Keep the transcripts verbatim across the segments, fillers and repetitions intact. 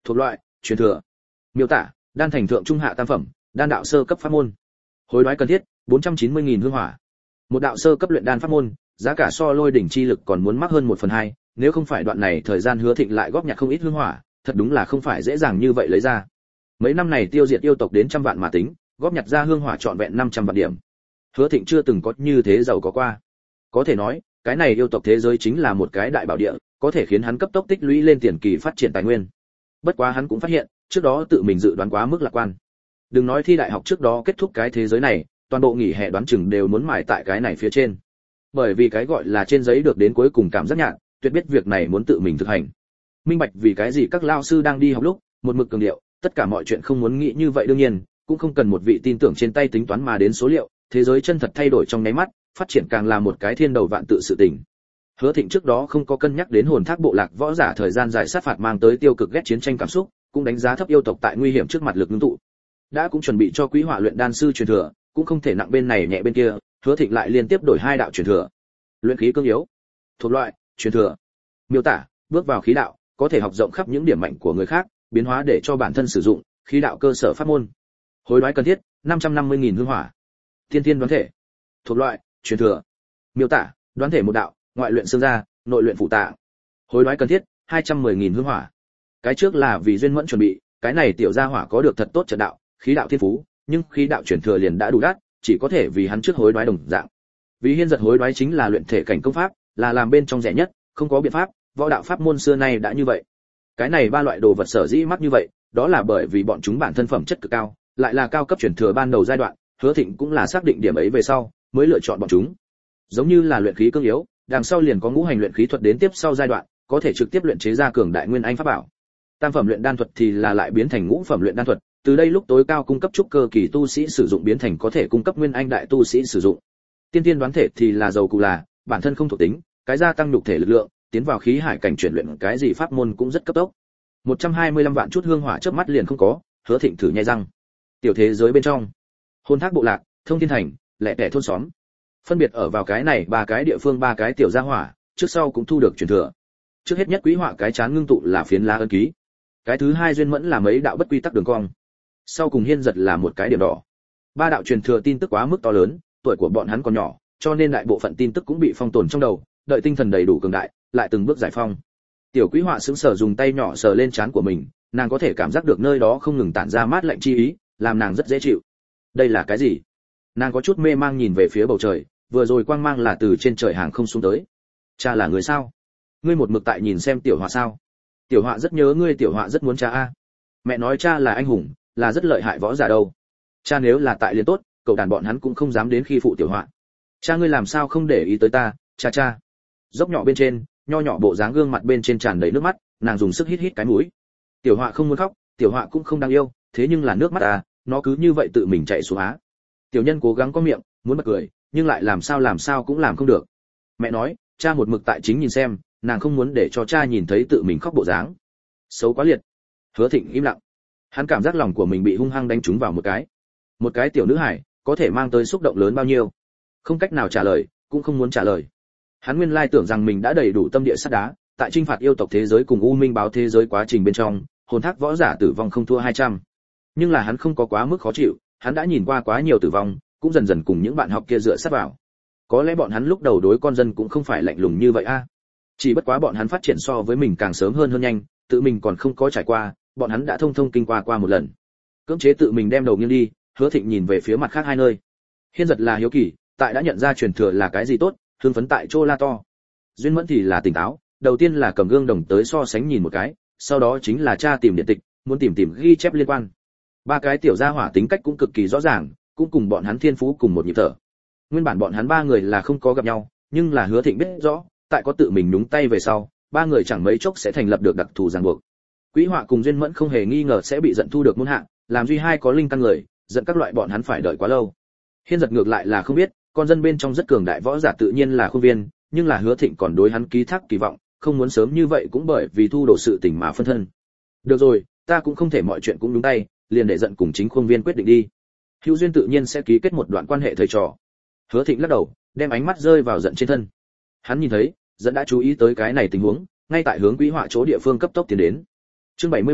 Thuộc loại: truyền thừa. Miêu tả: đan thành thượng trung hạ tam phẩm, đan đạo sơ cấp pháp môn. Hối đoái cần thiết: bốn trăm chín mươi nghìn hương hỏa. Một đạo sơ cấp luyện đan pháp môn, giá cả so lôi đỉnh chi lực còn muốn mắc hơn một phần hai, nếu không phải đoạn này thời gian Hứa Thịnh lại góp nhặt không ít hương hỏa, thật đúng là không phải dễ dàng như vậy lấy ra. Mấy năm này tiêu diệt yêu tộc đến trăm vạn mà tính, góp nhặt ra hương hỏa trọn vẹn năm trăm vạn điểm. Hứa Thịnh chưa từng có như thế giàu có qua. Có thể nói, cái này yêu tộc thế giới chính là một cái đại bảo địa, có thể khiến hắn cấp tốc tích lũy lên tiền kỳ phát triển tài nguyên. Bất quá hắn cũng phát hiện, trước đó tự mình dự đoán quá mức lạc quan. Đừng nói thi đại học trước đó kết thúc cái thế giới này, toàn bộ nghỉ hè đoán chừng đều muốn mài tại cái này phía trên. Bởi vì cái gọi là trên giấy được đến cuối cùng cảm giác nhạt, tuyệt biết việc này muốn tự mình thực hành. Minh bạch vì cái gì các lao sư đang đi học lúc, một mực cường điệu, tất cả mọi chuyện không muốn nghĩ như vậy đương nhiên, cũng không cần một vị tin tưởng trên tay tính toán mà đến số liệu, thế giới chân thật thay đổi trong nháy mắt, phát triển càng là một cái thiên đầu vạn tự sự tình. Hứa Thịnh trước đó không có cân nhắc đến hồn thác bộ lạc võ giả thời gian dài sát phạt mang tới tiêu cực ghét chiến tranh cảm xúc, cũng đánh giá thấp yêu tộc tại nguy hiểm trước mặt lực ngưng tụ. Đã cũng chuẩn bị cho quý hỏa luyện đan sư truyền thừa, cũng không thể nặng bên này nhẹ bên kia, Hứa Thịnh lại liên tiếp đổi hai đạo truyền thừa. Luyện khí cương yếu. Thuộc loại: truyền thừa. Miêu tả: bước vào khí đạo, có thể học rộng khắp những điểm mạnh của người khác, biến hóa để cho bản thân sử dụng, khí đạo cơ sở pháp môn. Hối đoái cần thiết: năm trăm năm mươi nghìn hương hỏa. Tiên tiên đoán thể. Thuộc loại: truyền thừa. Miêu tả: đoán thể một đạo, ngoại luyện xương da, nội luyện phụ tạng. Hối đoái cần thiết: hai trăm mười nghìn hương hỏa. Cái trước là vì duyên mẫn chuẩn bị, cái này tiểu gia hỏa có được thật tốt trận đạo, khí đạo thiên phú, nhưng khí đạo truyền thừa liền đã đủ đắt, chỉ có thể vì hắn trước hối đoái đồng dạng. Vì Hiên giật hối đoái chính là luyện thể cảnh công pháp, là làm bên trong rẻ nhất, không có biện pháp, võ đạo pháp môn xưa nay đã như vậy. Cái này ba loại đồ vật sở dĩ mắc như vậy, đó là bởi vì bọn chúng bản thân phẩm chất cực cao, lại là cao cấp truyền thừa ban đầu giai đoạn, Hứa Thịnh cũng là xác định điểm ấy về sau, mới lựa chọn bọn chúng. Giống như là luyện khí cương yếu, đằng sau liền có ngũ hành luyện khí thuật đến tiếp sau giai đoạn, có thể trực tiếp luyện chế ra cường đại nguyên anh pháp bảo. Tam phẩm luyện đan thuật thì là lại biến thành ngũ phẩm luyện đan thuật, từ đây lúc tối cao cung cấp trúc cơ kỳ tu sĩ sử dụng biến thành có thể cung cấp nguyên anh đại tu sĩ sử dụng. Tiên tiên đoán thể thì là dầu cụ là, bản thân không thuộc tính, cái gia tăng nhục thể lực lượng, tiến vào khí hải cảnh chuyển luyện cái gì pháp môn cũng rất cấp tốc. một trăm hai mươi lăm vạn chút hương hỏa chớp mắt liền không có, Hứa Thịnh thử nhai răng. Tiểu thế giới bên trong, hồn thác bộ lạc, thông thiên thành, lẻ tẻ thôn xóm, phân biệt ở vào cái này ba cái địa phương ba cái tiểu gia hỏa, trước sau cũng thu được truyền thừa. Trước hết nhất quý họa cái chán ngưng tụ là phiến lá ân ký, cái thứ hai duyên mẫn là mấy đạo bất quy tắc đường cong, sau cùng Hiên giật là một cái điểm đỏ. Ba đạo truyền thừa tin tức quá mức to lớn, tuổi của bọn hắn còn nhỏ, cho nên đại bộ phận tin tức cũng bị phong tồn trong đầu, đợi tinh thần đầy đủ cường đại, lại từng bước giải phong. Tiểu quý họa sững sờ dùng tay nhỏ sờ lên trán của mình, nàng có thể cảm giác được nơi đó không ngừng tản ra mát lạnh chi ý, làm nàng rất dễ chịu. Đây là cái gì? Nàng có chút mê mang nhìn về phía bầu trời, vừa rồi quang mang là từ trên trời hàng không xuống tới. Cha là người sao? Ngươi một mực tại nhìn xem tiểu họa sao? Tiểu họa rất nhớ ngươi, tiểu họa rất muốn cha a. Mẹ nói cha là anh hùng, là rất lợi hại võ giả đâu. Cha nếu là tại liền tốt, cậu đàn bọn hắn cũng không dám đến khi phụ tiểu họa. Cha ngươi làm sao không để ý tới ta, cha cha. Dốc nhỏ bên trên, nho nhỏ bộ dáng gương mặt bên trên tràn đầy nước mắt, nàng dùng sức hít hít cái mũi. Tiểu họa không muốn khóc, tiểu họa cũng không đáng yêu, thế nhưng là nước mắt à, nó cứ như vậy tự mình chạy xuống á. Tiểu nhân cố gắng có miệng, muốn bật cười, nhưng lại làm sao làm sao cũng làm không được. Mẹ nói, cha một mực tại chính nhìn xem, nàng không muốn để cho cha nhìn thấy tự mình khóc bộ dáng. Xấu quá liệt. Hứa Thịnh im lặng. Hắn cảm giác lòng của mình bị hung hăng đánh trúng vào một cái. Một cái tiểu nữ hải, có thể mang tới xúc động lớn bao nhiêu? Không cách nào trả lời, cũng không muốn trả lời. Hắn nguyên lai tưởng rằng mình đã đầy đủ tâm địa sắt đá, tại chinh phạt yêu tộc thế giới cùng u minh báo thế giới quá trình bên trong, hồn thác võ giả tử vong không thua hai trăm. Nhưng là hắn không có quá mức khó chịu, hắn đã nhìn qua quá nhiều tử vong, cũng dần dần cùng những bạn học kia dựa sát vào. Có lẽ bọn hắn lúc đầu đối con dân cũng không phải lạnh lùng như vậy a. Chỉ bất quá bọn hắn phát triển so với mình càng sớm hơn hơn nhanh, tự mình còn không có trải qua, bọn hắn đã thông thông kinh qua qua một lần. Cưỡng chế tự mình đem đầu nghiêng đi, Hứa Thịnh nhìn về phía mặt khác hai nơi. Hiên giật là hiếu kỳ, tại đã nhận ra truyền thừa là cái gì tốt, hưng phấn tại chỗ la to. Duyên mẫn thì là tỉnh táo, đầu tiên là cầm gương đồng tới so sánh nhìn một cái, sau đó chính là tra tìm điện tịch, muốn tìm tìm ghi chép liên quan. Ba cái tiểu gia hỏa tính cách cũng cực kỳ rõ ràng, cũng cùng bọn hắn thiên phú cùng một nhịp thở. Nguyên bản bọn hắn ba người là không có gặp nhau, nhưng là Hứa Thịnh biết rõ, tại có tự mình nhúng tay về sau, ba người chẳng mấy chốc sẽ thành lập được đặc thù ràng buộc. Quý Họa cùng Duyên Mẫn không hề nghi ngờ sẽ bị giận thu được môn hạ, làm duy hai có linh căn người, giận các loại bọn hắn phải đợi quá lâu. Hiên giật ngược lại là không biết, con dân bên trong rất cường đại võ giả tự nhiên là khuôn viên, nhưng là Hứa Thịnh còn đối hắn ký thác kỳ vọng, không muốn sớm như vậy cũng bởi vì thu đổ sự tình mà phân thân. Được rồi, ta cũng không thể mọi chuyện cũng đúng tay, liền để giận cùng chính khuôn viên quyết định đi. Hữu duyên tự nhiên sẽ ký kết một đoạn quan hệ thầy trò. Hứa Thịnh lắc đầu, đem ánh mắt rơi vào giận trên thân. Hắn nhìn thấy, giận đã chú ý tới cái này tình huống, ngay tại hướng Quý Họa chỗ địa phương cấp tốc tiến đến. Chương bảy mươi bảy,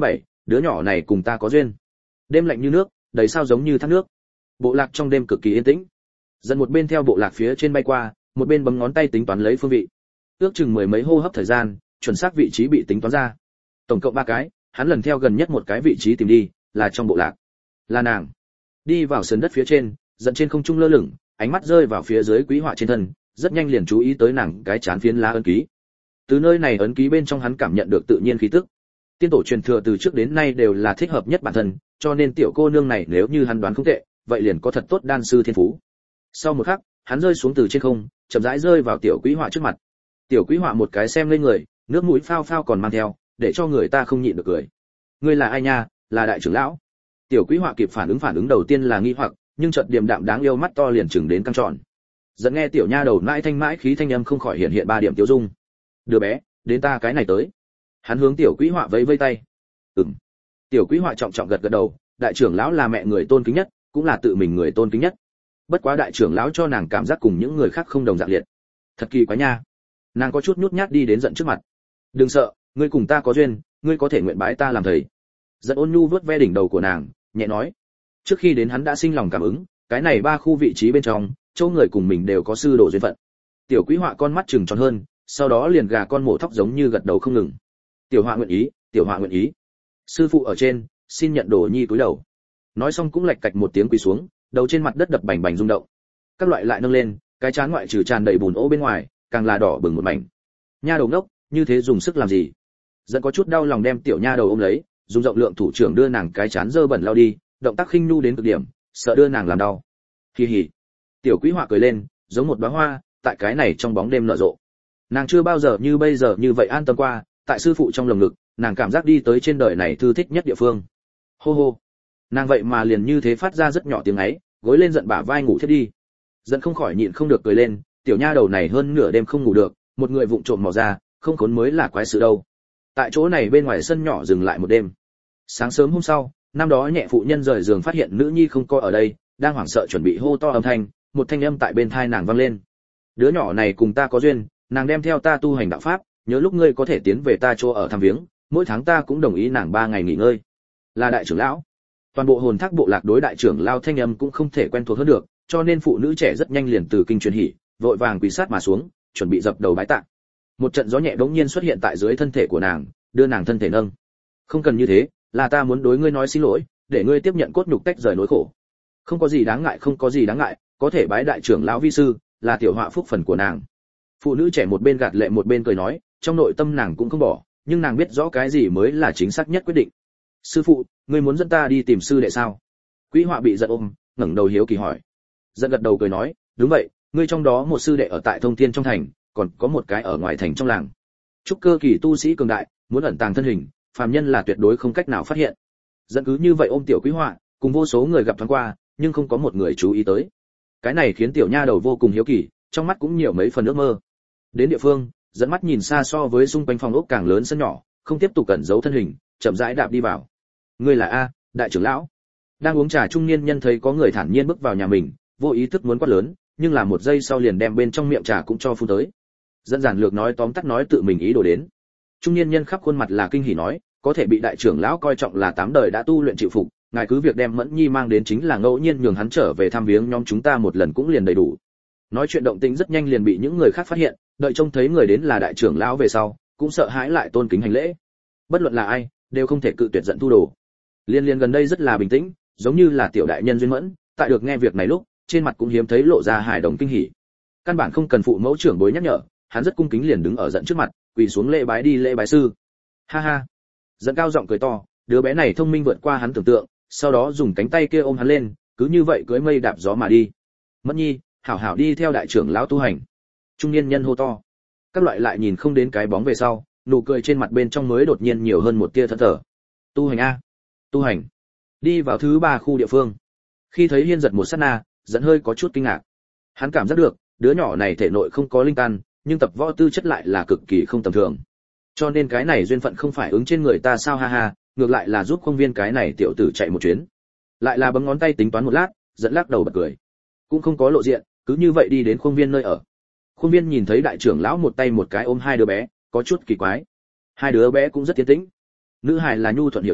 đứa nhỏ này cùng ta có duyên. Đêm lạnh như nước, đầy sao giống như thác nước. Bộ lạc trong đêm cực kỳ yên tĩnh. Dẫn một bên theo bộ lạc phía trên bay qua, một bên bấm ngón tay tính toán lấy phương vị. Ước chừng mười mấy hô hấp thời gian, chuẩn xác vị trí bị tính toán ra. Tổng cộng ba cái, hắn lần theo gần nhất một cái vị trí tìm đi, là trong bộ lạc. Là nàng. Đi vào sườn đất phía trên, dẫn trên không trung lơ lửng, ánh mắt rơi vào phía dưới quý họa trên thân, rất nhanh liền chú ý tới nàng cái chán phiến lá ấn ký. Từ nơi này ấn ký bên trong hắn cảm nhận được tự nhiên khí tức. Tiên tổ truyền thừa từ trước đến nay đều là thích hợp nhất bản thân, cho nên tiểu cô nương này nếu như hắn đoán không tệ, vậy liền có thật tốt đan sư thiên phú. Sau một khắc, hắn rơi xuống từ trên không, chậm rãi rơi vào tiểu quý họa trước mặt. Tiểu quý họa một cái xem lên người, nước mũi phao phao còn mang theo, để cho người ta không nhịn được cười. Ngươi là ai nha? Là đại trưởng lão. Tiểu quý họa kịp phản ứng phản ứng đầu tiên là nghi hoặc, nhưng chợt điềm đạm đáng yêu mắt to liền chừng đến căng tròn. Dẫn nghe tiểu nha đầu mãi thanh mãi khí thanh âm không khỏi hiện hiện ba điểm tiêu dung. Đứa bé, đến ta cái này tới. Hắn hướng tiểu quý họa vẫy vẫy tay. Ừm. Tiểu quý họa trọng trọng gật gật đầu, đại trưởng lão là mẹ người tôn kính nhất, cũng là tự mình người tôn kính nhất. Bất quá đại trưởng lão cho nàng cảm giác cùng những người khác không đồng dạng liệt. Thật kỳ quái nha. Nàng có chút nhút nhát đi đến giận trước mặt. Đừng sợ, ngươi cùng ta có duyên, ngươi có thể nguyện bái ta làm thầy. Giận ôn nhu vuốt ve đỉnh đầu của nàng, nhẹ nói. Trước khi đến hắn đã sinh lòng cảm ứng, cái này ba khu vị trí bên trong, chỗ người cùng mình đều có sư đồ duyên phận. Tiểu quý họa con mắt trừng tròn hơn, sau đó liền gà con mổ thóc giống như gật đầu không ngừng. Tiểu họa nguyện ý, tiểu họa nguyện ý. Sư phụ ở trên, xin nhận đồ nhi cúi đầu. Nói xong cũng lạch cạch một tiếng quỳ xuống, đầu trên mặt đất đập bành bành rung động. Các loại lại nâng lên, cái trán ngoại trừ tràn đầy bùn ố bên ngoài, càng là đỏ bừng một mảnh. Nha đầu ngốc, như thế dùng sức làm gì? Dẫn có chút đau lòng đem tiểu nha đầu ôm lấy, dùng rộng lượng thủ trưởng đưa nàng cái trán dơ bẩn lao đi, động tác khinh nhu đến cực điểm, sợ đưa nàng làm đau. Hi hi. Tiểu quý họa cười lên, giống một đóa hoa, tại cái này trong bóng đêm nở rộ. Nàng chưa bao giờ như bây giờ như vậy an tâm qua, tại sư phụ trong lồng ngực, nàng cảm giác đi tới trên đời này thư thích nhất địa phương. Hô hô. Nàng vậy mà liền như thế phát ra rất nhỏ tiếng ấy, gối lên giận bả vai ngủ thiết đi. Giận không khỏi nhịn không được cười lên, tiểu nha đầu này hơn nửa đêm không ngủ được, một người vụng trộm mò ra, không khốn mới là quái sự đâu. Tại chỗ này bên ngoài sân nhỏ dừng lại một đêm. Sáng sớm hôm sau, năm đó nhẹ phụ nhân rời giường phát hiện nữ nhi không có ở đây, đang hoảng sợ chuẩn bị hô to âm thanh, một thanh âm tại bên tai nàng vang lên. Đứa nhỏ này cùng ta có duyên, nàng đem theo ta tu hành đạo pháp, nhớ lúc ngươi có thể tiến về ta chỗ ở thăm viếng, mỗi tháng ta cũng đồng ý nàng ba ngày nghỉ ngơi. Là đại trưởng lão. Toàn bộ hồn thác bộ lạc đối đại trưởng lão thanh âm cũng không thể quen thuộc hơn được, cho nên phụ nữ trẻ rất nhanh liền từ kinh truyền hỉ, vội vàng quỳ sát mà xuống, chuẩn bị dập đầu bái tạ. Một trận gió nhẹ bỗng nhiên xuất hiện tại dưới thân thể của nàng, đưa nàng thân thể nâng. Không cần như thế, là ta muốn đối ngươi nói xin lỗi, để ngươi tiếp nhận cốt nhục tách rời nỗi khổ. Không có gì đáng ngại, không có gì đáng ngại, có thể bái đại trưởng lão vi sư, là tiểu họa phúc phần của nàng. Phụ nữ trẻ một bên gạt lệ một bên cười nói, trong nội tâm nàng cũng không bỏ, nhưng nàng biết rõ cái gì mới là chính xác nhất quyết định. Sư phụ, ngươi muốn dẫn ta đi tìm sư đệ sao? Quý họa bị giận ôm, ngẩng đầu hiếu kỳ hỏi. Giận gật đầu cười nói, đúng vậy, ngươi trong đó một sư đệ ở tại Thông Thiên trong thành, còn có một cái ở ngoài thành trong làng. Trúc cơ kỳ tu sĩ cường đại, muốn ẩn tàng thân hình, phàm nhân là tuyệt đối không cách nào phát hiện. Giận cứ như vậy ôm tiểu quý họa, cùng vô số người gặp thoáng qua, nhưng không có một người chú ý tới. Cái này khiến tiểu nha đầu vô cùng hiếu kỳ, trong mắt cũng nhiều mấy phần ước mơ. Đến địa phương, dẫn mắt nhìn xa so với xung quanh phòng ốc càng lớn sân nhỏ, không tiếp tục cẩn giấu thân hình, chậm rãi đạp đi vào. Ngươi là a, đại trưởng lão? Đang uống trà trung niên nhân thấy có người thản nhiên bước vào nhà mình, vô ý thức muốn quát lớn, nhưng là một giây sau liền đem bên trong miệng trà cũng cho phun tới. Dẫn giản lược nói tóm tắt nói tự mình ý đồ đến. Trung niên nhân khắp khuôn mặt là kinh hỉ nói, có thể bị đại trưởng lão coi trọng là tám đời đã tu luyện chịu phục, ngài cứ việc đem Mẫn Nhi mang đến chính là ngẫu nhiên nhường hắn trở về thăm viếng nhóm chúng ta một lần cũng liền đầy đủ. Nói chuyện động tĩnh rất nhanh liền bị những người khác phát hiện, đợi trông thấy người đến là đại trưởng lão về sau, cũng sợ hãi lại tôn kính hành lễ. Bất luận là ai, đều không thể cự tuyệt giận thu đồ. Liên liên gần đây rất là bình tĩnh, giống như là tiểu đại nhân duyên mẫn, tại được nghe việc này lúc, trên mặt cũng hiếm thấy lộ ra hài đồng kinh hỉ. Căn bản không cần phụ mẫu trưởng bối nhắc nhở, hắn rất cung kính liền đứng ở giận trước mặt, quỳ xuống lễ bái đi lễ bái sư. Ha ha. Giận cao giọng cười to, đứa bé này thông minh vượt qua hắn tưởng tượng, sau đó dùng cánh tay kia ôm hắn lên, cứ như vậy cưỡi mây đạp gió mà đi. Mẫn Nhi, hảo hảo đi theo đại trưởng lão tu hành. Trung niên nhân hô to. Các loại lại nhìn không đến cái bóng về sau, nụ cười trên mặt bên trong mới đột nhiên nhiều hơn một tia thẫn thờ. Tu hành a, tu hành. Đi vào thứ ba khu địa phương. Khi thấy Hiên Giật một sát na, Dẫn hơi có chút kinh ngạc. Hắn cảm giác được, đứa nhỏ này thể nội không có linh căn, nhưng tập võ tư chất lại là cực kỳ không tầm thường. Cho nên cái này duyên phận không phải ứng trên người ta sao ha ha, ngược lại là giúp công viên cái này tiểu tử chạy một chuyến. Lại là bấm ngón tay tính toán một lát, Dẫn lắc đầu bật cười. Cũng không có lộ diện, cứ như vậy đi đến khuôn viên nơi ở. Khuôn viên nhìn thấy đại trưởng lão một tay một cái ôm hai đứa bé, có chút kỳ quái. Hai đứa bé cũng rất tiến tĩnh. Nữ hài là nhu thuận hiểu chuyện,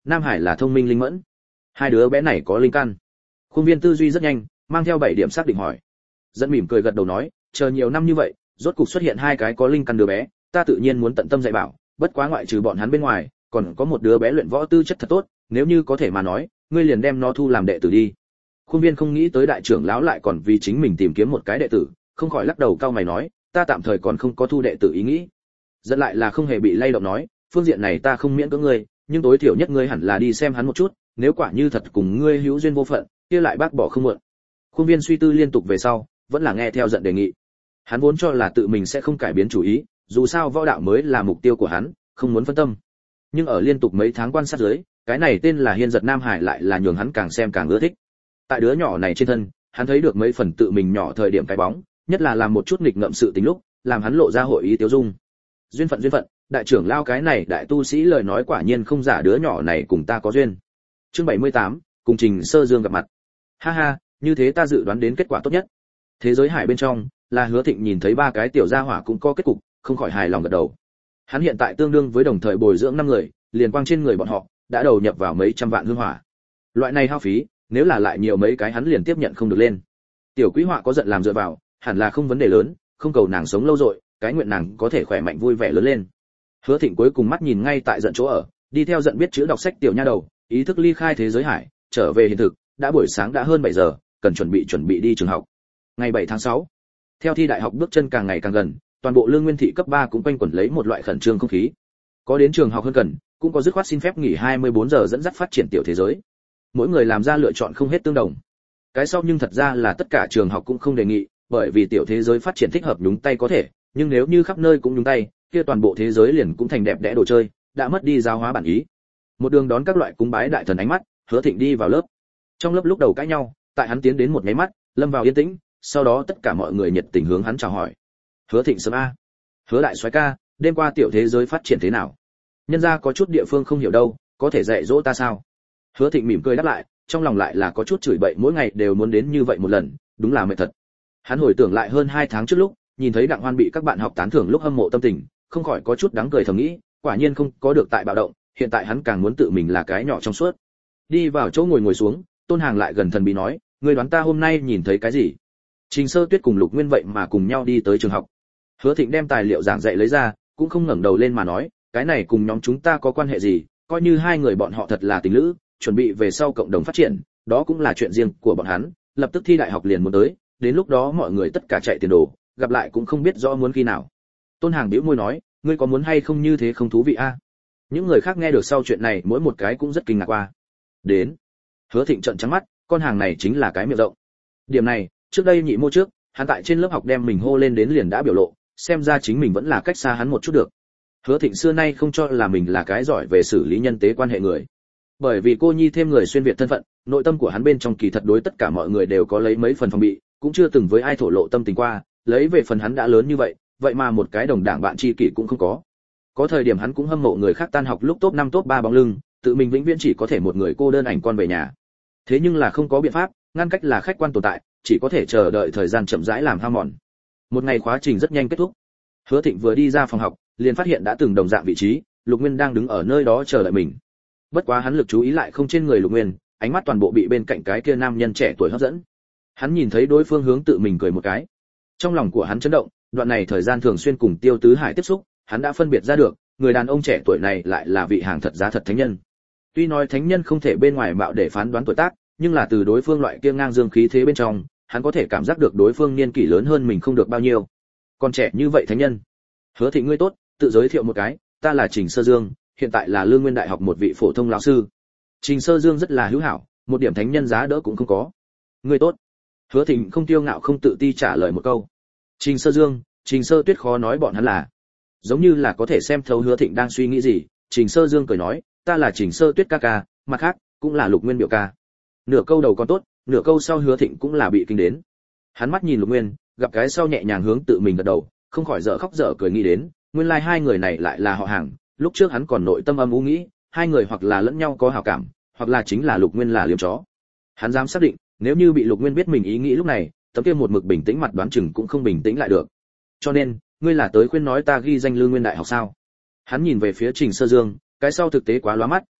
Nam Hải là thông minh linh mẫn. Hai đứa bé này có linh căn. Khuôn viên tư duy rất nhanh, mang theo bảy điểm xác định hỏi. Dẫn mỉm cười gật đầu nói, chờ nhiều năm như vậy, rốt cục xuất hiện hai cái có linh căn đứa bé, ta tự nhiên muốn tận tâm dạy bảo, bất quá ngoại trừ bọn hắn bên ngoài, còn có một đứa bé luyện võ tư chất thật tốt, nếu như có thể mà nói, ngươi liền đem nó thu làm đệ tử đi. Khuôn viên không nghĩ tới đại trưởng lão lại còn vì chính mình tìm kiếm một cái đệ tử, không khỏi lắc đầu cau mày nói, ta tạm thời còn không có thu đệ tử ý nghĩ. Dẫn lại là không hề bị lay động nói, phương diện này ta không miễn cưỡng ngươi, nhưng tối thiểu nhất ngươi hẳn là đi xem hắn một chút, nếu quả như thật cùng ngươi hữu duyên vô phận, kia lại bác bỏ không muộn. Khuôn viên suy tư liên tục về sau, vẫn là nghe theo Dẫn đề nghị. Hắn vốn cho là tự mình sẽ không cải biến chủ ý, dù sao võ đạo mới là mục tiêu của hắn, không muốn phân tâm. Nhưng ở liên tục mấy tháng quan sát dưới, cái này tên là Hiên Giật Nam Hải lại là nhường hắn càng xem càng ưa thích. Tại đứa nhỏ này trên thân, hắn thấy được mấy phần tự mình nhỏ thời điểm cái bóng, nhất là làm một chút nghịch ngợm sự tình lúc, làm hắn lộ ra hội ý tiêu dung. Duyên phận duyên phận, đại trưởng lao cái này đại tu sĩ lời nói quả nhiên không giả, đứa nhỏ này cùng ta có duyên. Chương bảy mươi tám, cùng Trình Sơ Dương gặp mặt. Ha ha, như thế ta dự đoán đến kết quả tốt nhất. Thế giới hải bên trong, là Hứa Thịnh nhìn thấy ba cái tiểu gia hỏa cũng có kết cục, không khỏi hài lòng gật đầu. Hắn hiện tại tương đương với đồng thời bồi dưỡng năm người, liền quang trên người bọn họ đã đầu nhập vào mấy trăm vạn hương hỏa. Loại này hao phí, nếu là lại nhiều mấy cái hắn liền tiếp nhận không được lên. Tiểu Quý Họa có giận làm dựa vào, hẳn là không vấn đề lớn, không cầu nàng sống lâu rồi, cái nguyện nàng có thể khỏe mạnh vui vẻ lớn lên. Hứa Thịnh cuối cùng mắt nhìn ngay tại Giận chỗ ở, đi theo Giận biết chữ đọc sách tiểu nha đầu, ý thức ly khai thế giới hải, trở về hiện thực, đã buổi sáng đã hơn bảy giờ, cần chuẩn bị chuẩn bị đi trường học. Ngày bảy tháng sáu, theo thi đại học bước chân càng ngày càng gần, toàn bộ Lương Nguyên thị cấp ba cũng quanh quẩn lấy một loại khẩn trương không khí. Có đến trường học hơn cần, cũng có dứt khoát xin phép nghỉ hai mươi bốn giờ dẫn dắt phát triển tiểu thế giới. Mỗi người làm ra lựa chọn không hết tương đồng. Cái sau nhưng thật ra là tất cả trường học cũng không đề nghị, bởi vì tiểu thế giới phát triển thích hợp nhúng tay có thể, nhưng nếu như khắp nơi cũng nhúng tay, kia toàn bộ thế giới liền cũng thành đẹp đẽ đồ chơi, đã mất đi giáo hóa bản ý. Một đường đón các loại cúng bái đại thần ánh mắt, Hứa Thịnh đi vào lớp. Trong lớp lúc đầu cãi nhau, tại hắn tiến đến một nháy mắt, lâm vào yên tĩnh, sau đó tất cả mọi người nhiệt tình hướng hắn chào hỏi. Hứa Thịnh sớm a. Hứa đại soái ca, đêm qua tiểu thế giới phát triển thế nào? Nhân gia có chút địa phương không hiểu đâu, có thể dạy dỗ ta sao? Hứa Thịnh mỉm cười đáp lại, trong lòng lại là có chút chửi bậy, mỗi ngày đều muốn đến như vậy một lần, đúng là mệt thật. Hắn hồi tưởng lại hơn hai tháng trước lúc, nhìn thấy Đặng Hoan bị các bạn học tán thưởng lúc hâm mộ tâm tình, không khỏi có chút đáng cười thầm nghĩ, quả nhiên không có được tại bạo động, hiện tại hắn càng muốn tự mình là cái nhỏ trong suốt. Đi vào chỗ ngồi ngồi xuống, Tôn Hàng lại gần thần bí nói, ngươi đoán ta hôm nay nhìn thấy cái gì? Trình Sơ Tuyết cùng Lục Nguyên vậy mà cùng nhau đi tới trường học. Hứa Thịnh đem tài liệu giảng dạy lấy ra, cũng không ngẩng đầu lên mà nói, cái này cùng nhóm chúng ta có quan hệ gì, coi như hai người bọn họ thật là tình lữ, chuẩn bị về sau cộng đồng phát triển, đó cũng là chuyện riêng của bọn hắn, lập tức thi đại học liền muốn tới, đến lúc đó mọi người tất cả chạy tiền đồ, gặp lại cũng không biết rõ muốn khi nào. Tôn Hàng bĩu môi nói, ngươi có muốn hay không như thế không thú vị a? À? Những người khác nghe được sau chuyện này mỗi một cái cũng rất kinh ngạc qua. Đến. Hứa Thịnh trợn trắng mắt, con hàng này chính là cái miệng rộng. Điểm này, trước đây nhị mô trước, hắn tại trên lớp học đem mình hô lên đến liền đã biểu lộ, xem ra chính mình vẫn là cách xa hắn một chút được. Hứa Thịnh xưa nay không cho là mình là cái giỏi về xử lý nhân tế quan hệ người. Bởi vì cô nhi thêm người xuyên việt thân phận, nội tâm của hắn bên trong kỳ thật đối tất cả mọi người đều có lấy mấy phần phòng bị, cũng chưa từng với ai thổ lộ tâm tình qua, lấy về phần hắn đã lớn như vậy, vậy mà một cái đồng đảng bạn tri kỷ cũng không có. Có thời điểm hắn cũng hâm mộ người khác tan học lúc top năm top ba bóng lưng, tự mình vĩnh viễn chỉ có thể một người cô đơn ảnh con về nhà. Thế nhưng là không có biện pháp, ngăn cách là khách quan tồn tại, chỉ có thể chờ đợi thời gian chậm rãi làm hao mòn. Một ngày khóa trình rất nhanh kết thúc. Hứa Thịnh vừa đi ra phòng học, liền phát hiện đã từng đồng dạng vị trí, Lục Nguyên đang đứng ở nơi đó chờ đợi mình. Bất quá hắn lực chú ý lại không trên người Lục Nguyên, ánh mắt toàn bộ bị bên cạnh cái kia nam nhân trẻ tuổi hấp dẫn. Hắn nhìn thấy đối phương hướng tự mình cười một cái. Trong lòng của hắn chấn động, đoạn này thời gian thường xuyên cùng Tiêu Tứ Hải tiếp xúc, hắn đã phân biệt ra được, người đàn ông trẻ tuổi này lại là vị hàng thật giá thật thánh nhân. Tuy nói thánh nhân không thể bên ngoài mạo để phán đoán tuổi tác, nhưng là từ đối phương loại kia ngang dương khí thế bên trong, hắn có thể cảm giác được đối phương niên kỷ lớn hơn mình không được bao nhiêu. Còn trẻ như vậy thánh nhân. Hứa Thịnh ngươi tốt, tự giới thiệu một cái, ta là Trình Sơ Dương, hiện tại là Lương Nguyên Đại học một vị phổ thông lão sư. Trình Sơ Dương rất là hữu hảo, một điểm thánh nhân giá đỡ cũng không có. Ngươi tốt. Hứa Thịnh không tiêu ngạo không tự ti trả lời một câu. Trình Sơ Dương, Trình Sơ Tuyết khó nói bọn hắn là. Giống như là có thể xem thấu Hứa Thịnh đang suy nghĩ gì, Trình Sơ Dương cười nói, ta là Trình Sơ Tuyết ca ca, mặt khác cũng là Lục Nguyên biểu ca. Nửa câu đầu còn tốt, nửa câu sau Hứa Thịnh cũng là bị kinh đến. Hắn mắt nhìn Lục Nguyên, gặp cái sau nhẹ nhàng hướng tự mình gật đầu, không khỏi dở khóc dở cười nghĩ đến, nguyên lai like hai người này lại là họ hàng, lúc trước hắn còn nội tâm âm u nghĩ, hai người hoặc là lẫn nhau có hảo cảm, hoặc là chính là Lục Nguyên là liếm chó. Hắn dám xác định, nếu như bị Lục Nguyên biết mình ý nghĩ lúc này, tấm kia một mực bình tĩnh mặt đoán chừng cũng không bình tĩnh lại được. Cho nên, ngươi là tới khuyên nói ta ghi danh Lương Nguyên Đại học sao? Hắn nhìn về phía Trình Sơ Dương, cái sau thực tế quá lóa mắt,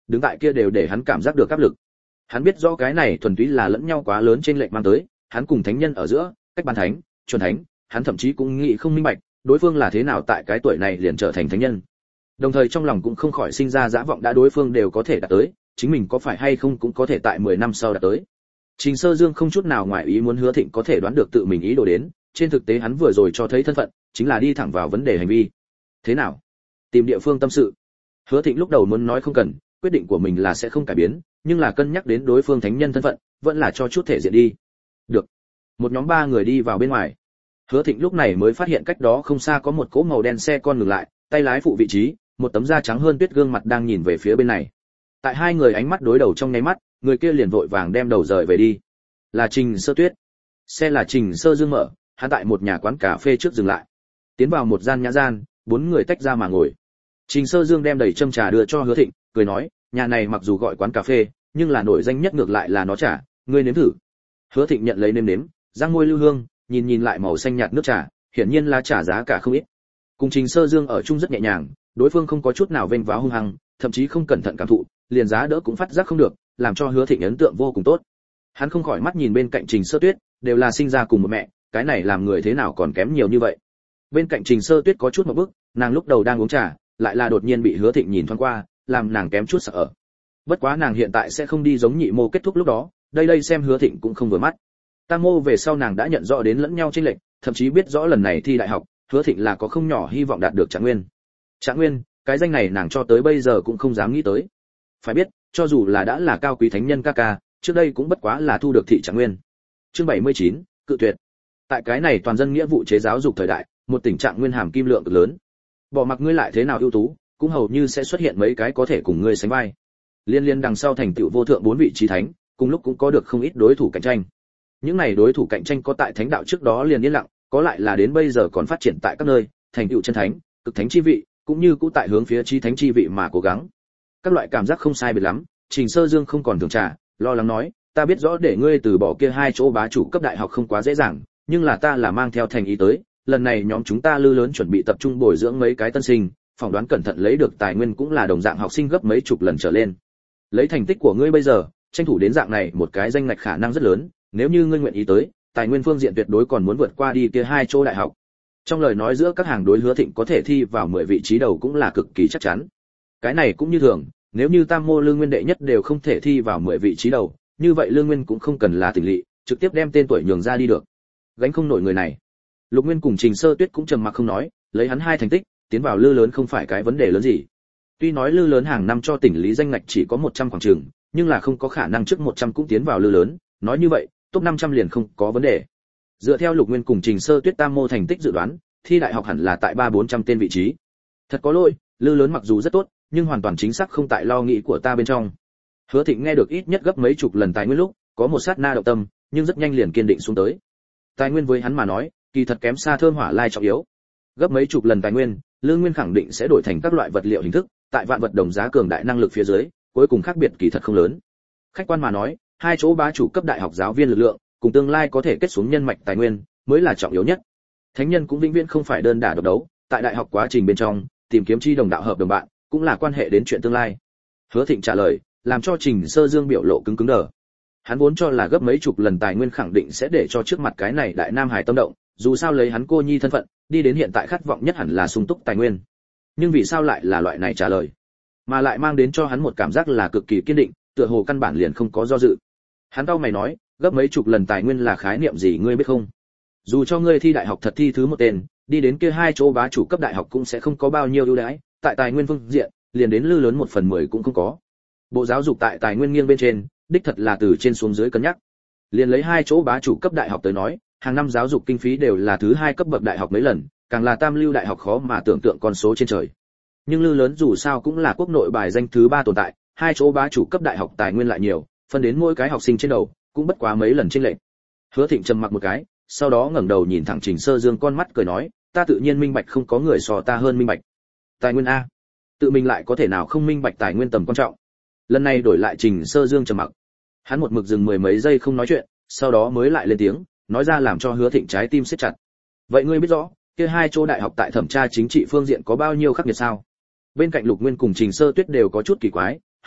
đứng tại kia đều để hắn cảm giác được áp lực. Hắn biết rõ cái này thuần túy là lẫn nhau quá lớn trên lệnh mang tới, hắn cùng thánh nhân ở giữa, cách ban thánh, chuẩn thánh, hắn thậm chí cũng nghĩ không minh bạch, đối phương là thế nào tại cái tuổi này liền trở thành thánh nhân. Đồng thời trong lòng cũng không khỏi sinh ra dã vọng đã đối phương đều có thể đạt tới, chính mình có phải hay không cũng có thể tại mười năm sau đạt tới. Trình Sơ Dương không chút nào ngoài ý muốn Hứa Thịnh có thể đoán được tự mình ý đồ đến, trên thực tế hắn vừa rồi cho thấy thân phận, chính là đi thẳng vào vấn đề hành vi. Thế nào? Tìm địa phương tâm sự. Hứa Thịnh lúc đầu muốn nói không cần, quyết định của mình là sẽ không cải biến, nhưng là cân nhắc đến đối phương thánh nhân thân phận, vẫn là cho chút thể diện đi. Được. Một nhóm ba người đi vào bên ngoài. Hứa Thịnh lúc này mới phát hiện cách đó không xa có một cỗ màu đen xe con ngừng lại, tay lái phụ vị trí, một tấm da trắng hơn tuyết gương mặt đang nhìn về phía bên này. Tại hai người ánh mắt đối đầu trong nháy mắt, người kia liền vội vàng đem đầu rời về đi. Là Trình Sơ Tuyết. Xe là Trình Sơ Dương mở, hắn tại một nhà quán cà phê trước dừng lại. Tiến vào một gian nhã gian, bốn người tách ra mà ngồi. Trình Sơ Dương đem đầy châm trà đưa cho Hứa Thịnh, cười nói, nhà này mặc dù gọi quán cà phê, nhưng là nổi danh nhất ngược lại là nó trà, ngươi nếm thử. Hứa Thịnh nhận lấy nếm nếm, răng môi lưu hương, nhìn nhìn lại màu xanh nhạt nước trà, hiển nhiên là trà giá cả không ít. Cùng Trình Sơ Dương ở chung rất nhẹ nhàng, đối phương không có chút nào vênh váo hung hăng, thậm chí không cẩn thận cảm thụ, liền giá đỡ cũng phát giác không được, làm cho Hứa Thịnh ấn tượng vô cùng tốt. Hắn không khỏi mắt nhìn bên cạnh Trình Sơ Tuyết, đều là sinh ra cùng một mẹ, cái này làm người thế nào còn kém nhiều như vậy. Bên cạnh Trình Sơ Tuyết có chút một bước, nàng lúc đầu đang uống trà, lại là đột nhiên bị Hứa Thịnh nhìn thoáng qua, làm nàng kém chút sợ ở. Bất quá nàng hiện tại sẽ không đi giống nhị mô kết thúc lúc đó, đây đây xem Hứa Thịnh cũng không vừa mắt. Tam mô về sau nàng đã nhận rõ đến lẫn nhau chênh lệch, thậm chí biết rõ lần này thi đại học, Hứa Thịnh là có không nhỏ hy vọng đạt được Trạng Nguyên. Trạng Nguyên, cái danh này nàng cho tới bây giờ cũng không dám nghĩ tới. Phải biết, cho dù là đã là cao quý thánh nhân ca ca, trước đây cũng bất quá là thu được thị Trạng Nguyên. Chương bảy mươi chín, cự tuyệt. Tại cái này toàn dân nghĩa vụ chế giáo dục thời đại, một tình trạng nguyên hàm kim lượng cực lớn. Bỏ mặc ngươi lại thế nào ưu tú, cũng hầu như sẽ xuất hiện mấy cái có thể cùng ngươi sánh vai. Liên liên đằng sau thành tựu vô thượng bốn vị trí thánh, cùng lúc cũng có được không ít đối thủ cạnh tranh. Những này đối thủ cạnh tranh có tại thánh đạo trước đó liền yên lặng, có lại là đến bây giờ còn phát triển tại các nơi, thành tựu chân thánh, cực thánh chi vị, cũng như cũ tại hướng phía chi thánh chi vị mà cố gắng. Các loại cảm giác không sai biệt lắm, Trình Sơ Dương không còn thường trà, lo lắng nói, ta biết rõ để ngươi từ bỏ kia hai chỗ bá chủ cấp đại học không quá dễ dàng, nhưng là ta là mang theo thành ý tới, lần này nhóm chúng ta lư lớn chuẩn bị tập trung bồi dưỡng mấy cái tân sinh, phỏng đoán cẩn thận lấy được tài nguyên cũng là đồng dạng học sinh gấp mấy chục lần trở lên. Lấy thành tích của ngươi bây giờ, tranh thủ đến dạng này một cái danh ngạch khả năng rất lớn, nếu như ngươi nguyện ý tới, tài nguyên phương diện tuyệt đối còn muốn vượt qua đi kia hai chỗ đại học. Trong lời nói giữa các hàng đối Hứa Thịnh có thể thi vào mười vị trí đầu cũng là cực kỳ chắc chắn. Cái này cũng như thường, nếu như Tam mô Lương Nguyên đệ nhất đều không thể thi vào mười vị trí đầu, như vậy Lương Nguyên cũng không cần là tỉnh lỵ, trực tiếp đem tên tuổi nhường ra đi được. Gánh không nổi người này. Lục Nguyên cùng Trình Sơ Tuyết cũng trầm mặc không nói, lấy hắn hai thành tích, tiến vào lư lớn không phải cái vấn đề lớn gì. Tuy nói lư lớn hàng năm cho tỉnh lý danh ngạch chỉ có một trăm khoảng chừng, nhưng là không có khả năng trước một trăm cũng tiến vào lư lớn, nói như vậy, top năm trăm liền không có vấn đề. Dựa theo Lục Nguyên cùng Trình Sơ Tuyết Tam mô thành tích dự đoán, thi đại học hẳn là tại ba bốn trăm tên vị trí. Thật có lỗi, lư lớn mặc dù rất tốt, nhưng hoàn toàn chính xác không tại lo nghĩ của ta bên trong. Hứa Thịnh nghe được ít nhất gấp mấy chục lần tài nguyên lúc, có một sát na động tâm, nhưng rất nhanh liền kiên định xuống tới. Tài nguyên với hắn mà nói, kỳ thật kém xa thơm hỏa lai trọng yếu. Gấp mấy chục lần tài nguyên, lương nguyên khẳng định sẽ đổi thành các loại vật liệu hình thức, tại vạn vật đồng giá cường đại năng lực phía dưới, cuối cùng khác biệt kỳ thật không lớn. Khách quan mà nói, hai chỗ bá chủ cấp đại học giáo viên lực lượng, cùng tương lai có thể kết xuống nhân mạch tài nguyên, mới là trọng yếu nhất. Thánh nhân cũng vĩnh viễn không phải đơn đả độc đấu, tại đại học quá trình bên trong, tìm kiếm chi đồng đạo hợp đồng bạn, cũng là quan hệ đến chuyện tương lai. Hứa Thịnh trả lời, làm cho Trình Sơ Dương biểu lộ cứng cứng đờ. Hắn vốn cho là gấp mấy chục lần tài nguyên khẳng định sẽ để cho trước mặt cái này đại nam hải tâm động, dù sao lấy hắn cô nhi thân phận, đi đến hiện tại khát vọng nhất hẳn là sung túc tài nguyên. Nhưng vì sao lại là loại này trả lời, mà lại mang đến cho hắn một cảm giác là cực kỳ kiên định, tựa hồ căn bản liền không có do dự. Hắn cau mày nói, gấp mấy chục lần tài nguyên là khái niệm gì ngươi biết không? Dù cho ngươi thi đại học thật thi thứ một tên, đi đến kia hai chỗ bá chủ cấp đại học cũng sẽ không có bao nhiêu ưu đãi, tại tài nguyên phương diện, liền đến lư lớn một phần mười cũng không có. Bộ giáo dục tại tài nguyên nghiêng bên trên, đích thật là từ trên xuống dưới cân nhắc. Liền lấy hai chỗ bá chủ cấp đại học tới nói, hàng năm giáo dục kinh phí đều là thứ hai cấp bậc đại học mấy lần, càng là tam lưu đại học khó mà tưởng tượng con số trên trời. Nhưng lư lớn dù sao cũng là quốc nội bài danh thứ ba tồn tại, hai chỗ bá chủ cấp đại học tài nguyên lại nhiều, phân đến mỗi cái học sinh trên đầu, cũng bất quá mấy lần chênh lệch. Hứa Thịnh trầm mặc một cái, sau đó ngẩng đầu nhìn thẳng Trình Sơ Dương con mắt cười nói, ta tự nhiên minh bạch không có người so ta hơn minh bạch. Tài nguyên a, tự mình lại có thể nào không minh bạch tài nguyên tầm quan trọng. Lần này đổi lại Trình Sơ Dương trầm mặc. Hắn một mực dừng mười mấy giây không nói chuyện, sau đó mới lại lên tiếng, nói ra làm cho Hứa Thịnh trái tim siết chặt. Vậy ngươi biết rõ, kia hai chỗ đại học tại thẩm tra chính trị phương diện có bao nhiêu khắc nghiệt sao? Bên cạnh Lục Nguyên cùng Trình Sơ Tuyết đều có chút kỳ quái,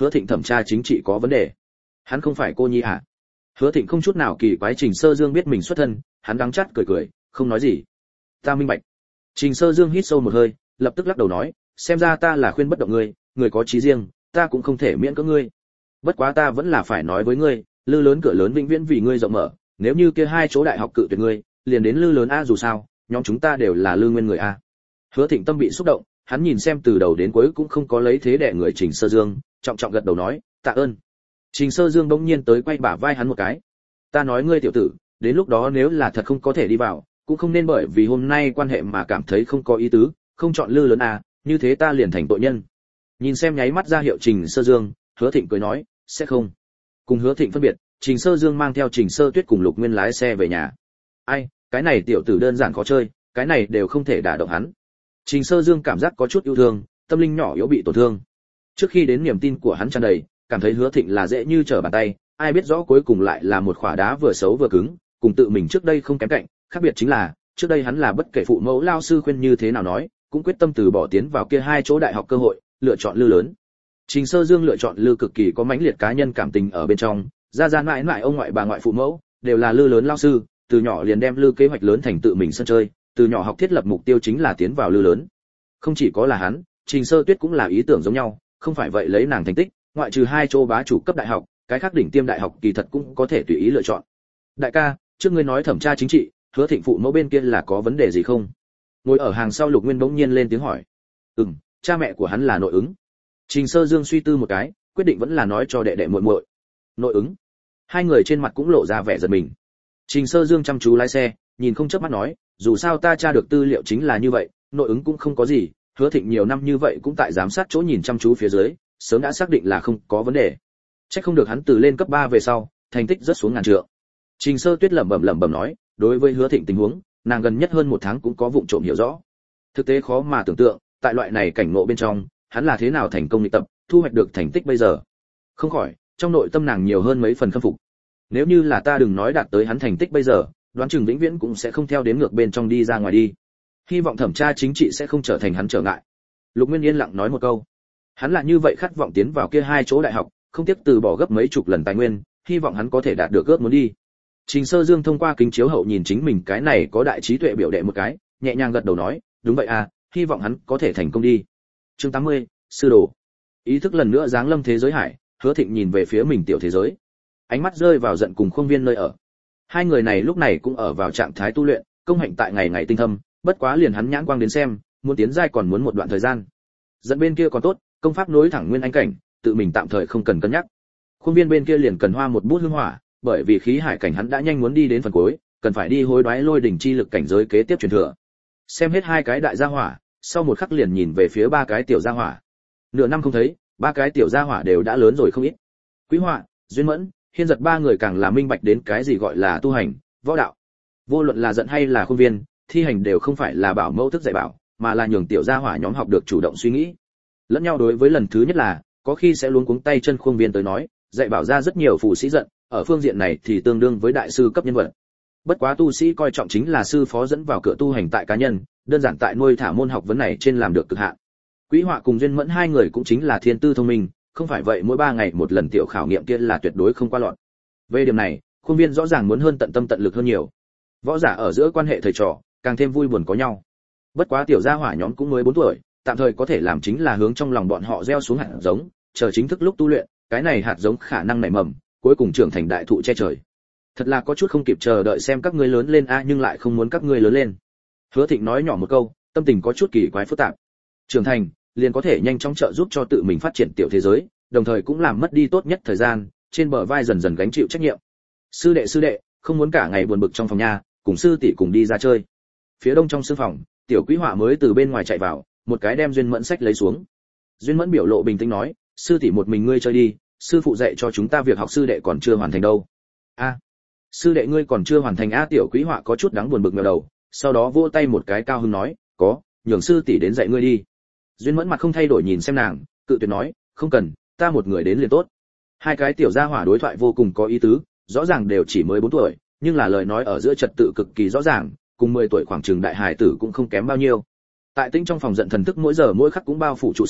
Hứa Thịnh thẩm tra chính trị có vấn đề. Hắn không phải cô nhi à? Hứa Thịnh không chút nào kỳ quái Trình Sơ Dương biết mình xuất thân, hắn đắng chát cười cười, không nói gì. Ta minh bạch. Trình Sơ Dương hít sâu một hơi, lập tức lắc đầu nói, xem ra ta là khuyên bất động ngươi, người có chí riêng, ta cũng không thể miễn cưỡng ngươi. Bất quá ta vẫn là phải nói với ngươi, lư lớn cửa lớn vĩnh viễn vì ngươi rộng mở, nếu như kia hai chỗ đại học cự tuyệt ngươi, liền đến lư lớn a, dù sao, nhóm chúng ta đều là lư nguyên người a. Hứa Thịnh tâm bị xúc động, hắn nhìn xem từ đầu đến cuối cũng không có lấy thế đẻ người Trình Sơ Dương, trọng trọng gật đầu nói, tạ ơn. Trình Sơ Dương bỗng nhiên tới quay bả vai hắn một cái. Ta nói ngươi tiểu tử, đến lúc đó nếu là thật không có thể đi vào, cũng không nên bởi vì hôm nay quan hệ mà cảm thấy không có ý tứ, không chọn lư lớn a, như thế ta liền thành tội nhân. Nhìn xem nháy mắt ra hiệu Trình Sơ Dương, Hứa Thịnh cười nói, sẽ không. Cùng Hứa Thịnh phân biệt, Trình Sơ Dương mang theo Trình Sơ Tuyết cùng Lục Nguyên lái xe về nhà. Ai, cái này tiểu tử đơn giản khó chơi, cái này đều không thể đả động hắn. Trình Sơ Dương cảm giác có chút yêu thương, tâm linh nhỏ yếu bị tổn thương. Trước khi đến niềm tin của hắn tràn đầy, cảm thấy Hứa Thịnh là dễ như trở bàn tay, ai biết rõ cuối cùng lại là một khỏa đá vừa xấu vừa cứng, cùng tự mình trước đây không kém cạnh, khác biệt chính là, trước đây hắn là bất kể phụ mẫu lao sư khuyên như thế nào nói, cũng quyết tâm từ bỏ tiến vào kia hai chỗ đại học cơ hội, lựa chọn lư lớn. Trình Sơ Dương lựa chọn lư cực kỳ có mãnh liệt cá nhân cảm tình ở bên trong, gia gia mãi mãi ông ngoại bà ngoại phụ mẫu đều là lư lớn lao sư, từ nhỏ liền đem lư kế hoạch lớn thành tự mình sân chơi, từ nhỏ học thiết lập mục tiêu chính là tiến vào lư lớn. Không chỉ có là hắn, Trình Sơ Tuyết cũng là ý tưởng giống nhau, không phải vậy lấy nàng thành tích, ngoại trừ hai chỗ bá chủ cấp đại học, cái khác đỉnh tiêm đại học kỳ thật cũng có thể tùy ý lựa chọn. Đại ca, trước ngươi nói thẩm tra chính trị, Hứa Thịnh phụ mẫu bên kia là có vấn đề gì không? Ngồi ở hàng sau Lục Nguyên bỗng nhiên lên tiếng hỏi. Ừm, cha mẹ của hắn là nội ứng. Trình Sơ Dương suy tư một cái, quyết định vẫn là nói cho đệ đệ muội muội. Nội ứng? Hai người trên mặt cũng lộ ra vẻ giật mình. Trình Sơ Dương chăm chú lái xe, nhìn không chớp mắt nói, dù sao ta tra được tư liệu chính là như vậy, nội ứng cũng không có gì, Hứa Thịnh nhiều năm như vậy cũng tại giám sát chỗ nhìn chăm chú phía dưới, sớm đã xác định là không có vấn đề. Chắc không được hắn từ lên cấp ba về sau, thành tích rất xuống ngàn trượng. Trình Sơ Tuyết lẩm bẩm lẩm bẩm nói, đối với Hứa Thịnh tình huống, nàng gần nhất hơn một tháng cũng có vụng trộm hiểu rõ. Thực tế khó mà tưởng tượng, tại loại này cảnh ngộ bên trong, hắn là thế nào thành công luyện tập, thu hoạch được thành tích bây giờ. Không khỏi, trong nội tâm nàng nhiều hơn mấy phần khâm phục. Nếu như là ta đừng nói đạt tới hắn thành tích bây giờ, đoán chừng vĩnh viễn cũng sẽ không theo đến ngược bên trong đi ra ngoài đi. Hy vọng thẩm tra chính trị sẽ không trở thành hắn trở ngại. Lục Nguyên yên lặng nói một câu. Hắn là như vậy khát vọng tiến vào kia hai chỗ đại học, không tiếc từ bỏ gấp mấy chục lần tài nguyên, hy vọng hắn có thể đạt được ước muốn đi. Trình Sơ Dương thông qua kính chiếu hậu nhìn chính mình cái này có đại trí tuệ biểu đệ một cái, nhẹ nhàng gật đầu nói, đúng vậy à, hy vọng hắn có thể thành công đi. Chương tám mươi, sư đồ. Ý thức lần nữa giáng lâm thế giới hải, Hứa Thịnh nhìn về phía mình tiểu thế giới. Ánh mắt rơi vào giận cùng Khuông Viên nơi ở. Hai người này lúc này cũng ở vào trạng thái tu luyện, công hạnh tại ngày ngày tinh thâm, bất quá liền hắn nhãn quang đến xem, muốn tiến giai còn muốn một đoạn thời gian. Dẫn bên kia còn tốt, công pháp nối thẳng nguyên anh cảnh, tự mình tạm thời không cần cân nhắc. Khuông Viên bên kia liền cần hoa một bút hương hỏa, bởi vì khí hải cảnh hắn đã nhanh muốn đi đến phần cuối, cần phải đi hối đoái lôi đỉnh chi lực cảnh giới kế tiếp truyền thừa. Xem hết hai cái đại gia hỏa, sau một khắc liền nhìn về phía ba cái tiểu gia hỏa. Nửa năm không thấy, ba cái tiểu gia hỏa đều đã lớn rồi không ít. Quý Họa, Duyên Mẫn, Hiên Giật ba người càng là minh bạch đến cái gì gọi là tu hành, võ đạo. Vô luận là giận hay là Khuông Viên, thi hành đều không phải là bảo mẫu thức dạy bảo, mà là nhường tiểu gia hỏa nhóm học được chủ động suy nghĩ. Lẫn nhau đối với lần thứ nhất là, có khi sẽ luống cuống tay chân Khuông Viên tới nói, dạy bảo ra rất nhiều phù sĩ giận, ở phương diện này thì tương đương với đại sư cấp nhân vật. Bất quá tu sĩ coi trọng chính là sư phó dẫn vào cửa tu hành tại cá nhân, đơn giản tại nuôi thả môn học vấn này trên làm được cực hạn. Quý Họa cùng Duyên Mẫn hai người cũng chính là thiên tư thông minh, không phải vậy mỗi ba ngày một lần tiểu khảo nghiệm kia là tuyệt đối không qua lọt. Về điểm này, Khuông Viên rõ ràng muốn hơn tận tâm tận lực hơn nhiều. Võ giả ở giữa quan hệ thầy trò, càng thêm vui buồn có nhau. Bất quá tiểu gia hỏa nhóm cũng mới bốn tuổi, tạm thời có thể làm chính là hướng trong lòng bọn họ gieo xuống hạt giống, chờ chính thức lúc tu luyện, cái này hạt giống khả năng nảy mầm, cuối cùng trưởng thành đại thụ che trời. Thật là có chút không kịp chờ đợi xem các ngươi lớn lên a, nhưng lại không muốn các ngươi lớn lên. Hứa Thịnh nói nhỏ một câu, tâm tình có chút kỳ quái phức tạp. Trưởng thành, liền có thể nhanh chóng trợ giúp cho tự mình phát triển tiểu thế giới, đồng thời cũng làm mất đi tốt nhất thời gian, trên bờ vai dần dần gánh chịu trách nhiệm. Sư đệ sư đệ, không muốn cả ngày buồn bực trong phòng nhà, cùng sư tỷ cùng đi ra chơi. Phía đông trong sương phòng, tiểu Quý Họa mới từ bên ngoài chạy vào, một cái đem Duyên Mẫn sách lấy xuống. Duyên Mẫn biểu lộ bình tĩnh nói, sư tỷ một mình ngươi chơi đi, sư phụ dạy cho chúng ta việc học sư đệ còn chưa hoàn thành đâu. A, sư đệ ngươi còn chưa hoàn thành a? Tiểu Quý Họa có chút đáng buồn bực ngẩng đầu, sau đó vỗ tay một cái cao hứng nói, có, nhường sư tỷ đến dạy ngươi đi. Duyên Mẫn mặt không thay đổi nhìn xem nàng, cự tuyệt nói, không cần, ta một người đến liền tốt. Hai cái tiểu gia hỏa đối thoại vô cùng có ý tứ, rõ ràng đều chỉ mới bốn tuổi, nhưng là lời nói ở giữa trật tự cực kỳ rõ ràng, cùng mười tuổi khoảng chừng đại hài tử cũng không kém bao nhiêu. Tại tinh trong phòng giận thần thức mỗi giờ mỗi khắc cũng bao phủ trụ sở,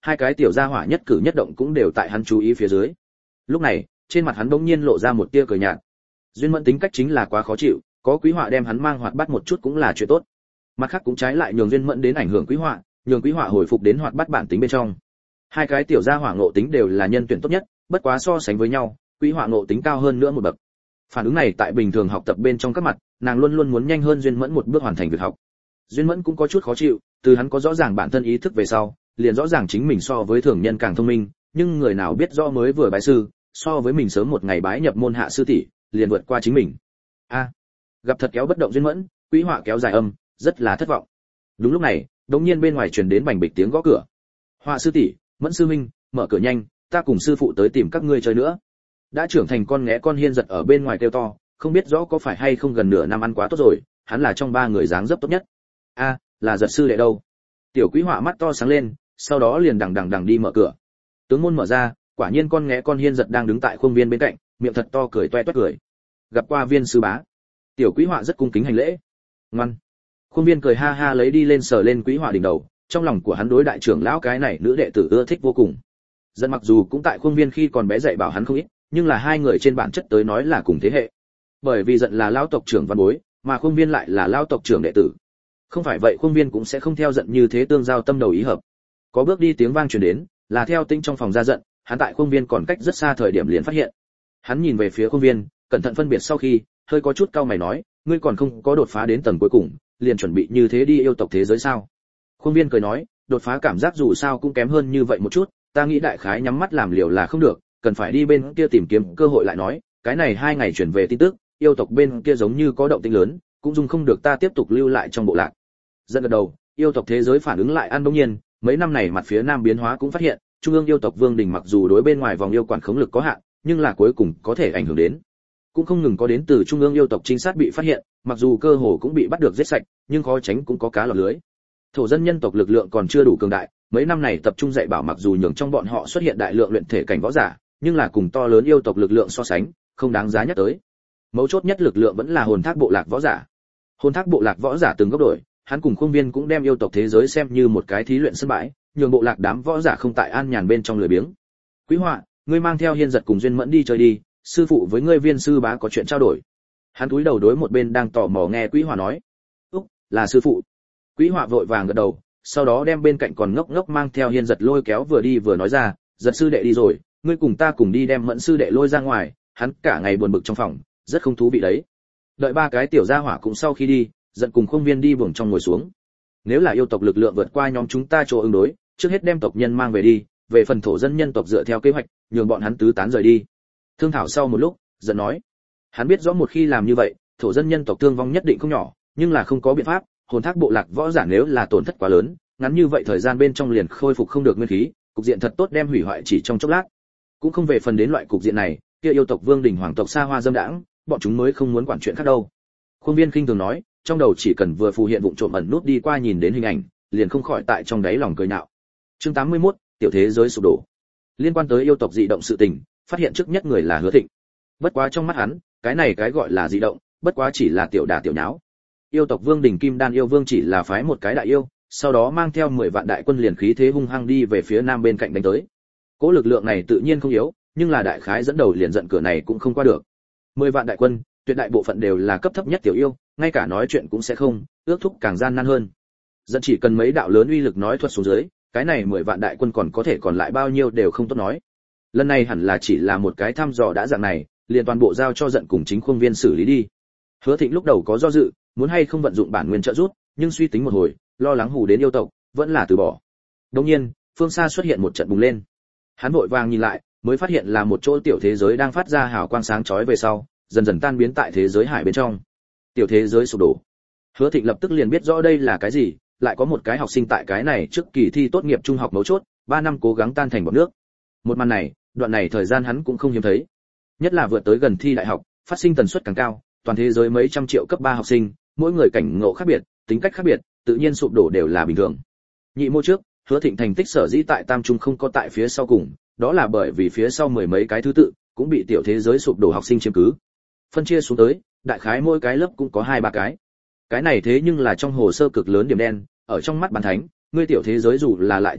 hai cái tiểu gia hỏa nhất cử nhất động cũng đều tại hắn chú ý phía dưới. Lúc này, trên mặt hắn bỗng nhiên lộ ra một tia cười nhạt. Duyên Mẫn tính cách chính là quá khó chịu, có Quý Họa đem hắn mang hoạt bát một chút cũng là chuyện tốt. Mặt khác cũng trái lại nhường Duyên Mẫn đến ảnh hưởng Quý Họa, nhường Quý Họa hồi phục đến hoạt bát bản tính bên trong. Hai cái tiểu gia hỏa ngộ tính đều là nhân tuyển tốt nhất, bất quá so sánh với nhau, Quý Họa ngộ tính cao hơn nữa một bậc. Phản ứng này tại bình thường học tập bên trong các mặt, nàng luôn luôn muốn nhanh hơn Duyên Mẫn một bước hoàn thành việc học. Duyên Mẫn cũng có chút khó chịu, từ hắn có rõ ràng bản thân ý thức về sau, liền rõ ràng chính mình so với thường nhân càng thông minh, nhưng người nào biết rõ mới vừa bái sư, so với mình sớm một ngày bái nhập môn hạ sư tỷ, liền vượt qua chính mình. A, gặp thật kéo bất động Duyên Mẫn, Quý Họa kéo dài âm, rất là thất vọng. Đúng lúc này, đột nhiên bên ngoài truyền đến bành bịch tiếng gõ cửa. Họa sư tỷ, Mẫn sư huynh, mở cửa nhanh, ta cùng sư phụ tới tìm các ngươi chơi nữa. Đã trưởng thành con nghé con Hiên Giật ở bên ngoài kêu to, không biết rõ có phải hay không gần nửa năm ăn quá tốt rồi, hắn là trong ba người dáng dấp tốt nhất. A, là Giật sư đệ đâu? Tiểu Quý Họa mắt to sáng lên, sau đó liền đằng đằng đằng đi mở cửa. Tướng môn mở ra, quả nhiên con nghé con Hiên Giật đang đứng tại khuôn viên bên cạnh, miệng thật to cười toe toét cười. Gặp qua viên sư bá. Tiểu Quý Họa rất cung kính hành lễ. Ngoan. Khuôn viên cười ha ha lấy đi lên sờ lên Quý Họa đỉnh đầu, trong lòng của hắn đối đại trưởng lão cái này nữ đệ tử ưa thích vô cùng. Dân mặc dù cũng tại khuôn viên khi còn bé dạy bảo hắn không ít, nhưng là hai người trên bản chất tới nói là cùng thế hệ. Bởi vì Giận là lão tộc trưởng văn bối, mà khuôn viên lại là lão tộc trưởng đệ tử. Không phải vậy khuôn viên cũng sẽ không theo Giận như thế tương giao tâm đầu ý hợp. Có bước đi tiếng vang truyền đến, là theo Tĩnh trong phòng ra Giận, hắn tại khuôn viên còn cách rất xa thời điểm liền phát hiện. Hắn nhìn về phía khuôn viên, cẩn thận phân biệt sau khi, hơi có chút cau mày nói, ngươi còn không có đột phá đến tầng cuối cùng, liền chuẩn bị như thế đi yêu tộc thế giới sao? Khuôn viên cười nói, đột phá cảm giác dù sao cũng kém hơn như vậy một chút, ta nghĩ đại khái nhắm mắt làm liều là không được, cần phải đi bên kia tìm kiếm cơ hội lại nói, cái này hai ngày chuyển về tin tức, yêu tộc bên kia giống như có động tĩnh lớn, cũng dung không được ta tiếp tục lưu lại trong bộ lạc. Dẫn gật đầu, yêu tộc thế giới phản ứng lại ăn bỗng nhiên, mấy năm này mặt phía nam biến hóa cũng phát hiện, trung ương yêu tộc Vương Đình mặc dù đối bên ngoài vòng yêu quản khống lực có hạn, nhưng là cuối cùng có thể ảnh hưởng đến. Cũng không ngừng có đến từ trung ương yêu tộc trinh sát bị phát hiện, mặc dù cơ hồ cũng bị bắt được giết sạch, nhưng khó tránh cũng có cá lọt lưới. Thổ dân nhân tộc lực lượng còn chưa đủ cường đại, mấy năm này tập trung dạy bảo mặc dù nhường trong bọn họ xuất hiện đại lượng luyện thể cảnh võ giả, nhưng là cùng to lớn yêu tộc lực lượng so sánh, không đáng giá nhắc tới. Mấu chốt nhất lực lượng vẫn là hồn thác bộ lạc võ giả. Hồn thác bộ lạc võ giả từng gấp đổi, hắn cùng Khuôn Viên cũng đem yêu tộc thế giới xem như một cái thí luyện sân bãi, nhường bộ lạc đám võ giả không tại an nhàn bên trong lười biếng. Quý Họa, ngươi mang theo Hiên Giật cùng Duyên Mẫn đi chơi đi, sư phụ với ngươi Viên sư bá có chuyện trao đổi. Hắn cúi đầu đối một bên đang tò mò nghe Quý Họa nói. Úc, là sư phụ. Quý Họa vội vàng gật đầu, sau đó đem bên cạnh còn ngốc ngốc mang theo Hiên Giật lôi kéo vừa đi vừa nói ra, Giật sư đệ đi rồi, ngươi cùng ta cùng đi đem Mẫn sư đệ lôi ra ngoài, hắn cả ngày buồn bực trong phòng, rất không thú vị đấy. Đợi ba cái tiểu gia hỏa cũng sau khi đi, Giận cùng Khuôn Viên đi buồng trong ngồi xuống. Nếu là yêu tộc lực lượng vượt qua nhóm chúng ta chỗ ứng đối, trước hết đem tộc nhân mang về đi, về phần thổ dân nhân tộc dựa theo kế hoạch, nhường bọn hắn tứ tán rời đi. Thương thảo sau một lúc, Giận nói, hắn biết rõ một khi làm như vậy, thổ dân nhân tộc thương vong nhất định không nhỏ, nhưng là không có biện pháp, hồn thác bộ lạc võ giả nếu là tổn thất quá lớn, ngắn như vậy thời gian bên trong liền khôi phục không được nguyên khí, cục diện thật tốt đem hủy hoại chỉ trong chốc lát. Cũng không về phần đến loại cục diện này, kia yêu tộc Vương Đình hoàng tộc xa hoa dâm đãng, bọn chúng mới không muốn quản chuyện khác đâu. Khuôn Viên khinh thường nói, trong đầu chỉ cần vừa phù hiện vụng trộm ẩn nút đi qua nhìn đến hình ảnh, liền không khỏi tại trong đáy lòng cười nhạo. Chương tám mươi mốt, tiểu thế giới sụp đổ. Liên quan tới yêu tộc dị động sự tình, phát hiện trước nhất người là Hứa Thịnh. Bất quá trong mắt hắn, cái này cái gọi là dị động, bất quá chỉ là tiểu đả tiểu nháo. Yêu tộc Vương Đình Kim Đan yêu vương chỉ là phái một cái đại yêu, sau đó mang theo mười vạn đại quân liền khí thế hung hăng đi về phía nam bên cạnh đánh tới. Cố lực lượng này tự nhiên không yếu, nhưng là đại khái dẫn đầu liền giận cửa này cũng không qua được. mười vạn đại quân, tuyệt đại bộ phận đều là cấp thấp nhất tiểu yêu, ngay cả nói chuyện cũng sẽ không, ước thúc càng gian nan hơn. Dẫn chỉ cần mấy đạo lớn uy lực nói thuật xuống dưới, cái này mười vạn đại quân còn có thể còn lại bao nhiêu đều không tốt nói. Lần này hẳn là chỉ là một cái thăm dò đã dạng này, liền toàn bộ giao cho Giận cùng chính Khuôn Viên xử lý đi. Hứa Thịnh lúc đầu có do dự, muốn hay không vận dụng bản nguyên trợ giúp, nhưng suy tính một hồi, lo lắng hù đến yêu tộc, vẫn là từ bỏ. Đương nhiên, phương xa xuất hiện một trận bùng lên. Hắn vội vàng nhìn lại, mới phát hiện là một chỗ tiểu thế giới đang phát ra hào quang sáng chói về sau, dần dần tan biến tại thế giới hải bên trong. Tiểu thế giới sụp đổ. Hứa Thịnh lập tức liền biết rõ đây là cái gì, lại có một cái học sinh tại cái này trước kỳ thi tốt nghiệp trung học mấu chốt, ba năm cố gắng tan thành bọt nước. Một màn này, đoạn này thời gian hắn cũng không hiếm thấy. Nhất là vượt tới gần thi đại học, phát sinh tần suất càng cao, toàn thế giới mấy trăm triệu cấp ba học sinh, mỗi người cảnh ngộ khác biệt, tính cách khác biệt, tự nhiên sụp đổ đều là bình thường. Nhị mô trước, Hứa Thịnh thành tích sở dĩ tại tam trung không có tại phía sau cùng, đó là bởi vì phía sau mười mấy cái thứ tự cũng bị tiểu thế giới sụp đổ học sinh chiếm cứ. Phân chia xuống tới, đại khái mỗi cái lớp cũng có hai ba cái. Cái này thế nhưng là trong hồ sơ cực lớn điểm đen, ở trong mắt bán thánh, ngươi tiểu thế giới dù là lại chênh lệch,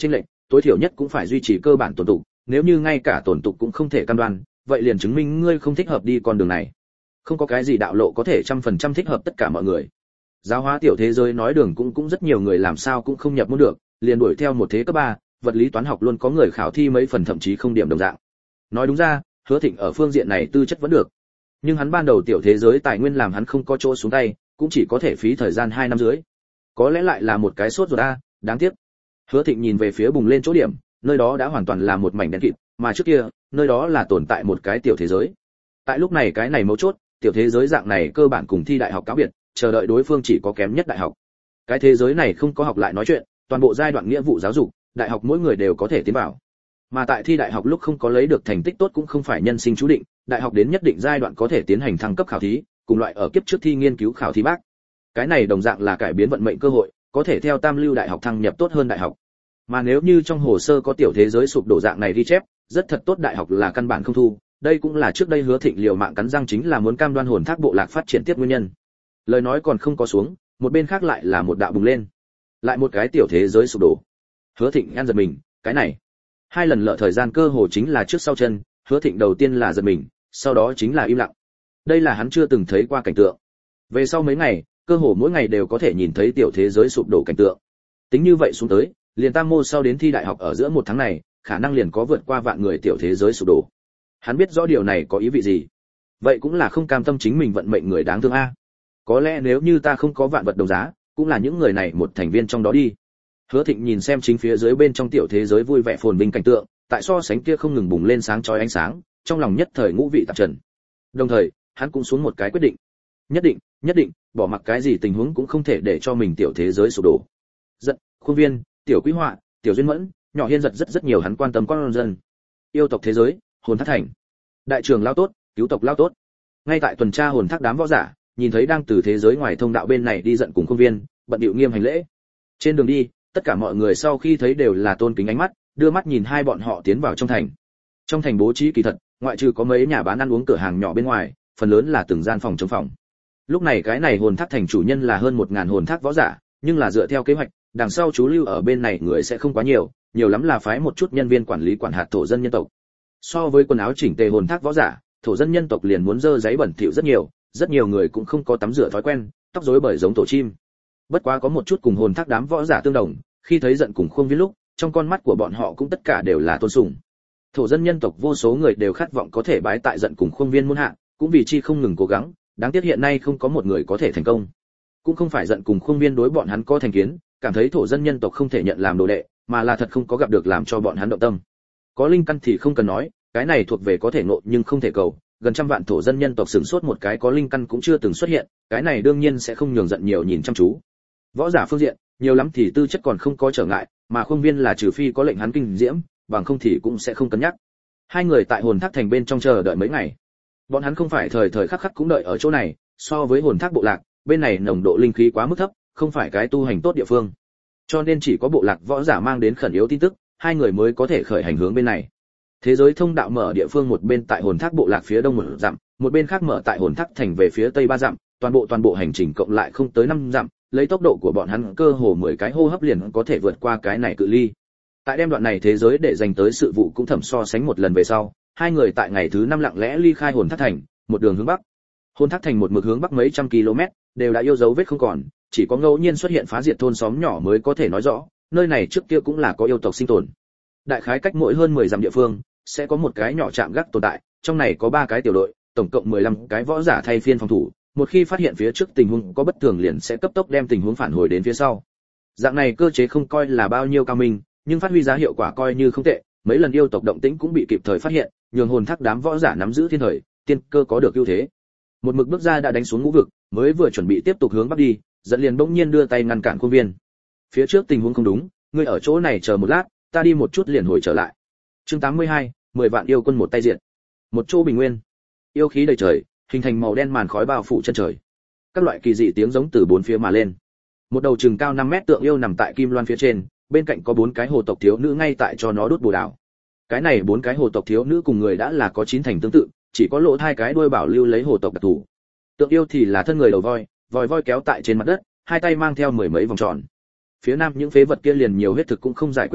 tối thiểu nhất cũng phải duy trì cơ bản tổn tục, nếu như ngay cả tổn tục cũng không thể cam đoan, vậy liền chứng minh ngươi không thích hợp đi con đường này. Không có cái gì đạo lộ có thể trăm phần trăm thích hợp tất cả mọi người. Giáo hóa tiểu thế giới nói đường cũng cũng rất nhiều người làm sao cũng không nhập môn được, liền đuổi theo một thế cấp ba, vật lý toán học luôn có người khảo thi mấy phần thậm chí không điểm đồng dạng. Nói đúng ra, Hứa Thịnh ở phương diện này tư chất vẫn được. Nhưng hắn ban đầu tiểu thế giới tài nguyên làm hắn không có chỗ xuống tay, cũng chỉ có thể phí thời gian hai năm dưới. Có lẽ lại là một cái sốt ruột a, đáng tiếc. Hứa Thịnh nhìn về phía bùng lên chỗ điểm, nơi đó đã hoàn toàn là một mảnh đen kịt, mà trước kia, nơi đó là tồn tại một cái tiểu thế giới. Tại lúc này cái này mấu chốt, tiểu thế giới dạng này cơ bản cùng thi đại học cáo biệt, chờ đợi đối phương chỉ có kém nhất đại học. Cái thế giới này không có học lại nói chuyện, toàn bộ giai đoạn nghĩa vụ giáo dục, đại học mỗi người đều có thể tiến vào. Mà tại thi đại học lúc không có lấy được thành tích tốt cũng không phải nhân sinh chú định, đại học đến nhất định giai đoạn có thể tiến hành thăng cấp khảo thí, cùng loại ở kiếp trước thi nghiên cứu khảo thí bác. Cái này đồng dạng là cải biến vận mệnh cơ hội, có thể theo tam lưu đại học thăng nhập tốt hơn đại học. Mà nếu như trong hồ sơ có tiểu thế giới sụp đổ dạng này ghi chép, rất thật tốt đại học là căn bản không thu, đây cũng là trước đây Hứa Thịnh liều mạng cắn răng chính là muốn cam đoan hồn thác bộ lạc phát triển tiếp nguyên nhân. Lời nói còn không có xuống, một bên khác lại là một đạo bùng lên, lại một cái tiểu thế giới sụp đổ. Hứa Thịnh ăn giật mình, cái này hai lần lỡ thời gian cơ hồ chính là trước sau chân. Hứa Thịnh đầu tiên là giật mình, sau đó chính là im lặng. Đây là hắn chưa từng thấy qua cảnh tượng. Về sau mấy ngày, cơ hồ mỗi ngày đều có thể nhìn thấy tiểu thế giới sụp đổ cảnh tượng. Tính như vậy xuống tới, liền tam mô sau đến thi đại học ở giữa một tháng này, khả năng liền có vượt qua vạn người tiểu thế giới sụp đổ. Hắn biết rõ điều này có ý vị gì. Vậy cũng là không cam tâm chính mình vận mệnh người đáng thương a. Có lẽ nếu như ta không có vạn vật đồng giá, cũng là những người này một thành viên trong đó đi. Hứa Thịnh nhìn xem chính phía dưới bên trong tiểu thế giới vui vẻ phồn vinh cảnh tượng, tại so sánh kia không ngừng bùng lên sáng chói ánh sáng, trong lòng nhất thời ngũ vị tạp trần. Đồng thời, hắn cũng xuống một cái quyết định. Nhất định, nhất định, bỏ mặc cái gì tình huống cũng không thể để cho mình tiểu thế giới sụp đổ. Giận, khuôn viên, tiểu quý họa, tiểu duyên mẫn, nhỏ hiên giật rất rất nhiều hắn quan tâm con dân. Yêu tộc thế giới, hồn thác thành. Đại trưởng lao tốt, cứu tộc lao tốt. Ngay tại tuần tra hồn thác đám võ giả, nhìn thấy đang từ thế giới ngoài thông đạo bên này đi giận cùng khuôn viên, bận điệu nghiêm hành lễ. Trên đường đi, tất cả mọi người sau khi thấy đều là tôn kính ánh mắt, đưa mắt nhìn hai bọn họ tiến vào trong thành. Trong thành bố trí kỳ thật, ngoại trừ có mấy nhà bán ăn uống cửa hàng nhỏ bên ngoài, phần lớn là từng gian phòng chống phòng. Lúc này cái này hồn thác thành chủ nhân là hơn một ngàn hồn thác võ giả, nhưng là dựa theo kế hoạch, đằng sau chú lưu ở bên này người sẽ không quá nhiều, nhiều lắm là phái một chút nhân viên quản lý quản hạt thổ dân nhân tộc. So với quần áo chỉnh tề hồn thác võ giả, thổ dân nhân tộc liền muốn dơ giấy bẩn thỉu rất nhiều, rất nhiều người cũng không có tắm rửa thói quen, tóc rối bời giống tổ chim. Bất quá có một chút cùng hồn thác đám võ giả tương đồng, khi thấy giận cùng khuôn viên lúc, trong con mắt của bọn họ cũng tất cả đều là tôn sùng. Thổ dân nhân tộc vô số người đều khát vọng có thể bái tại giận cùng khuôn viên muôn hạ, cũng vì chi không ngừng cố gắng, đáng tiếc hiện nay không có một người có thể thành công. Cũng không phải giận cùng khuôn viên đối bọn hắn có thành kiến, cảm thấy thổ dân nhân tộc không thể nhận làm đồ đệ, mà là thật không có gặp được làm cho bọn hắn động tâm. Có linh căn thì không cần nói, cái này thuộc về có thể ngộ nhưng không thể cầu, gần trăm vạn thổ dân nhân tộc sửng sốt một cái có linh căn cũng chưa từng xuất hiện, cái này đương nhiên sẽ không nhường giận nhiều nhìn chăm chú. Võ giả phương diện, nhiều lắm thì tư chất còn không có trở ngại, mà khuôn viên là trừ phi có lệnh hắn kinh diễm, bằng không thì cũng sẽ không cân nhắc. Hai người tại hồn thác thành bên trong chờ đợi mấy ngày. Bọn hắn không phải thời thời khắc khắc cũng đợi ở chỗ này, so với hồn thác bộ lạc, bên này nồng độ linh khí quá mức thấp, không phải cái tu hành tốt địa phương. Cho nên chỉ có bộ lạc võ giả mang đến khẩn yếu tin tức, hai người mới có thể khởi hành hướng bên này. Thế giới thông đạo mở địa phương một bên tại hồn thác bộ lạc phía đông một dặm, một bên khác mở tại hồn thác thành về phía tây ba dặm, toàn bộ toàn bộ hành trình cộng lại không tới năm dặm, lấy tốc độ của bọn hắn cơ hồ mười cái hô hấp liền có thể vượt qua cái này cự ly. Tại đem đoạn này thế giới để dành tới sự vụ cũng thẩm so sánh một lần về sau, hai người tại ngày thứ năm lặng lẽ ly khai hồn thác thành, một đường hướng bắc. Hồn thác thành một mực hướng bắc mấy trăm km, đều đã yêu dấu vết không còn, chỉ có ngẫu nhiên xuất hiện phá diệt thôn xóm nhỏ mới có thể nói rõ, nơi này trước kia cũng là có yêu tộc sinh tồn. Đại khái cách mỗi hơn mười dặm địa phương, sẽ có một cái nhỏ trạm gác tồn tại, trong này có ba cái tiểu đội, tổng cộng mười lăm cái võ giả thay phiên phòng thủ, một khi phát hiện phía trước tình huống có bất thường liền sẽ cấp tốc đem tình huống phản hồi đến phía sau. Dạng này cơ chế không coi là bao nhiêu cao minh, nhưng phát huy ra hiệu quả coi như không tệ, mấy lần yêu tộc động tĩnh cũng bị kịp thời phát hiện, nhường hồn thác đám võ giả nắm giữ thiên thời, tiên cơ có được ưu thế. Một mực bước ra đã đánh xuống ngũ vực, mới vừa chuẩn bị tiếp tục hướng bắc đi, dẫn liền bỗng nhiên đưa tay ngăn cản khuôn viên. Phía trước tình huống không đúng, ngươi ở chỗ này chờ một lát, ta đi một chút liền hồi trở lại. Chương tám mươi hai, mười vạn yêu quân một tay diệt. Một chỗ bình nguyên, yêu khí đầy trời, hình thành màu đen màn khói bao phủ chân trời. Các loại kỳ dị tiếng giống từ bốn phía mà lên. Một đầu chừng cao năm mét tượng yêu nằm tại kim loan phía trên, bên cạnh có bốn cái hồ tộc thiếu nữ ngay tại cho nó đốt bồ đào. Cái này bốn cái hồ tộc thiếu nữ cùng người đã là có chín thành tương tự, chỉ có lỗ hai cái đuôi bảo lưu lấy hồ tộc đặc thù. Tượng yêu thì là thân người đầu voi, vòi voi kéo tại trên mặt đất, hai tay mang theo mười mấy vòng tròn. Phía nam những phế vật kia liền nhiều huyết thực cũng không giải quyết được,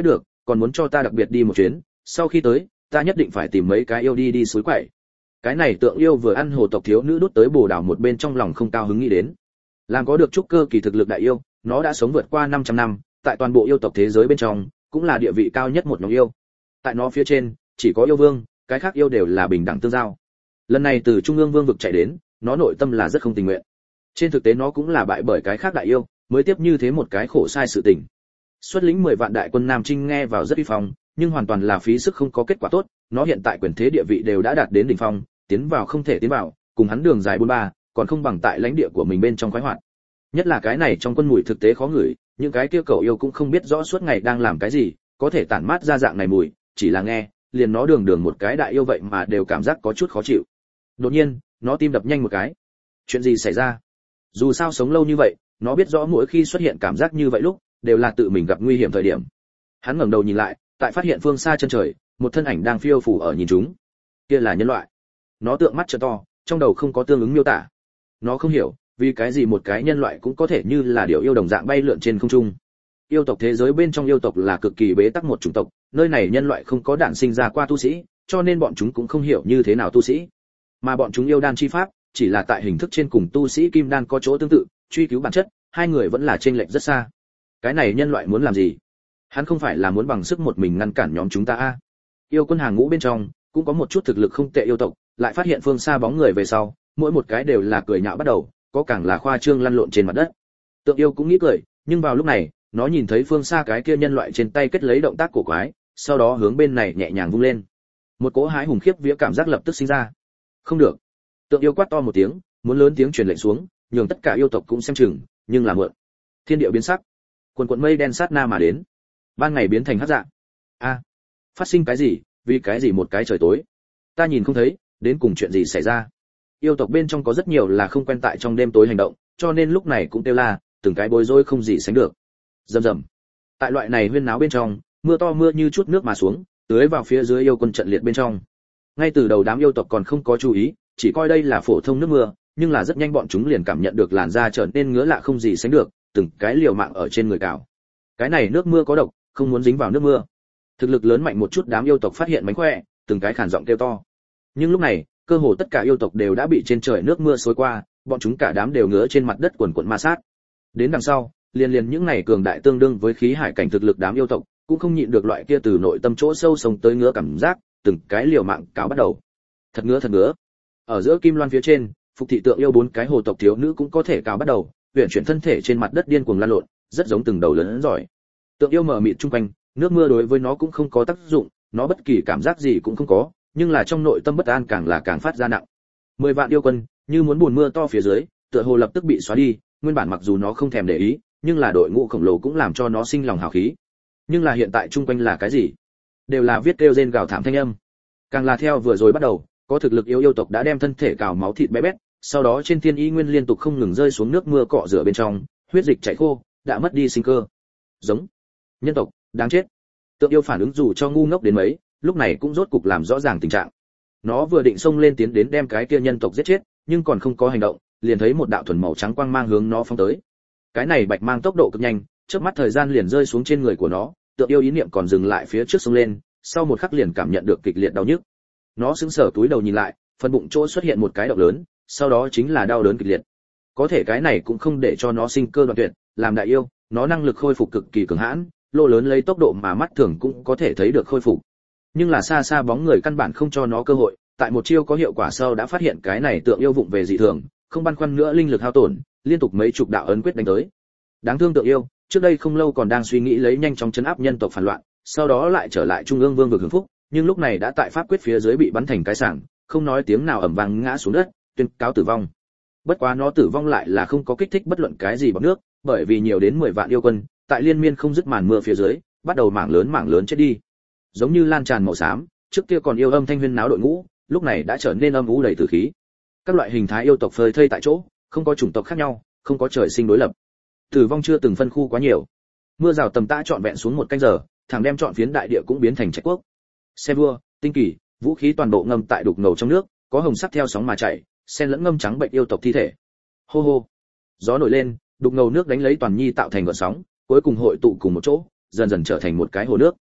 còn muốn cho ta đặc biệt đi một chuyến, sau khi tới, ta nhất định phải tìm mấy cái yêu đi đi suối quậy. Cái này tượng yêu vừa ăn hồ tộc thiếu nữ đút tới bồ đào một bên trong lòng không cao hứng nghĩ đến. Làm có được trúc cơ kỳ thực lực đại yêu, nó đã sống vượt qua năm trăm năm, tại toàn bộ yêu tộc thế giới bên trong, cũng là địa vị cao nhất một nhóm yêu. Tại nó phía trên, chỉ có yêu vương, cái khác yêu đều là bình đẳng tương giao. Lần này từ trung ương vương vực chạy đến, nó nội tâm là rất không tình nguyện. Trên thực tế nó cũng là bại bởi cái khác đại yêu, mới tiếp như thế một cái khổ sai sự tình. Xuất lĩnh mười vạn đại quân Nam Trinh nghe vào rất uy phong, nhưng hoàn toàn là phí sức không có kết quả tốt, nó hiện tại quyền thế địa vị đều đã đạt đến đỉnh phong, tiến vào không thể tiến vào, cùng hắn đường dài bốn ba, còn không bằng tại lãnh địa của mình bên trong khoái hoạt. Nhất là cái này trong quân mùi thực tế khó ngửi, những cái kia cậu yêu cũng không biết rõ suốt ngày đang làm cái gì, có thể tản mát ra dạng này mùi, chỉ là nghe, liền nó đường đường một cái đại yêu vậy mà đều cảm giác có chút khó chịu. Đột nhiên, nó tim đập nhanh một cái. Chuyện gì xảy ra? Dù sao sống lâu như vậy, nó biết rõ mỗi khi xuất hiện cảm giác như vậy lúc, đều là tự mình gặp nguy hiểm thời điểm. Hắn ngẩng đầu nhìn lại, tại phát hiện phương xa chân trời, một thân ảnh đang phiêu phù ở nhìn chúng. Kia là nhân loại. Nó trợn mắt trợ to, trong đầu không có tương ứng miêu tả. Nó không hiểu, vì cái gì một cái nhân loại cũng có thể như là điều yêu đồng dạng bay lượn trên không trung. Yêu tộc thế giới bên trong yêu tộc là cực kỳ bế tắc một chủng tộc, nơi này nhân loại không có đản sinh ra qua tu sĩ, cho nên bọn chúng cũng không hiểu như thế nào tu sĩ. Mà bọn chúng yêu đan chi pháp, chỉ là tại hình thức trên cùng tu sĩ kim đan có chỗ tương tự, truy cứu bản chất, hai người vẫn là chênh lệch rất xa. Cái này nhân loại muốn làm gì? Hắn không phải là muốn bằng sức một mình ngăn cản nhóm chúng ta a? Yêu quân hàng ngũ bên trong cũng có một chút thực lực không tệ yêu tộc, lại phát hiện phương xa bóng người về sau, mỗi một cái đều là cười nhạo bắt đầu, có càng là khoa trương lăn lộn trên mặt đất. Tượng yêu cũng nghĩ cười, nhưng vào lúc này, nó nhìn thấy phương xa cái kia nhân loại trên tay kết lấy động tác cổ quái, sau đó hướng bên này nhẹ nhàng vung lên. Một cỗ hái hùng khiếp vía cảm giác lập tức sinh ra. Không được. Tượng yêu quát to một tiếng, muốn lớn tiếng truyền lệnh xuống, nhường tất cả yêu tộc cũng xem chừng, nhưng là muộn. Thiên địa biến sắc, quần quần mây đen sát na mà đến. Ban ngày biến thành hắc dạng. A, phát sinh cái gì? Vì cái gì một cái trời tối? Ta nhìn không thấy, đến cùng chuyện gì xảy ra? Yêu tộc bên trong có rất nhiều là không quen tại trong đêm tối hành động, cho nên lúc này cũng kêu la, từng cái bối rối không gì sánh được. Rầm rầm. Tại loại này huyên náo bên trong, mưa to mưa như chút nước mà xuống, tưới vào phía dưới yêu quân trận liệt bên trong. Ngay từ đầu đám yêu tộc còn không có chú ý, chỉ coi đây là phổ thông nước mưa, nhưng là rất nhanh bọn chúng liền cảm nhận được làn da trở nên ngứa lạ không gì sánh được, từng cái liều mạng ở trên người cào. Cái này nước mưa có độc, không muốn dính vào nước mưa. Thực lực lớn mạnh một chút đám yêu tộc phát hiện mánh khỏe, từng cái khản giọng kêu to. Nhưng lúc này, cơ hồ tất cả yêu tộc đều đã bị trên trời nước mưa xối qua, bọn chúng cả đám đều ngứa trên mặt đất quần quần ma sát. Đến đằng sau, liền liền những này cường đại tương đương với khí hải cảnh thực lực đám yêu tộc, cũng không nhịn được loại kia từ nội tâm chỗ sâu sống tới ngứa cảm giác, từng cái liều mạng cào bắt đầu. Thật ngứa thật ngứa. Ở giữa kim loan phía trên, phục thị tượng yêu bốn cái hồ tộc thiếu nữ cũng có thể cào bắt đầu, huyền chuyển thân thể trên mặt đất điên cuồng lăn lộn, rất giống từng đầu lớn giỏi. Tượng yêu mở mịt chung quanh, nước mưa đối với nó cũng không có tác dụng, nó bất kỳ cảm giác gì cũng không có, nhưng là trong nội tâm bất an càng là càng phát ra nặng. Mười vạn yêu quân, như muốn buồn mưa to phía dưới, tựa hồ lập tức bị xóa đi, nguyên bản mặc dù nó không thèm để ý, nhưng là đội ngũ khổng lồ cũng làm cho nó sinh lòng hào khí. Nhưng là hiện tại chung quanh là cái gì? Đều là viết kêu rên gào thảm thanh âm. Càng là theo vừa rồi bắt đầu, có thực lực yêu yêu tộc đã đem thân thể cào máu thịt bé bét, sau đó trên thiên y nguyên liên tục không ngừng rơi xuống nước mưa cọ rửa bên trong, huyết dịch chảy khô, đã mất đi sinh cơ. Giống nhân tộc, đáng chết. Tượng yêu phản ứng dù cho ngu ngốc đến mấy, lúc này cũng rốt cục làm rõ ràng tình trạng. Nó vừa định xông lên tiến đến đem cái kia nhân tộc giết chết, nhưng còn không có hành động, liền thấy một đạo thuần màu trắng quang mang hướng nó phóng tới. Cái này bạch mang tốc độ cực nhanh, chớp mắt thời gian liền rơi xuống trên người của nó, tượng yêu ý niệm còn dừng lại phía trước xông lên, sau một khắc liền cảm nhận được kịch liệt đau nhức. Nó sững sờ túi đầu nhìn lại, phần bụng chỗ xuất hiện một cái động lớn, sau đó chính là đau đớn kịch liệt. Có thể cái này cũng không để cho nó sinh cơ đoạn tuyệt, làm đại yêu, nó năng lực khôi phục cực kỳ cường hãn, lô lớn lấy tốc độ mà mắt thường cũng có thể thấy được khôi phục. Nhưng là xa xa bóng người căn bản không cho nó cơ hội, tại một chiêu có hiệu quả sau đã phát hiện cái này tượng yêu vụng về dị thường, không băn khoăn nữa linh lực hao tổn, liên tục mấy chục đạo ấn quyết đánh tới. Đáng thương tượng yêu, trước đây không lâu còn đang suy nghĩ lấy nhanh chóng chấn áp nhân tộc phản loạn, sau đó lại trở lại trung ương vương vực hưởng phúc, nhưng lúc này đã tại pháp quyết phía dưới bị bắn thành cái sảng, không nói tiếng nào ầm vang ngã xuống đất, tuyên cáo tử vong. Bất quá nó tử vong lại là không có kích thích bất luận cái gì bằng nước, bởi vì nhiều đến mười vạn yêu quân, tại liên miên không dứt màn mưa phía dưới, bắt đầu mảng lớn mảng lớn chết đi. Giống như lan tràn màu xám, trước kia còn yêu âm thanh huyên náo đội ngũ, lúc này đã trở nên âm u đầy tử khí. Các loại hình thái yêu tộc phơi thây tại chỗ, không có chủng tộc khác nhau, không có trời sinh đối lập. Tử vong chưa từng phân khu quá nhiều. Mưa rào tầm tã trọn vẹn xuống một canh giờ, thẳng đem trọn phiến đại địa cũng biến thành trạch quốc. Xe vua, tinh kỳ, vũ khí toàn bộ ngâm tại đục ngầu trong nước, có hồng sắc theo sóng mà chảy, xen lẫn ngâm trắng bệnh yêu tộc thi thể. Hô hô. Gió nổi lên, đục ngầu nước đánh lấy toàn nhi tạo thành gợn sóng, cuối cùng hội tụ cùng một chỗ, dần dần trở thành một cái hồ nước.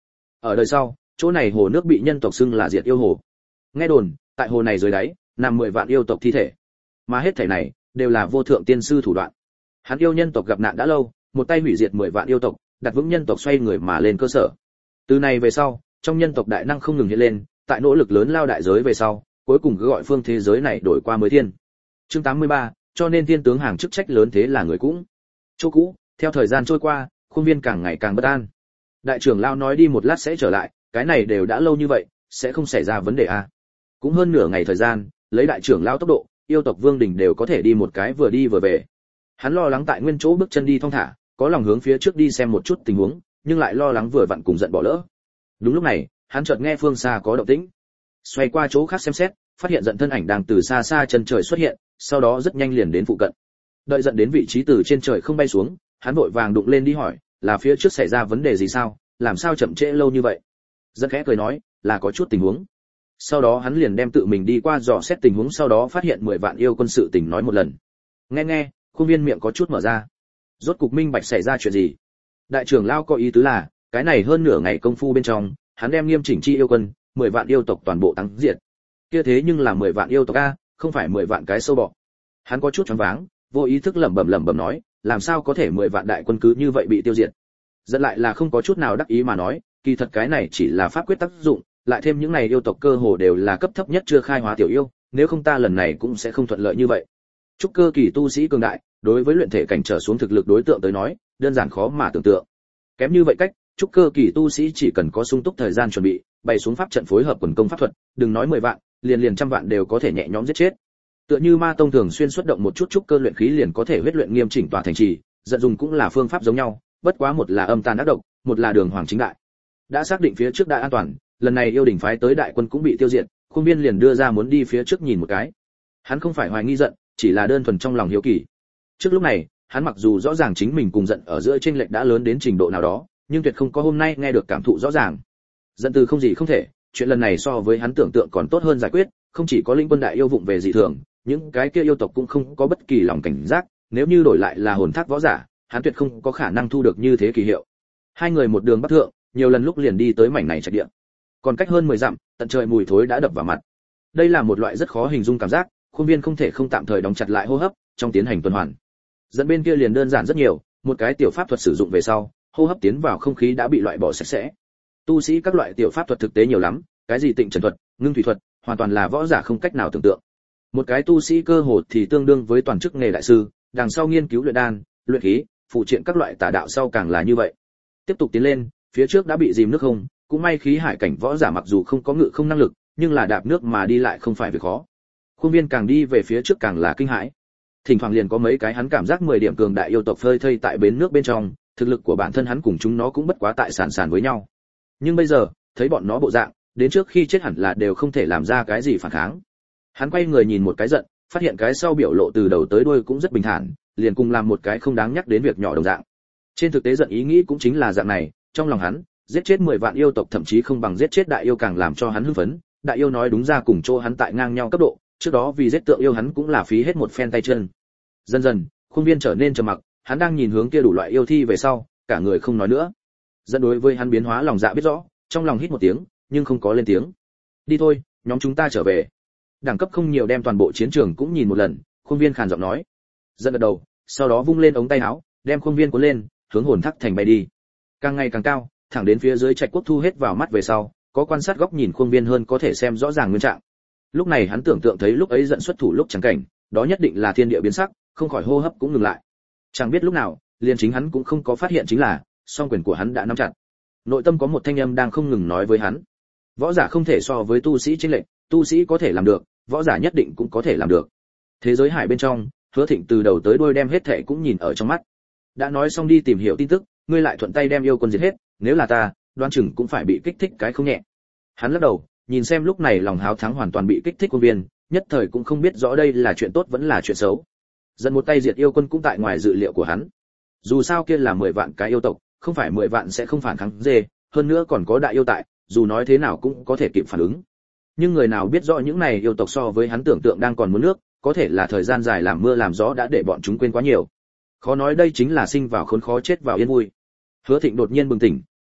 Ở đời sau, chỗ này hồ nước bị nhân tộc xưng là Diệt Yêu Hồ. Nghe đồn, tại hồ này dưới đáy nằm mười vạn yêu tộc thi thể, mà hết thảy này đều là vô thượng tiên sư thủ đoạn. Hắn yêu nhân tộc gặp nạn đã lâu, một tay hủy diệt mười vạn yêu tộc, đặt vững nhân tộc xoay người mà lên cơ sở. Từ này về sau, trong nhân tộc đại năng không ngừng hiện lên, tại nỗ lực lớn lao đại giới về sau, cuối cùng cứ gọi phương thế giới này đổi qua mới thiên. Chương tám mươi ba, cho nên tiên tướng hàng chức trách lớn thế là người cũng. Chỗ cũ, theo thời gian trôi qua, khuôn viên càng ngày càng bất an. Đại trưởng lão nói đi một lát sẽ trở lại, cái này đều đã lâu như vậy, sẽ không xảy ra vấn đề à? Cũng hơn nửa ngày thời gian, lấy đại trưởng lão tốc độ, yêu tộc vương đỉnh đều có thể đi một cái vừa đi vừa về. Hắn lo lắng tại nguyên chỗ bước chân đi thong thả, có lòng hướng phía trước đi xem một chút tình huống, nhưng lại lo lắng vừa vặn cùng giận bỏ lỡ. Đúng lúc này, hắn chợt nghe phương xa có động tĩnh, xoay qua chỗ khác xem xét, phát hiện giận thân ảnh đang từ xa xa chân trời xuất hiện, sau đó rất nhanh liền đến phụ cận. Đợi giận đến vị trí từ trên trời không bay xuống, hắn vội vàng đụng lên đi hỏi, là phía trước xảy ra vấn đề gì sao, làm sao chậm trễ lâu như vậy? Giận khẽ cười nói, là có chút tình huống. Sau đó hắn liền đem tự mình đi qua dò xét tình huống, sau đó phát hiện mười vạn yêu quân sự tình nói một lần. Nghe nghe, khuôn viên miệng có chút mở ra. Rốt cục minh bạch xảy ra chuyện gì? Đại trưởng lão có ý tứ là, cái này hơn nửa ngày công phu bên trong, hắn đem nghiêm chỉnh chi yêu quân, mười vạn yêu tộc toàn bộ tăng diệt. Kia thế nhưng là mười vạn yêu tộc a, không phải mười vạn cái sâu bọ. Hắn có chút choáng váng, vô ý thức lẩm bẩm lẩm bẩm nói, làm sao có thể mười vạn đại quân cứ như vậy bị tiêu diệt? Dẫn lại là không có chút nào đắc ý mà nói, kỳ thật cái này chỉ là pháp quyết tác dụng, lại thêm những này yêu tộc cơ hồ đều là cấp thấp nhất chưa khai hóa tiểu yêu, nếu không ta lần này cũng sẽ không thuận lợi như vậy. Trúc cơ kỳ tu sĩ cường đại, đối với luyện thể cảnh trở xuống thực lực đối tượng tới nói, đơn giản khó mà tưởng tượng. Kém như vậy cách, trúc cơ kỳ tu sĩ chỉ cần có sung túc thời gian chuẩn bị, bày xuống pháp trận phối hợp quần công pháp thuật, đừng nói mười vạn, liền liền trăm vạn đều có thể nhẹ nhõm giết chết. Tựa như Ma tông thường xuyên xuất động một chút trúc cơ luyện khí liền có thể huyết luyện nghiêm chỉnh tòa thành trì, giận dùng cũng là phương pháp giống nhau, bất quá một là âm tàn ác độc, một là đường hoàng chính đại. Đã xác định phía trước đã an toàn, lần này yêu đỉnh phái tới đại quân cũng bị tiêu diệt, khuôn viên liền đưa ra muốn đi phía trước nhìn một cái. Hắn không phải hoài nghi giận, chỉ là đơn thuần trong lòng hiếu kỳ. Trước lúc này, hắn mặc dù rõ ràng chính mình cùng giận ở giữa chênh lệch đã lớn đến trình độ nào đó, nhưng tuyệt không có hôm nay nghe được cảm thụ rõ ràng. Giận từ không gì không thể, chuyện lần này so với hắn tưởng tượng còn tốt hơn giải quyết, không chỉ có linh quân đại yêu vụng về dị thường, những cái kia yêu tộc cũng không có bất kỳ lòng cảnh giác, nếu như đổi lại là hồn thác võ giả, hắn tuyệt không có khả năng thu được như thế kỳ hiệu. Hai người một đường bắc thượng, nhiều lần lúc liền đi tới mảnh này trạch địa. Còn cách hơn mười dặm, tận trời mùi thối đã đập vào mặt. Đây là một loại rất khó hình dung cảm giác, khuôn viên không thể không tạm thời đóng chặt lại hô hấp, trong tiến hành tuần hoàn. Dẫn bên kia liền đơn giản rất nhiều, một cái tiểu pháp thuật sử dụng về sau, hô hấp tiến vào không khí đã bị loại bỏ sạch sẽ. Tu sĩ các loại tiểu pháp thuật thực tế nhiều lắm, cái gì tịnh trần thuật, ngưng thủy thuật, hoàn toàn là võ giả không cách nào tưởng tượng. Một cái tu sĩ cơ hồ thì tương đương với toàn chức nghề đại sư, đằng sau nghiên cứu luyện đan, luyện khí, phụ triện các loại tà đạo sau càng là như vậy. Tiếp tục tiến lên, phía trước đã bị dìm nước không, cũng may khí hải cảnh võ giả mặc dù không có ngự không năng lực, nhưng là đạp nước mà đi lại không phải việc khó. Khuôn viên càng đi về phía trước càng là kinh hãi. Thỉnh thoảng liền có mấy cái hắn cảm giác mười điểm cường đại yêu tộc phơi thây tại bến nước bên trong, thực lực của bản thân hắn cùng chúng nó cũng bất quá tại sàn sàn với nhau. Nhưng bây giờ, thấy bọn nó bộ dạng, đến trước khi chết hẳn là đều không thể làm ra cái gì phản kháng. Hắn quay người nhìn một cái giận, phát hiện cái sau biểu lộ từ đầu tới đuôi cũng rất bình thản, liền cùng làm một cái không đáng nhắc đến việc nhỏ đồng dạng. Trên thực tế giận ý nghĩ cũng chính là dạng này, trong lòng hắn, giết chết mười vạn yêu tộc thậm chí không bằng giết chết đại yêu càng làm cho hắn hưng phấn, đại yêu nói đúng ra cùng chỗ hắn tại ngang nhau cấp độ, trước đó vì giết tượng yêu hắn cũng là phí hết một phen tay chân. Dần dần, khuôn viên trở nên trầm mặc, hắn đang nhìn hướng kia đủ loại yêu thi về sau, cả người không nói nữa. Dẫn đối với hắn biến hóa lòng dạ biết rõ, trong lòng hít một tiếng, nhưng không có lên tiếng. Đi thôi, nhóm chúng ta trở về. Đẳng cấp không nhiều đem toàn bộ chiến trường cũng nhìn một lần, khuôn viên khàn giọng nói. Dẫn gật đầu, sau đó vung lên ống tay áo, đem khuôn viên cuốn lên, hướng hồn thác thành bay đi. Càng ngày càng cao, thẳng đến phía dưới trạch quốc thu hết vào mắt về sau, có quan sát góc nhìn khuôn viên hơn có thể xem rõ ràng nguyên trạng. Lúc này hắn tưởng tượng thấy lúc ấy giận xuất thủ lúc chẳng cảnh, đó nhất định là thiên địa biến sắc, không khỏi hô hấp cũng ngừng lại. Chẳng biết lúc nào, liền chính hắn cũng không có phát hiện chính là, song quyền của hắn đã nắm chặt. Nội tâm có một thanh âm đang không ngừng nói với hắn, võ giả không thể so với tu sĩ chênh lệch, tu sĩ có thể làm được, võ giả nhất định cũng có thể làm được. Thế giới hải bên trong, Hứa Thịnh từ đầu tới đuôi đem hết thảy cũng nhìn ở trong mắt. Đã nói xong đi tìm hiểu tin tức, ngươi lại thuận tay đem yêu quân diệt hết, nếu là ta, đoan chừng cũng phải bị kích thích cái không nhẹ. Hắn lắc đầu, nhìn xem lúc này lòng háo thắng hoàn toàn bị kích thích quân viên, nhất thời cũng không biết rõ đây là chuyện tốt vẫn là chuyện xấu. Dần một tay diệt yêu quân cũng tại ngoài dự liệu của hắn. Dù sao kia là mười vạn cái yêu tộc, không phải mười vạn sẽ không phản kháng dê, hơn nữa còn có đại yêu tại, dù nói thế nào cũng có thể kịp phản ứng. Nhưng người nào biết rõ những này yêu tộc so với hắn tưởng tượng đang còn muốn nước, có thể là thời gian dài làm mưa làm gió đã để bọn chúng quên quá nhiều. Khó nói đây chính là sinh vào khốn khó chết vào yên vui. Hứa Thịnh đột nhiên bừng tỉnh,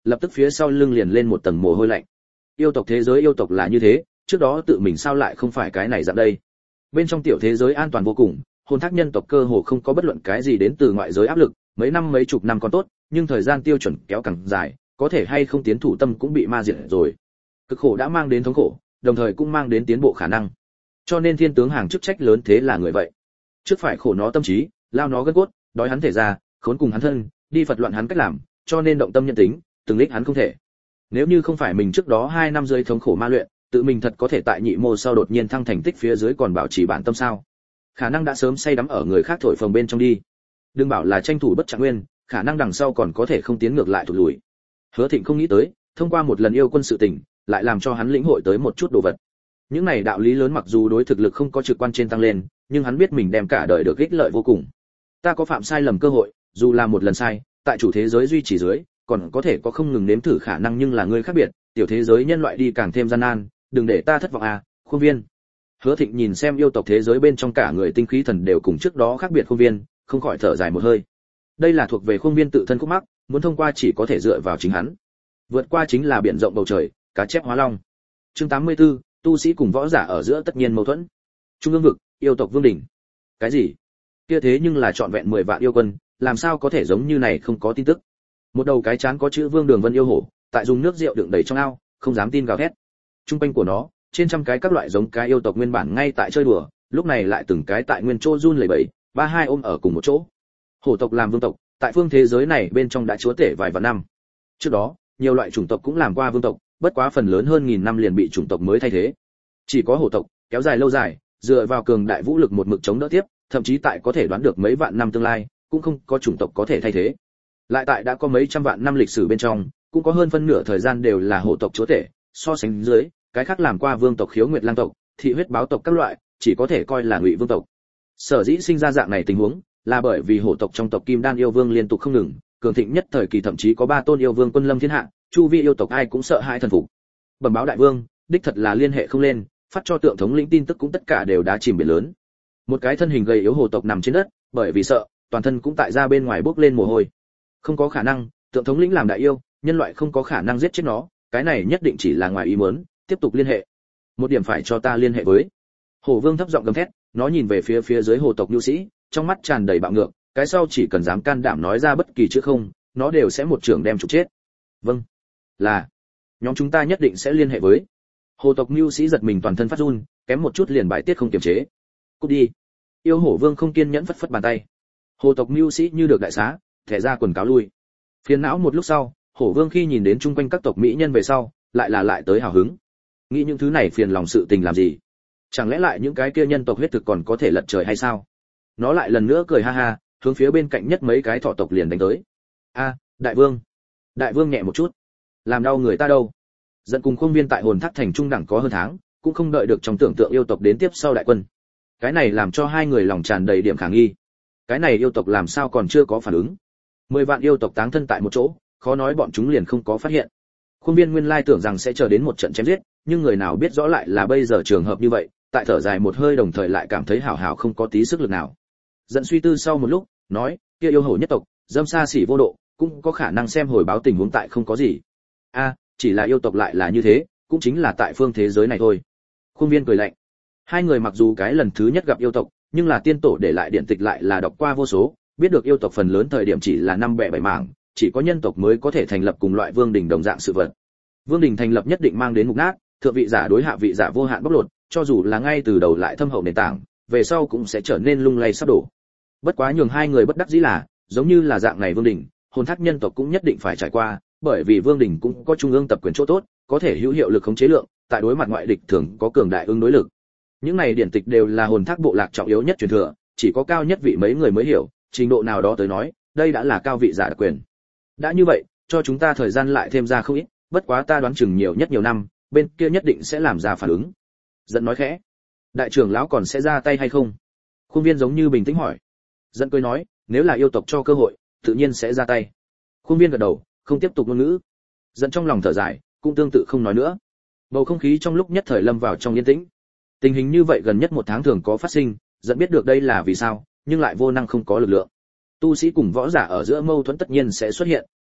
lập tức phía sau lưng liền lên một tầng mồ hôi lạnh. Yêu tộc thế giới yêu tộc là như thế, trước đó tự mình sao lại không phải cái này dạng đây. Bên trong tiểu thế giới an toàn vô cùng, hồn thác nhân tộc cơ hồ không có bất luận cái gì đến từ ngoại giới áp lực, mấy năm mấy chục năm còn tốt, nhưng thời gian tiêu chuẩn kéo càng dài, có thể hay không tiến thủ tâm cũng bị ma diệt rồi. Cực khổ đã mang đến thống khổ, đồng thời cũng mang đến tiến bộ khả năng. Cho nên thiên tướng hàng chức trách lớn thế là người vậy. Trước phải khổ nó tâm trí, lao nó gân cốt, đói hắn thể ra, khốn cùng hắn thân, đi phật loạn hắn cách làm, cho nên động tâm nhân tính, từng lích hắn không thể. Nếu như không phải mình trước đó hai năm rơi thống khổ ma luyện, tự mình thật có thể tại nhị mô sau đột nhiên thăng thành tích phía dưới còn bảo trì bản tâm sao? Khả năng đã sớm say đắm ở người khác thổi phồng bên trong đi. Đừng bảo là tranh thủ bất trạng nguyên, khả năng đằng sau còn có thể không tiến ngược lại thụt lùi. Hứa Thịnh không nghĩ tới, thông qua một lần yêu quân sự tình, lại làm cho hắn lĩnh hội tới một chút đồ vật. Những này đạo lý lớn mặc dù đối thực lực không có trực quan trên tăng lên, nhưng hắn biết mình đem cả đời được ích lợi vô cùng. Ta có phạm sai lầm cơ hội, dù là một lần sai, tại chủ thế giới duy trì dưới, còn có thể có không ngừng nếm thử khả năng, nhưng là người khác biệt, tiểu thế giới nhân loại đi càng thêm gian nan, đừng để ta thất vọng à, Khuôn Viên. Hứa Thịnh nhìn xem yêu tộc thế giới bên trong cả người tinh khí thần đều cùng trước đó khác biệt Khuôn Viên, không khỏi thở dài một hơi. Đây là thuộc về Khuôn Viên tự thân khúc mắc, muốn thông qua chỉ có thể dựa vào chính hắn. Vượt qua chính là biển rộng bầu trời, cá chép hóa long. Chương tám mươi tư, tu sĩ cùng võ giả ở giữa tất nhiên mâu thuẫn. Trung ương vực, yêu tộc vương đỉnh. Cái gì? Kia thế nhưng là trọn vẹn mười vạn yêu quân, làm sao có thể giống như này không có tin tức. Một đầu cái chán có chữ Vương Đường Vân yêu hổ, tại dùng nước rượu đựng đầy trong ao, không dám tin gào thét. Trung quanh của nó, trên trăm cái các loại giống cái yêu tộc nguyên bản ngay tại chơi đùa, lúc này lại từng cái tại nguyên chỗ run lẩy bẩy, ba hai ôm ở cùng một chỗ. Hổ tộc làm vương tộc, tại phương thế giới này bên trong đã chúa tể vài vạn năm. Trước đó, nhiều loại chủng tộc cũng làm qua vương tộc, bất quá phần lớn hơn nghìn năm liền bị chủng tộc mới thay thế. Chỉ có hổ tộc, kéo dài lâu dài, dựa vào cường đại vũ lực một mực chống đỡ tiếp, thậm chí tại có thể đoán được mấy vạn năm tương lai, cũng không có chủng tộc có thể thay thế. Lại tại đã có mấy trăm vạn năm lịch sử bên trong, cũng có hơn phân nửa thời gian đều là hổ tộc chúa tể, so sánh dưới, cái khác làm qua vương tộc khiếu nguyệt lang tộc, thị huyết báo tộc các loại, chỉ có thể coi là ngụy vương tộc. Sở dĩ sinh ra dạng này tình huống, là bởi vì hổ tộc trong tộc Kim Đan yêu vương liên tục không ngừng, cường thịnh nhất thời kỳ thậm chí có ba tôn yêu vương quân lâm thiên hạ, chu vi yêu tộc ai cũng sợ hãi thần phục. Bẩm báo đại vương, đích thật là liên hệ không lên, phát cho tượng thống lĩnh tin tức cũng tất cả đều đã chìm biển lớn. Một cái thân hình gầy yếu hổ tộc nằm trên đất, bởi vì sợ, toàn thân cũng tại ra bên ngoài bốc lên mồ hôi. Không có khả năng, tượng thống lĩnh làm đại yêu, nhân loại không có khả năng giết chết nó, cái này nhất định chỉ là ngoài ý muốn, tiếp tục liên hệ. Một điểm phải cho ta liên hệ với. Hổ vương thấp giọng gầm thét, nó nhìn về phía phía dưới hồ tộc nhu sĩ, trong mắt tràn đầy bạo ngược, cái sau chỉ cần dám can đảm nói ra bất kỳ chữ không, nó đều sẽ một trường đem trục chết. Vâng, là, nhóm chúng ta nhất định sẽ liên hệ với. Hồ tộc nhu sĩ giật mình toàn thân phát run, kém một chút liền bài tiết không kiềm chế. Cút đi. Yêu hổ vương không kiên nhẫn phất phất bàn tay. Hồ tộc nhu sĩ như được đại xá, thẻ ra quần cáo lui. Phiền não một lúc sau, hổ vương khi nhìn đến chung quanh các tộc mỹ nhân về sau, lại là lại tới hào hứng. Nghĩ những thứ này phiền lòng sự tình làm gì? Chẳng lẽ lại những cái kia nhân tộc huyết thực còn có thể lật trời hay sao? Nó lại lần nữa cười ha ha, hướng phía bên cạnh nhất mấy cái thọ tộc liền đánh tới. A, đại vương. Đại vương nhẹ một chút, làm đau người ta đâu? Dẫn cùng khuôn viên tại hồn thác thành trung đẳng có hơn tháng, cũng không đợi được trong tưởng tượng yêu tộc đến tiếp sau đại quân. Cái này làm cho hai người lòng tràn đầy điểm khả nghi. Cái này yêu tộc làm sao còn chưa có phản ứng? Mười vạn yêu tộc táng thân tại một chỗ, khó nói bọn chúng liền không có phát hiện. Khuôn viên nguyên lai tưởng rằng sẽ chờ đến một trận chém giết, nhưng người nào biết rõ lại là bây giờ trường hợp như vậy, tại thở dài một hơi đồng thời lại cảm thấy hảo hảo không có tí sức lực nào. Dẫn suy tư sau một lúc, nói, kia yêu hổ nhất tộc, dâm xa xỉ vô độ, cũng có khả năng xem hồi báo tình huống tại không có gì. A, chỉ là yêu tộc lại là như thế, cũng chính là tại phương thế giới này thôi. Khuôn viên cười lạnh. Hai người mặc dù cái lần thứ nhất gặp yêu tộc, nhưng là tiên tổ để lại điện tịch lại là đọc qua vô số, biết được yêu tộc phần lớn thời điểm chỉ là năm bẻ bảy mảng, chỉ có nhân tộc mới có thể thành lập cùng loại vương đình đồng dạng sự vật. Vương đình thành lập nhất định mang đến mục nát, thượng vị giả đối hạ vị giả vô hạn bóc lột, cho dù là ngay từ đầu lại thâm hậu nền tảng, về sau cũng sẽ trở nên lung lay sắp đổ. Bất quá nhường hai người bất đắc dĩ là, giống như là dạng này vương đình, hồn thác nhân tộc cũng nhất định phải trải qua, bởi vì vương đình cũng có trung ương tập quyền chỗ tốt, có thể hữu hiệu lực khống chế lượng, tại đối mặt ngoại địch thường có cường đại ứng đối lực. Những này điển tịch đều là hồn thác bộ lạc trọng yếu nhất truyền thừa, chỉ có cao nhất vị mấy người mới hiểu, trình độ nào đó tới nói, đây đã là cao vị giả đặc quyền. Đã như vậy, cho chúng ta thời gian lại thêm ra không ít, bất quá ta đoán chừng nhiều nhất nhiều năm, bên kia nhất định sẽ làm ra phản ứng. Dẫn nói khẽ, đại trưởng lão còn sẽ ra tay hay không? Khuôn viên giống như bình tĩnh hỏi. Dẫn cười nói, nếu là yêu tộc cho cơ hội, tự nhiên sẽ ra tay. Khuôn viên gật đầu, không tiếp tục ngôn ngữ. Dẫn trong lòng thở dài, cũng tương tự không nói nữa. Bầu không khí trong lúc nhất thời lâm vào trong yên tĩnh. Tình hình như vậy gần nhất một tháng thường có phát sinh, dẫn biết được đây là vì sao, nhưng lại vô năng không có lực lượng. Tu sĩ cùng võ giả ở giữa mâu thuẫn tất nhiên sẽ xuất hiện,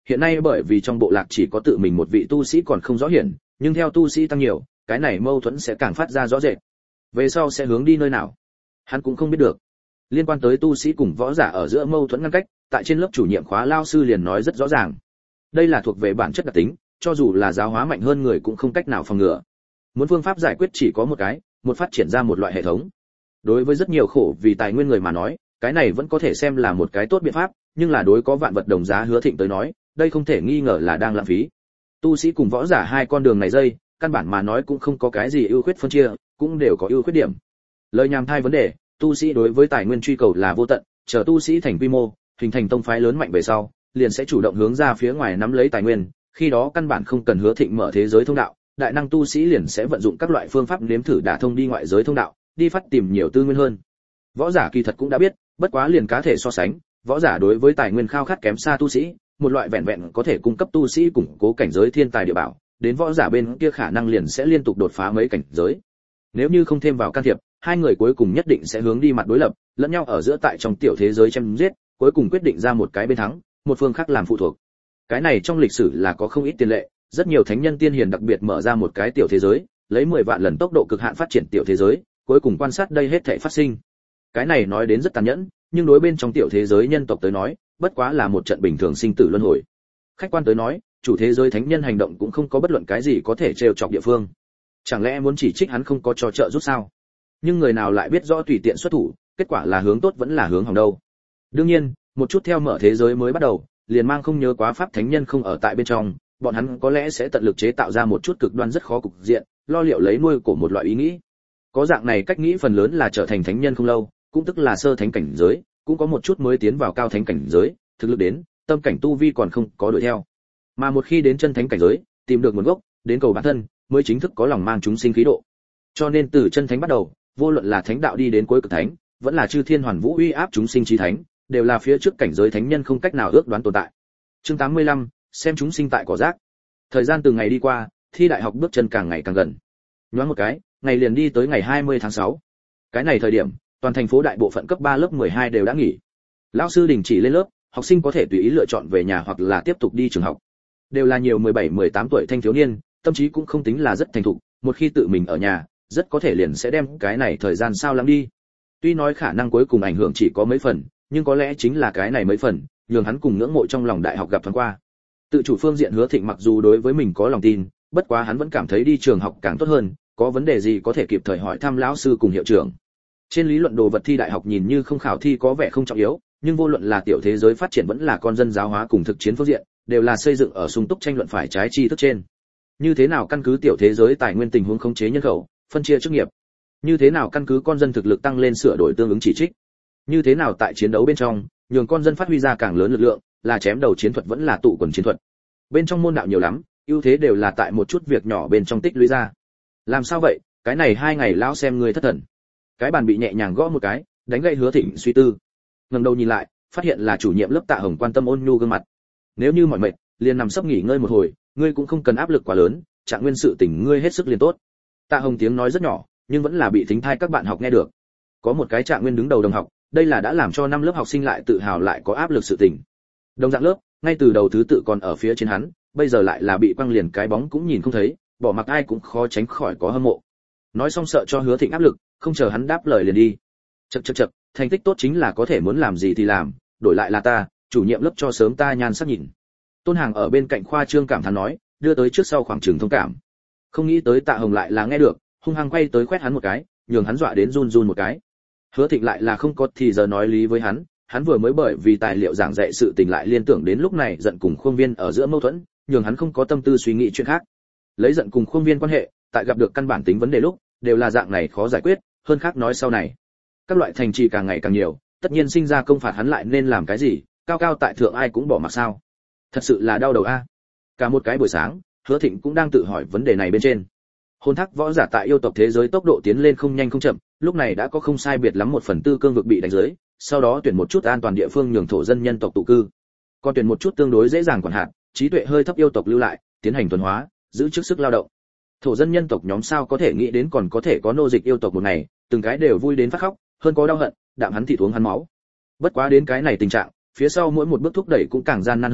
Hiện nay bởi vì trong bộ lạc chỉ có tự mình một vị tu sĩ còn không rõ hiển, nhưng theo tu sĩ tăng nhiều, cái này mâu thuẫn sẽ càng phát ra rõ rệt. Về sau sẽ hướng đi nơi nào, hắn cũng không biết được. Liên quan tới tu sĩ cùng võ giả ở giữa mâu thuẫn ngăn cách, tại trên lớp chủ nhiệm khóa lao sư liền nói rất rõ ràng. Đây là thuộc về bản chất đặc tính, cho dù là giáo hóa mạnh hơn người cũng không cách nào phòng ngừa. Muốn phương pháp giải quyết chỉ có một cái, một phát triển ra một loại hệ thống. Đối với rất nhiều khổ vì tài nguyên người mà nói, cái này vẫn có thể xem là một cái tốt biện pháp, nhưng là đối có vạn vật đồng giá Hứa Thịnh tới nói, đây không thể nghi ngờ là đang lãng phí. Tu sĩ cùng võ giả hai con đường này dây, căn bản mà nói cũng không có cái gì ưu khuyết phân chia, cũng đều có ưu khuyết điểm. Lời nhàm thay vấn đề, tu sĩ đối với tài nguyên truy cầu là vô tận, chờ tu sĩ thành quy mô, hình thành tông phái lớn mạnh về sau, liền sẽ chủ động hướng ra phía ngoài nắm lấy tài nguyên, khi đó căn bản không cần Hứa Thịnh mở thế giới thông đạo, đại năng tu sĩ liền sẽ vận dụng các loại phương pháp nếm thử đả thông đi ngoại giới thông đạo, đi phát tìm nhiều tư nguyên hơn. Võ giả kỳ thật cũng đã biết, bất quá liền cá thể so sánh, võ giả đối với tài nguyên khao khát kém xa tu sĩ, một loại vẹn vẹn có thể cung cấp tu sĩ củng cố cảnh giới thiên tài địa bảo, đến võ giả bên kia khả năng liền sẽ liên tục đột phá mấy cảnh giới. Nếu như không thêm vào can thiệp, hai người cuối cùng nhất định sẽ hướng đi mặt đối lập, lẫn nhau ở giữa tại trong tiểu thế giới chém giết, cuối cùng quyết định ra một cái bên thắng, một phương khác làm phụ thuộc. Cái này trong lịch sử là có không ít tiền lệ, rất nhiều thánh nhân tiên hiền đặc biệt mở ra một cái tiểu thế giới, lấy mười vạn lần tốc độ cực hạn phát triển tiểu thế giới, cuối cùng quan sát đây hết thảy phát sinh. Cái này nói đến rất tàn nhẫn, nhưng đối bên trong tiểu thế giới nhân tộc tới nói, bất quá là một trận bình thường sinh tử luân hồi. Khách quan tới nói, chủ thế giới thánh nhân hành động cũng không có bất luận cái gì có thể trêu chọc địa phương. Chẳng lẽ muốn chỉ trích hắn không có cho trợ giúp sao? Nhưng người nào lại biết rõ tùy tiện xuất thủ, kết quả là hướng tốt vẫn là hướng hỏng đâu. Đương nhiên, một chút theo mở thế giới mới bắt đầu, liền mang không nhớ quá pháp thánh nhân không ở tại bên trong, bọn hắn có lẽ sẽ tận lực chế tạo ra một chút cực đoan rất khó cục diện, lo liệu lấy nuôi của một loại ý nghĩ. Có dạng này cách nghĩ phần lớn là trở thành thánh nhân không lâu, cũng tức là sơ thánh cảnh giới, cũng có một chút mới tiến vào cao thánh cảnh giới, thực lực đến, tâm cảnh tu vi còn không có đuổi theo. Mà một khi đến chân thánh cảnh giới, tìm được nguồn gốc, đến cầu bản thân, mới chính thức có lòng mang chúng sinh khí độ. Cho nên từ chân thánh bắt đầu, vô luận là thánh đạo đi đến cuối cực thánh, vẫn là chư thiên hoàn vũ uy áp chúng sinh chí thánh, đều là phía trước cảnh giới thánh nhân không cách nào ước đoán tồn tại. Chương tám mươi lăm, xem chúng sinh tại cỏ rác. Thời gian từng ngày đi qua, thi đại học bước chân càng ngày càng gần. Nhoáng một cái, ngày liền đi tới ngày hai mươi tháng sáu. Cái này thời điểm, toàn thành phố đại bộ phận cấp ba lớp mười hai đều đã nghỉ. Lão sư đình chỉ lên lớp, học sinh có thể tùy ý lựa chọn về nhà hoặc là tiếp tục đi trường học. Đều là nhiều mười bảy mười tám tuổi thanh thiếu niên, tâm trí cũng không tính là rất thành thục, một khi tự mình ở nhà, rất có thể liền sẽ đem cái này thời gian sao lãng đi. Tuy nói khả năng cuối cùng ảnh hưởng chỉ có mấy phần, nhưng có lẽ chính là cái này mấy phần, nhường hắn cùng ngưỡng mộ trong lòng đại học gặp thoáng qua. Tự chủ phương diện Hứa Thịnh mặc dù đối với mình có lòng tin, bất quá hắn vẫn cảm thấy đi trường học càng tốt hơn, có vấn đề gì có thể kịp thời hỏi thăm lão sư cùng hiệu trưởng. Trên lý luận đồ vật thi đại học nhìn như không khảo thi có vẻ không trọng yếu, nhưng vô luận là tiểu thế giới phát triển vẫn là con dân giáo hóa cùng thực chiến phương diện, đều là xây dựng ở sung túc tranh luận phải trái tri thức trên. Như thế nào căn cứ tiểu thế giới tài nguyên tình huống khống chế nhân khẩu, phân chia chức nghiệp? Như thế nào căn cứ con dân thực lực tăng lên sửa đổi tương ứng chỉ trích? Như thế nào tại chiến đấu bên trong, nhường con dân phát huy ra càng lớn lực lượng, là chém đầu chiến thuật vẫn là tụ quần chiến thuật? Bên trong môn đạo nhiều lắm, ưu thế đều là tại một chút việc nhỏ bên trong tích lũy ra. Làm sao vậy? Cái này hai ngày lão xem người thất thần. Cái bàn bị nhẹ nhàng gõ một cái, đánh gậy Hứa Thịnh suy tư. Ngẩng đầu nhìn lại, phát hiện là chủ nhiệm lớp Tạ Hồng quan tâm ôn nhu gương mặt. Nếu như mỏi mệt, liền nằm sấp nghỉ ngơi một hồi, ngươi cũng không cần áp lực quá lớn, Trạng Nguyên sự tình ngươi hết sức liền tốt. Tạ Hồng tiếng nói rất nhỏ, nhưng vẫn là bị thính thai các bạn học nghe được. Có một cái Trạng Nguyên đứng đầu đồng học, đây là đã làm cho năm lớp học sinh lại tự hào lại có áp lực sự tình. Đồng dạng lớp, ngay từ đầu thứ tự còn ở phía trên hắn, bây giờ lại là bị quăng liền cái bóng cũng nhìn không thấy, bỏ mặc ai cũng khó tránh khỏi có hâm mộ. Nói xong sợ cho Hứa Thịnh áp lực, không chờ hắn đáp lời liền đi. Chậc chậc chậc, thành tích tốt chính là có thể muốn làm gì thì làm, đổi lại là ta, chủ nhiệm lớp cho sớm ta nhan sắc nhìn. Tôn Hàng ở bên cạnh khoa trương cảm thán nói, đưa tới trước sau khoảng trường thông cảm. Không nghĩ tới Tạ Hồng lại là nghe được, hung hăng quay tới quét hắn một cái, nhường hắn dọa đến run run một cái. Hứa Thịnh lại là không có thì giờ nói lý với hắn, hắn vừa mới bởi vì tài liệu giảng dạy sự tình lại liên tưởng đến lúc này giận cùng Khuông Viên ở giữa mâu thuẫn, nhường hắn không có tâm tư suy nghĩ chuyện khác. Lấy giận cùng Khuông Viên quan hệ, tại gặp được căn bản tính vấn đề lúc, đều là dạng này khó giải quyết, hơn khác nói sau này. Các loại thành trì càng ngày càng nhiều, tất nhiên sinh ra công phạt hắn lại nên làm cái gì, cao cao tại thượng ai cũng bỏ mặc sao. Thật sự là đau đầu a. Cả một cái buổi sáng, Hứa Thịnh cũng đang tự hỏi vấn đề này bên trên. Hôn thác võ giả tại yêu tộc thế giới tốc độ tiến lên không nhanh không chậm, lúc này đã có không sai biệt lắm một phần tư cương vực bị đánh dưới, sau đó tuyển một chút an toàn địa phương nhường thổ dân nhân tộc tụ cư, còn tuyển một chút tương đối dễ dàng quản hạt, trí tuệ hơi thấp yêu tộc lưu lại, tiến hành thuần hóa, giữ chức sức lao động. Thổ dân nhân tộc nhóm sao có thể nghĩ đến còn có thể có nô dịch yêu tộc một ngày, từng cái đều vui đến phát khóc, hơn có đau hận, đạm hắn thịt uống hắn máu. Bất quá đến cái này tình trạng, phía sau mỗi một bước thúc đẩy cũng càng gian nan hơn,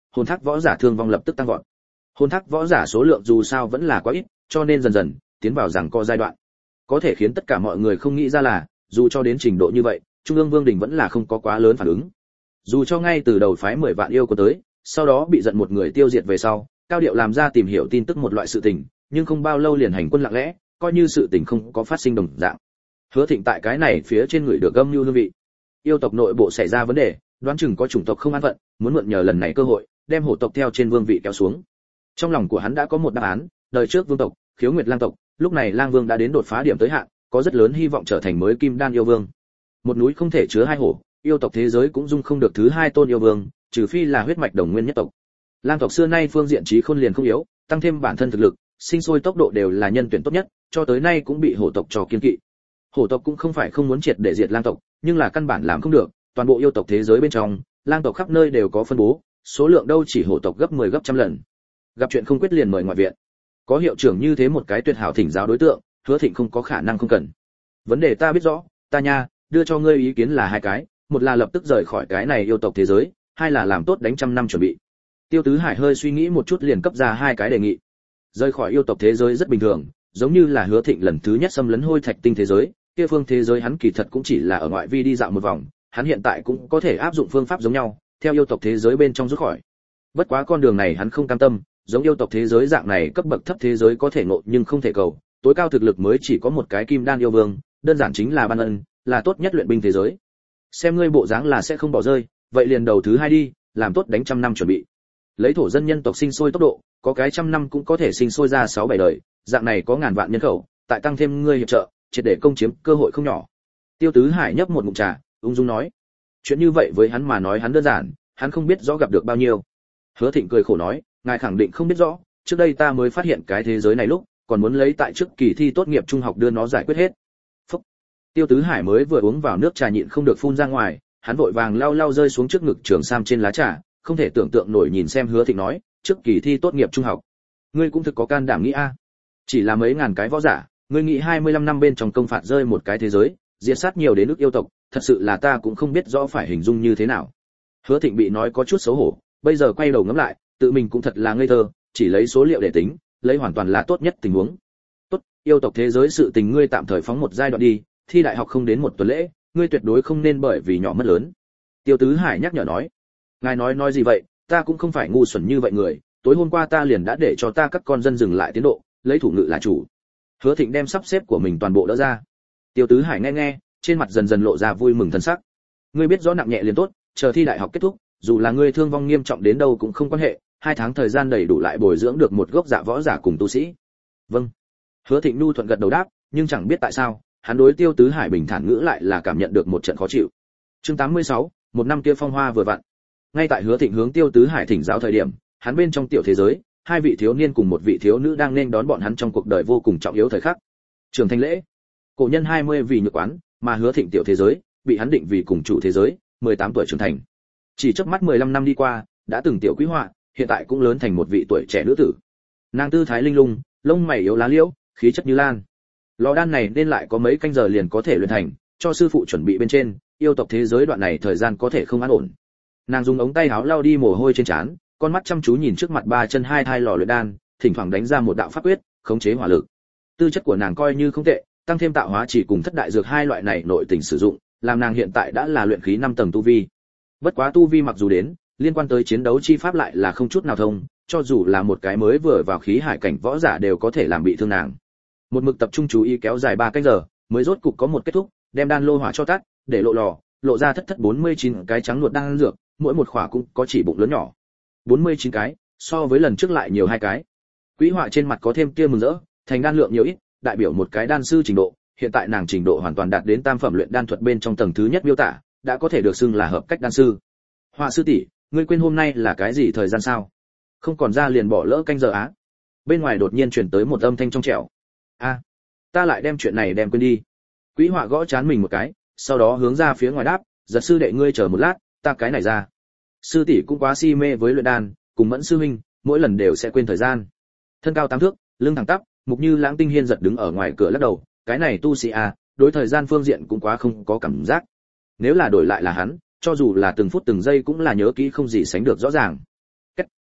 hồn thác võ giả thương vong lập tức tăng vọt. Hồn thác võ giả số lượng dù sao vẫn là quá ít, cho nên dần dần tiến vào giằng co giai đoạn. Có thể khiến tất cả mọi người không nghĩ ra là, dù cho đến trình độ như vậy, Trung ương Vương đình vẫn là không có quá lớn phản ứng. Dù cho ngay từ đầu phái mười vạn yêu có tới, sau đó bị giận một người tiêu diệt về sau, cao điệu làm ra tìm hiểu tin tức một loại sự tình, nhưng không bao lâu liền hành quân lặng lẽ, coi như sự tình không có phát sinh đồng dạng. Hứa Thịnh tại cái này phía trên người được âm nhu hương vị. Yêu tộc nội bộ xảy ra vấn đề, đoán chừng có chủng tộc không an phận, muốn mượn nhờ lần này cơ hội, đem hổ tộc theo trên vương vị kéo xuống. Trong lòng của hắn đã có một đáp án, đời trước vương tộc, Khiếu Nguyệt Lang tộc, lúc này Lang Vương đã đến đột phá điểm tới hạn, có rất lớn hy vọng trở thành mới Kim Đan yêu vương. Một núi không thể chứa hai hổ, yêu tộc thế giới cũng dung không được thứ hai tôn yêu vương, trừ phi là huyết mạch đồng nguyên nhất tộc. Lang tộc xưa nay phương diện trí khôn liền không yếu, tăng thêm bản thân thực lực, sinh sôi tốc độ đều là nhân tuyển tốt nhất, cho tới nay cũng bị hổ tộc trò kiên kỵ. Hổ tộc cũng không phải không muốn triệt để diệt Lang tộc, nhưng là căn bản làm không được, toàn bộ yêu tộc thế giới bên trong, Lang tộc khắp nơi đều có phân bố, số lượng đâu chỉ hổ tộc gấp mười gấp trăm lần. Gặp chuyện không quyết liền mời ngoại viện. Có hiệu trưởng như thế một cái tuyệt hảo thỉnh giáo đối tượng, Hứa Thịnh không có khả năng không cần. Vấn đề ta biết rõ, ta nha, đưa cho ngươi ý kiến là hai cái, một là lập tức rời khỏi cái này yêu tộc thế giới, hai là làm tốt đánh trăm năm chuẩn bị. Tiêu Tứ Hải hơi suy nghĩ một chút liền cấp ra hai cái đề nghị. Rời khỏi yêu tộc thế giới rất bình thường, giống như là Hứa Thịnh lần thứ nhất xâm lấn Hôi Thạch tinh thế giới, kia phương thế giới hắn kỳ thật cũng chỉ là ở ngoại vi đi dạo một vòng, hắn hiện tại cũng có thể áp dụng phương pháp giống nhau, theo yêu tộc thế giới bên trong rút khỏi. Bất quá con đường này hắn không cam tâm, giống yêu tộc thế giới dạng này cấp bậc thấp thế giới có thể ngộ nhưng không thể cầu, tối cao thực lực mới chỉ có một cái Kim Đan yêu vương, đơn giản chính là ban ân, là tốt nhất luyện binh thế giới. Xem ngươi bộ dáng là sẽ không bỏ rơi, vậy liền đầu thứ hai đi, làm tốt đánh trăm năm chuẩn bị. Lấy thổ dân nhân tộc sinh sôi tốc độ, có cái trăm năm cũng có thể sinh sôi ra sáu bảy đời, dạng này có ngàn vạn nhân khẩu, tại tăng thêm ngươi hiệp trợ, triệt để công chiếm cơ hội không nhỏ. Tiêu Tứ Hải nhấp một ngụm trà, ung dung nói, chuyện như vậy với hắn mà nói hắn đơn giản, hắn không biết rõ gặp được bao nhiêu. Hứa Thịnh cười khổ nói, ngài khẳng định không biết rõ, trước đây ta mới phát hiện cái thế giới này lúc, còn muốn lấy tại trước kỳ thi tốt nghiệp trung học đưa nó giải quyết hết. Phúc. Tiêu Tứ Hải mới vừa uống vào nước trà nhịn không được phun ra ngoài, hắn vội vàng lau lau rơi xuống trước ngực trường sam trên lá trà, không thể tưởng tượng nổi nhìn xem Hứa Thịnh nói, trước kỳ thi tốt nghiệp trung học, ngươi cũng thực có can đảm nghĩ a. Chỉ là mấy ngàn cái võ giả, ngươi nghĩ hai mươi lăm năm bên trong công phạt rơi một cái thế giới, diệt sát nhiều đến nước yêu tộc, thật sự là ta cũng không biết rõ phải hình dung như thế nào. Hứa Thịnh bị nói có chút xấu hổ, bây giờ quay đầu ngẫm lại, tự mình cũng thật là ngây thơ, chỉ lấy số liệu để tính, lấy hoàn toàn là tốt nhất tình huống. Tốt, yêu tộc thế giới sự tình ngươi tạm thời phóng một giai đoạn đi, thi đại học không đến một tuần lễ, ngươi tuyệt đối không nên bởi vì nhỏ mất lớn. Tiêu Tứ Hải nhắc nhở nói, ngài nói nói gì vậy, ta cũng không phải ngu xuẩn như vậy người, tối hôm qua ta liền đã để cho ta các con dân dừng lại tiến độ, lấy thủ ngự là chủ. Hứa Thịnh đem sắp xếp của mình toàn bộ đỡ ra. Tiêu Tứ Hải nghe nghe, trên mặt dần dần lộ ra vui mừng thần sắc. Ngươi biết rõ nặng nhẹ liền tốt, chờ thi đại học kết thúc, dù là ngươi thương vong nghiêm trọng đến đâu cũng không quan hệ, hai tháng thời gian đầy đủ lại bồi dưỡng được một gốc dạ võ giả cùng tu sĩ. Vâng. Hứa Thịnh nu thuận gật đầu đáp, nhưng chẳng biết tại sao, hắn đối Tiêu Tứ Hải bình thản ngữ lại là cảm nhận được một trận khó chịu. Chương tám mươi sáu, một năm kia phong hoa vừa vặn. Ngay tại Hứa Thịnh hướng Tiêu Tứ Hải thỉnh giáo thời điểm, hắn bên trong tiểu thế giới, hai vị thiếu niên cùng một vị thiếu nữ đang nên đón bọn hắn trong cuộc đời vô cùng trọng yếu thời khắc. Trường thành lễ. Cổ nhân hai mươi vì nhược quán, mà Hứa Thịnh tiểu thế giới, bị hắn định vì cùng chủ thế giới, mười tám tuổi trưởng thành. Chỉ chớp mắt mười lăm năm đi qua, đã từng tiểu quý họa, hiện tại cũng lớn thành một vị tuổi trẻ nữ tử. Nàng tư thái linh lung, lông mày yếu lá liễu, khí chất như lan. Lò đan này nên lại có mấy canh giờ liền có thể luyện thành, cho sư phụ chuẩn bị bên trên, yêu tộc thế giới đoạn này thời gian có thể không an ổn. Nàng dùng ống tay áo lau đi mồ hôi trên trán, con mắt chăm chú nhìn trước mặt ba chân hai thai lò luyện đan, thỉnh thoảng đánh ra một đạo pháp quyết, khống chế hỏa lực. Tư chất của nàng coi như không tệ, tăng thêm tạo hóa chỉ cùng thất đại dược hai loại này nội tình sử dụng, làm nàng hiện tại đã là luyện khí năm tầng tu vi. Bất quá tu vi mặc dù đến, liên quan tới chiến đấu chi pháp lại là không chút nào thông, cho dù là một cái mới vừa vào khí hải cảnh võ giả đều có thể làm bị thương nàng. Một mực tập trung chú ý kéo dài ba canh giờ, mới rốt cục có một kết thúc, đem đan lô hỏa cho tắt, để lộ lò, lộ ra thất thất bốn mươi chín cái trắng nuột đan dược, mỗi một khỏa cũng có chỉ bụng lớn nhỏ. bốn mươi chín cái, so với lần trước lại nhiều hai cái. Quý họa trên mặt có thêm tia mừng rỡ, thành đan lượng nhiều ít, đại biểu một cái đan sư trình độ, hiện tại nàng trình độ hoàn toàn đạt đến tam phẩm luyện đan thuật bên trong tầng thứ nhất miêu tả, đã có thể được xưng là hợp cách đan sư. Họa sư tỷ, ngươi quên hôm nay là cái gì thời gian sao? Không còn ra liền bỏ lỡ canh giờ á. Bên ngoài đột nhiên truyền tới một âm thanh trong trẻo. A, ta lại đem chuyện này đem quên đi. Quý họa gõ chán mình một cái, sau đó hướng ra phía ngoài đáp, giật sư đệ ngươi chờ một lát, ta cái này ra. Sư tỷ cũng quá si mê với luyện đan, cùng Mẫn sư huynh, mỗi lần đều sẽ quên thời gian. Thân cao tám thước, lưng thẳng tắp, mục như lãng tinh hiên giật đứng ở ngoài cửa lắc đầu, cái này tu sĩ à, đối thời gian phương diện cũng quá không có cảm giác. Nếu là đổi lại là hắn, cho dù là từng phút từng giây cũng là nhớ kỹ không gì sánh được rõ ràng. Cách,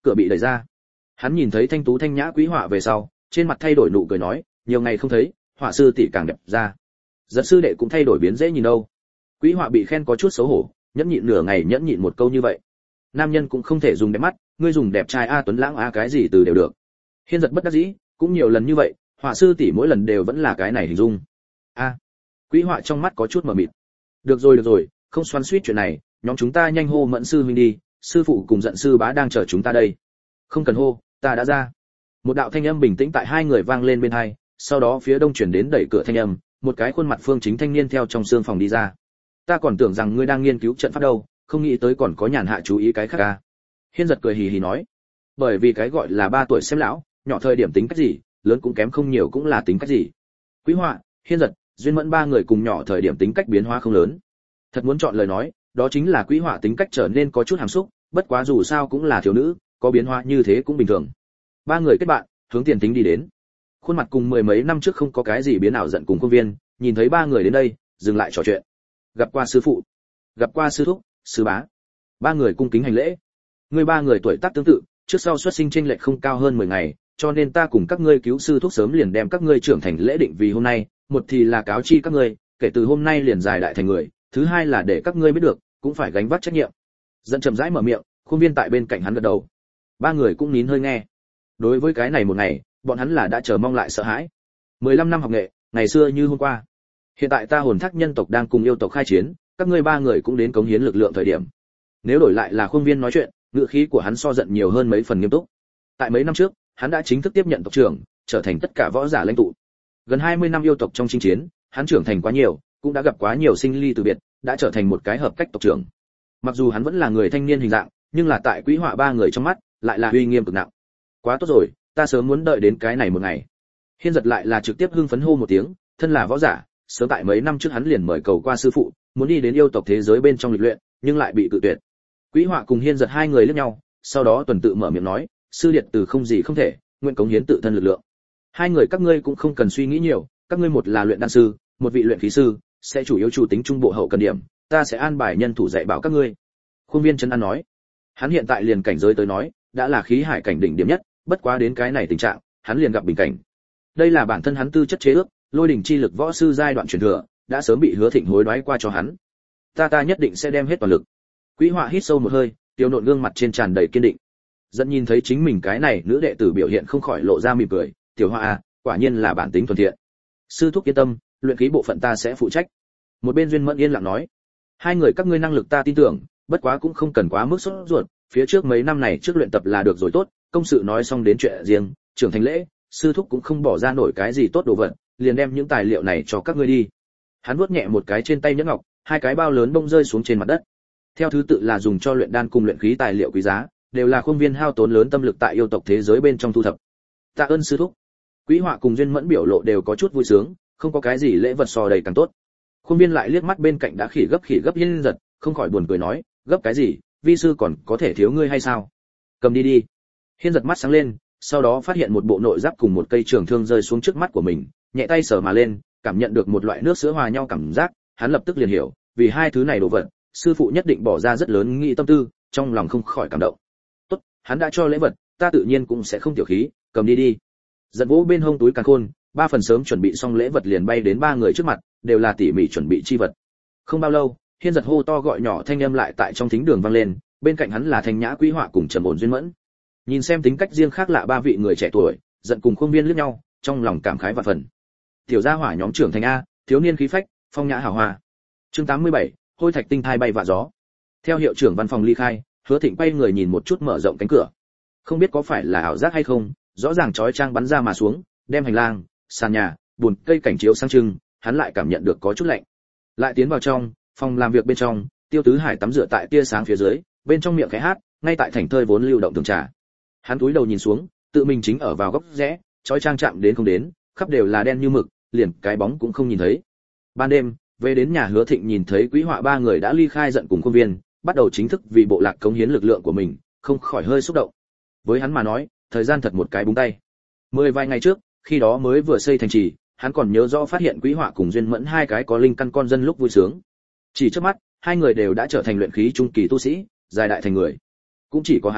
cửa bị đẩy ra. Hắn nhìn thấy thanh tú thanh nhã quý họa về sau, trên mặt thay đổi nụ cười nói, nhiều ngày không thấy, họa sư tỷ càng đẹp ra. Giật sư đệ cũng thay đổi biến dễ nhìn đâu. Quý họa bị khen có chút xấu hổ, nhẫn nhịn nửa ngày nhẫn nhịn một câu như vậy. Nam nhân cũng không thể dùng đẹp mắt, ngươi dùng đẹp trai a tuấn lãng a cái gì từ đều được. Hiên Giật bất đắc dĩ, cũng nhiều lần như vậy, họa sư tỷ mỗi lần đều vẫn là cái này hình dung. A. Quý họa trong mắt có chút mờ mịt. Được rồi được rồi, không xoắn xuýt chuyện này, nhóm chúng ta nhanh hô Mẫn sư huynh đi, sư phụ cùng giận sư bá đang chờ chúng ta đây. Không cần hô, ta đã ra. Một đạo thanh âm bình tĩnh tại hai người vang lên bên tai, sau đó phía đông chuyển đến đẩy cửa thanh âm, một cái khuôn mặt phương chính thanh niên theo trong xương phòng đi ra. Ta còn tưởng rằng ngươi đang nghiên cứu trận pháp đâu, không nghĩ tới còn có nhàn hạ chú ý cái khác a. Hiên Giật cười hì hì nói, bởi vì cái gọi là ba tuổi xem lão, nhỏ thời điểm tính cách gì, lớn cũng kém không nhiều cũng là tính cách gì. Quý Họa, Hiên Giật, Duyên Mẫn ba người cùng nhỏ thời điểm tính cách biến hóa không lớn. Thật muốn chọn lời nói, đó chính là Quý Họa tính cách trở nên có chút hàm xúc, bất quá dù sao cũng là thiếu nữ, có biến hóa như thế cũng bình thường. Ba người kết bạn, hướng tiền tính đi đến. Khuôn mặt cùng mười mấy năm trước không có cái gì biến ảo giận cùng công viên, nhìn thấy ba người đến đây, dừng lại trò chuyện. Gặp qua sư phụ, gặp qua sư thúc, sư bá. Ba người cung kính hành lễ. Người ba người tuổi tác tương tự, trước sau xuất sinh chênh lệch không cao hơn mười ngày, cho nên ta cùng các ngươi cứu sư thúc sớm liền đem các ngươi trưởng thành lễ định vì hôm nay, một thì là cáo chi các ngươi, kể từ hôm nay liền giải đại thành người, thứ hai là để các ngươi biết được, cũng phải gánh vác trách nhiệm. Dẫn chậm rãi mở miệng, khuôn viên tại bên cạnh hắn gật đầu. Ba người cũng nín hơi nghe. Đối với cái này một ngày, bọn hắn là đã chờ mong lại sợ hãi. mười lăm năm học nghệ, ngày xưa như hôm qua. Hiện tại ta hồn thác nhân tộc đang cùng yêu tộc khai chiến, các ngươi ba người cũng đến cống hiến lực lượng thời điểm. Nếu đổi lại là khuôn viên nói chuyện, ngữ khí của hắn so giận nhiều hơn mấy phần nghiêm túc. Tại mấy năm trước, hắn đã chính thức tiếp nhận tộc trưởng, trở thành tất cả võ giả lãnh tụ. Gần hai mươi năm yêu tộc trong chinh chiến, hắn trưởng thành quá nhiều, cũng đã gặp quá nhiều sinh ly từ biệt, đã trở thành một cái hợp cách tộc trưởng. Mặc dù hắn vẫn là người thanh niên hình dạng, nhưng là tại Quý Họa ba người trong mắt, lại là uy nghiêm cực nặng. Quá tốt rồi, ta sớm muốn đợi đến cái này một ngày. Hiên Giật lại là trực tiếp hưng phấn hô một tiếng, thân là võ giả, sớm tại mấy năm trước hắn liền mời cầu qua sư phụ, muốn đi đến yêu tộc thế giới bên trong lịch luyện, nhưng lại bị cự tuyệt. Quý Họa cùng Hiên Giật hai người liếc nhau, sau đó tuần tự mở miệng nói, sư điệt từ không gì không thể, nguyện cống hiến tự thân lực lượng. Hai người các ngươi cũng không cần suy nghĩ nhiều, các ngươi một là luyện đan sư, một vị luyện khí sư, sẽ chủ yếu chủ tính trung bộ hậu cần điểm, ta sẽ an bài nhân thủ dạy bảo các ngươi. Khuôn viên Trấn An nói, hắn hiện tại liền cảnh giới tới nói, đã là khí hải cảnh đỉnh điểm nhất, bất quá đến cái này tình trạng, hắn liền gặp bình cảnh. Đây là bản thân hắn tư chất chế ước, lôi đỉnh chi lực võ sư giai đoạn truyền thừa, đã sớm bị Hứa Thịnh hối đoái qua cho hắn. Ta ta nhất định sẽ đem hết toàn lực. Quý Họa hít sâu một hơi, tiêu nộn gương mặt trên tràn đầy kiên định. Dẫn nhìn thấy chính mình cái này nữ đệ tử biểu hiện không khỏi lộ ra mỉm cười, tiểu Họa à, quả nhiên là bản tính thuần thiện. Sư thúc yên tâm, luyện khí bộ phận ta sẽ phụ trách. Một bên Duyên Mẫn yên lặng nói, hai người các ngươi năng lực ta tin tưởng, bất quá cũng không cần quá mức sốt ruột, phía trước mấy năm này trước luyện tập là được rồi tốt, công sự nói xong đến chuyện riêng, trưởng thành lễ, sư thúc cũng không bỏ ra nổi cái gì tốt đồ vật, liền đem những tài liệu này cho các ngươi đi. Hắn vuốt nhẹ một cái trên tay nhẫn ngọc, hai cái bao lớn bông rơi xuống trên mặt đất. Theo thứ tự là dùng cho luyện đan cùng luyện khí tài liệu quý giá, đều là khuôn viên hao tốn lớn tâm lực tại yêu tộc thế giới bên trong thu thập. Tạ ơn sư thúc. Quý Họa cùng Duyên Mẫn biểu lộ đều có chút vui sướng, không có cái gì lễ vật so đầy càng tốt. Khuôn viên lại liếc mắt bên cạnh đã khỉ gấp khỉ gấp Hiên Giật, không khỏi buồn cười nói, gấp cái gì, vi sư còn có thể thiếu ngươi hay sao? Cầm đi đi. Hiên Giật mắt sáng lên, sau đó phát hiện một bộ nội giáp cùng một cây trường thương rơi xuống trước mắt của mình, nhẹ tay sờ mà lên, cảm nhận được một loại nước sữa hòa nhau cảm giác, hắn lập tức liền hiểu, vì hai thứ này đồ vật, sư phụ nhất định bỏ ra rất lớn nghĩ tâm tư, trong lòng không khỏi cảm động. Tốt, hắn đã cho lễ vật, ta tự nhiên cũng sẽ không tiểu khí, cầm đi đi. Giật vỗ bên hông túi càn khôn, ba phần sớm chuẩn bị xong lễ vật liền bay đến ba người trước mặt, đều là tỉ mỉ chuẩn bị chi vật. Không bao lâu, Hiên Giật hô to gọi nhỏ thanh âm lại tại trong thính đường vang lên, bên cạnh hắn là Thanh Nhã Quý Họa cùng Trầm Ổn Duyên Mẫn. Nhìn xem tính cách riêng khác lạ ba vị người trẻ tuổi, giận cùng Khuôn Viên liếc nhau, trong lòng cảm khái và phần. Tiểu gia hỏa nhóm trưởng thành a, thiếu niên khí phách, phong nhã hào hoa. Chương tám mươi bảy, hôi thạch tinh thai bay vạ gió. Theo hiệu trưởng văn phòng ly khai, Hứa Thịnh bay người nhìn một chút mở rộng cánh cửa. Không biết có phải là ảo giác hay không, rõ ràng chói chang bắn ra mà xuống, đem hành lang, sàn nhà, bùn cây cảnh chiếu sang trưng, hắn lại cảm nhận được có chút lạnh. Lại tiến vào trong, phòng làm việc bên trong, Tiêu Tứ Hải tắm rửa tại tia sáng phía dưới, bên trong miệng khẽ hát, ngay tại thành thơi vốn lưu động tường trà. Hắn cúi đầu nhìn xuống, tự mình chính ở vào góc rẽ, chói chang chạm đến không đến, khắp đều là đen như mực, liền cái bóng cũng không nhìn thấy. Ban đêm, về đến nhà Hứa Thịnh nhìn thấy Quý Họa ba người đã ly khai giận cùng Khuôn Viên, bắt đầu chính thức vì bộ lạc cống hiến lực lượng của mình, không khỏi hơi xúc động. Với hắn mà nói, thời gian thật một cái búng tay. Mười vài ngày trước, khi đó mới vừa xây thành trì, hắn còn nhớ rõ phát hiện Quý Họa cùng Duyên Mẫn hai cái có linh căn con dân lúc vui sướng. Chỉ trước mắt, hai người đều đã trở thành luyện khí trung kỳ tu sĩ, dài đại thành người. Cũng chỉ có hắn,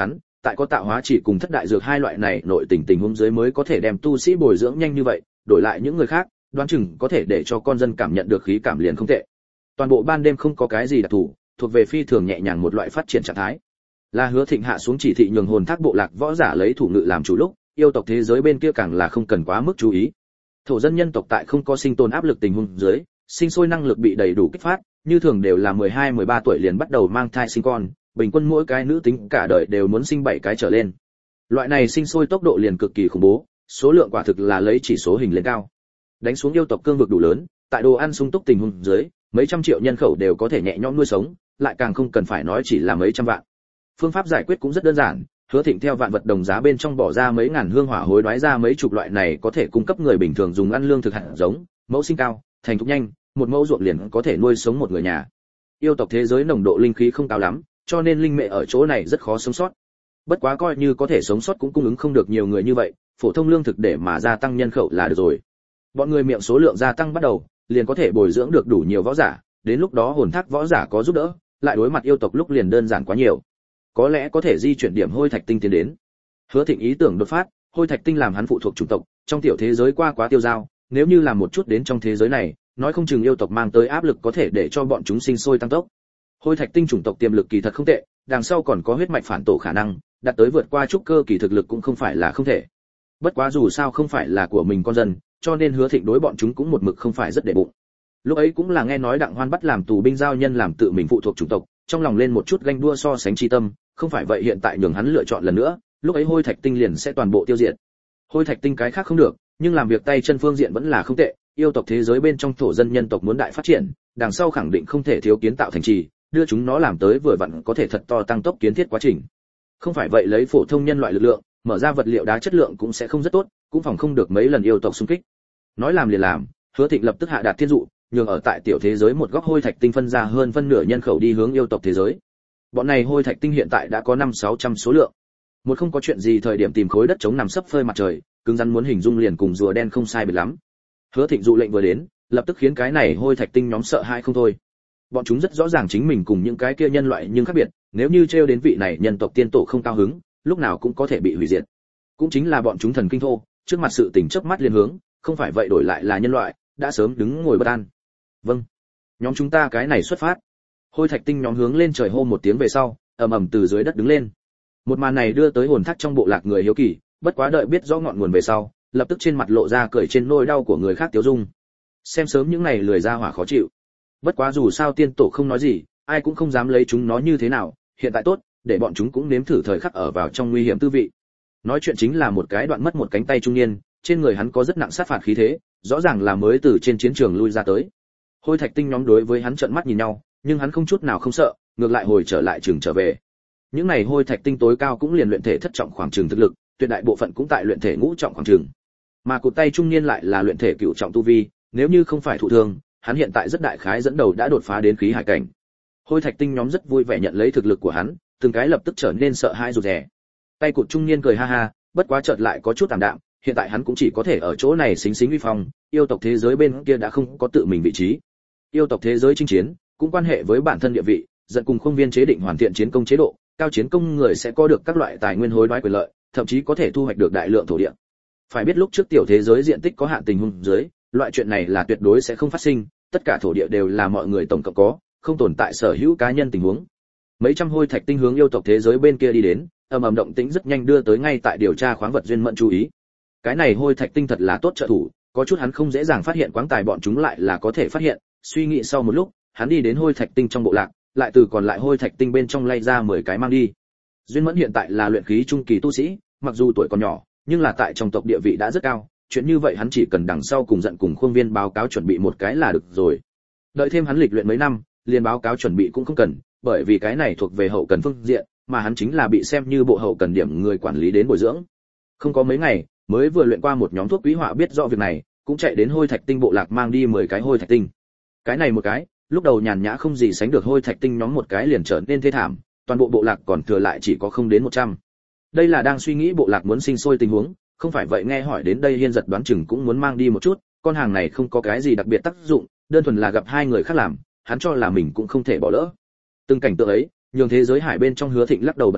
tại có tạo hóa chỉ cùng thất đại dược hai loại này nội tình tình huống dưới mới có thể đem tu sĩ bồi dưỡng nhanh như vậy, đổi lại những người khác, đoán chừng có thể để cho con dân cảm nhận được khí cảm liền không tệ. Toàn bộ ban đêm không có cái gì đặc thù, thuộc về phi thường nhẹ nhàng một loại phát triển trạng thái. Là Hứa Thịnh hạ xuống chỉ thị nhường hồn thác bộ lạc võ giả lấy thủ ngự làm chủ lúc, yêu tộc thế giới bên kia càng là không cần quá mức chú ý. Thổ dân nhân tộc tại không có sinh tồn áp lực tình huống dưới, sinh sôi năng lực bị đầy đủ kích phát, như thường đều là mười hai mười ba tuổi liền bắt đầu mang thai sinh con, bình quân mỗi cái nữ tính cả đời đều muốn sinh bảy cái trở lên. Loại này sinh sôi tốc độ liền cực kỳ khủng bố, số lượng quả thực là lấy chỉ số hình lên cao. Đánh xuống yêu tộc cương vực đủ lớn, tại đồ ăn sung túc tình huống dưới, mấy trăm triệu nhân khẩu đều có thể nhẹ nhõm nuôi sống, lại càng không cần phải nói chỉ là mấy trăm vạn. Phương pháp giải quyết cũng rất đơn giản, Hứa Thịnh theo vạn vật đồng giá bên trong bỏ ra mấy ngàn hương hỏa hối đoái ra mấy chục loại này có thể cung cấp người bình thường dùng ăn lương thực hạt giống, mẫu sinh cao, thành thục nhanh, một mẫu ruộng liền có thể nuôi sống một người nhà. Yêu tộc thế giới nồng độ linh khí không cao lắm, cho nên linh mẹ ở chỗ này rất khó sống sót. Bất quá coi như có thể sống sót cũng cung ứng không được nhiều người như vậy, phổ thông lương thực để mà gia tăng nhân khẩu là được rồi. Bọn người miệng số lượng gia tăng bắt đầu, liền có thể bồi dưỡng được đủ nhiều võ giả, đến lúc đó hồn thác võ giả có giúp đỡ, lại đối mặt yêu tộc lúc liền đơn giản quá nhiều. Có lẽ có thể di chuyển điểm hôi thạch tinh tiến đến. Hứa Thịnh ý tưởng đột phát, hôi thạch tinh làm hắn phụ thuộc chủng tộc, trong tiểu thế giới qua quá tiêu dao, nếu như làm một chút đến trong thế giới này, nói không chừng yêu tộc mang tới áp lực có thể để cho bọn chúng sinh sôi tăng tốc. Hôi thạch tinh chủng tộc tiềm lực kỳ thật không tệ, đằng sau còn có huyết mạch phản tổ khả năng, đạt tới vượt qua trúc cơ kỳ thực lực cũng không phải là không thể. Bất quá dù sao không phải là của mình con dân, cho nên Hứa Thịnh đối bọn chúng cũng một mực không phải rất để bụng. Lúc ấy cũng là nghe nói Đặng Hoan bắt làm tù binh giao nhân làm tự mình phụ thuộc chủng tộc, trong lòng lên một chút ganh đua so sánh chi tâm, không phải vậy hiện tại nhường hắn lựa chọn lần nữa, lúc ấy hôi thạch tinh liền sẽ toàn bộ tiêu diệt. Hôi thạch tinh cái khác không được, nhưng làm việc tay chân phương diện vẫn là không tệ, yêu tộc thế giới bên trong thổ dân nhân tộc muốn đại phát triển, đằng sau khẳng định không thể thiếu kiến tạo thành trì, đưa chúng nó làm tới vừa vặn có thể thật to tăng tốc kiến thiết quá trình. Không phải vậy lấy phổ thông nhân loại lực lượng, mở ra vật liệu đá chất lượng cũng sẽ không rất tốt, cũng phòng không được mấy lần yêu tộc xung kích. Nói làm liền làm, Hứa Thịnh lập tức hạ đạt thiên dụ, nhường ở tại tiểu thế giới một góc hôi thạch tinh phân ra hơn phân nửa nhân khẩu đi hướng yêu tộc thế giới. Bọn này hôi thạch tinh hiện tại đã có năm sáu trăm số lượng. Một không có chuyện gì thời điểm tìm khối đất chống nằm sấp phơi mặt trời, cứng rắn muốn hình dung liền cùng rùa đen không sai biệt lắm. Hứa Thịnh dụ lệnh vừa đến, lập tức khiến cái này hôi thạch tinh nhóm sợ hãi không thôi. Bọn chúng rất rõ ràng chính mình cùng những cái kia nhân loại nhưng khác biệt, nếu như trêu đến vị này nhân tộc tiên tổ không cao hứng, lúc nào cũng có thể bị hủy diệt. Cũng chính là bọn chúng thần kinh thô, trước mặt sự tình chớp mắt liền hướng, không phải vậy đổi lại là nhân loại, đã sớm đứng ngồi bất an. Vâng, nhóm chúng ta cái này xuất phát. Hôi thạch tinh nhóm hướng lên trời hô một tiếng về sau, ầm ầm từ dưới đất đứng lên. Một màn này đưa tới hồn thác trong bộ lạc người hiếu kỳ, bất quá đợi biết rõ ngọn nguồn về sau, lập tức trên mặt lộ ra cười trên nỗi đau của người khác tiêu dung. Xem sớm những này lười ra hỏa khó chịu. Bất quá dù sao tiên tổ không nói gì, ai cũng không dám lấy chúng nó như thế nào, hiện tại tốt, để bọn chúng cũng nếm thử thời khắc ở vào trong nguy hiểm tư vị. Nói chuyện chính là một cái đoạn mất một cánh tay trung niên, trên người hắn có rất nặng sát phạt khí thế, rõ ràng là mới từ trên chiến trường lui ra tới. Hôi thạch tinh nhóm đối với hắn trợn mắt nhìn nhau, nhưng hắn không chút nào không sợ, ngược lại hồi trở lại trường trở về. Những này hôi thạch tinh tối cao cũng liền luyện thể thất trọng khoảng trường thực lực, tuyệt đại bộ phận cũng tại luyện thể ngũ trọng khoảng trường. Mà cụt tay trung niên lại là luyện thể cửu trọng tu vi, nếu như không phải thụ thương, hắn hiện tại rất đại khái dẫn đầu đã đột phá đến khí hải cảnh. Hôi thạch tinh nhóm rất vui vẻ nhận lấy thực lực của hắn, từng cái lập tức trở nên sợ hãi rụt rè. Tay cụt trung niên cười ha ha, bất quá chợt lại có chút tạm đạm, hiện tại hắn cũng chỉ có thể ở chỗ này xính xính uy phong, yêu tộc thế giới bên kia đã không có tự mình vị trí. Yêu tộc thế giới chinh chiến cũng quan hệ với bản thân địa vị, dẫn cùng khuôn viên chế định hoàn thiện chiến công chế độ, cao chiến công người sẽ có được các loại tài nguyên hối đoái quyền lợi, thậm chí có thể thu hoạch được đại lượng thổ địa. Phải biết lúc trước tiểu thế giới diện tích có hạn tình huống dưới, loại chuyện này là tuyệt đối sẽ không phát sinh, tất cả thổ địa đều là mọi người tổng cộng có, không tồn tại sở hữu cá nhân tình huống. Mấy trăm hôi thạch tinh hướng yêu tộc thế giới bên kia đi đến, ầm ầm động tĩnh rất nhanh đưa tới ngay tại điều tra khoáng vật duyên mẫn chú ý. Cái này hôi thạch tinh thật là tốt trợ thủ, có chút hắn không dễ dàng phát hiện quáng tài bọn chúng lại là có thể phát hiện. Suy nghĩ sau một lúc, hắn đi đến hôi thạch tinh trong bộ lạc, lại từ còn lại hôi thạch tinh bên trong lay ra mười cái mang đi. Duyên mẫn hiện tại là luyện khí trung kỳ tu sĩ, mặc dù tuổi còn nhỏ, nhưng là tại trong tộc địa vị đã rất cao, chuyện như vậy hắn chỉ cần đằng sau cùng giận cùng khuôn viên báo cáo chuẩn bị một cái là được rồi. Đợi thêm hắn lịch luyện mấy năm, liền báo cáo chuẩn bị cũng không cần, bởi vì cái này thuộc về hậu cần phương diện, mà hắn chính là bị xem như bộ hậu cần điểm người quản lý đến bồi dưỡng. Không có mấy ngày, mới vừa luyện qua một nhóm thuốc quý họa biết rõ việc này, cũng chạy đến hôi thạch tinh bộ lạc mang đi mười cái hôi thạch tinh. Cái này một cái, lúc đầu nhàn nhã không gì sánh được hôi thạch tinh nhóm một cái liền trở nên thê thảm, toàn bộ bộ lạc còn thừa lại chỉ có không đến một trăm. Đây là đang suy nghĩ bộ lạc muốn sinh sôi tình huống, không phải vậy nghe hỏi đến đây Hiên Giật đoán chừng cũng muốn mang đi một chút, con hàng này không có cái gì đặc biệt tác dụng, đơn thuần là gặp hai người khác làm, hắn cho là mình cũng không thể bỏ lỡ. Từng cảnh tượng ấy, nhường thế giới hải bên trong Hứa Thịnh lắc đầu bật cười,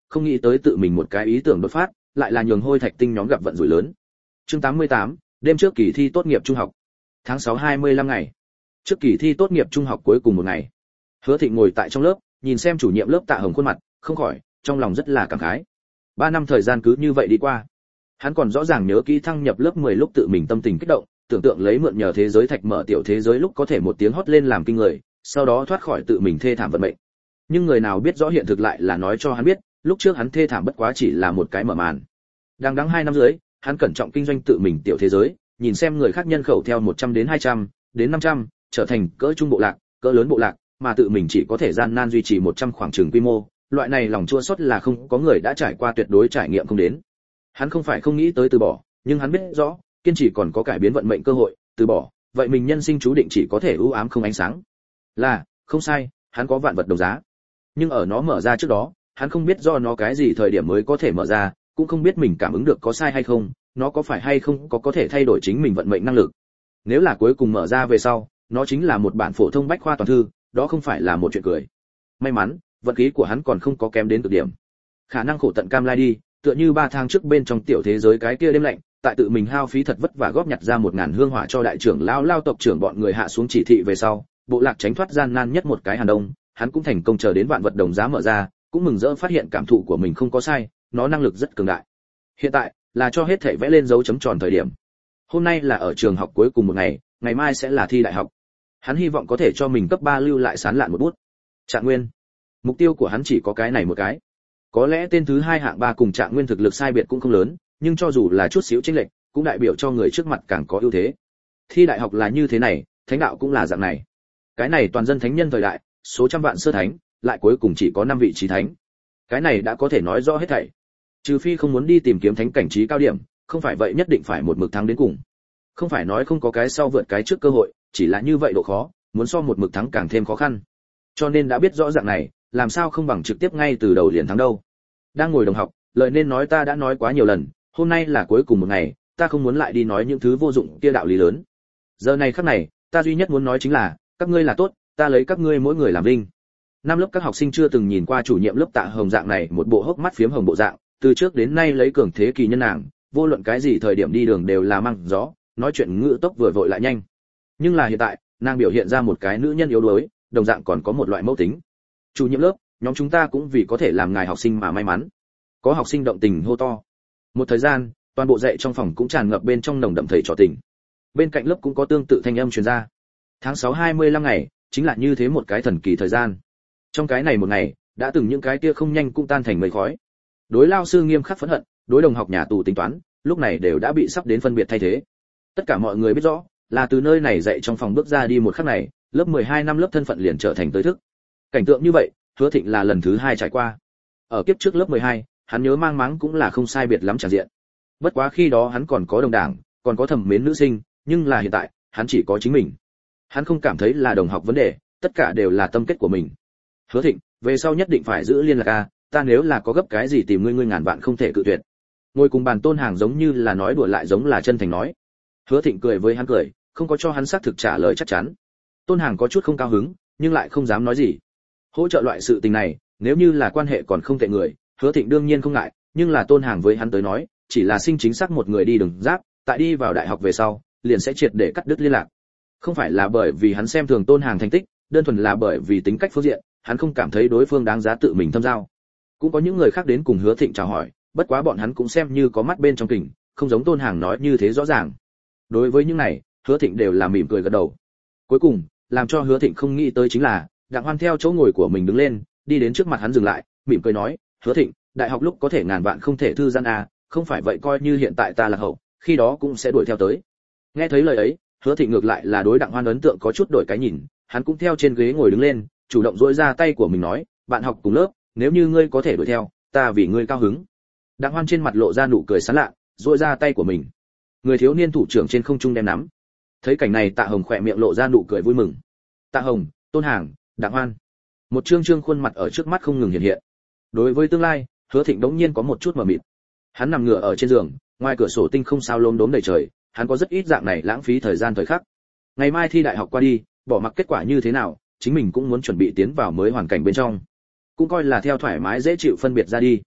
không nghĩ tới tự mình một cái ý tưởng đột phát, lại là nhường Hôi Thạch Tinh nhóm gặp vận rủi lớn. Chương tám mươi tám, đêm trước kỳ thi tốt nghiệp trung học. Tháng sáu hai mươi lăm ngày. Trước kỳ thi tốt nghiệp trung học cuối cùng một ngày. Hứa Thịnh ngồi tại trong lớp, nhìn xem chủ nhiệm lớp Tạ Hồng khuôn mặt, không khỏi trong lòng rất là cảm khái. Ba năm thời gian cứ như vậy đi qua. Hắn còn rõ ràng nhớ kỹ thăng nhập lớp mười lúc tự mình tâm tình kích động, tưởng tượng lấy mượn nhờ thế giới thạch mở tiểu thế giới lúc có thể một tiếng hót lên làm kinh người, sau đó thoát khỏi tự mình thê thảm vận mệnh. Nhưng người nào biết rõ hiện thực lại là nói cho hắn biết, lúc trước hắn thê thảm bất quá chỉ là một cái mở màn. Đang đắng hai năm dưới, hắn cẩn trọng kinh doanh tự mình tiểu thế giới, nhìn xem người khác nhân khẩu theo một trăm đến hai trăm, đến năm trăm, trở thành cỡ trung bộ lạc, cỡ lớn bộ lạc, mà tự mình chỉ có thể gian nan duy trì một trăm khoảng trường quy mô, loại này lòng chua xót là không có người đã trải qua tuyệt đối trải nghiệm không đến. Hắn không phải không nghĩ tới từ bỏ, nhưng hắn biết rõ, kiên trì còn có cải biến vận mệnh cơ hội, từ bỏ, vậy mình nhân sinh chú định chỉ có thể u ám không ánh sáng. Là, không sai, hắn có vạn vật đồng giá. Nhưng ở nó mở ra trước đó, hắn không biết do nó cái gì thời điểm mới có thể mở ra, cũng không biết mình cảm ứng được có sai hay không, nó có phải hay không có có thể thay đổi chính mình vận mệnh năng lực. Nếu là cuối cùng mở ra về sau, nó chính là một bản phổ thông bách khoa toàn thư, đó không phải là một chuyện cười. May mắn, vận khí của hắn còn không có kém đến cực điểm. Khả năng khổ tận cam lai đi, tựa như ba tháng trước bên trong tiểu thế giới cái kia đêm lạnh, tại tự mình hao phí thật vất vả góp nhặt ra một ngàn hương hỏa cho đại trưởng lao lao tộc trưởng bọn người hạ xuống chỉ thị về sau, bộ lạc tránh thoát gian nan nhất một cái hàn đông, hắn cũng thành công chờ đến vạn vật đồng giá mở ra, cũng mừng rỡ phát hiện cảm thụ của mình không có sai, nó năng lực rất cường đại. Hiện tại là cho hết thảy vẽ lên dấu chấm tròn thời điểm. Hôm nay là ở trường học cuối cùng một ngày, ngày mai sẽ là thi đại học. Hắn hy vọng có thể cho mình cấp ba lưu lại sán lạn một bút. Trạng Nguyên. Mục tiêu của hắn chỉ có cái này một cái. Có lẽ tên thứ hai hạng ba cùng Trạng Nguyên thực lực sai biệt cũng không lớn, nhưng cho dù là chút xíu chênh lệch, cũng đại biểu cho người trước mặt càng có ưu thế. Thi đại học là như thế này, thánh đạo cũng là dạng này. Cái này toàn dân thánh nhân thời đại, số trăm vạn sơ thánh, lại cuối cùng chỉ có năm vị trí thánh. Cái này đã có thể nói rõ hết thảy. Trừ phi không muốn đi tìm kiếm thánh cảnh trí cao điểm, không phải vậy nhất định phải một mực thắng đến cùng. Không phải nói không có cái sau vượt cái trước cơ hội, chỉ là như vậy độ khó, muốn so một mực thắng càng thêm khó khăn. Cho nên đã biết rõ dạng này, làm sao không bằng trực tiếp ngay từ đầu liền thắng đâu. Đang ngồi đồng học, lời nên nói ta đã nói quá nhiều lần, hôm nay là cuối cùng một ngày, ta không muốn lại đi nói những thứ vô dụng kia đạo lý lớn. Giờ này khắc này, ta duy nhất muốn nói chính là, các ngươi là tốt, ta lấy các ngươi mỗi người làm linh. Năm lớp các học sinh chưa từng nhìn qua chủ nhiệm lớp Tạ Hồng dạng này một bộ hốc mắt phiếm hồng bộ dạng, từ trước đến nay lấy cường thế kỳ nhân nàng, vô luận cái gì thời điểm đi đường đều là măng gió, nói chuyện ngữ tốc vừa vội lại nhanh. Nhưng là hiện tại, nàng biểu hiện ra một cái nữ nhân yếu đuối, đồng dạng còn có một loại mẫu tính. Chủ nhiệm lớp, nhóm chúng ta cũng vì có thể làm ngài học sinh mà may mắn. Có học sinh động tình hô to. Một thời gian, toàn bộ dạy trong phòng cũng tràn ngập bên trong nồng đậm thầy trò tình. Bên cạnh lớp cũng có tương tự thanh âm truyền ra. Tháng sáu hai mươi lăm ngày, chính là như thế một cái thần kỳ thời gian. Trong cái này một ngày, đã từng những cái kia không nhanh cũng tan thành mây khói. Đối lao sư nghiêm khắc phẫn hận, đối đồng học nhà tù tính toán, lúc này đều đã bị sắp đến phân biệt thay thế. Tất cả mọi người biết rõ, là từ nơi này dạy trong phòng bước ra đi một khắc này, lớp mười hai năm lớp thân phận liền trở thành tới thức. Cảnh tượng như vậy, Hứa Thịnh là lần thứ hai trải qua. Ở kiếp trước lớp mười hai, hắn nhớ mang máng cũng là không sai biệt lắm tràn diện. Bất quá khi đó hắn còn có đồng đảng, còn có thẩm mến nữ sinh, nhưng là hiện tại, hắn chỉ có chính mình. Hắn không cảm thấy là đồng học vấn đề, tất cả đều là tâm kết của mình. Hứa Thịnh, về sau nhất định phải giữ liên lạc a, ta nếu là có gấp cái gì tìm ngươi ngươi ngàn vạn không thể cự tuyệt. Ngồi cùng bàn Tôn Hàng giống như là nói đùa lại giống là chân thành nói. Hứa Thịnh cười với hắn cười, không có cho hắn xác thực trả lời chắc chắn. Tôn Hàng có chút không cao hứng, nhưng lại không dám nói gì. Hỗ trợ loại sự tình này, nếu như là quan hệ còn không tệ người, Hứa Thịnh đương nhiên không ngại, nhưng là Tôn Hàng với hắn tới nói, chỉ là sinh chính xác một người đi đường giáp, tại đi vào đại học về sau, liền sẽ triệt để cắt đứt liên lạc. Không phải là bởi vì hắn xem thường Tôn Hàng thành tích, đơn thuần là bởi vì tính cách phương diện, hắn không cảm thấy đối phương đáng giá tự mình thâm giao. Cũng có những người khác đến cùng Hứa Thịnh chào hỏi, bất quá bọn hắn cũng xem như có mắt bên trong kình, không giống Tôn Hàng nói như thế rõ ràng. Đối với những này, Hứa Thịnh đều là mỉm cười gật đầu. Cuối cùng, làm cho Hứa Thịnh không nghĩ tới chính là, Đặng Hoan theo chỗ ngồi của mình đứng lên, đi đến trước mặt hắn dừng lại, mỉm cười nói, "Hứa Thịnh, đại học lúc có thể ngàn vạn không thể thư giãn à, không phải vậy coi như hiện tại ta là hậu, khi đó cũng sẽ đuổi theo tới." Nghe thấy lời ấy, Hứa Thịnh ngược lại là đối Đặng Hoan ấn tượng có chút đổi cái nhìn, hắn cũng theo trên ghế ngồi đứng lên, chủ động duỗi ra tay của mình nói, "Bạn học cùng lớp, nếu như ngươi có thể đuổi theo, ta vì ngươi cao hứng." Đặng Hoan trên mặt lộ ra nụ cười sán lạ, duỗi ra tay của mình. Người thiếu niên thủ trưởng trên không trung đem nắm. Thấy cảnh này, Tạ Hồng khỏe miệng lộ ra nụ cười vui mừng. Tạ Hồng, Tôn Hàng, Đặng Hoan, một trương trương khuôn mặt ở trước mắt không ngừng hiện hiện. Đối với tương lai, Hứa Thịnh đống nhiên có một chút mờ mịt. Hắn nằm ngửa ở trên giường, ngoài cửa sổ tinh không sao lốm đốm đầy trời, hắn có rất ít dạng này lãng phí thời gian thời khắc. Ngày mai thi đại học qua đi, bỏ mặc kết quả như thế nào, chính mình cũng muốn chuẩn bị tiến vào mới hoàn cảnh bên trong, cũng coi là theo thoải mái dễ chịu phân biệt ra đi.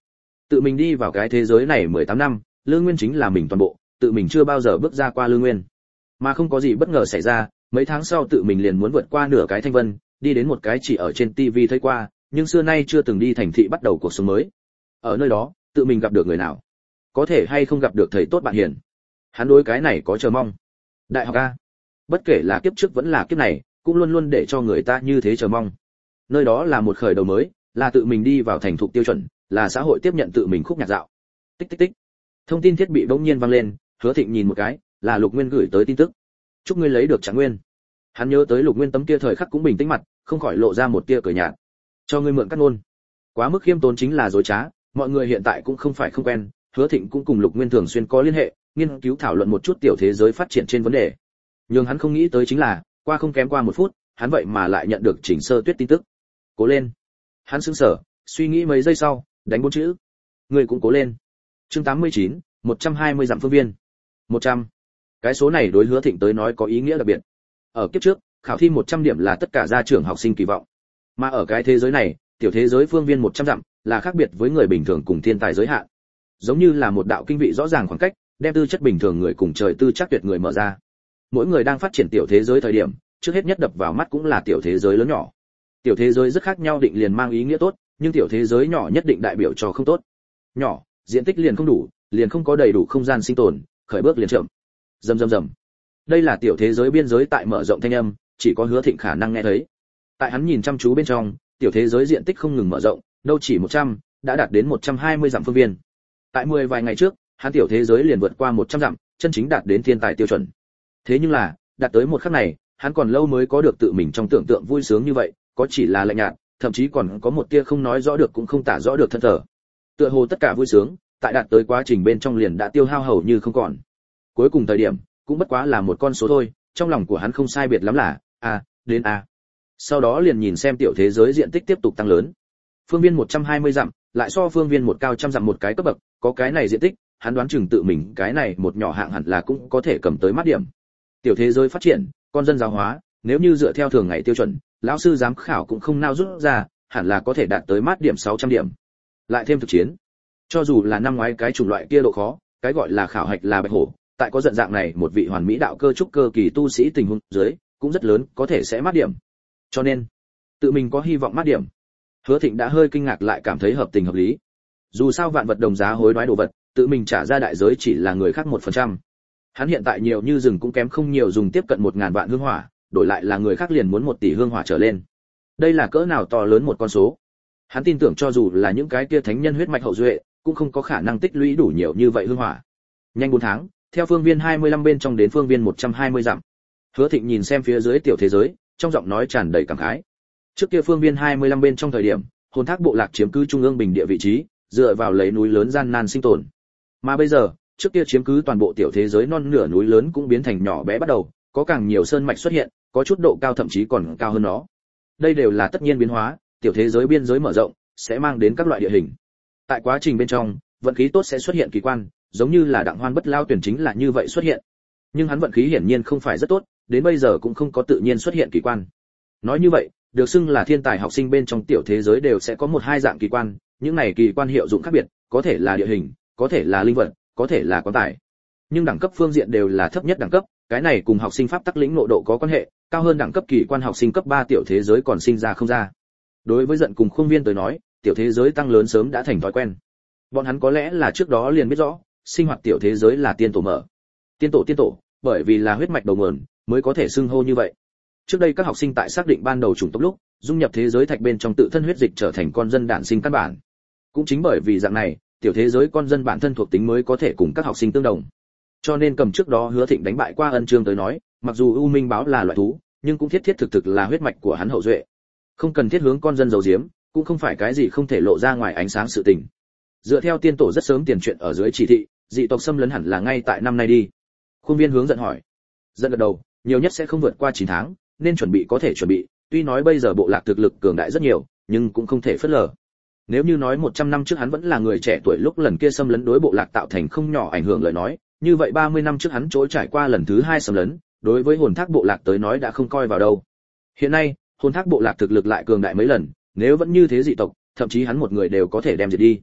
Tự mình đi vào cái thế giới này mười tám năm, Lương Nguyên chính là mình toàn bộ, tự mình chưa bao giờ bước ra qua Lương Nguyên. Mà không có gì bất ngờ xảy ra, mấy tháng sau tự mình liền muốn vượt qua nửa cái Thanh Vân, đi đến một cái chỉ ở trên ti vi thấy qua, nhưng xưa nay chưa từng đi thành thị bắt đầu cuộc sống mới. Ở nơi đó, tự mình gặp được người nào? Có thể hay không gặp được thầy tốt bạn hiền? Hắn đối cái này có chờ mong. Đại học a, bất kể là kiếp trước vẫn là kiếp này, cũng luôn luôn để cho người ta như thế chờ mong. Nơi đó là một khởi đầu mới, là tự mình đi vào thành thục tiêu chuẩn, là xã hội tiếp nhận tự mình khúc nhạc dạo. Tích tích tích. Thông tin thiết bị bỗng nhiên vang lên, Hứa Thịnh nhìn một cái, là Lục Nguyên gửi tới tin tức. Chúc ngươi lấy được Trạng Nguyên. Hắn nhớ tới Lục Nguyên tấm kia thời khắc cũng bình tĩnh mặt, không khỏi lộ ra một tia cười nhạt. Cho ngươi mượn cắt ngôn. Quá mức khiêm tốn chính là dối trá, mọi người hiện tại cũng không phải không quen, Hứa Thịnh cũng cùng Lục Nguyên thường xuyên có liên hệ, nghiên cứu thảo luận một chút tiểu thế giới phát triển trên vấn đề. Nhưng hắn không nghĩ tới chính là, qua không kém qua một phút, hắn vậy mà lại nhận được Chỉnh Sơ Tuyết tin tức. Cố lên. Hắn sững sờ, suy nghĩ mấy giây sau, đánh bốn chữ. Ngươi cũng cố lên. Chương tám mươi chín, một trăm hai mươi dặm phương viên. một trăm. Cái số này đối Hứa Thịnh tới nói có ý nghĩa đặc biệt. Ở kiếp trước, khảo thi một trăm điểm là tất cả gia trưởng học sinh kỳ vọng. Mà ở cái thế giới này, tiểu thế giới phương viên một trăm dặm là khác biệt với người bình thường cùng thiên tài giới hạn. Giống như là một đạo kinh vị rõ ràng khoảng cách, đem tư chất bình thường người cùng trời tư chắc tuyệt người mở ra. Mỗi người đang phát triển tiểu thế giới thời điểm, trước hết nhất đập vào mắt cũng là tiểu thế giới lớn nhỏ. Tiểu thế giới rất khác nhau định liền mang ý nghĩa tốt, nhưng tiểu thế giới nhỏ nhất định đại biểu cho không tốt. Nhỏ, diện tích liền không đủ, liền không có đầy đủ không gian sinh tồn, khởi bước liền chậm. Rầm rầm rầm. Đây là tiểu thế giới biên giới tại mở rộng thanh âm, chỉ có Hứa Thịnh khả năng nghe thấy. Tại hắn nhìn chăm chú bên trong, tiểu thế giới diện tích không ngừng mở rộng, đâu chỉ một trăm, đã đạt đến một trăm hai mươi dặm phương viên. Tại mười vài ngày trước, hắn tiểu thế giới liền vượt qua một trăm dặm, chân chính đạt đến thiên tài tiêu chuẩn. Thế nhưng là, đạt tới một khắc này, hắn còn lâu mới có được tự mình trong tưởng tượng vui sướng như vậy, có chỉ là lạnh nhạt, thậm chí còn có một tia không nói rõ được cũng không tả rõ được thân thở. Tựa hồ tất cả vui sướng, tại đạt tới quá trình bên trong liền đã tiêu hao hầu như không còn. Cuối cùng thời điểm, cũng bất quá là một con số thôi, trong lòng của hắn không sai biệt lắm là a đến a. Sau đó liền nhìn xem tiểu thế giới diện tích tiếp tục tăng lớn. Phương viên một trăm hai mươi dặm, lại so phương viên một cao trăm dặm một cái cấp bậc, có cái này diện tích, hắn đoán chừng tự mình cái này một nhỏ hạng hẳn là cũng có thể cầm tới mắt điểm. Tiểu thế giới phát triển, con dân giáo hóa, nếu như dựa theo thường ngày tiêu chuẩn, lão sư giám khảo cũng không nao rút ra, hẳn là có thể đạt tới mắt điểm sáu trăm điểm. Lại thêm thực chiến, cho dù là năm ngoái cái chủng loại kia độ khó, cái gọi là khảo hạch là bạch hổ, tại có giận dạng này một vị hoàn mỹ đạo cơ trúc cơ kỳ tu sĩ tình huống dưới, cũng rất lớn, có thể sẽ mắt điểm. Cho nên, tự mình có hy vọng mắt điểm. Hứa Thịnh đã hơi kinh ngạc lại cảm thấy hợp tình hợp lý. Dù sao vạn vật đồng giá hối đoái đồ vật, tự mình trả ra đại giới chỉ là người khác một phần trăm. Hắn hiện tại nhiều như rừng cũng kém không nhiều dùng tiếp cận một ngàn vạn hương hỏa, đổi lại là người khác liền muốn một tỷ hương hỏa trở lên. Đây là cỡ nào to lớn một con số. Hắn tin tưởng cho dù là những cái kia thánh nhân huyết mạch hậu duệ, cũng không có khả năng tích lũy đủ nhiều như vậy hương hỏa. Nhanh bốn tháng, theo phương viên hai mươi lăm bên trong đến phương viên một trăm hai mươi dặm. Hứa Thịnh nhìn xem phía dưới tiểu thế giới, trong giọng nói tràn đầy cảm khái. Trước kia phương viên hai mươi lăm bên trong thời điểm, hồn thác bộ lạc chiếm cứ trung ương bình địa vị trí, dựa vào lấy núi lớn gian nan sinh tồn. Mà bây giờ, trước kia chiếm cứ toàn bộ tiểu thế giới non nửa núi lớn cũng biến thành nhỏ bé bắt đầu, có càng nhiều sơn mạch xuất hiện, có chút độ cao thậm chí còn cao hơn nó. Đây đều là tất nhiên biến hóa, tiểu thế giới biên giới mở rộng sẽ mang đến các loại địa hình. Tại quá trình bên trong, vận khí tốt sẽ xuất hiện kỳ quan, giống như là Đặng Hoan Bất Lao tuyển chính là như vậy xuất hiện. Nhưng hắn vận khí hiển nhiên không phải rất tốt, đến bây giờ cũng không có tự nhiên xuất hiện kỳ quan. Nói như vậy, được xưng là thiên tài học sinh bên trong tiểu thế giới đều sẽ có một hai dạng kỳ quan, những này kỳ quan hiệu dụng khác biệt, có thể là địa hình, có thể là linh vật, có thể là quan tài. Nhưng đẳng cấp phương diện đều là thấp nhất đẳng cấp, cái này cùng học sinh pháp tắc lĩnh ngộ độ có quan hệ, cao hơn đẳng cấp kỳ quan học sinh cấp ba tiểu thế giới còn sinh ra không ra. Đối với giận cùng Khung Viên tới nói, tiểu thế giới tăng lớn sớm đã thành thói quen. Bọn hắn có lẽ là trước đó liền biết rõ, sinh hoạt tiểu thế giới là tiên tổ mở. Tiên tổ tiên tổ, bởi vì là huyết mạch đầu nguồn, mới có thể xưng hô như vậy. Trước đây các học sinh tại xác định ban đầu chủng tộc lúc, dung nhập thế giới thạch bên trong tự thân huyết dịch trở thành con dân đản sinh căn bản. Cũng chính bởi vì dạng này, tiểu thế giới con dân bản thân thuộc tính mới có thể cùng các học sinh tương đồng. Cho nên cầm trước đó Hứa Thịnh đánh bại qua Ân Trương tới nói, mặc dù U Minh báo là loại thú, nhưng cũng thiết thiết thực thực là huyết mạch của hắn hậu duệ. Không cần thiết hướng con dân giấu giếm, cũng không phải cái gì không thể lộ ra ngoài ánh sáng sự tình. Dựa theo tiên tổ rất sớm tiền chuyện ở dưới chỉ thị, dị tộc xâm lấn hẳn là ngay tại năm nay đi. Khuôn Viên hướng giận hỏi. Giận gật đầu, nhiều nhất sẽ không vượt qua chín tháng, nên chuẩn bị có thể chuẩn bị, tuy nói bây giờ bộ lạc thực lực cường đại rất nhiều, nhưng cũng không thể phớt lờ. Nếu như nói một trăm năm trước hắn vẫn là người trẻ tuổi lúc lần kia xâm lấn đối bộ lạc tạo thành không nhỏ ảnh hưởng lời nói, như vậy ba mươi năm trước hắn trỗi trải qua lần thứ hai xâm lấn, đối với hồn thác bộ lạc tới nói đã không coi vào đâu. Hiện nay, hồn thác bộ lạc thực lực lại cường đại mấy lần, nếu vẫn như thế dị tộc, thậm chí hắn một người đều có thể đem diệt đi.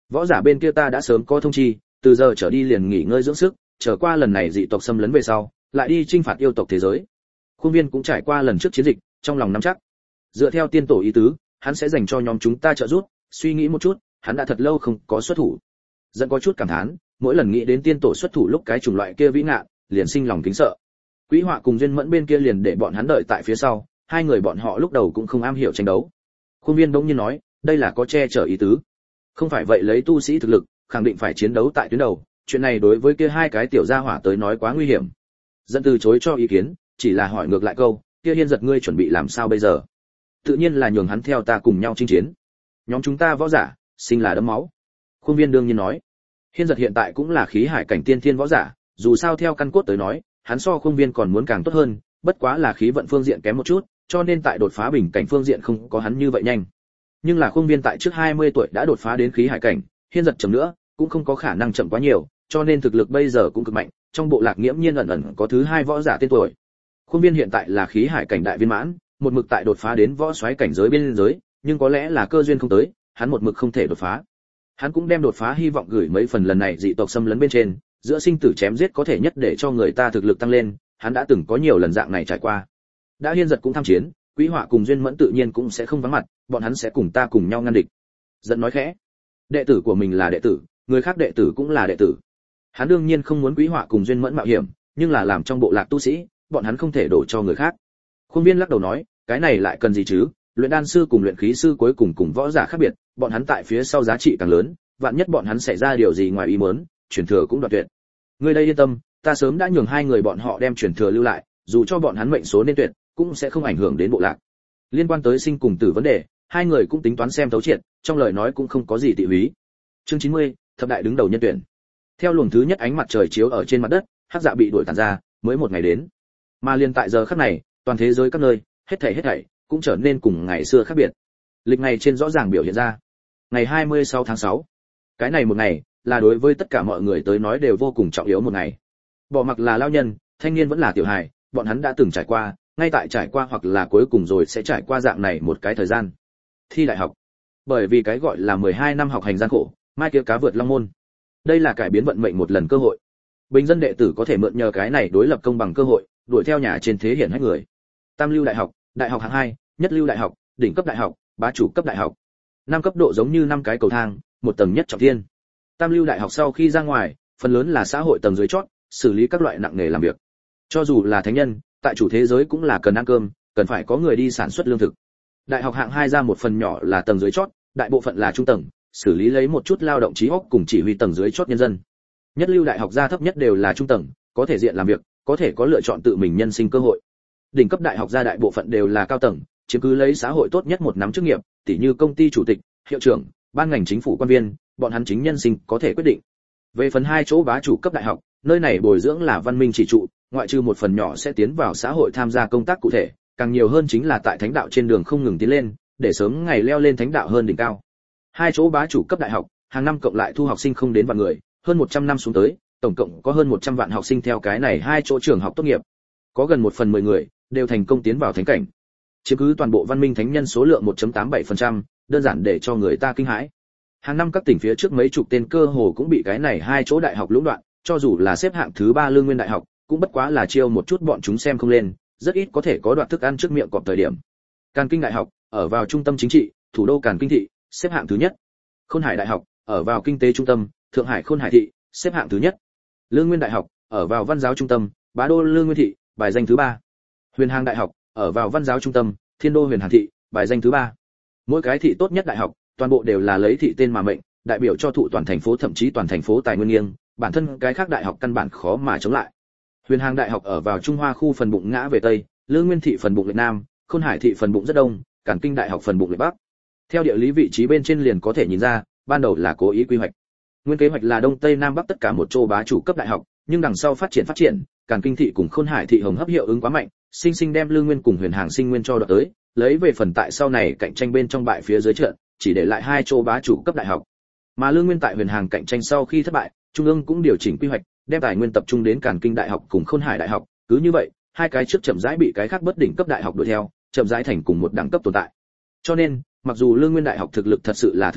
Võ giả bên kia ta đã sớm có thông chi, từ giờ trở đi liền nghỉ ngơi dưỡng sức, trở qua lần này dị tộc xâm lấn về sau, lại đi chinh phạt yêu tộc thế giới. Khuôn Viên cũng trải qua lần trước chiến dịch, trong lòng nắm chắc. Dựa theo tiên tổ ý tứ, hắn sẽ dành cho nhóm chúng ta trợ giúp, suy nghĩ một chút, hắn đã thật lâu không có xuất thủ. Dẫn có chút cảm thán, mỗi lần nghĩ đến tiên tổ xuất thủ lúc cái chủng loại kia vĩ ngạn, liền sinh lòng kính sợ. Quý Họa cùng Duyên Mẫn bên kia liền để bọn hắn đợi tại phía sau, hai người bọn họ lúc đầu cũng không am hiểu tranh đấu. Khuôn Viên bỗng nhiên nói, đây là có che chở ý tứ. Không phải vậy lấy tu sĩ thực lực, khẳng định phải chiến đấu tại tuyến đầu, chuyện này đối với kia hai cái tiểu gia hỏa tới nói quá nguy hiểm. Dẫn từ chối cho ý kiến, chỉ là hỏi ngược lại câu, kia Hiên Giật ngươi chuẩn bị làm sao bây giờ? Tự nhiên là nhường hắn theo ta cùng nhau chinh chiến. Nhóm chúng ta võ giả, sinh là đấm máu. Khuôn Viên đương nhiên nói, Hiên Giật hiện tại cũng là khí hải cảnh tiên thiên võ giả, dù sao theo căn cốt tới nói, hắn so Khuôn Viên còn muốn càng tốt hơn, bất quá là khí vận phương diện kém một chút, cho nên tại đột phá bình cảnh phương diện không có hắn như vậy nhanh. Nhưng là Khuôn Viên tại trước hai mươi tuổi đã đột phá đến khí hải cảnh, Hiên Giật chậm nữa, cũng không có khả năng chậm quá nhiều, cho nên thực lực bây giờ cũng cực mạnh, trong bộ lạc nghiễm nhiên ẩn ẩn có thứ hai võ giả tên tuổi. Khuôn Viên hiện tại là khí hải cảnh đại viên mãn, một mực tại đột phá đến võ soái cảnh giới biên giới, nhưng có lẽ là cơ duyên không tới, hắn một mực không thể đột phá. Hắn cũng đem đột phá hy vọng gửi mấy phần lần này dị tộc xâm lấn bên trên, giữa sinh tử chém giết có thể nhất để cho người ta thực lực tăng lên, hắn đã từng có nhiều lần dạng này trải qua. Đã Hiên Giật cũng tham chiến, Quý Họa cùng Duyên Mẫn tự nhiên cũng sẽ không vắng mặt, bọn hắn sẽ cùng ta cùng nhau ngăn địch. Giận nói khẽ, đệ tử của mình là đệ tử, người khác đệ tử cũng là đệ tử. Hắn đương nhiên không muốn Quý Họa cùng Duyên Mẫn mạo hiểm, nhưng là làm trong bộ lạc tu sĩ, bọn hắn không thể đổ cho người khác. Khuôn Viên lắc đầu nói, cái này lại cần gì chứ? Luyện đan sư cùng luyện khí sư cuối cùng cùng võ giả khác biệt, bọn hắn tại phía sau giá trị càng lớn, vạn nhất bọn hắn xảy ra điều gì ngoài ý muốn, truyền thừa cũng đoạt tuyệt. Ngươi đây yên tâm, ta sớm đã nhường hai người bọn họ đem truyền thừa lưu lại, dù cho bọn hắn mệnh số nên tuyệt, cũng sẽ không ảnh hưởng đến bộ lạc. Liên quan tới sinh cùng tử vấn đề, hai người cũng tính toán xem thấu triệt, trong lời nói cũng không có gì tị húy. Chương chín mươi, thập đại đứng đầu nhân tuyển. Theo luồng thứ nhất ánh mặt trời chiếu ở trên mặt đất, hắc dạ bị đuổi tàn ra, mới một ngày đến. Mà liên tại giờ khắc này, toàn thế giới các nơi, hết thảy hết thảy cũng trở nên cùng ngày xưa khác biệt. Lịch ngày trên rõ ràng biểu hiện ra. Ngày hai mươi sáu tháng sáu. Cái này một ngày, là đối với tất cả mọi người tới nói đều vô cùng trọng yếu một ngày. Bỏ mặc là lao nhân, thanh niên vẫn là tiểu hài, bọn hắn đã từng trải qua, ngay tại trải qua hoặc là cuối cùng rồi sẽ trải qua dạng này một cái thời gian. Thi đại học. Bởi vì cái gọi là mười hai năm học hành gian khổ, mai kia cá vượt long môn. Đây là cải biến vận mệnh một lần cơ hội. Bình dân đệ tử có thể mượn nhờ cái này đối lập công bằng cơ hội, đuổi theo nhà trên thế hiển hách người. Tam lưu đại học, đại học hạng hai, nhất lưu đại học, đỉnh cấp đại học, bá chủ cấp đại học. Năm cấp độ giống như năm cái cầu thang, một tầng nhất trọng thiên. Tam lưu đại học sau khi ra ngoài, phần lớn là xã hội tầng dưới chót, xử lý các loại nặng nghề làm việc. Cho dù là thánh nhân, tại chủ thế giới cũng là cần ăn cơm, cần phải có người đi sản xuất lương thực. Đại học hạng hai ra một phần nhỏ là tầng dưới chót, đại bộ phận là trung tầng, xử lý lấy một chút lao động trí óc cùng chỉ huy tầng dưới chót nhân dân. Nhất lưu đại học gia thấp nhất đều là trung tầng, có thể diện làm việc, có thể có lựa chọn tự mình nhân sinh cơ hội. Đỉnh cấp đại học gia đại bộ phận đều là cao tầng, chiếm cứ lấy xã hội tốt nhất một nắm chức nghiệp, tỉ như công ty chủ tịch, hiệu trưởng, ban ngành chính phủ quan viên, bọn hắn chính nhân sinh có thể quyết định. Về phần hai chỗ bá chủ cấp đại học, nơi này bồi dưỡng là văn minh chỉ trụ, ngoại trừ một phần nhỏ sẽ tiến vào xã hội tham gia công tác cụ thể, càng nhiều hơn chính là tại thánh đạo trên đường không ngừng tiến lên, để sớm ngày leo lên thánh đạo hơn đỉnh cao. Hai chỗ bá chủ cấp đại học, hàng năm cộng lại thu học sinh không đến vạn người, hơn một trăm năm xuống tới, tổng cộng có hơn một trăm vạn học sinh theo cái này hai chỗ trường học tốt nghiệp. Có gần một phần mười người đều thành công tiến vào thánh cảnh. Chiếm cứ toàn bộ văn minh thánh nhân số lượng một phẩy tám bảy phần trăm, đơn giản để cho người ta kinh hãi. Hàng năm các tỉnh phía trước mấy chục tên cơ hồ cũng bị cái này hai chỗ đại học lũng đoạn, cho dù là xếp hạng thứ ba Lương Nguyên đại học, cũng bất quá là chiêu một chút bọn chúng xem không lên, rất ít có thể có đoạt thức ăn trước miệng cọp thời điểm. Càn Kinh đại học, ở vào trung tâm chính trị, thủ đô Càn Kinh thị, xếp hạng thứ nhất. Khôn Hải đại học, ở vào kinh tế trung tâm, Thượng Hải Khôn Hải thị, xếp hạng thứ nhất. Lương Nguyên đại học, ở vào văn giáo trung tâm, Bá đô Lương Nguyên thị, bài danh thứ ba. Huyền Hàng đại học, ở vào văn giáo trung tâm, Thiên đô Huyền Hàng thị, bài danh thứ ba. Mỗi cái thị tốt nhất đại học, toàn bộ đều là lấy thị tên mà mệnh, đại biểu cho thụ toàn thành phố thậm chí toàn thành phố tài nguyên nghiêng, bản thân cái khác đại học căn bản khó mà chống lại. Huyền Hàng đại học ở vào Trung Hoa khu phần bụng ngã về tây, Lương Nguyên thị phần bụng lệch nam, Khôn Hải thị phần bụng rất đông, Càn Kinh đại học phần bụng lệch bắc. Theo địa lý vị trí bên trên liền có thể nhìn ra, ban đầu là cố ý quy hoạch. Nguyên kế hoạch là đông tây nam bắc tất cả một châu bá chủ cấp đại học, nhưng đằng sau phát triển phát triển, Càn Kinh thị cùng Khôn Hải thị hồng hấp hiệu ứng quá mạnh, sinh sinh đem Lương Nguyên cùng Huyền Hàng sinh nguyên cho đoạt tới, lấy về phần tại sau này cạnh tranh bên trong bại phía dưới trận, chỉ để lại hai châu bá chủ cấp đại học. Mà Lương Nguyên tại Huyền Hàng cạnh tranh sau khi thất bại, trung ương cũng điều chỉnh quy hoạch, đem tài nguyên tập trung đến Càn Kinh đại học cùng Khôn Hải đại học, cứ như vậy, hai cái trước chậm rãi bị cái khác bất đỉnh cấp đại học đuổi theo, chậm rãi thành cùng một đẳng cấp tồn tại. Cho nên, mặc dù Lương Nguyên đại học thực lực thật sự là thứ ba,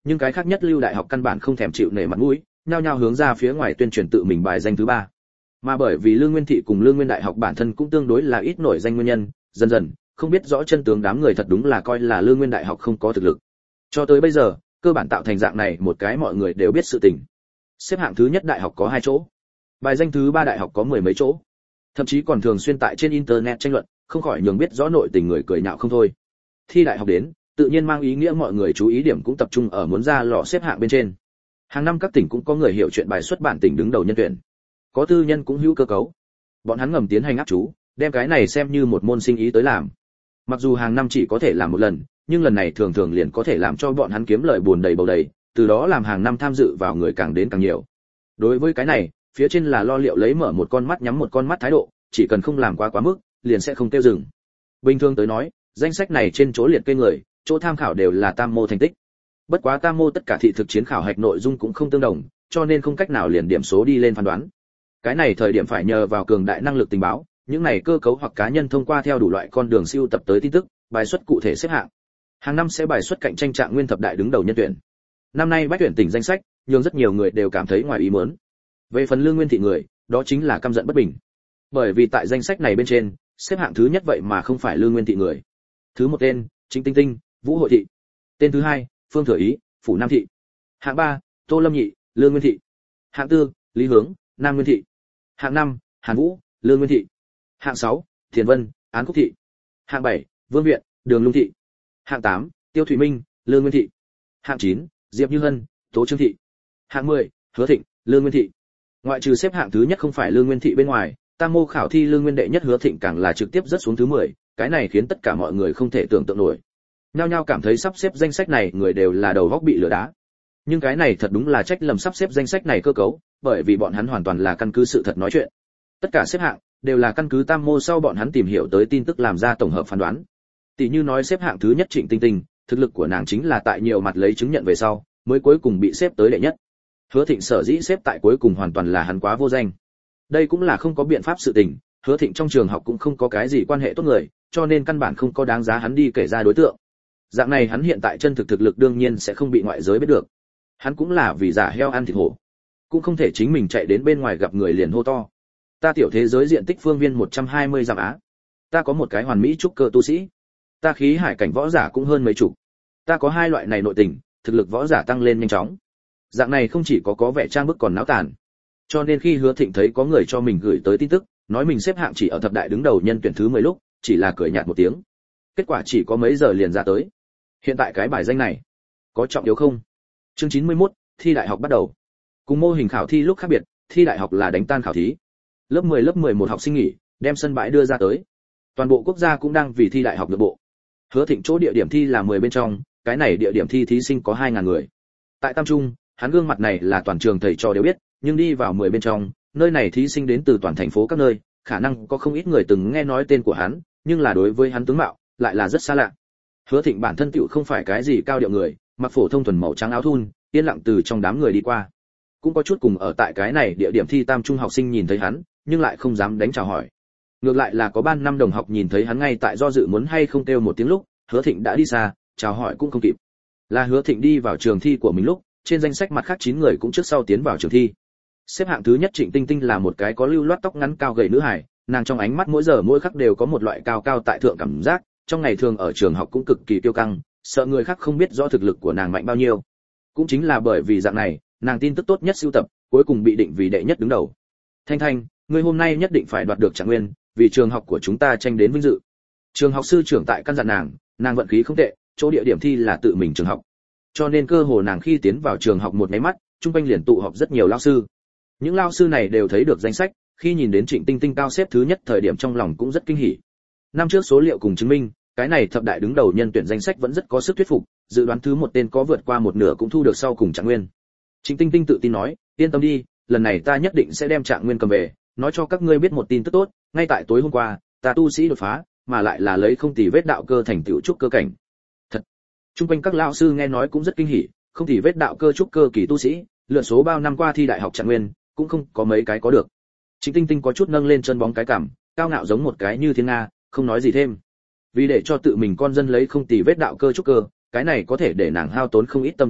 nhưng cái khác nhất lưu đại học căn bản không thèm chịu nể mặt mũi, nhao nhao hướng ra phía ngoài tuyên truyền tự mình bài danh thứ ba. Mà bởi vì Lương Nguyên thị cùng Lương Nguyên đại học bản thân cũng tương đối là ít nổi danh nguyên nhân, dần dần không biết rõ chân tướng đám người thật đúng là coi là Lương Nguyên đại học không có thực lực. Cho tới bây giờ, cơ bản tạo thành dạng này một cái mọi người đều biết sự tình. Xếp hạng thứ nhất đại học có hai chỗ, bài danh thứ ba đại học có mười mấy chỗ, thậm chí còn thường xuyên tại trên internet tranh luận, không khỏi nhường biết rõ nội tình người cười nhạo không thôi. Thi đại học đến, tự nhiên mang ý nghĩa mọi người chú ý điểm cũng tập trung ở muốn ra lò xếp hạng bên trên. Hàng năm các tỉnh cũng có người hiểu chuyện bài xuất bản tỉnh đứng đầu nhân tuyển, có tư nhân cũng hữu cơ cấu, bọn hắn ngầm tiến hành áp chú, đem cái này xem như một môn sinh ý tới làm. Mặc dù hàng năm chỉ có thể làm một lần, nhưng lần này thường thường liền có thể làm cho bọn hắn kiếm lợi buồn đầy bầu đầy, từ đó làm hàng năm tham dự vào người càng đến càng nhiều. Đối với cái này, phía trên là lo liệu lấy mở một con mắt nhắm một con mắt thái độ, chỉ cần không làm quá quá mức, liền sẽ không tiêu dừng. Bình thường tới nói, danh sách này trên chỗ liệt kê người, chỗ tham khảo đều là tam mô thành tích. Bất quá tam mô tất cả thị thực chiến khảo hạch nội dung cũng không tương đồng, cho nên không cách nào liền điểm số đi lên phán đoán. Cái này thời điểm phải nhờ vào cường đại năng lực tình báo, những này cơ cấu hoặc cá nhân thông qua theo đủ loại con đường siêu tập tới tin tức, bài xuất cụ thể xếp hạng. Hàng năm sẽ bài xuất cạnh tranh trạng nguyên thập đại đứng đầu nhân tuyển. Năm nay bách tuyển tỉnh danh sách, nhưng rất nhiều người đều cảm thấy ngoài ý muốn. Về phần Lương Nguyên thị người, đó chính là căm giận bất bình. Bởi vì tại danh sách này bên trên, xếp hạng thứ nhất vậy mà không phải Lương Nguyên thị người. Thứ một tên, Trịnh Tinh Tinh, Vũ Hội thị. Tên thứ hai, Phương Thừa Ý, Phủ Nam thị. Hạng ba, Tô Lâm Nhị, Lương Nguyên thị. Hạng tư, Lý Hướng, Nam Nguyên thị. Hạng năm, Hàn Vũ, Lương Nguyên thị. Hạng sáu, Thiền Vân, Án Quốc thị. Hạng bảy, Vương Viện, Đường Lung thị. Hạng tám, Tiêu Thụy Minh, Lương Nguyên thị. Hạng chín, Diệp Như Hân, Tố Trương thị. Hạng mười, Hứa Thịnh, Lương Nguyên thị. Ngoại trừ xếp hạng thứ nhất không phải Lương Nguyên thị bên ngoài, tam mô khảo thi Lương Nguyên đệ nhất Hứa Thịnh càng là trực tiếp rớt xuống thứ mười, cái này khiến tất cả mọi người không thể tưởng tượng nổi. Nhao nhao cảm thấy sắp xếp danh sách này người đều là đầu góc bị lừa đá. Nhưng cái này thật đúng là trách lầm sắp xếp danh sách này cơ cấu, bởi vì bọn hắn hoàn toàn là căn cứ sự thật nói chuyện. Tất cả xếp hạng đều là căn cứ tam mô sau bọn hắn tìm hiểu tới tin tức làm ra tổng hợp phán đoán. Tỷ như nói xếp hạng thứ nhất Trịnh Tinh Tinh, thực lực của nàng chính là tại nhiều mặt lấy chứng nhận về sau, mới cuối cùng bị xếp tới đệ nhất. Hứa Thịnh sở dĩ xếp tại cuối cùng hoàn toàn là hắn quá vô danh. Đây cũng là không có biện pháp sự tình, Hứa Thịnh trong trường học cũng không có cái gì quan hệ tốt người, cho nên căn bản không có đáng giá hắn đi kể ra đối tượng. Dạng này hắn hiện tại chân thực thực lực đương nhiên sẽ không bị ngoại giới biết được. Hắn cũng là vì giả heo ăn thịt hổ, cũng không thể chính mình chạy đến bên ngoài gặp người liền hô to. Ta tiểu thế giới diện tích phương viên một trăm hai mươi dặm á. Ta có một cái hoàn mỹ trúc cơ tu sĩ. Ta khí hải cảnh võ giả cũng hơn mấy chục. Ta có hai loại này nội tình, thực lực võ giả tăng lên nhanh chóng. Dạng này không chỉ có có vẻ trang bức còn náo tàn. Cho nên khi Hứa Thịnh thấy có người cho mình gửi tới tin tức, nói mình xếp hạng chỉ ở thập đại đứng đầu nhân tuyển thứ mười lúc, chỉ là cười nhạt một tiếng. Kết quả chỉ có mấy giờ liền ra tới. Hiện tại cái bài danh này có trọng yếu không? Chương chín mươi mốt, thi đại học bắt đầu. Cùng mô hình khảo thi lúc khác biệt, thi đại học là đánh tan khảo thí. Lớp mười lớp mười một học sinh nghỉ, đem sân bãi đưa ra tới. Toàn bộ quốc gia cũng đang vì thi đại học nội bộ. Hứa Thịnh chỗ địa điểm thi là mười bên trong, cái này địa điểm thi thí sinh có hai nghìn người. Tại Tam Trung, hắn gương mặt này là toàn trường thầy trò đều biết, nhưng đi vào mười bên trong, nơi này thí sinh đến từ toàn thành phố các nơi, khả năng có không ít người từng nghe nói tên của hắn, nhưng là đối với hắn tướng mạo lại là rất xa lạ. Hứa Thịnh bản thân tựu không phải cái gì cao điệu người, mặc phổ thông thuần màu trắng áo thun, yên lặng từ trong đám người đi qua. Cũng có chút cùng ở tại cái này địa điểm thi Tam Trung học sinh nhìn thấy hắn, nhưng lại không dám đánh chào hỏi. Ngược lại là có ban năm đồng học nhìn thấy hắn ngay tại do dự muốn hay không kêu một tiếng lúc, Hứa Thịnh đã đi xa, chào hỏi cũng không kịp. Là Hứa Thịnh đi vào trường thi của mình lúc, trên danh sách mặt khác chín người cũng trước sau tiến vào trường thi. Xếp hạng thứ nhất Trịnh Tinh Tinh là một cái có lưu loát tóc ngắn cao gầy nữ hài, nàng trong ánh mắt mỗi giờ mỗi khắc đều có một loại cao cao tại thượng cảm giác, trong ngày thường ở trường học cũng cực kỳ kiêu căng, sợ người khác không biết rõ thực lực của nàng mạnh bao nhiêu. Cũng chính là bởi vì dạng này, nàng tin tức tốt nhất sưu tập, cuối cùng bị định vì đệ nhất đứng đầu. Thanh Thanh, ngươi hôm nay nhất định phải đoạt được trạng nguyên, vì trường học của chúng ta tranh đến vinh dự. Trường học sư trưởng tại căn dặn nàng, nàng vận khí không tệ, chỗ địa điểm thi là tự mình trường học. Cho nên cơ hồ nàng khi tiến vào trường học một cái mắt, trung quanh liền tụ họp rất nhiều lao sư. Những lao sư này đều thấy được danh sách, khi nhìn đến Trịnh Tinh Tinh cao xếp thứ nhất thời điểm trong lòng cũng rất kinh hỉ. Năm trước số liệu cùng chứng minh, cái này thập đại đứng đầu nhân tuyển danh sách vẫn rất có sức thuyết phục, dự đoán thứ một tên có vượt qua một nửa cũng thu được sau cùng trạng nguyên. Trịnh Tinh Tinh tự tin nói, yên tâm đi, lần này ta nhất định sẽ đem trạng nguyên cầm về, nói cho các ngươi biết một tin tức tốt, ngay tại tối hôm qua, ta tu sĩ đột phá, mà lại là lấy không tì vết đạo cơ thành tựu trúc cơ cảnh. Thật. Trung quanh các lão sư nghe nói cũng rất kinh hỉ, không tì vết đạo cơ trúc cơ kỳ tu sĩ, lượt số bao năm qua thi đại học trạng nguyên, cũng không có mấy cái có được. Trịnh Tinh Tinh có chút nâng lên chân bóng cái cằm, cao ngạo giống một cái như thiên nga, không nói gì thêm. Vì để cho tự mình con dân lấy không tì vết đạo cơ trúc cơ, cái này có thể để nàng hao tốn không ít tâm tư lực,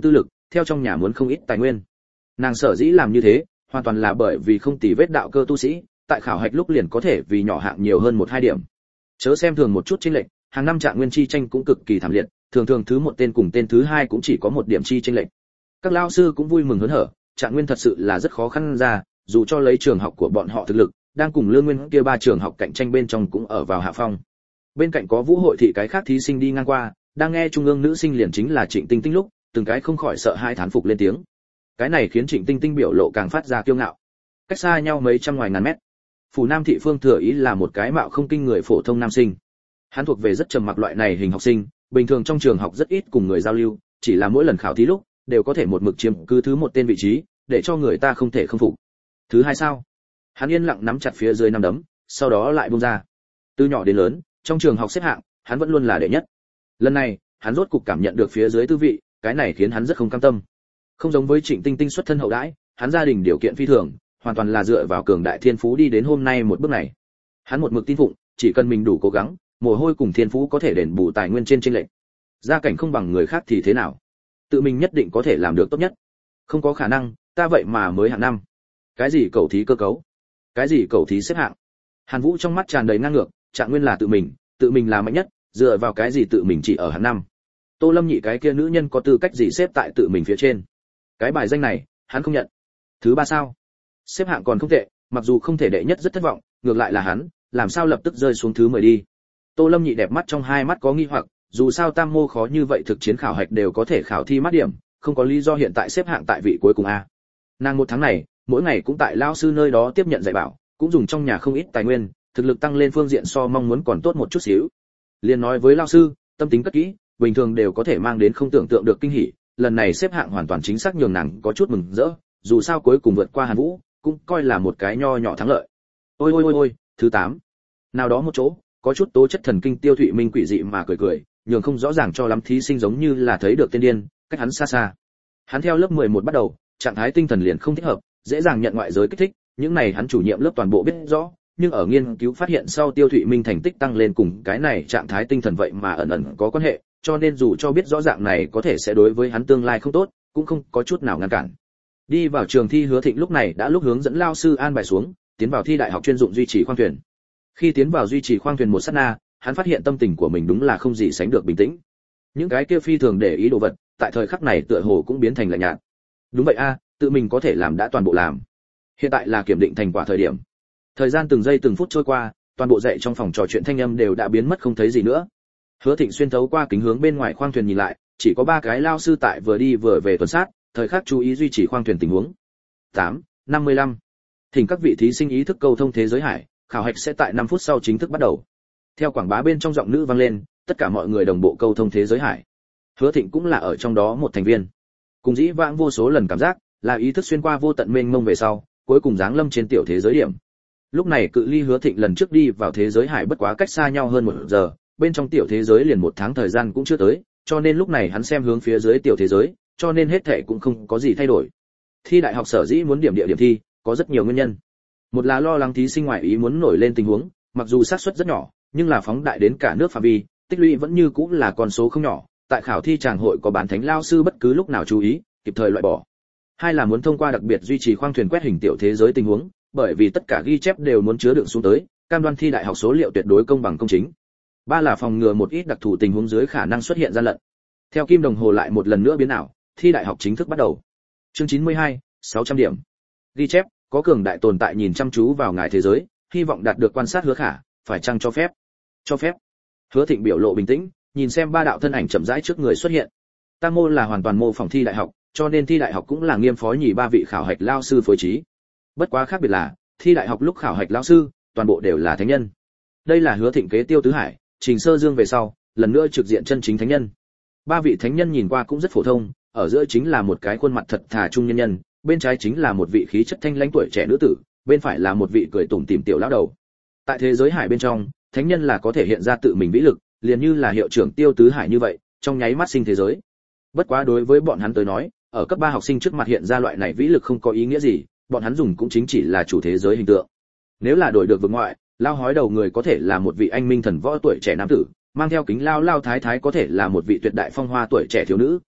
theo trong nhà muốn không ít tài nguyên. Nàng sở dĩ làm như thế, hoàn toàn là bởi vì không tì vết đạo cơ tu sĩ, tại khảo hạch lúc liền có thể vì nhỏ hạng nhiều hơn một hai điểm. Chớ xem thường một chút chênh lệch, hàng năm trạng nguyên chi tranh cũng cực kỳ thảm liệt, thường thường thứ một tên cùng tên thứ hai cũng chỉ có một điểm chi chênh lệch. Các lao sư cũng vui mừng hớn hở, trạng nguyên thật sự là rất khó khăn ra, dù cho lấy trường học của bọn họ thực lực, đang cùng Lương Nguyên kia ba trường học cạnh tranh bên trong cũng ở vào hạ phong. Bên cạnh có Vũ hội thị cái khác thí sinh đi ngang qua, đang nghe trung ương nữ sinh liền chính là Trịnh Tinh Tinh lúc, từng cái không khỏi sợ hai thán phục lên tiếng. Cái này khiến Trịnh Tinh Tinh biểu lộ càng phát ra kiêu ngạo. Cách xa nhau mấy trăm ngoài ngàn mét, Phủ Nam thị Phương Thừa Ý là một cái mạo không kinh người phổ thông nam sinh. Hắn thuộc về rất trầm mặc loại này hình học sinh, bình thường trong trường học rất ít cùng người giao lưu, chỉ là mỗi lần khảo thí lúc đều có thể một mực chiếm cứ thứ một tên vị trí, để cho người ta không thể không phục. Thứ hai sao? Hắn yên lặng nắm chặt phía dưới nắm đấm, sau đó lại buông ra. Từ nhỏ đến lớn, trong trường học xếp hạng, hắn vẫn luôn là đệ nhất. Lần này, hắn rốt cục cảm nhận được phía dưới tư vị, cái này khiến hắn rất không cam tâm. Không giống với Trịnh Tinh Tinh xuất thân hậu đãi, hắn gia đình điều kiện phi thường, hoàn toàn là dựa vào cường đại thiên phú đi đến hôm nay một bước này. Hắn một mực tin phụng, chỉ cần mình đủ cố gắng, mồ hôi cùng thiên phú có thể đền bù tài nguyên trên chênh lệch. Gia cảnh không bằng người khác thì thế nào? Tự mình nhất định có thể làm được tốt nhất. Không có khả năng, ta vậy mà mới hạng năm. Cái gì cầu thí cơ cấu? Cái gì cầu thí xếp hạng? Hàn Vũ trong mắt tràn đầy ngang ngược, trạng nguyên là tự mình, tự mình là mạnh nhất, dựa vào cái gì tự mình chỉ ở hạng năm? Tô Lâm Nhị cái kia nữ nhân có tư cách gì xếp tại tự mình phía trên? Cái bài danh này, hắn không nhận. Thứ ba sao? Xếp hạng còn không tệ, mặc dù không thể đệ nhất rất thất vọng, ngược lại là hắn, làm sao lập tức rơi xuống thứ mười đi? Tô Lâm Nhị đẹp mắt trong hai mắt có nghi hoặc, dù sao tam mô khó như vậy thực chiến khảo hạch đều có thể khảo thi mắt điểm, không có lý do hiện tại xếp hạng tại vị cuối cùng a. Nàng một tháng này, mỗi ngày cũng tại lao sư nơi đó tiếp nhận dạy bảo, cũng dùng trong nhà không ít tài nguyên, thực lực tăng lên phương diện so mong muốn còn tốt một chút xíu. Liên nói với lao sư, tâm tính cất kỹ, bình thường đều có thể mang đến không tưởng tượng được kinh hỉ, lần này xếp hạng hoàn toàn chính xác nhường nàng có chút mừng rỡ, dù sao cuối cùng vượt qua Hàn Vũ, cũng coi là một cái nho nhỏ thắng lợi. Ôi ôi ôi ôi, thứ tám. Nào đó một chỗ, có chút tố chất thần kinh Tiêu Thụy Minh quỷ dị mà cười cười, nhường không rõ ràng cho lắm thí sinh giống như là thấy được tiên điên, cách hắn xa xa. Hắn theo lớp mười một bắt đầu, trạng thái tinh thần liền không thích hợp, dễ dàng nhận ngoại giới kích thích, những này hắn chủ nhiệm lớp toàn bộ biết rõ, nhưng ở nghiên cứu phát hiện sau Tiêu Thụy Minh thành tích tăng lên cùng cái này trạng thái tinh thần vậy mà ẩn ẩn có quan hệ, cho nên dù cho biết rõ dạng này có thể sẽ đối với hắn tương lai không tốt, cũng không có chút nào ngăn cản. Đi vào trường thi, Hứa Thịnh lúc này đã lúc hướng dẫn lao sư an bài xuống, tiến vào thi đại học chuyên dụng duy trì khoang thuyền. Khi tiến vào duy trì khoang thuyền một sát na, hắn phát hiện tâm tình của mình đúng là không gì sánh được bình tĩnh. Những cái kia phi thường để ý đồ vật, tại thời khắc này tựa hồ cũng biến thành lạnh nhạt. Đúng vậy a, tự mình có thể làm đã toàn bộ làm. Hiện tại là kiểm định thành quả thời điểm. Thời gian từng giây từng phút trôi qua, toàn bộ dạy trong phòng trò chuyện thanh âm đều đã biến mất không thấy gì nữa. Hứa Thịnh xuyên thấu qua kính hướng bên ngoài khoang thuyền nhìn lại, chỉ có ba cái lao sư tại vừa đi vừa về tuần sát, thời khắc chú ý duy trì khoang thuyền tình huống. tám, năm mươi lăm. Thỉnh các vị thí sinh ý thức câu thông thế giới hải, khảo hạch sẽ tại năm phút sau chính thức bắt đầu. Theo quảng bá bên trong giọng nữ vang lên, tất cả mọi người đồng bộ câu thông thế giới hải. Hứa Thịnh cũng là ở trong đó một thành viên. Cùng dĩ vãng vô số lần cảm giác, là ý thức xuyên qua vô tận mênh mông về sau, cuối cùng giáng lâm trên tiểu thế giới điểm. Lúc này cự ly Hứa Thịnh lần trước đi vào thế giới hải bất quá cách xa nhau hơn một giờ, bên trong tiểu thế giới liền một tháng thời gian cũng chưa tới, cho nên lúc này hắn xem hướng phía dưới tiểu thế giới, cho nên hết thảy cũng không có gì thay đổi. Thi đại học sở dĩ muốn điểm địa điểm thi, có rất nhiều nguyên nhân. Một là lo lắng thí sinh ngoại ý muốn nổi lên tình huống, mặc dù xác suất rất nhỏ, nhưng là phóng đại đến cả nước phạm vi, tích lũy vẫn như cũng là con số không nhỏ, tại khảo thi tràng hội có bán thánh lao sư bất cứ lúc nào chú ý, kịp thời loại bỏ. Hai là muốn thông qua đặc biệt duy trì khoang thuyền quét hình tiểu thế giới tình huống, bởi vì tất cả ghi chép đều muốn chứa đựng xuống tới, cam đoan thi đại học số liệu tuyệt đối công bằng công chính. Ba là phòng ngừa một ít đặc thù tình huống dưới khả năng xuất hiện gian lận. Theo kim đồng hồ lại một lần nữa biến ảo, thi đại học chính thức bắt đầu. Chương chín mươi hai, sáu trăm điểm. Ghi chép, có cường đại tồn tại nhìn chăm chú vào ngài thế giới, hy vọng đạt được quan sát Hứa Khả, phải chăng cho phép? Cho phép. Hứa Thịnh biểu lộ bình tĩnh, nhìn xem ba đạo thân ảnh chậm rãi trước người xuất hiện. Tam môn là hoàn toàn mô phỏng thi đại học, cho nên thi đại học cũng là nghiêm phó nhì ba vị khảo hạch lao sư phối trí. Bất quá khác biệt là, thi đại học lúc khảo hạch lao sư, toàn bộ đều là thánh nhân. Đây là Hứa Thịnh kế Tiêu Tứ Hải, Trình Sơ Dương về sau, lần nữa trực diện chân chính thánh nhân. Ba vị thánh nhân nhìn qua cũng rất phổ thông, ở giữa chính là một cái khuôn mặt thật thà trung nhân nhân, bên trái chính là một vị khí chất thanh lãnh tuổi trẻ nữ tử, bên phải là một vị cười tủm tỉm tiểu lão đầu. Tại thế giới hải bên trong, thánh nhân là có thể hiện ra tự mình vĩ lực, liền như là hiệu trưởng Tiêu Tứ Hải như vậy, trong nháy mắt sinh thế giới. Bất quá đối với bọn hắn tới nói, ở cấp ba học sinh trước mặt hiện ra loại này vĩ lực không có ý nghĩa gì, bọn hắn dùng cũng chính chỉ là chủ thế giới hình tượng. Nếu là đổi được vực ngoại, lao hói đầu người có thể là một vị anh minh thần võ tuổi trẻ nam tử, mang theo kính lao lao thái thái có thể là một vị tuyệt đại phong hoa tuổi trẻ thiếu nữ,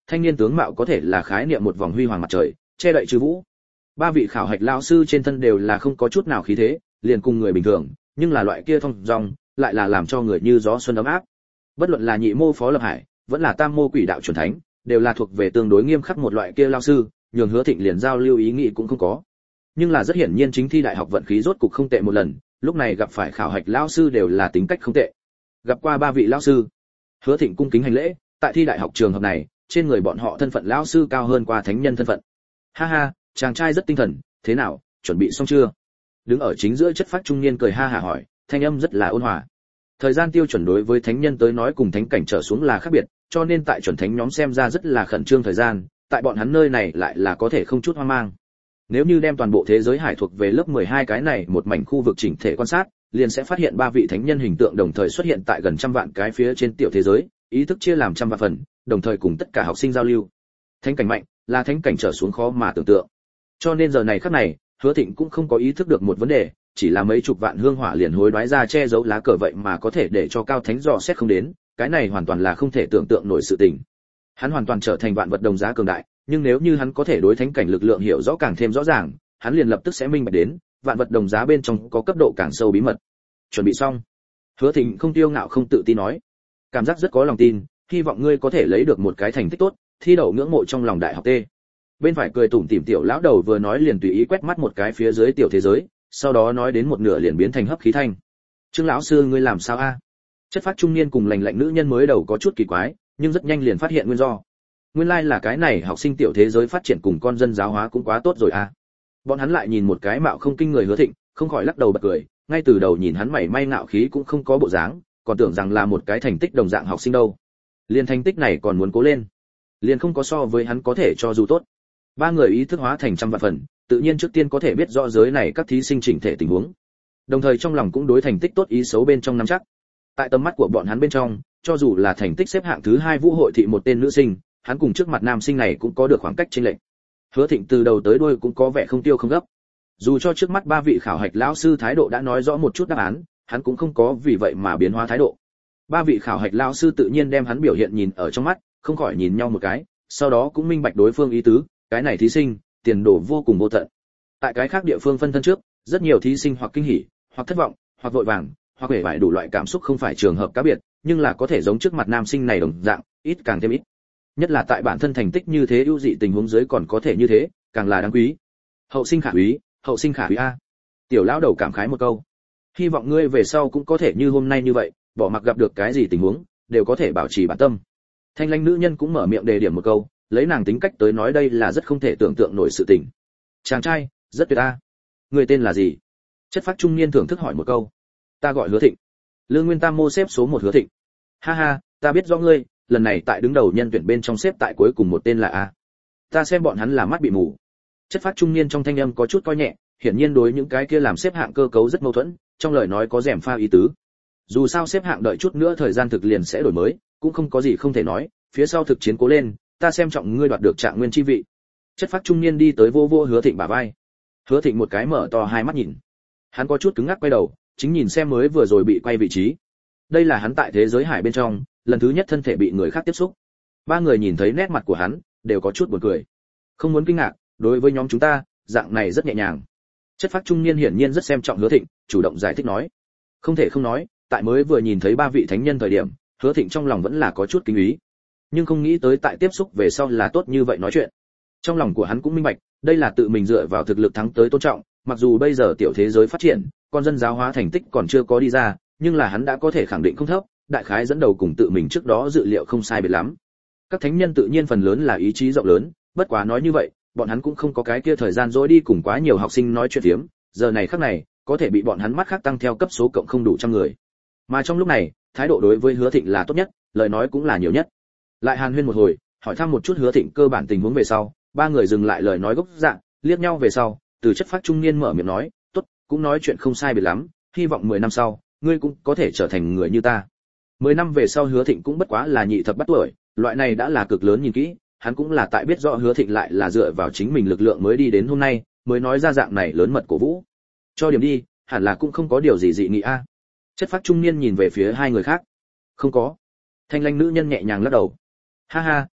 thanh niên tướng mạo có thể là khái niệm một vòng huy hoàng mặt trời, che đậy trừ vũ. Ba vị khảo hạch lão sư trên thân đều là không có chút nào khí thế, liền cùng người bình thường, nhưng là loại kia thông dong, lại là làm cho người như gió xuân ấm áp. Bất luận là nhị mô Phó Lập Hải, vẫn là tam mô Quỷ đạo chuẩn thánh, đều là thuộc về tương đối nghiêm khắc một loại kia lão sư, nhường Hứa Thịnh liền giao lưu ý nghĩ cũng không có. Nhưng là rất hiển nhiên chính thi đại học vận khí rốt cục không tệ một lần, lúc này gặp phải khảo hạch lão sư đều là tính cách không tệ. Gặp qua ba vị lão sư, Hứa Thịnh cung kính hành lễ, tại thi đại học trường hợp này, trên người bọn họ thân phận lão sư cao hơn qua thánh nhân thân phận. Ha ha, chàng trai rất tinh thần, thế nào, chuẩn bị xong chưa? Đứng ở chính giữa chất phát trung niên cười ha hả hỏi, thanh âm rất là ôn hòa. Thời gian tiêu chuẩn đối với thánh nhân tới nói cùng thánh cảnh trở xuống là khác biệt, cho nên tại chuẩn thánh nhóm xem ra rất là khẩn trương thời gian, tại bọn hắn nơi này lại là có thể không chút hoang mang. Nếu như đem toàn bộ thế giới hải thuộc về lớp mười hai cái này một mảnh khu vực chỉnh thể quan sát, liền sẽ phát hiện ba vị thánh nhân hình tượng đồng thời xuất hiện tại gần trăm vạn cái phía trên tiểu thế giới, ý thức chia làm trăm vạn phần, đồng thời cùng tất cả học sinh giao lưu. Thánh cảnh mạnh, là thánh cảnh trở xuống khó mà tưởng tượng. Cho nên giờ này khắc này, Hứa Thịnh cũng không có ý thức được một vấn đề, chỉ là mấy chục vạn hương hỏa liền hối đoái ra che giấu lá cờ vậy mà có thể để cho cao thánh dò xét không đến, cái này hoàn toàn là không thể tưởng tượng nổi sự tình. Hắn hoàn toàn trở thành vạn vật đồng giá cường đại, nhưng nếu như hắn có thể đối thánh cảnh lực lượng hiểu rõ càng thêm rõ ràng, hắn liền lập tức sẽ minh bạch đến, vạn vật đồng giá bên trong có cấp độ càng sâu bí mật. Chuẩn bị xong. Hứa Thịnh không tiêu ngạo không tự tin nói, cảm giác rất có lòng tin, hy vọng ngươi có thể lấy được một cái thành tích tốt, thi đậu ngưỡng mộ trong lòng đại học T. Bên phải cười tủm tỉm tiểu lão đầu vừa nói liền tùy ý quét mắt một cái phía dưới tiểu thế giới, sau đó nói đến một nửa liền biến thành hấp khí thanh. Trương lão sư ngươi làm sao a? Chất phát trung niên cùng lành lạnh nữ nhân mới đầu có chút kỳ quái, nhưng rất nhanh liền phát hiện nguyên do. Nguyên lai like là cái này học sinh tiểu thế giới phát triển cùng con dân giáo hóa cũng quá tốt rồi a. Bọn hắn lại nhìn một cái mạo không kinh người Hứa Thịnh, không khỏi lắc đầu bật cười, ngay từ đầu nhìn hắn mảy may ngạo khí cũng không có bộ dáng, còn tưởng rằng là một cái thành tích đồng dạng học sinh đâu. Liên thành tích này còn muốn cố lên, liền không có so với hắn có thể cho dù tốt. Ba người ý thức hóa thành trăm vạn phần, tự nhiên trước tiên có thể biết rõ giới này các thí sinh chỉnh thể tình huống, đồng thời trong lòng cũng đối thành tích tốt ý xấu bên trong nắm chắc. Tại tầm mắt của bọn hắn bên trong, cho dù là thành tích xếp hạng thứ hai vũ hội thị một tên nữ sinh, hắn cùng trước mặt nam sinh này cũng có được khoảng cách chênh lệch. Hứa Thịnh từ đầu tới đuôi cũng có vẻ không tiêu không gấp. Dù cho trước mắt ba vị khảo hạch lão sư thái độ đã nói rõ một chút đáp án, hắn cũng không có vì vậy mà biến hóa thái độ. Ba vị khảo hạch lão sư tự nhiên đem hắn biểu hiện nhìn ở trong mắt, không khỏi nhìn nhau một cái, sau đó cũng minh bạch đối phương ý tứ, cái này thí sinh, tiền đồ vô cùng vô tận. Tại cái khác địa phương phân thân trước, rất nhiều thí sinh hoặc kinh hỉ, hoặc thất vọng, hoặc vội vàng, hoặc hề bại đủ loại cảm xúc không phải trường hợp cá biệt, nhưng là có thể giống trước mặt nam sinh này đồng dạng, ít càng thêm ít. Nhất là tại bản thân thành tích như thế ưu dị tình huống dưới còn có thể như thế, càng là đáng quý. Hậu sinh khả úy, hậu sinh khả úy a. Tiểu lão đầu cảm khái một câu. Hy vọng ngươi về sau cũng có thể như hôm nay như vậy, bỏ mặc gặp được cái gì tình huống, đều có thể bảo trì bản tâm. Thanh lãnh nữ nhân cũng mở miệng đề điểm một câu, lấy nàng tính cách tới nói đây là rất không thể tưởng tượng nổi sự tình. Chàng trai, rất tuyệt a. Người tên là gì? Chất phát trung niên thưởng thức hỏi một câu. Ta gọi Hứa Thịnh. Lương Nguyên Tam mô xếp số một Hứa Thịnh. Ha ha, ta biết rõ ngươi, lần này tại đứng đầu nhân tuyển bên trong xếp tại cuối cùng một tên là a. Ta xem bọn hắn là mắt bị mù. Chất phát trung niên trong thanh âm có chút coi nhẹ, hiển nhiên đối những cái kia làm xếp hạng cơ cấu rất mâu thuẫn, trong lời nói có rèm pha ý tứ. Dù sao xếp hạng đợi chút nữa thời gian thực liền sẽ đổi mới, cũng không có gì không thể nói, phía sau thực chiến cố lên, ta xem trọng ngươi đoạt được trạng nguyên chi vị. Chất phát trung niên đi tới vô vô Hứa Thịnh bả vai. Hứa Thịnh một cái mở to hai mắt nhìn. Hắn có chút cứng ngắc quay đầu, chính nhìn xem mới vừa rồi bị quay vị trí. Đây là hắn tại thế giới hải bên trong, lần thứ nhất thân thể bị người khác tiếp xúc. Ba người nhìn thấy nét mặt của hắn, đều có chút buồn cười. Không muốn kinh ngạc, đối với nhóm chúng ta, dạng này rất nhẹ nhàng. Chất phát trung niên hiển nhiên rất xem trọng Hứa Thịnh, chủ động giải thích nói. Không thể không nói, tại mới vừa nhìn thấy ba vị thánh nhân thời điểm, Hứa Thịnh trong lòng vẫn là có chút kinh ý, nhưng không nghĩ tới tại tiếp xúc về sau là tốt như vậy nói chuyện. Trong lòng của hắn cũng minh bạch, đây là tự mình dựa vào thực lực thắng tới tôn trọng, mặc dù bây giờ tiểu thế giới phát triển, con dân giáo hóa thành tích còn chưa có đi ra, nhưng là hắn đã có thể khẳng định không thấp, đại khái dẫn đầu cùng tự mình trước đó dự liệu không sai biệt lắm. Các thánh nhân tự nhiên phần lớn là ý chí rộng lớn, bất quá nói như vậy, bọn hắn cũng không có cái kia thời gian dỗi đi cùng quá nhiều học sinh nói chuyện phiếm, giờ này khắc này, có thể bị bọn hắn mắt khác tăng theo cấp số cộng không đủ trăm người. Mà trong lúc này, thái độ đối với Hứa Thịnh là tốt nhất, lời nói cũng là nhiều nhất. Lại hàn huyên một hồi, hỏi thăm một chút Hứa Thịnh cơ bản tình huống về sau, ba người dừng lại lời nói gốc dạng, liếc nhau về sau, từ chất phát trung niên mở miệng nói, tốt, cũng nói chuyện không sai biệt lắm, hy vọng mười năm sau, ngươi cũng có thể trở thành người như ta. Mười năm về sau Hứa Thịnh cũng bất quá là nhị thập bát tuổi, loại này đã là cực lớn nhìn kỹ, hắn cũng là tại biết rõ Hứa Thịnh lại là dựa vào chính mình lực lượng mới đi đến hôm nay, mới nói ra dạng này lớn mật cổ vũ. Cho điểm đi, hẳn là cũng không có điều gì dị nghị a. Chất phát trung niên nhìn về phía hai người khác. Không có. Thanh lãnh nữ nhân nhẹ nhàng lắc đầu. Ha ha,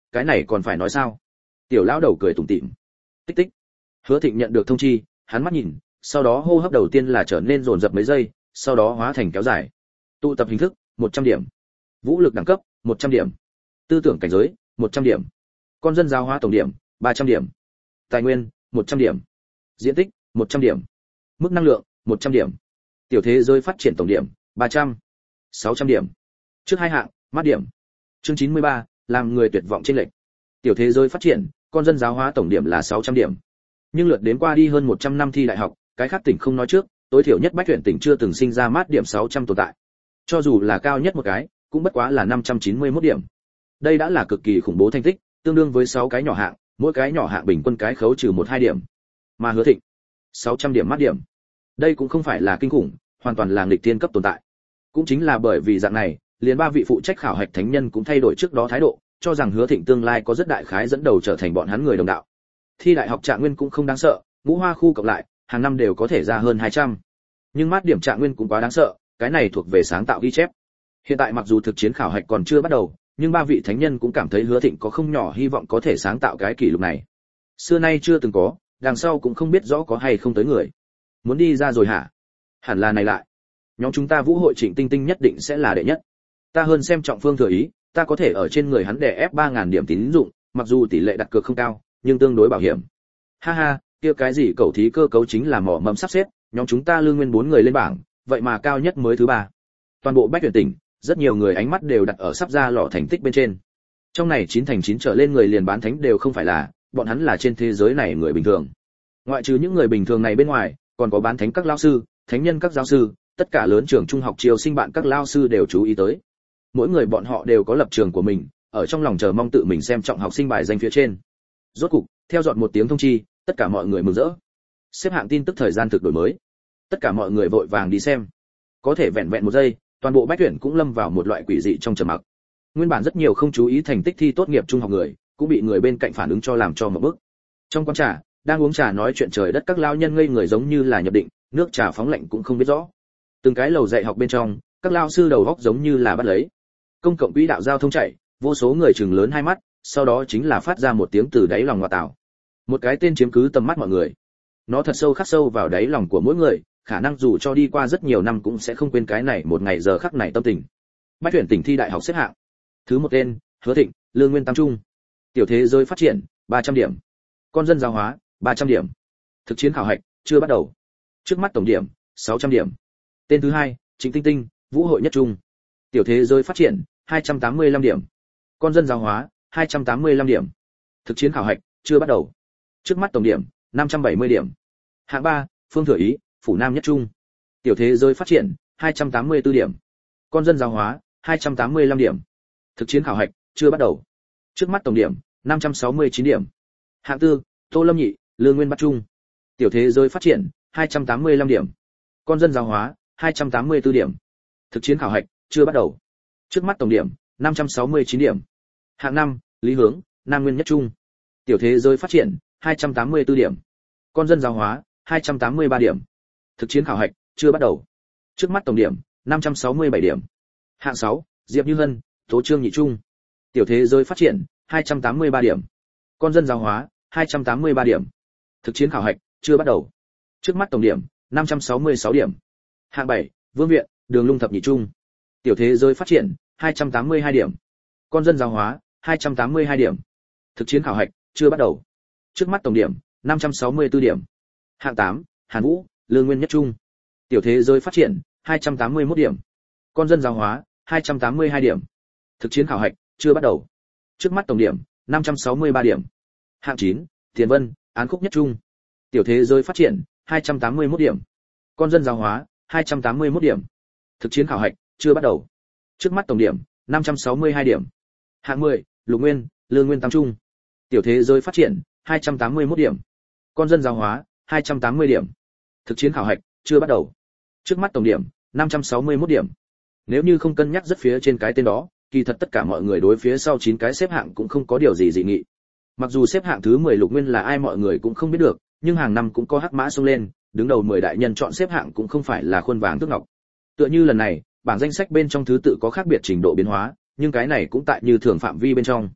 cái này còn phải nói sao? Tiểu lão đầu cười tủm tỉm. Tích tích. Hứa Thịnh nhận được thông chi, hắn mắt nhìn, sau đó hô hấp đầu tiên là trở nên dồn dập mấy giây, sau đó hóa thành kéo dài. Tụ tập hình thức, một trăm điểm. Vũ lực đẳng cấp, một trăm điểm. Tư tưởng cảnh giới, một trăm điểm. Con dân giáo hóa tổng điểm, ba trăm điểm. Tài nguyên, một trăm điểm. Diện tích, một trăm điểm. Mức năng lượng, một trăm điểm. Tiểu thế giới phát triển tổng điểm, ba trăm. sáu trăm điểm. Trước hai hạng, mát điểm. Chương chín mươi ba, làm người tuyệt vọng trên lệch. Tiểu thế giới phát triển, con dân giáo hóa tổng điểm là sáu trăm điểm. Nhưng lượt đến qua đi hơn một trăm năm thi đại học, cái khác tỉnh không nói trước, tối thiểu nhất Bách Tuyển tỉnh chưa từng sinh ra mát điểm sáu trăm tồn tại. Cho dù là cao nhất một cái, cũng bất quá là năm trăm chín mươi mốt điểm. Đây đã là cực kỳ khủng bố thành tích, tương đương với sáu cái nhỏ hạng, mỗi cái nhỏ hạng bình quân cái khấu trừ một hai điểm. Mà Hứa Thịnh, sáu trăm điểm mát điểm. Đây cũng không phải là kinh khủng, hoàn toàn là nghịch thiên cấp tồn tại. Cũng chính là bởi vì dạng này, liền ba vị phụ trách khảo hạch thánh nhân cũng thay đổi trước đó thái độ, cho rằng Hứa Thịnh tương lai có rất đại khái dẫn đầu trở thành bọn hắn người đồng đạo. Thi đại học trạng nguyên cũng không đáng sợ, ngũ hoa khu cộng lại, hàng năm đều có thể ra hơn hai trăm. Nhưng mát điểm trạng nguyên cũng quá đáng sợ, cái này thuộc về sáng tạo ghi chép. Hiện tại mặc dù thực chiến khảo hạch còn chưa bắt đầu, nhưng ba vị thánh nhân cũng cảm thấy Hứa Thịnh có không nhỏ hy vọng có thể sáng tạo cái kỷ lục này. Xưa nay chưa từng có, đằng sau cũng không biết rõ có hay không tới người. Muốn đi ra rồi hả? Hẳn là này lại. Nhóm chúng ta Vũ hội Trịnh Tinh Tinh nhất định sẽ là đệ nhất. Ta hơn xem trọng Phương Thừa Ý, ta có thể ở trên người hắn đè ép ba nghìn điểm tín dụng, mặc dù tỷ lệ đặt cược không cao, nhưng tương đối bảo hiểm. Ha ha, kia cái gì cầu thí cơ cấu chính là mỏ mẫm sắp xếp, nhóm chúng ta lương nguyên bốn người lên bảng, vậy mà cao nhất mới thứ ba. Toàn bộ Bách Tuyển tỉnh, rất nhiều người ánh mắt đều đặt ở sắp ra lò thành tích bên trên. Trong này chín thành chín trở lên người liền bán thánh đều không phải là, bọn hắn là trên thế giới này người bình thường. Ngoại trừ những người bình thường này bên ngoài, còn có bán thánh các lão sư, thánh nhân các giáo sư, tất cả lớn trường trung học chiêu sinh bạn các lão sư đều chú ý tới. Mỗi người bọn họ đều có lập trường của mình, ở trong lòng chờ mong tự mình xem trọng học sinh bài danh phía trên. Rốt cục, theo dọn một tiếng thông chi, tất cả mọi người mừng rỡ. Xếp hạng tin tức thời gian thực đổi mới. Tất cả mọi người vội vàng đi xem. Có thể vẹn vẹn một giây, toàn bộ Bách Tuyển cũng lâm vào một loại quỷ dị trong trầm mặc. Nguyên bản rất nhiều không chú ý thành tích thi tốt nghiệp trung học người, cũng bị người bên cạnh phản ứng cho làm cho một bức. Trong quán trà, đang uống trà nói chuyện trời đất các lao nhân ngây người giống như là nhập định, nước trà phóng lạnh cũng không biết rõ. Từng cái lầu dạy học bên trong, các lao sư đầu góc giống như là bắt lấy. Công cộng quỹ đạo giao thông chạy, vô số người trừng lớn hai mắt, sau đó chính là phát ra một tiếng từ đáy lòng ngoa tảo. Một cái tên chiếm cứ tầm mắt mọi người. Nó thật sâu khắc sâu vào đáy lòng của mỗi người, khả năng dù cho đi qua rất nhiều năm cũng sẽ không quên cái này một ngày giờ khắc này tâm tình. Bách Tuyển tỉnh thi đại học xếp hạng. Thứ một tên, Hứa Thịnh, lương nguyên tam trung. Tiểu thế giới phát triển, ba trăm điểm. Con dân giáo hóa, ba trăm điểm. Thực chiến khảo hạch, chưa bắt đầu. Trước mắt tổng điểm, sáu trăm điểm. Tên thứ hai, Trịnh Tinh Tinh, Vũ hội nhất trung. Tiểu thế giới phát triển, hai trăm tám mươi lăm điểm. Con dân giáo hóa, hai trăm tám mươi lăm điểm. Thực chiến khảo hạch, chưa bắt đầu. Trước mắt tổng điểm, năm trăm bảy mươi điểm. Hạng ba, Phương Thừa Ý, Phủ Nam nhất trung. Tiểu thế giới phát triển, hai trăm tám mươi tư điểm. Con dân giáo hóa, hai trăm tám mươi lăm điểm. Thực chiến khảo hạch, chưa bắt đầu. Trước mắt tổng điểm, năm trăm sáu mươi chín điểm. Hạng tư, Tô Lâm Nhị, Lương Nguyên Bắc trung. Tiểu thế giới phát triển, hai trăm tám mươi lăm điểm. Con dân giáo hóa, hai trăm tám mươi tư điểm. Thực chiến khảo hạch, chưa bắt đầu. Trước mắt tổng điểm, năm trăm sáu mươi chín điểm. Hạng năm, Lý Hướng, Nam Nguyên nhất trung. Tiểu thế giới phát triển, hai trăm tám mươi tư điểm. Con dân giáo hóa, hai trăm tám mươi ba điểm. Thực chiến khảo hạch, chưa bắt đầu. Trước mắt tổng điểm, năm trăm sáu mươi bảy điểm. Hạng sáu, Diệp Như Hân, Tố Trương nhị trung. Tiểu thế giới phát triển, hai trăm tám mươi ba điểm. Con dân giáo hóa, hai trăm tám mươi ba điểm. Thực chiến khảo hạch, chưa bắt đầu. Trước mắt tổng điểm, năm trăm sáu mươi sáu điểm. Hạng bảy, Vương Viện, Đường Lung thập nhị trung. Tiểu thế giới phát triển, hai trăm tám mươi hai điểm. Con dân giáo hóa, hai trăm tám mươi hai điểm. Thực chiến khảo hạch, chưa bắt đầu. Trước mắt tổng điểm, năm trăm sáu mươi tư điểm. Hạng tám, Hàn Vũ, Lương Nguyên nhất trung. Tiểu thế giới phát triển, hai trăm tám mươi mốt điểm. Con dân giáo hóa, hai trăm tám mươi hai điểm. Thực chiến khảo hạch, chưa bắt đầu. Trước mắt tổng điểm, năm trăm sáu mươi ba điểm. Hạng chín, Tiền Vân, Án Khúc nhất trung. Tiểu thế giới phát triển, hai trăm tám mươi mốt điểm. Con dân giáo hóa, hai trăm tám mươi mốt điểm. Thực chiến khảo hạch, chưa bắt đầu. Trước mắt tổng điểm, năm trăm sáu mươi hai điểm. Hạng mười, Lục Nguyên, Lương Nguyên tam trung. Tiểu thế giới phát triển, hai trăm tám mươi mốt điểm. Con dân giáo hóa, hai trăm tám mươi điểm. Thực chiến khảo hạch, chưa bắt đầu. Trước mắt tổng điểm, năm trăm sáu mươi mốt điểm. Nếu như không cân nhắc rất phía trên cái tên đó, kỳ thật tất cả mọi người đối phía sau chín cái xếp hạng cũng không có điều gì dị nghị. Mặc dù xếp hạng thứ mười Lục Nguyên là ai mọi người cũng không biết được, nhưng hàng năm cũng có hắc mã xông lên, đứng đầu mười đại nhân chọn xếp hạng cũng không phải là khuôn vàng tước ngọc. Tựa như lần này, bảng danh sách bên trong thứ tự có khác biệt trình độ biến hóa, nhưng cái này cũng tại như thường phạm vi bên trong.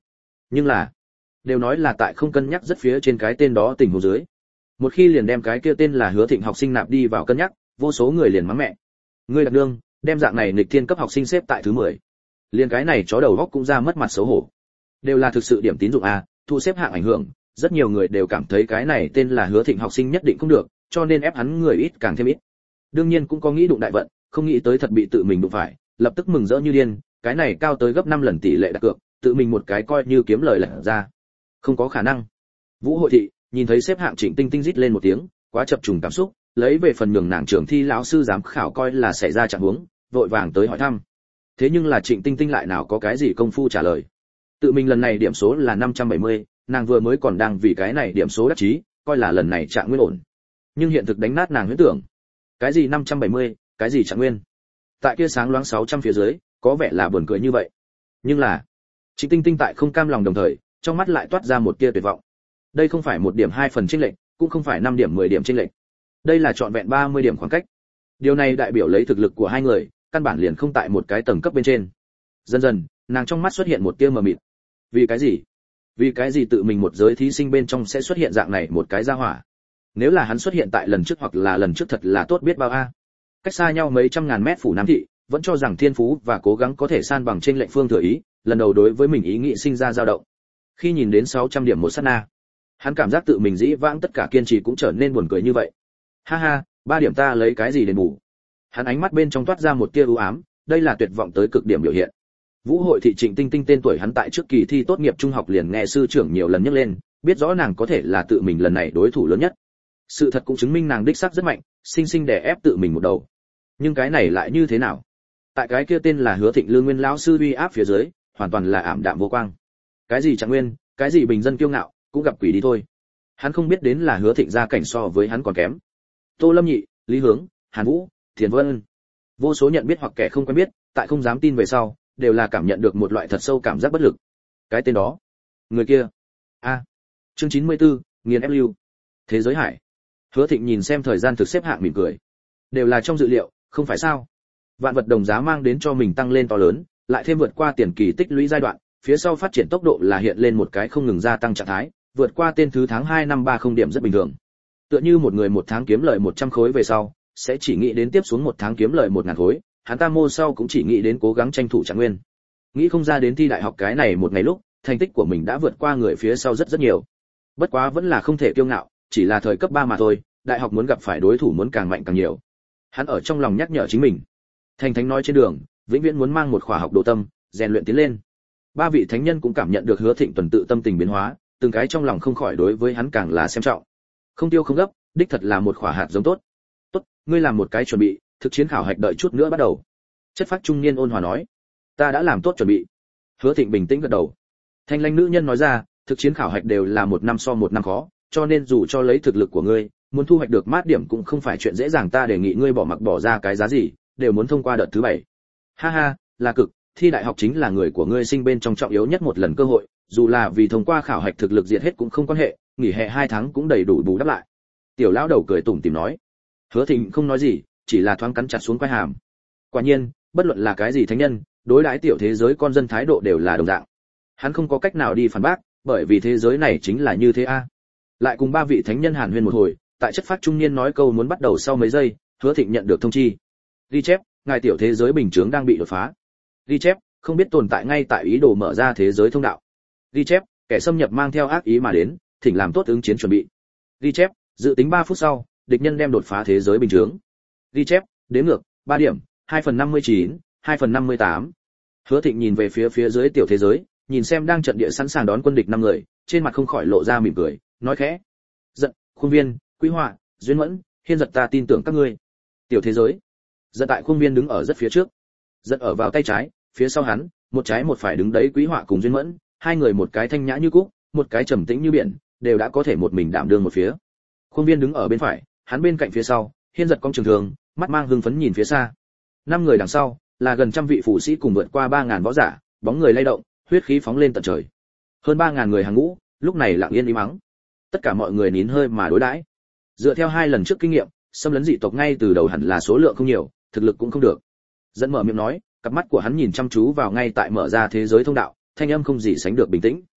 Nhưng là, đều nói là tại không cân nhắc rất phía trên cái tên đó tình huống dưới. Một khi liền đem cái kia tên là Hứa Thịnh học sinh nạp đi vào cân nhắc, vô số người liền mắng mẹ. Ngươi đặc đương, đem dạng này nghịch thiên cấp học sinh xếp tại thứ mười. Liền cái này chó đầu góc cũng ra mất mặt xấu hổ. Đều là thực sự điểm tín dụng a, thu xếp hạng ảnh hưởng, rất nhiều người đều cảm thấy cái này tên là Hứa Thịnh học sinh nhất định không được, cho nên ép hắn người ít càng thêm ít. Đương nhiên cũng có nghĩ đụng đại vận, không nghĩ tới thật bị tự mình đụng phải, lập tức mừng rỡ như điên, cái này cao tới gấp năm lần tỷ lệ đặt cược, tự mình một cái coi như kiếm lời lật ra. Không có khả năng. Vũ Hội Thị nhìn thấy xếp hạng Trịnh Tinh Tinh rít lên một tiếng, quá chập trùng cảm xúc, lấy về phần nhường nàng trưởng thi lão sư giám khảo coi là xảy ra trạng huống, vội vàng tới hỏi thăm. Thế nhưng là Trịnh Tinh Tinh lại nào có cái gì công phu trả lời. Tự mình lần này điểm số là năm trăm bảy mươi, nàng vừa mới còn đang vì cái này điểm số đắc chí, coi là lần này trạng nguyên ổn. Nhưng hiện thực đánh nát nàng huyễn tưởng. Cái gì năm trăm bảy mươi, cái gì trạng nguyên? Tại kia sáng loáng sáu trăm phía dưới, có vẻ là buồn cười như vậy. Nhưng là, Trịnh Tinh Tinh tại không cam lòng đồng thời, trong mắt lại toát ra một tia tuyệt vọng. Đây không phải một điểm hai phần chênh lệch, cũng không phải năm điểm mười điểm chênh lệch. Đây là trọn vẹn ba mươi điểm khoảng cách. Điều này đại biểu lấy thực lực của hai người, căn bản liền không tại một cái tầng cấp bên trên. Dần dần, nàng trong mắt xuất hiện một tia mờ mịt. Vì cái gì? Vì cái gì tự mình một giới thí sinh bên trong sẽ xuất hiện dạng này một cái gia hỏa? Nếu là hắn xuất hiện tại lần trước hoặc là lần trước thật là tốt biết bao a. Cách xa nhau mấy trăm ngàn mét phủ Nam thị, vẫn cho rằng thiên phú và cố gắng có thể san bằng trên lệnh phương thừa ý, lần đầu đối với mình ý nghĩ sinh ra dao động. Khi nhìn đến sáu trăm điểm một sát na, hắn cảm giác tự mình dĩ vãng tất cả kiên trì cũng trở nên buồn cười như vậy. Ha ha, ba điểm ta lấy cái gì đền bù? Hắn ánh mắt bên trong toát ra một tia u ám, đây là tuyệt vọng tới cực điểm biểu hiện. Vũ Hội Thị Trịnh Tinh Tinh tên tuổi hắn tại trước kỳ thi tốt nghiệp trung học liền nghe sư trưởng nhiều lần nhắc lên, biết rõ nàng có thể là tự mình lần này đối thủ lớn nhất. Sự thật cũng chứng minh nàng đích xác rất mạnh, sinh sinh đè ép tự mình một đầu. Nhưng cái này lại như thế nào? Tại cái kia tên là Hứa Thịnh Lương Nguyên lão sư uy áp phía dưới, hoàn toàn là ảm đạm vô quang. Cái gì Trạng Nguyên, cái gì bình dân kiêu ngạo, cũng gặp quỷ đi thôi. Hắn không biết đến là Hứa Thịnh gia cảnh so với hắn còn kém. Tô Lâm Nhị, Lý Hướng, Hàn Vũ, Thiền Vân, vô số nhận biết hoặc kẻ không quen biết, tại không dám tin về sau, đều là cảm nhận được một loại thật sâu cảm giác bất lực. Cái tên đó, người kia. A. À. Chương chín mươi tư, nghiền ép lưu. Thế giới hải. Hứa Thịnh nhìn xem thời gian thực xếp hạng mỉm cười. Đều là trong dự liệu, không phải sao? Vạn vật đồng giá mang đến cho mình tăng lên to lớn, lại thêm vượt qua tiền kỳ tích lũy giai đoạn, phía sau phát triển tốc độ là hiện lên một cái không ngừng gia tăng trạng thái, vượt qua tên thứ tháng hai năm ba không điểm rất bình thường. Tựa như một người một tháng kiếm lời một trăm khối về sau, sẽ chỉ nghĩ đến tiếp xuống một tháng kiếm lời một ngàn khối, hắn ta mô sau cũng chỉ nghĩ đến cố gắng tranh thủ Trạng Nguyên. Nghĩ không ra đến thi đại học cái này một ngày lúc, thành tích của mình đã vượt qua người phía sau rất rất nhiều. Bất quá vẫn là không thể kiêu ngạo, chỉ là thời cấp ba mà thôi, đại học muốn gặp phải đối thủ muốn càng mạnh càng nhiều. Hắn ở trong lòng nhắc nhở chính mình. Thành thánh nói trên đường, vĩnh viễn muốn mang một khỏa học đồ tâm, rèn luyện tiến lên. Ba vị thánh nhân cũng cảm nhận được Hứa Thịnh tuần tự tâm tình biến hóa, từng cái trong lòng không khỏi đối với hắn càng là xem trọng. Không tiêu không gấp, đích thật là một khỏa hạt giống tốt. Tốt, ngươi làm một cái chuẩn bị, thực chiến khảo hạch đợi chút nữa bắt đầu. Chất phác trung niên ôn hòa nói. Ta đã làm tốt chuẩn bị. Hứa Thịnh bình tĩnh gật đầu. Thanh lãnh nữ nhân nói ra, thực chiến khảo hạch đều là một năm so một năm khó, cho nên dù cho lấy thực lực của ngươi, muốn thu hoạch được mát điểm cũng không phải chuyện dễ dàng, ta đề nghị ngươi bỏ mặc bỏ ra cái giá gì, đều muốn thông qua đợt thứ bảy. Ha ha, là cực, thi đại học chính là người của ngươi sinh bên trong trọng yếu nhất một lần cơ hội, dù là vì thông qua khảo hạch thực lực diệt hết cũng không quan hệ, nghỉ hè hai tháng cũng đầy đủ bù đắp lại. Tiểu lão đầu cười tủm tỉm nói. Hứa Thịnh không nói gì, chỉ là thoáng cắn chặt xuống quai hàm. Quả nhiên, bất luận là cái gì thánh nhân, đối đãi tiểu thế giới con dân thái độ đều là đồng dạng. Hắn không có cách nào đi phản bác, bởi vì thế giới này chính là như thế a. Lại cùng ba vị thánh nhân hàn huyên một hồi, tại chất phác trung niên nói câu muốn bắt đầu sau mấy giây, Hứa Thịnh nhận được thông chi. Ghi chép, ngài tiểu thế giới bình chướng đang bị đột phá. Ghi chép, không biết tồn tại ngay tại ý đồ mở ra thế giới thông đạo. Ghi chép, kẻ xâm nhập mang theo ác ý mà đến, thỉnh làm tốt ứng chiến chuẩn bị. Ghi chép, dự tính ba phút sau, địch nhân đem đột phá thế giới bình chướng. Ghi chép, đếm ngược, ba điểm, hai phần năm mươi chín, hai phần năm mươi tám. Hứa Thịnh nhìn về phía phía dưới tiểu thế giới, nhìn xem đang trận địa sẵn sàng đón quân địch năm người, trên mặt không khỏi lộ ra mỉm cười, nói khẽ: "Giận, Khuôn Viên, Quý Họa, Duyên Mẫn, Hiên Giật ta tin tưởng các ngươi." Tiểu thế giới. Giận tại Khuôn Viên đứng ở rất phía trước. Giận ở vào tay trái, phía sau hắn, một trái một phải đứng đấy Quý Họa cùng Duyên Mẫn, hai người một cái thanh nhã như cúc, một cái trầm tĩnh như biển, đều đã có thể một mình đảm đương một phía. Khuôn Viên đứng ở bên phải, hắn bên cạnh phía sau, Hiên Giật cong trường thường, mắt mang hưng phấn nhìn phía xa. Năm người đằng sau, là gần trăm vị phụ sĩ cùng vượt qua ba ngàn võ giả, bóng người lay động, huyết khí phóng lên tận trời. Hơn ba ngàn người hàng ngũ, lúc này lặng yên im mắng. Tất cả mọi người nín hơi mà đối đãi. Dựa theo hai lần trước kinh nghiệm, xâm lấn dị tộc ngay từ đầu hẳn là số lượng không nhiều, thực lực cũng không được. Dẫn mở miệng nói, cặp mắt của hắn nhìn chăm chú vào ngay tại mở ra thế giới thông đạo, thanh âm không gì sánh được bình tĩnh.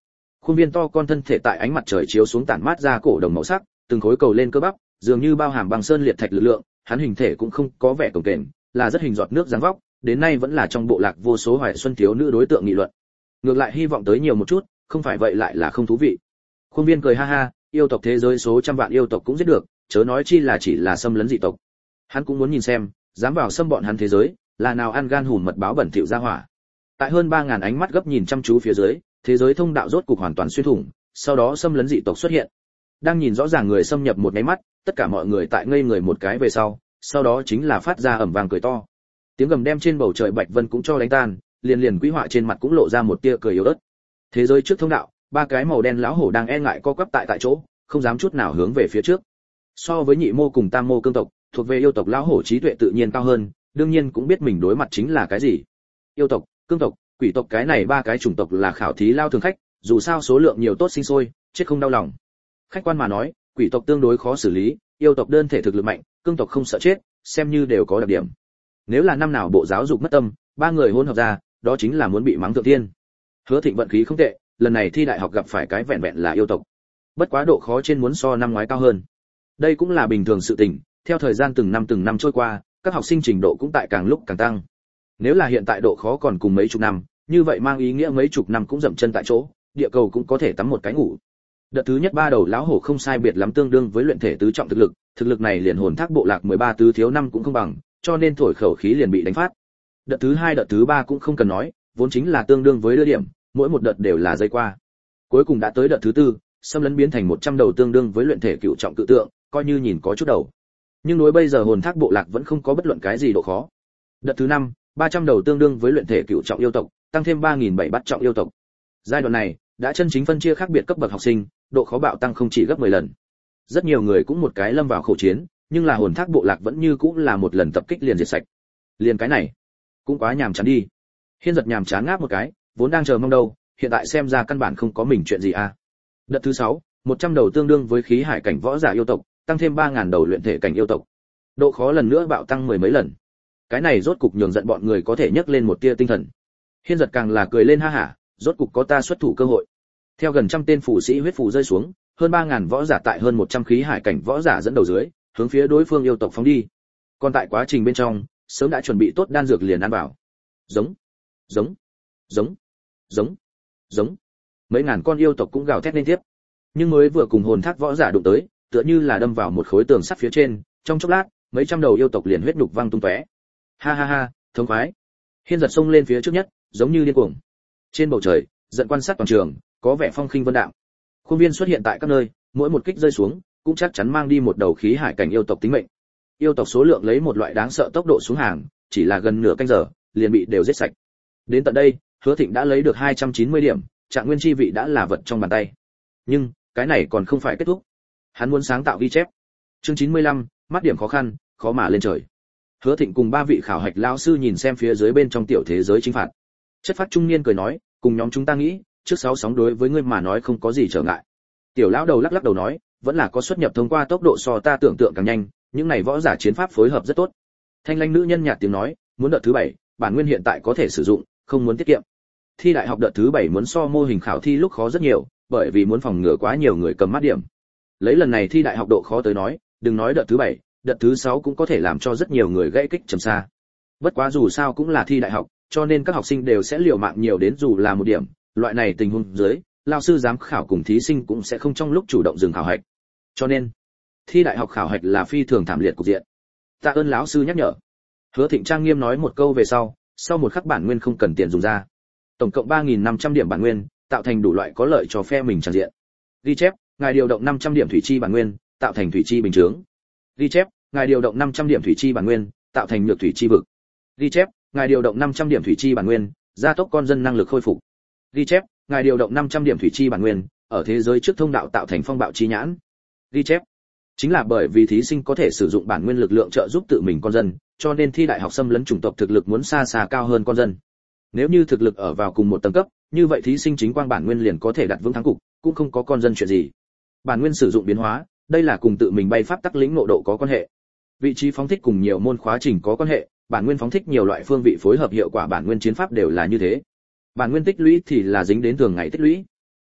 Khuôn viên to con thân thể tại ánh mặt trời chiếu xuống tản mát ra cổ đồng màu sắc, từng khối cầu lên cơ bắp, dường như bao hàm băng sơn liệt thạch lực lượng, hắn hình thể cũng không có vẻ cồng kềnh, là rất hình giọt nước dáng vóc, đến nay vẫn là trong bộ lạc vô số hoài xuân thiếu nữ đối tượng nghị luận. Ngược lại hy vọng tới nhiều một chút, không phải vậy lại là không thú vị. Khuôn viên cười ha ha, yêu tộc thế giới số trăm vạn yêu tộc cũng giết được, chớ nói chi là chỉ là xâm lấn dị tộc. Hắn cũng muốn nhìn xem, dám vào xâm bọn hắn thế giới, là nào ăn gan hùn mật báo bẩn thỉu ra hỏa. Tại hơn ba ngàn ánh mắt gấp nhìn chăm chú phía dưới, thế giới thông đạo rốt cục hoàn toàn xuyên thủng, sau đó xâm lấn dị tộc xuất hiện. Đang nhìn rõ ràng người xâm nhập một cái mắt, tất cả mọi người tại ngây người một cái về sau, sau đó chính là phát ra ầm vang cười to. Tiếng gầm đem trên bầu trời bạch vân cũng cho đánh tan, liền liền quý họa trên mặt cũng lộ ra một tia cười yếu ớt. Thế giới trước thông đạo, ba cái màu đen lão hổ đang e ngại co quắp tại tại chỗ, không dám chút nào hướng về phía trước. So với nhị mô cùng tam mô cương tộc, thuộc về yêu tộc lão hổ trí tuệ tự nhiên cao hơn, đương nhiên cũng biết mình đối mặt chính là cái gì. Yêu tộc, cương tộc, quỷ tộc cái này ba cái chủng tộc là khảo thí lao thường khách, dù sao số lượng nhiều tốt sinh sôi, chết không đau lòng. Khách quan mà nói, quỷ tộc tương đối khó xử lý, yêu tộc đơn thể thực lực mạnh, cương tộc không sợ chết, xem như đều có đặc điểm. Nếu là năm nào bộ giáo dục mất tâm, ba người hôn hợp ra, đó chính là muốn bị mắng thượng tiên. Hứa Thịnh vận khí không tệ, lần này thi đại học gặp phải cái vẹn vẹn là yêu tộc. Bất quá độ khó trên muốn so năm ngoái cao hơn. Đây cũng là bình thường sự tình, theo thời gian từng năm từng năm trôi qua, các học sinh trình độ cũng tại càng lúc càng tăng. Nếu là hiện tại độ khó còn cùng mấy chục năm, như vậy mang ý nghĩa mấy chục năm cũng dậm chân tại chỗ, địa cầu cũng có thể tắm một cái ngủ. Đợt thứ nhất ba đầu lão hổ không sai biệt lắm tương đương với luyện thể tứ trọng thực lực, thực lực này liền hồn thác bộ lạc mười ba tứ thiếu năm cũng không bằng, cho nên thổi khẩu khí liền bị đánh phát. Đợt thứ hai đợt thứ ba cũng không cần nói, vốn chính là tương đương với đưa điểm, mỗi một đợt đều là dây qua. Cuối cùng đã tới đợt thứ tư, xâm lấn biến thành một trăm đầu tương đương với luyện thể cựu trọng cự tượng, coi như nhìn có chút đầu. Nhưng đối bây giờ hồn thác bộ lạc vẫn không có bất luận cái gì độ khó. Đợt thứ năm, ba trăm đầu tương đương với luyện thể cựu trọng yêu tộc, tăng thêm ba nghìn bảy trăm trọng yêu tộc. Giai đoạn này đã chân chính phân chia khác biệt cấp bậc học sinh, độ khó bạo tăng không chỉ gấp mười lần. Rất nhiều người cũng một cái lâm vào khổ chiến, nhưng là hồn thác bộ lạc vẫn như cũng là một lần tập kích liền diệt sạch. Liền cái này, cũng quá nhàm chán đi. Hiên giật nhàm chán ngáp một cái, vốn đang chờ mong đâu, hiện tại xem ra căn bản không có mình chuyện gì à. Đợt thứ sáu, một trăm đầu tương đương với khí hải cảnh võ giả yêu tộc, tăng thêm ba nghìn đầu luyện thể cảnh yêu tộc. Độ khó lần nữa bạo tăng mười mấy lần. Cái này rốt cục nhường giận bọn người có thể nhấc lên một tia tinh thần. Hiên giật càng là cười lên ha hả, rốt cục có ta xuất thủ cơ hội. Theo gần trăm tên phủ sĩ huyết phù rơi xuống, hơn ba nghìn võ giả tại hơn một trăm khí hải cảnh võ giả dẫn đầu dưới, hướng phía đối phương yêu tộc phóng đi. Còn tại quá trình bên trong, sớm đã chuẩn bị tốt đan dược liền ăn vào. Giống, giống, giống, giống, giống. Mấy ngàn con yêu tộc cũng gào thét liên tiếp. Nhưng mới vừa cùng hồn thác võ giả đụng tới, tựa như là đâm vào một khối tường sắt phía trên, trong chốc lát, mấy trăm đầu yêu tộc liền huyết nhục văng tung tóe. Ha ha ha, thống khoái. Hiên giật xông lên phía trước nhất, giống như điên cuồng. Trên bầu trời, giận quan sát toàn trường, có vẻ phong khinh vân đạm. Khuôn viên xuất hiện tại các nơi, mỗi một kích rơi xuống, cũng chắc chắn mang đi một đầu khí hải cảnh yêu tộc tính mệnh. Yêu tộc số lượng lấy một loại đáng sợ tốc độ xuống hàng, chỉ là gần nửa canh giờ, liền bị đều giết sạch. Đến tận đây, Hứa Thịnh đã lấy được hai trăm chín mươi điểm, trạng nguyên chi vị đã là vật trong bàn tay. Nhưng, cái này còn không phải kết thúc. Hắn muốn sáng tạo ghi chép. Chương chín mươi lăm, mắt điểm khó khăn, khó mà lên trời. Hứa Thịnh cùng ba vị khảo hạch lão sư nhìn xem phía dưới bên trong tiểu thế giới chính phạt. Chất phát trung niên cười nói, cùng nhóm chúng ta nghĩ, trước sáu sóng đối với ngươi mà nói không có gì trở ngại. Tiểu lão đầu lắc lắc đầu nói, vẫn là có xuất nhập thông qua tốc độ so ta tưởng tượng càng nhanh, những này võ giả chiến pháp phối hợp rất tốt. Thanh Lanh nữ nhân nhạt tiếng nói, muốn đợt thứ bảy, bản nguyên hiện tại có thể sử dụng, không muốn tiết kiệm. Thi đại học đợt thứ bảy muốn so mô hình khảo thi lúc khó rất nhiều, bởi vì muốn phòng ngừa quá nhiều người cầm mắt điểm. Lấy lần này thi đại học độ khó tới nói, đừng nói đợt thứ bảy, đợt thứ sáu cũng có thể làm cho rất nhiều người gãy kích trầm xa. Bất quá dù sao cũng là thi đại học, cho nên các học sinh đều sẽ liều mạng nhiều đến dù là một điểm, loại này tình huống dưới, lao sư giám khảo cùng thí sinh cũng sẽ không trong lúc chủ động dừng khảo hạch. Cho nên, thi đại học khảo hạch là phi thường thảm liệt cục diện. Tạ ơn lão sư nhắc nhở. Hứa Thịnh trang nghiêm nói một câu về sau, sau một khắc bản nguyên không cần tiền dùng ra. Tổng cộng ba nghìn năm trăm điểm bản nguyên, tạo thành đủ loại có lợi cho phe mình tràn diện. Ghi chép, ngài điều động năm trăm điểm thủy chi bản nguyên, tạo thành thủy chi bình chướng. Ghi chép, ngài điều động năm trăm điểm thủy chi bản nguyên, tạo thành nhược thủy chi vực. Ghi chép, ngài điều động năm trăm điểm thủy chi bản nguyên, gia tốc con dân năng lực khôi phục. Ghi chép, ngài điều động năm trăm điểm thủy chi bản nguyên, ở thế giới trước thông đạo tạo thành phong bạo chi nhãn. Ghi chép, chính là bởi vì thí sinh có thể sử dụng bản nguyên lực lượng trợ giúp tự mình con dân, cho nên thi đại học xâm lấn chủng tộc thực lực muốn xa xa cao hơn con dân. Nếu như thực lực ở vào cùng một tầng cấp, như vậy thí sinh chính quang bản nguyên liền có thể đặt vững thắng cục, cũng không có con dân chuyện gì. Bản nguyên sử dụng biến hóa, đây là cùng tự mình bay pháp tắc lĩnh ngộ độ có quan hệ. Vị trí phóng thích cùng nhiều môn khóa trình có quan hệ, bản nguyên phóng thích nhiều loại phương vị phối hợp hiệu quả bản nguyên chiến pháp đều là như thế. Bản nguyên tích lũy thì là dính đến thường ngày tích lũy.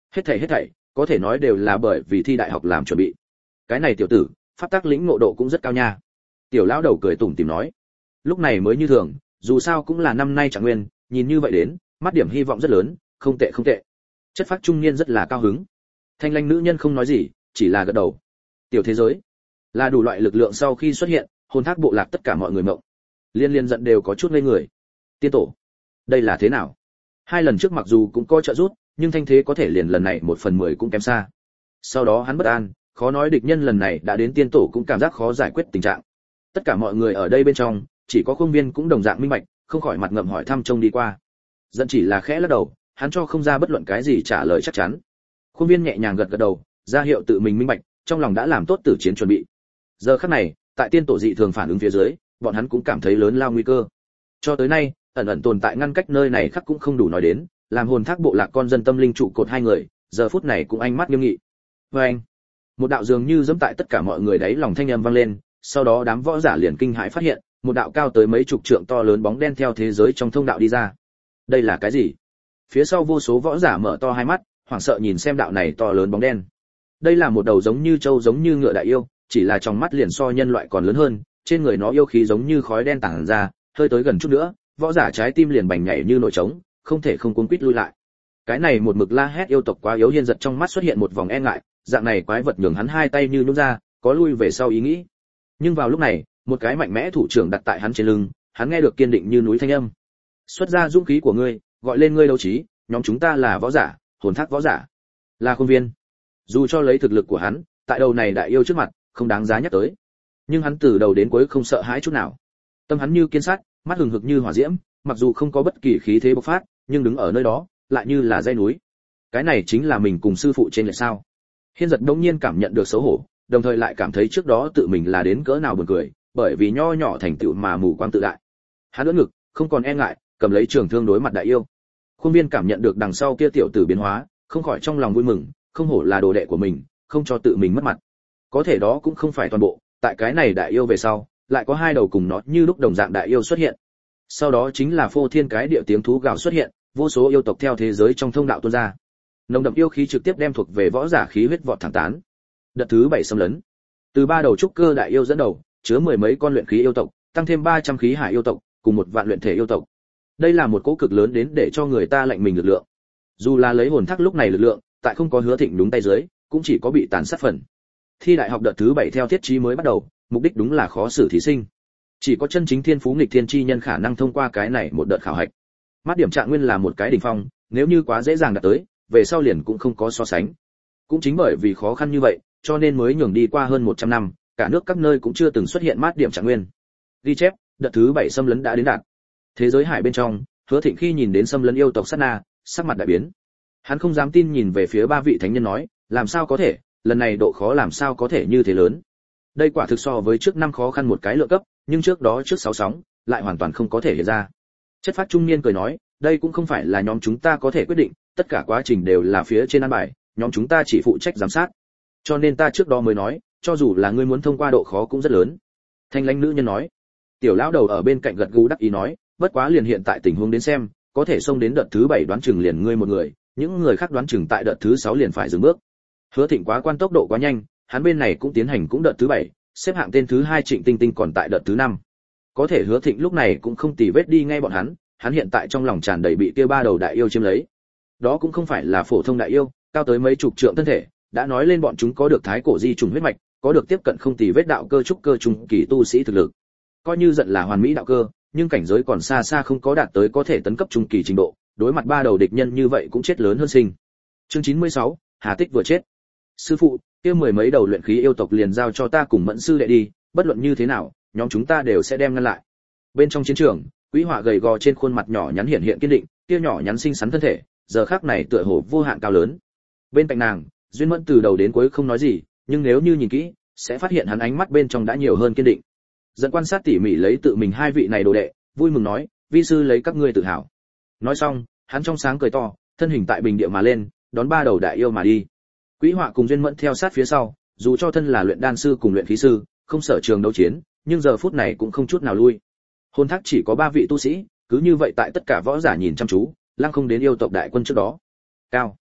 Hết thảy hết thảy, có thể nói đều là bởi vì thi đại học làm chuẩn bị. Cái này tiểu tử, pháp tắc lĩnh ngộ độ cũng rất cao nha. Tiểu lão đầu cười tủm tỉm nói. Lúc này mới như thường, dù sao cũng là năm nay Trạng Nguyên, nhìn như vậy đến, mắt điểm hy vọng rất lớn, không tệ không tệ. Chất phác trung niên rất là cao hứng. Thanh Lanh nữ nhân không nói gì, chỉ là gật đầu. Tiểu thế giới, là đủ loại lực lượng sau khi xuất hiện, hồn thác bộ lạc tất cả mọi người mộng. Liên liên giận đều có chút ngây người. Tiên tổ, đây là thế nào? Hai lần trước mặc dù cũng có trợ giúp, nhưng thanh thế có thể liền lần này một phần mười cũng kém xa. Sau đó hắn bất an, khó nói địch nhân lần này đã đến tiên tổ cũng cảm giác khó giải quyết tình trạng. Tất cả mọi người ở đây bên trong, chỉ có Khương Viên cũng đồng dạng minh bạch, không khỏi mặt ngậm hỏi thăm trông đi qua. Dẫn chỉ là khẽ lắc đầu, hắn cho không ra bất luận cái gì trả lời chắc chắn. Khương Viên nhẹ nhàng gật gật đầu, ra hiệu tự mình minh bạch, trong lòng đã làm tốt tử chiến chuẩn bị. Giờ khắc này, tại tiên tổ dị thường phản ứng phía dưới, bọn hắn cũng cảm thấy lớn lao nguy cơ. Cho tới nay, ẩn ẩn tồn tại ngăn cách nơi này khắc cũng không đủ nói đến, làm hồn thác bộ lạc con dân tâm linh trụ cột hai người, giờ phút này cũng ánh mắt nghiêm nghị. Và anh, một đạo dường như giẫm tại tất cả mọi người đấy lòng thanh âm vang lên, sau đó đám võ giả liền kinh hãi phát hiện, một đạo cao tới mấy chục trượng to lớn bóng đen theo thế giới trong thông đạo đi ra. Đây là cái gì? Phía sau vô số võ giả mở to hai mắt, hoảng sợ nhìn xem đạo này to lớn bóng đen. Đây là một đầu giống như trâu giống như ngựa đại yêu, chỉ là trong mắt liền so nhân loại còn lớn hơn, trên người nó yêu khí giống như khói đen tản ra, hơi tới gần chút nữa, võ giả trái tim liền bành nhảy như nổi trống, không thể không cuống quýt lui lại. Cái này một mực la hét yêu tộc quá yếu, Hiên giật trong mắt xuất hiện một vòng e ngại, dạng này quái vật nhường hắn hai tay như nhũn ra, có lui về sau ý nghĩ. Nhưng vào lúc này, một cái mạnh mẽ thủ trưởng đặt tại hắn trên lưng, hắn nghe được kiên định như núi thanh âm. Xuất ra dũng khí của ngươi, gọi lên ngươi đấu trí, nhóm chúng ta là võ giả, hồn thác võ giả, là Khôn Viên. Dù cho lấy thực lực của hắn, tại đầu này đại yêu trước mặt, không đáng giá nhắc tới. Nhưng hắn từ đầu đến cuối không sợ hãi chút nào. Tâm hắn như kiên sắt, mắt hừng hực như hỏa diễm, mặc dù không có bất kỳ khí thế bộc phát, nhưng đứng ở nơi đó, lại như là dãy núi. Cái này chính là mình cùng sư phụ trên lệch sao? Hiên giật đống nhiên cảm nhận được xấu hổ, đồng thời lại cảm thấy trước đó tự mình là đến cỡ nào buồn cười, bởi vì nho nhỏ thành tựu mà mù quáng tự đại. Hắn ưỡn ngực, không còn e ngại, cầm lấy trường thương đối mặt đại yêu. Khuôn Viên cảm nhận được đằng sau kia tiểu tử biến hóa, không khỏi trong lòng vui mừng, không hổ là đồ đệ của mình, không cho tự mình mất mặt. Có thể đó cũng không phải toàn bộ, tại cái này đại yêu về sau, lại có hai đầu cùng nó như lúc đồng dạng đại yêu xuất hiện. Sau đó chính là phô thiên cái địa tiếng thú gào xuất hiện, vô số yêu tộc theo thế giới trong thông đạo tuôn ra. Nồng đậm yêu khí trực tiếp đem thuộc về võ giả khí huyết vọt thẳng tán. Đợt thứ bảy xâm lấn. Từ ba đầu trúc cơ đại yêu dẫn đầu, chứa mười mấy con luyện khí yêu tộc, tăng thêm ba trăm khí hải yêu tộc, cùng một vạn luyện thể yêu tộc. Đây là một cỗ cực lớn đến để cho người ta lạnh mình lực lượng. Dù là lấy hồn thác lúc này lực lượng, tại không có Hứa Thịnh đúng tay dưới, cũng chỉ có bị tàn sát phần. Thi đại học đợt thứ bảy theo thiết chí mới bắt đầu, mục đích đúng là khó xử thí sinh. Chỉ có chân chính thiên phú nghịch thiên chi nhân khả năng thông qua cái này một đợt khảo hạch. Mắt điểm Trạng Nguyên là một cái đỉnh phong, nếu như quá dễ dàng đạt tới, về sau liền cũng không có so sánh. Cũng chính bởi vì khó khăn như vậy, cho nên mới nhường đi qua hơn một trăm năm, cả nước các nơi cũng chưa từng xuất hiện mát điểm Trạng Nguyên. Ghi chép, đợt thứ bảy xâm lấn đã đến đạt. Thế giới hải bên trong, Hứa Thịnh khi nhìn đến xâm lấn yêu tộc sát na, sắc mặt đại biến. Hắn không dám tin nhìn về phía ba vị thánh nhân nói, làm sao có thể, lần này độ khó làm sao có thể như thế lớn. Đây quả thực so với trước năm khó khăn một cái lượng cấp, nhưng trước đó trước sáu sóng, lại hoàn toàn không có thể hiện ra. Chất phát trung niên cười nói, đây cũng không phải là nhóm chúng ta có thể quyết định, tất cả quá trình đều là phía trên an bài, nhóm chúng ta chỉ phụ trách giám sát. Cho nên ta trước đó mới nói, cho dù là ngươi muốn thông qua độ khó cũng rất lớn. Thanh lãnh nữ nhân nói. Tiểu lão đầu ở bên cạnh gật gù đắc ý nói, bất quá liền hiện tại tình huống đến xem, có thể xông đến đợt thứ bảy đoán chừng liền ngươi một người, những người khác đoán chừng tại đợt thứ sáu liền phải dừng bước. Hứa Thịnh quá quan tốc độ quá nhanh, hắn bên này cũng tiến hành cũng đợt thứ bảy, xếp hạng tên thứ hai Trịnh Tinh Tinh còn tại đợt thứ năm. Có thể Hứa Thịnh lúc này cũng không tì vết đi ngay bọn hắn, hắn hiện tại trong lòng tràn đầy bị kia ba đầu đại yêu chiếm lấy. Đó cũng không phải là phổ thông đại yêu, cao tới mấy chục trượng thân thể, đã nói lên bọn chúng có được thái cổ di trùng huyết mạch, có được tiếp cận không tì vết đạo cơ trúc cơ trung kỳ tu sĩ thực lực. Coi như giận là hoàn mỹ đạo cơ, nhưng cảnh giới còn xa xa không có đạt tới có thể tấn cấp trung kỳ trình độ, đối mặt ba đầu địch nhân như vậy cũng chết lớn hơn sinh. Chương chín mươi sáu, Hà Tích vừa chết. Sư phụ, kia mười mấy đầu luyện khí yêu tộc liền giao cho ta cùng Mẫn sư đệ đi, bất luận như thế nào, nhóm chúng ta đều sẽ đem ngăn lại. Bên trong chiến trường, Quý Họa gầy gò trên khuôn mặt nhỏ nhắn hiện hiện kiên định, kia nhỏ nhắn xinh xắn thân thể, giờ khắc này tựa hồ vô hạn cao lớn. Bên cạnh nàng, Duyên Mẫn từ đầu đến cuối không nói gì, nhưng nếu như nhìn kỹ, sẽ phát hiện hắn ánh mắt bên trong đã nhiều hơn kiên định. Dẫn quan sát tỉ mỉ lấy tự mình hai vị này đồ đệ, vui mừng nói, vi sư lấy các ngươi tự hào. Nói xong, hắn trong sáng cười to, thân hình tại bình địa mà lên, đón ba đầu đại yêu mà đi. Quý Họa cùng Duyên Mẫn theo sát phía sau, dù cho thân là luyện đan sư cùng luyện khí sư, không sở trường đấu chiến, nhưng giờ phút này cũng không chút nào lui. Hồn thác chỉ có ba vị tu sĩ, cứ như vậy tại tất cả võ giả nhìn chăm chú, lăng không đến yêu tộc đại quân trước đó. Cao,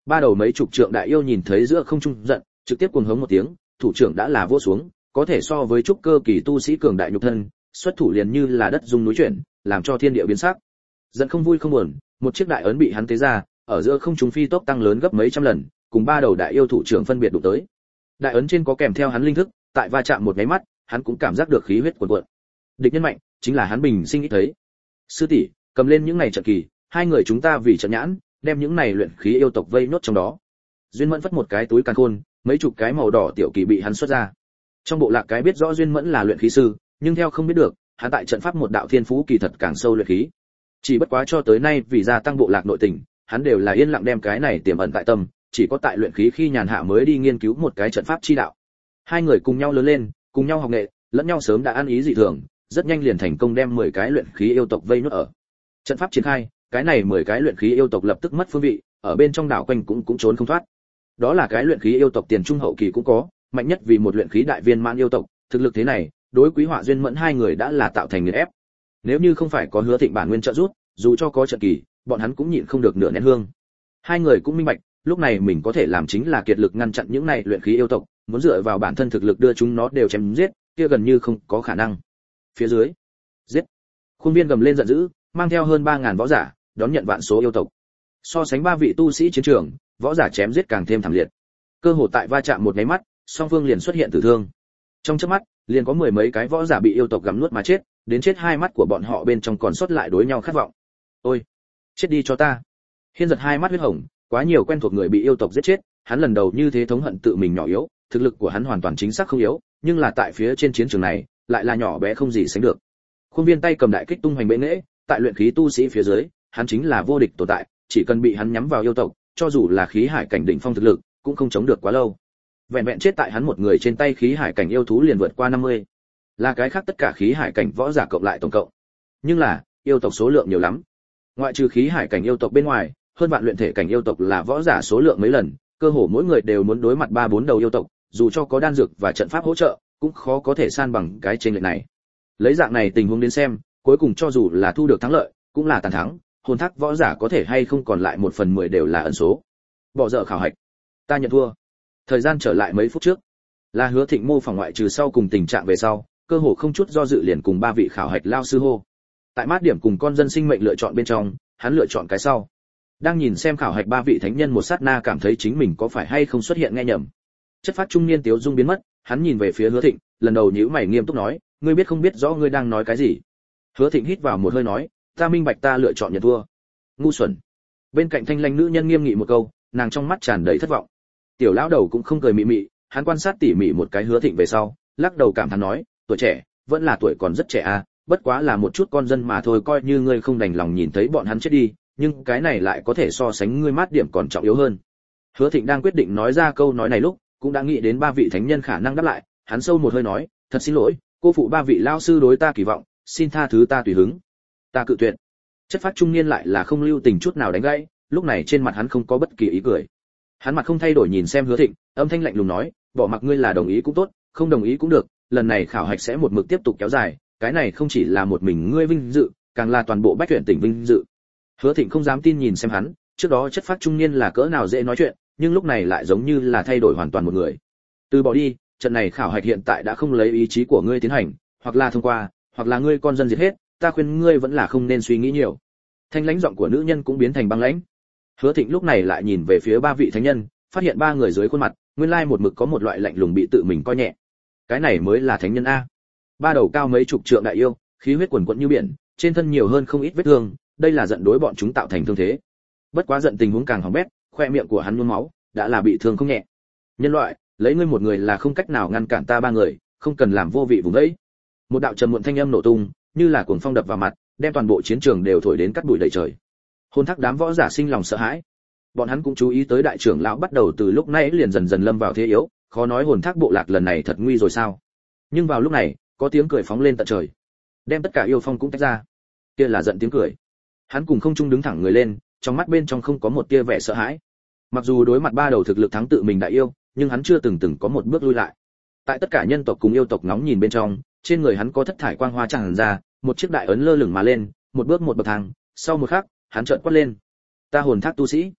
Ba đầu mấy chục trượng đại yêu nhìn thấy giữa không trung giận, trực tiếp cuồng hống một tiếng, thủ trưởng đã là vỗ xuống, có thể so với trúc cơ kỳ tu sĩ cường đại nhục thân, xuất thủ liền như là đất rung núi chuyển, làm cho thiên địa biến sắc. Giận không vui không buồn, một chiếc đại ấn bị hắn tế ra, ở giữa không trung phi tốc tăng lớn gấp mấy trăm lần, cùng ba đầu đại yêu thủ trưởng phân biệt đụng tới. Đại ấn trên có kèm theo hắn linh thức, tại va chạm một cái mắt, hắn cũng cảm giác được khí huyết cuồn cuộn. Địch nhân mạnh, chính là hắn bình sinh ít thấy. Sư tỷ, cầm lên những này trận kỳ, hai người chúng ta vì trận nhãn, đem những này luyện khí yêu tộc vây nốt trong đó. Duyên Mẫn phất một cái túi càn khôn, mấy chục cái màu đỏ tiểu kỳ bị hắn xuất ra. Trong bộ lạc cái biết rõ Duyên Mẫn là luyện khí sư, nhưng theo không biết được, hắn tại trận pháp một đạo thiên phú kỳ thật càng sâu luyện khí. Chỉ bất quá cho tới nay vì gia tăng bộ lạc nội tình, hắn đều là yên lặng đem cái này tiềm ẩn tại tâm, chỉ có tại luyện khí khi nhàn hạ mới đi nghiên cứu một cái trận pháp chi đạo. Hai người cùng nhau lớn lên, cùng nhau học nghệ, lẫn nhau sớm đã ăn ý dị thường, rất nhanh liền thành công đem mười cái luyện khí yêu tộc vây nốt ở. Trận pháp triển khai, cái này mười cái luyện khí yêu tộc lập tức mất phương vị, ở bên trong đảo quanh cũng cũng trốn không thoát. Đó là cái luyện khí yêu tộc tiền trung hậu kỳ cũng có, mạnh nhất vì một luyện khí đại viên mãn yêu tộc, thực lực thế này, đối Quý Họa Duyên Mẫn hai người đã là tạo thành nghiền ép. Nếu như không phải có Hứa Thịnh bản nguyên trợ giúp, dù cho có trận kỳ, bọn hắn cũng nhịn không được nửa nén hương. Hai người cũng minh bạch, lúc này mình có thể làm chính là kiệt lực ngăn chặn những này luyện khí yêu tộc, muốn dựa vào bản thân thực lực đưa chúng nó đều chém giết, kia gần như không có khả năng. Phía dưới, giết. Khuôn Viên gầm lên giận dữ, mang theo hơn ba ngàn võ giả, đón nhận vạn số yêu tộc. So sánh ba vị tu sĩ chiến trường, võ giả chém giết càng thêm thảm liệt. Cơ hội tại va chạm một cái mắt, song phương liền xuất hiện tử thương. Trong chớp mắt, liền có mười mấy cái võ giả bị yêu tộc gặm nuốt mà chết, đến chết hai mắt của bọn họ bên trong còn sót lại đối nhau khát vọng. Ôi, chết đi cho ta. Hiên Giật hai mắt huyết hồng, quá nhiều quen thuộc người bị yêu tộc giết chết, hắn lần đầu như thế thống hận tự mình nhỏ yếu, thực lực của hắn hoàn toàn chính xác không yếu, nhưng là tại phía trên chiến trường này, lại là nhỏ bé không gì sánh được. Khuôn Viên tay cầm đại kích tung hoành bệ nghệ, tại luyện khí tu sĩ phía dưới, hắn chính là vô địch tồn tại, chỉ cần bị hắn nhắm vào yêu tộc, cho dù là khí hải cảnh đỉnh phong thực lực, cũng không chống được quá lâu. Vẹn vẹn chết tại hắn một người trên tay khí hải cảnh yêu thú liền vượt qua năm mươi. Là cái khác tất cả khí hải cảnh võ giả cộng lại tổng cộng. Nhưng là, yêu tộc số lượng nhiều lắm. Ngoại trừ khí hải cảnh yêu tộc bên ngoài, hơn vạn luyện thể cảnh yêu tộc là võ giả số lượng mấy lần, cơ hồ mỗi người đều muốn đối mặt ba bốn đầu yêu tộc, dù cho có đan dược và trận pháp hỗ trợ, cũng khó có thể san bằng cái chênh lệch này. Lấy dạng này tình huống đến xem, cuối cùng cho dù là thu được thắng lợi, cũng là tàn thắng, hồn thác võ giả có thể hay không còn lại một phần mười đều là ẩn số. Bỏ dở khảo hạch, ta nhận thua. Thời gian trở lại mấy phút trước, là Hứa Thịnh mô phỏng ngoại trừ sau cùng tình trạng về sau, cơ hồ không chút do dự liền cùng ba vị khảo hạch lao sư hô. Tại mát điểm cùng con dân sinh mệnh lựa chọn bên trong, hắn lựa chọn cái sau. Đang nhìn xem khảo hạch ba vị thánh nhân một sát na cảm thấy chính mình có phải hay không xuất hiện nghe nhầm. Chất phát trung niên tiếu dung biến mất, hắn nhìn về phía Hứa Thịnh, lần đầu nhíu mày nghiêm túc nói, ngươi biết không biết rõ ngươi đang nói cái gì? Hứa Thịnh hít vào một hơi nói, ta minh bạch ta lựa chọn nhận thua. Ngu xuẩn. Bên cạnh thanh lãnh nữ nhân nghiêm nghị một câu, nàng trong mắt tràn đầy thất vọng. Tiểu lão đầu cũng không cười mị mị, hắn quan sát tỉ mỉ một cái Hứa Thịnh về sau, lắc đầu cảm thán nói, tuổi trẻ, vẫn là tuổi còn rất trẻ à, bất quá là một chút con dân mà thôi, coi như ngươi không đành lòng nhìn thấy bọn hắn chết đi, nhưng cái này lại có thể so sánh ngươi mát điểm còn trọng yếu hơn. Hứa Thịnh đang quyết định nói ra câu nói này lúc, cũng đã nghĩ đến ba vị thánh nhân khả năng đáp lại, hắn sâu một hơi nói, thật xin lỗi, cô phụ ba vị lao sư đối ta kỳ vọng, xin tha thứ ta tùy hứng. Ta cự tuyệt. Chất phát trung niên lại là không lưu tình chút nào đánh gãy, lúc này trên mặt hắn không có bất kỳ ý cười. Hắn mặt không thay đổi nhìn xem Hứa Thịnh, âm thanh lạnh lùng nói, bỏ mặc ngươi là đồng ý cũng tốt, không đồng ý cũng được, lần này khảo hạch sẽ một mực tiếp tục kéo dài, cái này không chỉ là một mình ngươi vinh dự, càng là toàn bộ Bách Tuyển tỉnh vinh dự. Hứa Thịnh không dám tin nhìn xem hắn, trước đó chất phát trung niên là cỡ nào dễ nói chuyện, nhưng lúc này lại giống như là thay đổi hoàn toàn một người. Từ bỏ đi, trận này khảo hạch hiện tại đã không lấy ý chí của ngươi tiến hành, hoặc là thông qua, hoặc là ngươi con dân diệt hết, ta khuyên ngươi vẫn là không nên suy nghĩ nhiều. Thanh lãnh giọng của nữ nhân cũng biến thành băng lãnh. Hứa Thịnh lúc này lại nhìn về phía ba vị thánh nhân, phát hiện ba người dưới khuôn mặt, nguyên lai một mực có một loại lạnh lùng bị tự mình coi nhẹ. Cái này mới là thánh nhân a. Ba đầu cao mấy chục trượng đại yêu, khí huyết quần quật như biển, trên thân nhiều hơn không ít vết thương, đây là giận đối bọn chúng tạo thành thương thế. Bất quá giận tình huống càng hỏng bét, khoe miệng của hắn nhuốm máu, đã là bị thương không nhẹ. Nhân loại, lấy ngươi một người là không cách nào ngăn cản ta ba người, không cần làm vô vị vùng đấy. Một đạo trầm muộn thanh âm nổ tung, như là cuồng phong đập vào mặt, đem toàn bộ chiến trường đều thổi đến cắt bụi đầy trời. Hôn thác đám võ giả sinh lòng sợ hãi. Bọn hắn cũng chú ý tới đại trưởng lão bắt đầu từ lúc nãy liền dần dần lâm vào thế yếu, khó nói hồn thác bộ lạc lần này thật nguy rồi sao? Nhưng vào lúc này, có tiếng cười phóng lên tận trời, đem tất cả yêu phong cũng tách ra. Kia là giận tiếng cười. Hắn cùng không trung đứng thẳng người lên, trong mắt bên trong không có một tia vẻ sợ hãi. Mặc dù đối mặt ba đầu thực lực thắng tự mình đại yêu, nhưng hắn chưa từng từng có một bước lui lại. Tại tất cả nhân tộc cùng yêu tộc ngóng nhìn bên trong, trên người hắn có thất thải quang hoa tràn ra, một chiếc đại ấn lơ lửng mà lên, một bước một bậc thang, sau một khắc, hắn chợt quát lên: "Ta hồn thác tu sĩ,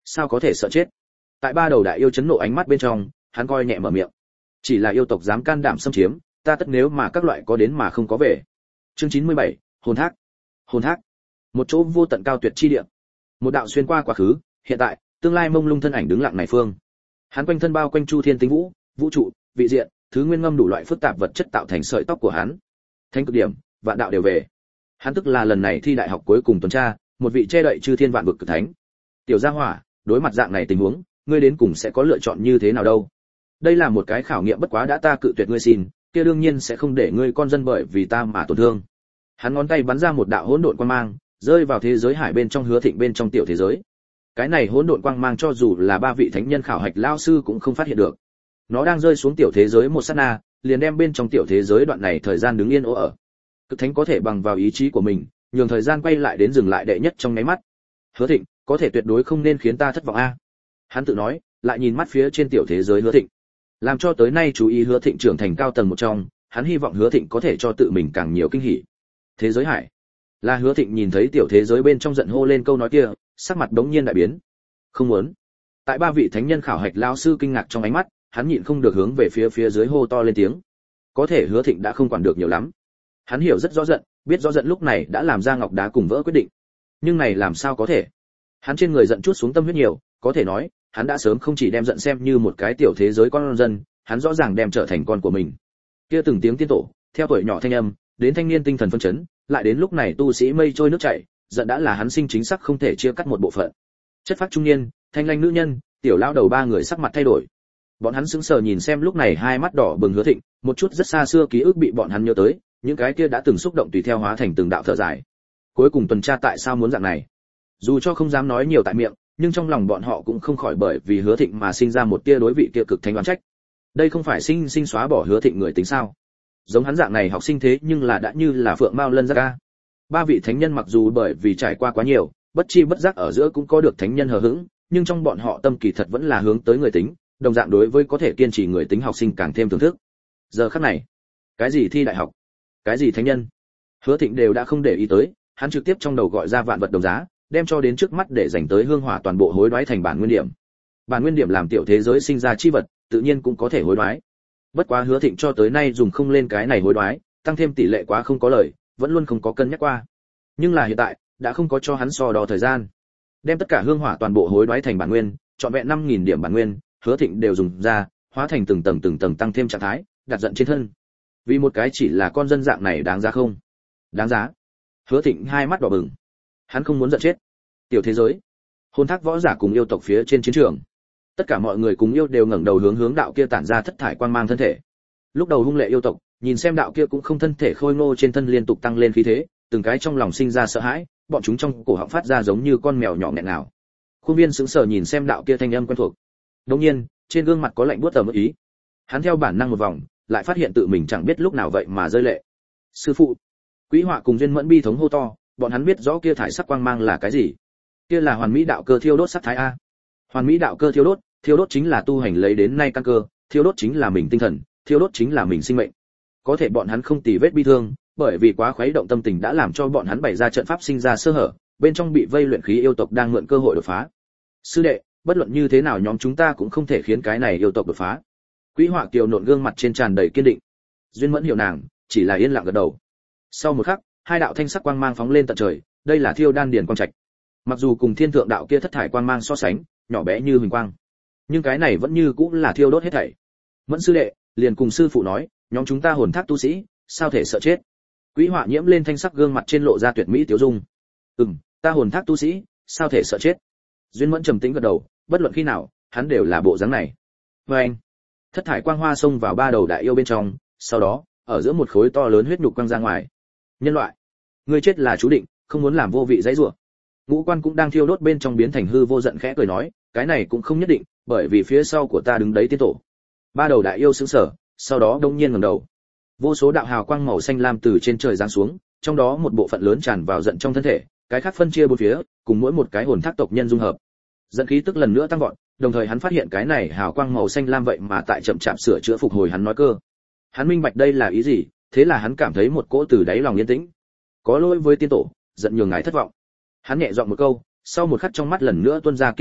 Sao có thể sợ chết? Tại ba đầu đại yêu chấn nộ ánh mắt bên trong, hắn coi nhẹ mở miệng. Chỉ là yêu tộc dám can đảm xâm chiếm, ta tất nếu mà các loại có đến mà không có về. Chương chín mươi bảy, hồn thác. Hồn thác. Một chỗ vô tận cao tuyệt chi địa. Một đạo xuyên qua quá khứ, hiện tại, tương lai mông lung thân ảnh đứng lặng này phương. Hắn quanh thân bao quanh chu thiên tinh vũ, vũ trụ, vị diện, thứ nguyên ngâm đủ loại phức tạp vật chất tạo thành sợi tóc của hắn. Thánh cực điểm, vạn đạo đều về. Hắn tức là lần này thi đại học cuối cùng tuần tra, một vị che đậy chư thiên vạn vực cực thánh. Tiểu gia hỏa, đối mặt dạng này tình huống, ngươi đến cùng sẽ có lựa chọn như thế nào đâu? Đây là một cái khảo nghiệm, bất quá đã ta cự tuyệt ngươi xin, kia đương nhiên sẽ không để ngươi con dân bởi vì ta mà tổn thương. Hắn ngón tay bắn ra một đạo hỗn độn quang mang, rơi vào thế giới hải bên trong Hứa Thịnh bên trong tiểu thế giới. Cái này hỗn độn quang mang cho dù là ba vị thánh nhân khảo hạch lao sư cũng không phát hiện được. Nó đang rơi xuống tiểu thế giới một sát na, liền đem bên trong tiểu thế giới đoạn này thời gian đứng yên ố ở. Cực thánh có thể bằng vào ý chí của mình, nhường thời gian quay lại đến dừng lại đệ nhất trong nháy mắt. Hứa Thịnh, có thể tuyệt đối không nên khiến ta thất vọng a. Hắn tự nói, lại nhìn mắt phía trên tiểu thế giới Hứa Thịnh. Làm cho tới nay chú ý Hứa Thịnh trưởng thành cao tầng một trong, hắn hy vọng Hứa Thịnh có thể cho tự mình càng nhiều kinh hỉ. Thế giới hải. Là Hứa Thịnh nhìn thấy tiểu thế giới bên trong giận hô lên câu nói kia, sắc mặt đống nhiên đại biến. Không muốn. Tại ba vị thánh nhân khảo hạch lão sư kinh ngạc trong ánh mắt, hắn nhịn không được hướng về phía phía dưới hô to lên tiếng. Có thể Hứa Thịnh đã không quản được nhiều lắm. Hắn hiểu rất rõ giận, biết rõ giận lúc này đã làm ra ngọc đá cùng vỡ quyết định. Nhưng này làm sao có thể? Hắn trên người giận chút xuống tâm huyết nhiều, có thể nói, hắn đã sớm không chỉ đem giận xem như một cái tiểu thế giới con dân, hắn rõ ràng đem trở thành con của mình. Kia từng tiếng tiên tổ, theo tuổi nhỏ thanh âm, đến thanh niên tinh thần phân chấn, lại đến lúc này tu sĩ mây trôi nước chảy, giận đã là hắn sinh chính xác không thể chia cắt một bộ phận. Chất phác trung niên, thanh lanh nữ nhân, tiểu lão đầu ba người sắc mặt thay đổi. Bọn hắn sững sờ nhìn xem lúc này hai mắt đỏ bừng Hứa Thịnh, một chút rất xa xưa ký ức bị bọn hắn nhớ tới, những cái kia đã từng xúc động tùy theo hóa thành từng đạo thở dài. Cuối cùng tuần tra tại sao muốn dạng này? Dù cho không dám nói nhiều tại miệng, nhưng trong lòng bọn họ cũng không khỏi bởi vì Hứa Thịnh mà sinh ra một tia đối vị kia cực thánh oán trách. Đây không phải sinh sinh xóa bỏ Hứa Thịnh người tính sao? Giống hắn dạng này học sinh thế nhưng là đã như là phượng mao lân giác ca. Ba vị thánh nhân mặc dù bởi vì trải qua quá nhiều, bất chi bất giác ở giữa cũng có được thánh nhân hờ hững, nhưng trong bọn họ tâm kỳ thật vẫn là hướng tới người tính, đồng dạng đối với có thể kiên trì người tính học sinh càng thêm thưởng thức. Giờ khắc này, cái gì thi đại học, cái gì thánh nhân, Hứa Thịnh đều đã không để ý tới, hắn trực tiếp trong đầu gọi ra vạn vật đồng giá, đem cho đến trước mắt để dành tới hương hỏa toàn bộ hối đoái thành bản nguyên điểm. Bản nguyên điểm làm tiểu thế giới sinh ra chi vật, tự nhiên cũng có thể hối đoái. Bất quá Hứa Thịnh cho tới nay dùng không lên cái này hối đoái, tăng thêm tỷ lệ quá không có lời, vẫn luôn không có cân nhắc qua. Nhưng là hiện tại, đã không có cho hắn so đo thời gian. Đem tất cả hương hỏa toàn bộ hối đoái thành bản nguyên, trọn vẹn năm nghìn điểm bản nguyên, Hứa Thịnh đều dùng ra, hóa thành từng tầng từng tầng tăng thêm trạng thái, đặt giận trên thân. Vì một cái chỉ là con dân dạng này đáng giá không? Đáng giá. Hứa Thịnh hai mắt đỏ bừng. Hắn không muốn giận chết. Tiểu thế giới, hồn thác võ giả cùng yêu tộc phía trên chiến trường. Tất cả mọi người cùng yêu đều ngẩng đầu hướng hướng đạo kia tản ra thất thải quang mang thân thể. Lúc đầu hung lệ yêu tộc, nhìn xem đạo kia cũng không thân thể khôi ngô trên thân liên tục tăng lên khí thế, từng cái trong lòng sinh ra sợ hãi, bọn chúng trong cổ họng phát ra giống như con mèo nhỏ nghẹn ngào. Khuôn Viên sững sờ nhìn xem đạo kia thanh âm quen thuộc. Đột nhiên, trên gương mặt có lạnh buốt tầm ý. Hắn theo bản năng một vòng, lại phát hiện tự mình chẳng biết lúc nào vậy mà rơi lệ. Sư phụ, Quý Họa cùng Duyên Mẫn bi thống hô to, bọn hắn biết rõ kia thải sắc quang mang là cái gì. Kia là hoàn mỹ đạo cơ thiêu đốt sắc thái a. Hoàn mỹ đạo cơ thiêu đốt, thiêu đốt chính là tu hành lấy đến nay căn cơ, thiêu đốt chính là mình tinh thần, thiêu đốt chính là mình sinh mệnh. Có thể bọn hắn không tì vết bi thương, bởi vì quá khuấy động tâm tình đã làm cho bọn hắn bày ra trận pháp sinh ra sơ hở, bên trong bị vây luyện khí yêu tộc đang mượn cơ hội đột phá. Sư đệ, bất luận như thế nào nhóm chúng ta cũng không thể khiến cái này yêu tộc đột phá. Quý Họa kiều nộn gương mặt trên tràn đầy kiên định. Duyên Mẫn hiểu nàng, chỉ là yên lặng gật đầu. Sau một khắc, hai đạo thanh sắc quang mang phóng lên tận trời, đây là thiêu đan điền quang trạch. Mặc dù cùng thiên thượng đạo kia thất thải quang mang so sánh, nhỏ bé như huỳnh quang, nhưng cái này vẫn như cũng là thiêu đốt hết thảy. Mẫn sư đệ, liền cùng sư phụ nói, nhóm chúng ta hồn thác tu sĩ, sao thể sợ chết? Quý Họa nhiễm lên thanh sắc gương mặt trên lộ ra tuyệt mỹ tiểu dung. Ừm, ta hồn thác tu sĩ, sao thể sợ chết? Duyên Mẫn trầm tĩnh gật đầu, bất luận khi nào, hắn đều là bộ dáng này. Và anh, thất thải quang hoa xông vào ba đầu đại yêu bên trong, sau đó, ở giữa một khối to lớn huyết nhục quăng ra ngoài. Nhân loại, ngươi chết là chú định, không muốn làm vô vị dãy rủa. Ngũ Quan cũng đang thiêu đốt bên trong biến thành hư vô giận khẽ cười nói, cái này cũng không nhất định, bởi vì phía sau của ta đứng đấy tiên tổ. Ba đầu đại yêu sững sờ, sau đó đông nhiên ngẩng đầu. Vô số đạo hào quang màu xanh lam từ trên trời giáng xuống, trong đó một bộ phận lớn tràn vào giận trong thân thể, cái khác phân chia bốn phía, cùng mỗi một cái hồn thác tộc nhân dung hợp. Giận khí tức lần nữa tăng vọt, đồng thời hắn phát hiện cái này hào quang màu xanh lam vậy mà tại chậm chạp sửa chữa phục hồi hắn nói cơ. Hắn minh bạch đây là ý gì, thế là hắn cảm thấy một cỗ từ đáy lòng yên tĩnh. Có lỗi với tiên tổ, giận nhường ngài thất vọng. Hắn nhẹ giọng một câu, sau một khắc trong mắt lần nữa tuôn ra kiên định,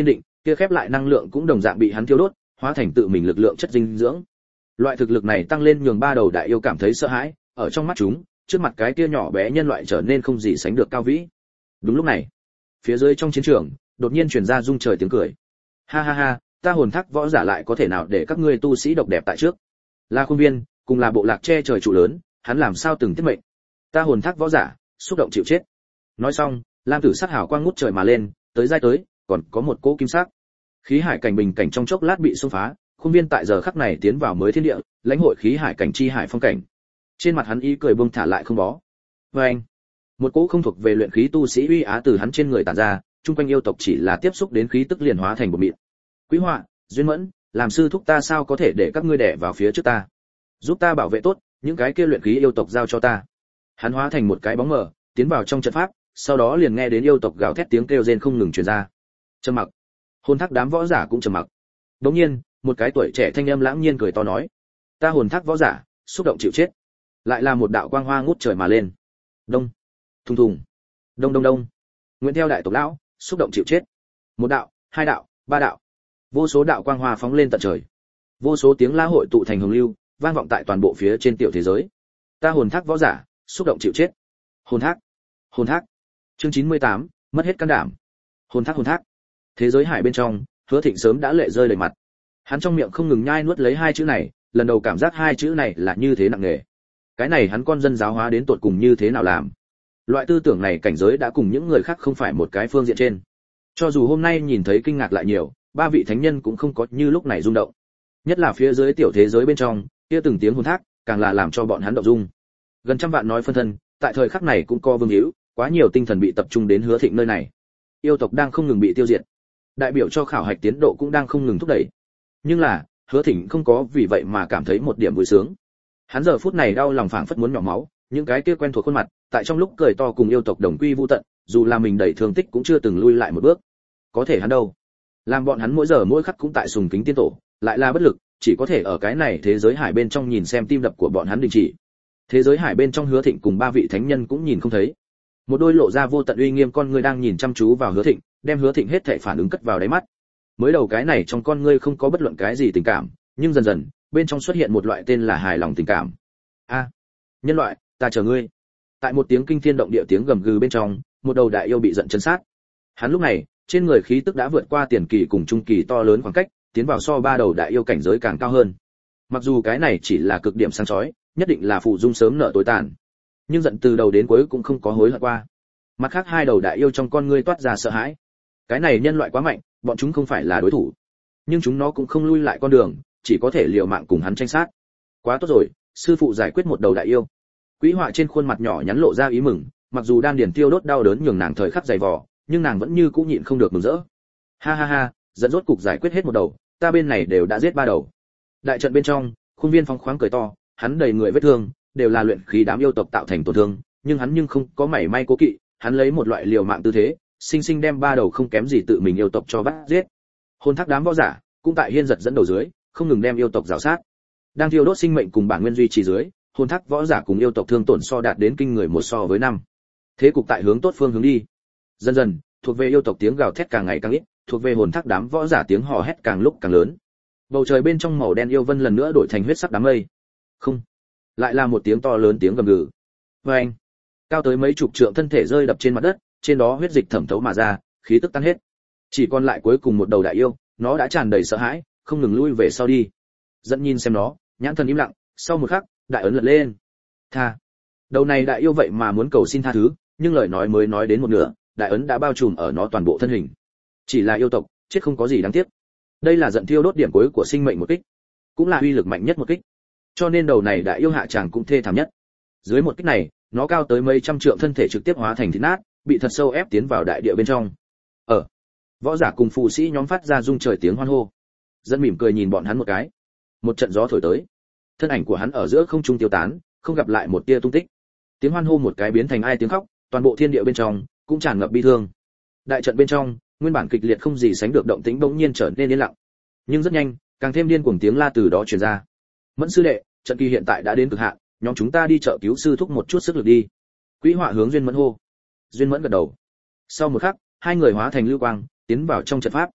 kia khép lại năng lượng cũng đồng dạng bị hắn thiêu đốt, hóa thành tự mình lực lượng chất dinh dưỡng. Loại thực lực này tăng lên nhường ba đầu đại yêu cảm thấy sợ hãi, ở trong mắt chúng, trước mặt cái kia nhỏ bé nhân loại trở nên không gì sánh được cao vĩ. Đúng lúc này, phía dưới trong chiến trường, đột nhiên truyền ra rung trời tiếng cười. Ha ha ha, ta hồn thác võ giả lại có thể nào để các ngươi tu sĩ độc đẹp tại trước. La Khuôn Viên, cùng là bộ lạc che trời trụ lớn, hắn làm sao từng tiết mệnh. Ta hồn thác võ giả, xúc động chịu chết. Nói xong, lam tử sắc hào quang ngút trời mà lên, tới giai tới, còn có một cỗ kim sắc. Khí hải cảnh bình cảnh trong chốc lát bị xông phá, Khuôn Viên tại giờ khắc này tiến vào mới thiên địa, lãnh hội khí hải cảnh chi hải phong cảnh. Trên mặt hắn ý cười buông thả lại không bó. Và anh, một cỗ không thuộc về luyện khí tu sĩ uy á từ hắn trên người tản ra, chung quanh yêu tộc chỉ là tiếp xúc đến khí tức liền hóa thành một mịn. Quý Họa, Duyên Mẫn, làm sư thúc ta sao có thể để các ngươi đè vào phía trước ta? Giúp ta bảo vệ tốt, những cái kia luyện khí yêu tộc giao cho ta. Hắn hóa thành một cái bóng mờ, tiến vào trong trận pháp, sau đó liền nghe đến yêu tộc gào thét tiếng kêu rên không ngừng truyền ra. Trầm mặc. Hồn thác đám võ giả cũng trầm mặc. Đống nhiên, một cái tuổi trẻ thanh âm lãng nhiên cười to nói: "Ta hồn thác võ giả, xúc động chịu chết." Lại là một đạo quang hoa ngút trời mà lên. Đông, thùng thùng, đông đông đông. Nguyễn theo đại tộc lão, xúc động chịu chết. Một đạo, hai đạo, ba đạo. Vô số đạo quang hoa phóng lên tận trời. Vô số tiếng la hội tụ thành hồng lưu, vang vọng tại toàn bộ phía trên tiểu thế giới. Ta hồn thác võ giả, xúc động chịu chết. Hồn thác, hồn thác. Chương chín mươi tám, mất hết can đảm. Hồn thác hồn thác. Thế giới hải bên trong, Hứa Thịnh sớm đã lệ rơi đầy mặt. Hắn trong miệng không ngừng nhai nuốt lấy hai chữ này, lần đầu cảm giác hai chữ này là như thế nặng nề. Cái này hắn con dân giáo hóa đến tột cùng như thế nào làm? Loại tư tưởng này cảnh giới đã cùng những người khác không phải một cái phương diện trên. Cho dù hôm nay nhìn thấy kinh ngạc lại nhiều, ba vị thánh nhân cũng không có như lúc này rung động. Nhất là phía dưới tiểu thế giới bên trong, kia từng tiếng hồn thác, càng là làm cho bọn hắn động dung. Gần trăm vạn nói phân thân, tại thời khắc này cũng co vương hữu, quá nhiều tinh thần bị tập trung đến Hứa Thịnh nơi này. Yêu tộc đang không ngừng bị tiêu diệt, đại biểu cho khảo hạch tiến độ cũng đang không ngừng thúc đẩy. Nhưng là, Hứa Thịnh không có vì vậy mà cảm thấy một điểm vui sướng. Hắn giờ phút này đau lòng phảng phất muốn nhỏ máu, những cái kia quen thuộc khuôn mặt, tại trong lúc cười to cùng yêu tộc đồng quy vu tận, dù là mình đầy thương tích cũng chưa từng lui lại một bước. Có thể hắn đâu? Làm bọn hắn mỗi giờ mỗi khắc cũng tại sùng kính tiên tổ, lại là bất lực, chỉ có thể ở cái này thế giới hải bên trong nhìn xem tim đập của bọn hắn đình chỉ. Thế giới hải bên trong Hứa Thịnh cùng ba vị thánh nhân cũng nhìn không thấy. Một đôi lộ ra vô tận uy nghiêm con ngươi đang nhìn chăm chú vào Hứa Thịnh, đem Hứa Thịnh hết thảy phản ứng cất vào đáy mắt. Mới đầu cái này trong con ngươi không có bất luận cái gì tình cảm, nhưng dần dần, bên trong xuất hiện một loại tên là hài lòng tình cảm. A, nhân loại, ta chờ ngươi. Tại một tiếng kinh thiên động địa tiếng gầm gừ bên trong, một đầu đại yêu bị giận chấn sát. Hắn lúc này, trên người khí tức đã vượt qua tiền kỳ cùng trung kỳ to lớn khoảng cách, tiến vào so ba đầu đại yêu cảnh giới càng cao hơn. Mặc dù cái này chỉ là cực điểm sáng chói, nhất định là phụ dung sớm nợ tối tàn, nhưng giận từ đầu đến cuối cũng không có hối hận qua. Mặt khác hai đầu đại yêu trong con ngươi toát ra sợ hãi. Cái này nhân loại quá mạnh, bọn chúng không phải là đối thủ. Nhưng chúng nó cũng không lui lại con đường, chỉ có thể liều mạng cùng hắn tranh sát. Quá tốt rồi, sư phụ giải quyết một đầu đại yêu. Quý Họa trên khuôn mặt nhỏ nhắn lộ ra ý mừng, mặc dù đan điền tiêu đốt đau đớn nhường nàng thời khắc dày vò, nhưng nàng vẫn như cũ nhịn không được mừng rỡ. Ha ha ha, dẫn rốt cục giải quyết hết một đầu, ta bên này đều đã giết ba đầu. Đại trận bên trong, Khuôn Viên phóng khoáng cười to, hắn đầy người vết thương, đều là luyện khí đám yêu tộc tạo thành tổn thương, nhưng hắn nhưng không có mảy may cố kỵ, hắn lấy một loại liều mạng tư thế, sinh sinh đem ba đầu không kém gì tự mình yêu tộc cho bắt giết. Hồn thác đám võ giả, cũng tại hiên giật dẫn đầu dưới, không ngừng đem yêu tộc rào sát. Đang thiêu đốt sinh mệnh cùng bản nguyên duy trì dưới, hồn thác võ giả cùng yêu tộc thương tổn so đạt đến kinh người một so với năm. Thế cục tại hướng tốt phương hướng đi. Dần dần, thuộc về yêu tộc tiếng gào thét càng ngày càng ít, thuộc về hồn thác đám võ giả tiếng hò hét càng lúc càng lớn. Bầu trời bên trong màu đen yêu vân lần nữa đổi thành huyết sắc đám mây. Không, lại là một tiếng to lớn tiếng gầm gừ. Oeng! Cao tới mấy chục trượng thân thể rơi đập trên mặt đất, trên đó huyết dịch thẩm thấu mà ra, khí tức tan hết. Chỉ còn lại cuối cùng một đầu đại yêu, nó đã tràn đầy sợ hãi, không ngừng lui về sau đi. Dẫn nhìn xem nó, nhãn thần im lặng, sau một khắc, đại ấn lật lên. Tha. Đầu này đại yêu vậy mà muốn cầu xin tha thứ, nhưng lời nói mới nói đến một nửa, đại ấn đã bao trùm ở nó toàn bộ thân hình. Chỉ là yêu tộc, chết không có gì đáng tiếc. Đây là giận thiêu đốt điểm cuối của sinh mệnh một kích, cũng là uy lực mạnh nhất một kích. Cho nên đầu này đại yêu hạ chàng cũng thê thảm nhất. Dưới một kích này, nó cao tới mấy trăm trượng thân thể trực tiếp hóa thành thịt nát, bị thật sâu ép tiến vào đại địa bên trong. Ở võ giả cùng phù sĩ nhóm phát ra rung trời tiếng hoan hô. Dân mỉm cười nhìn bọn hắn một cái. Một trận gió thổi tới, thân ảnh của hắn ở giữa không trung tiêu tán, không gặp lại một tia tung tích. Tiếng hoan hô một cái biến thành ai tiếng khóc, toàn bộ thiên địa bên trong cũng tràn ngập bi thương. Đại trận bên trong, nguyên bản kịch liệt không gì sánh được động tĩnh bỗng nhiên trở nên yên lặng. Nhưng rất nhanh, càng thêm điên cuồng tiếng la từ đó truyền ra. Mẫn sư đệ, trận kỳ hiện tại đã đến cực hạn, nhóm chúng ta đi chợ cứu sư thúc một chút sức lực đi. Quý Họa hướng Duyên Mẫn hô. Duyên Mẫn gật đầu. Sau một khắc, hai người hóa thành lưu quang, tiến vào trong trận pháp.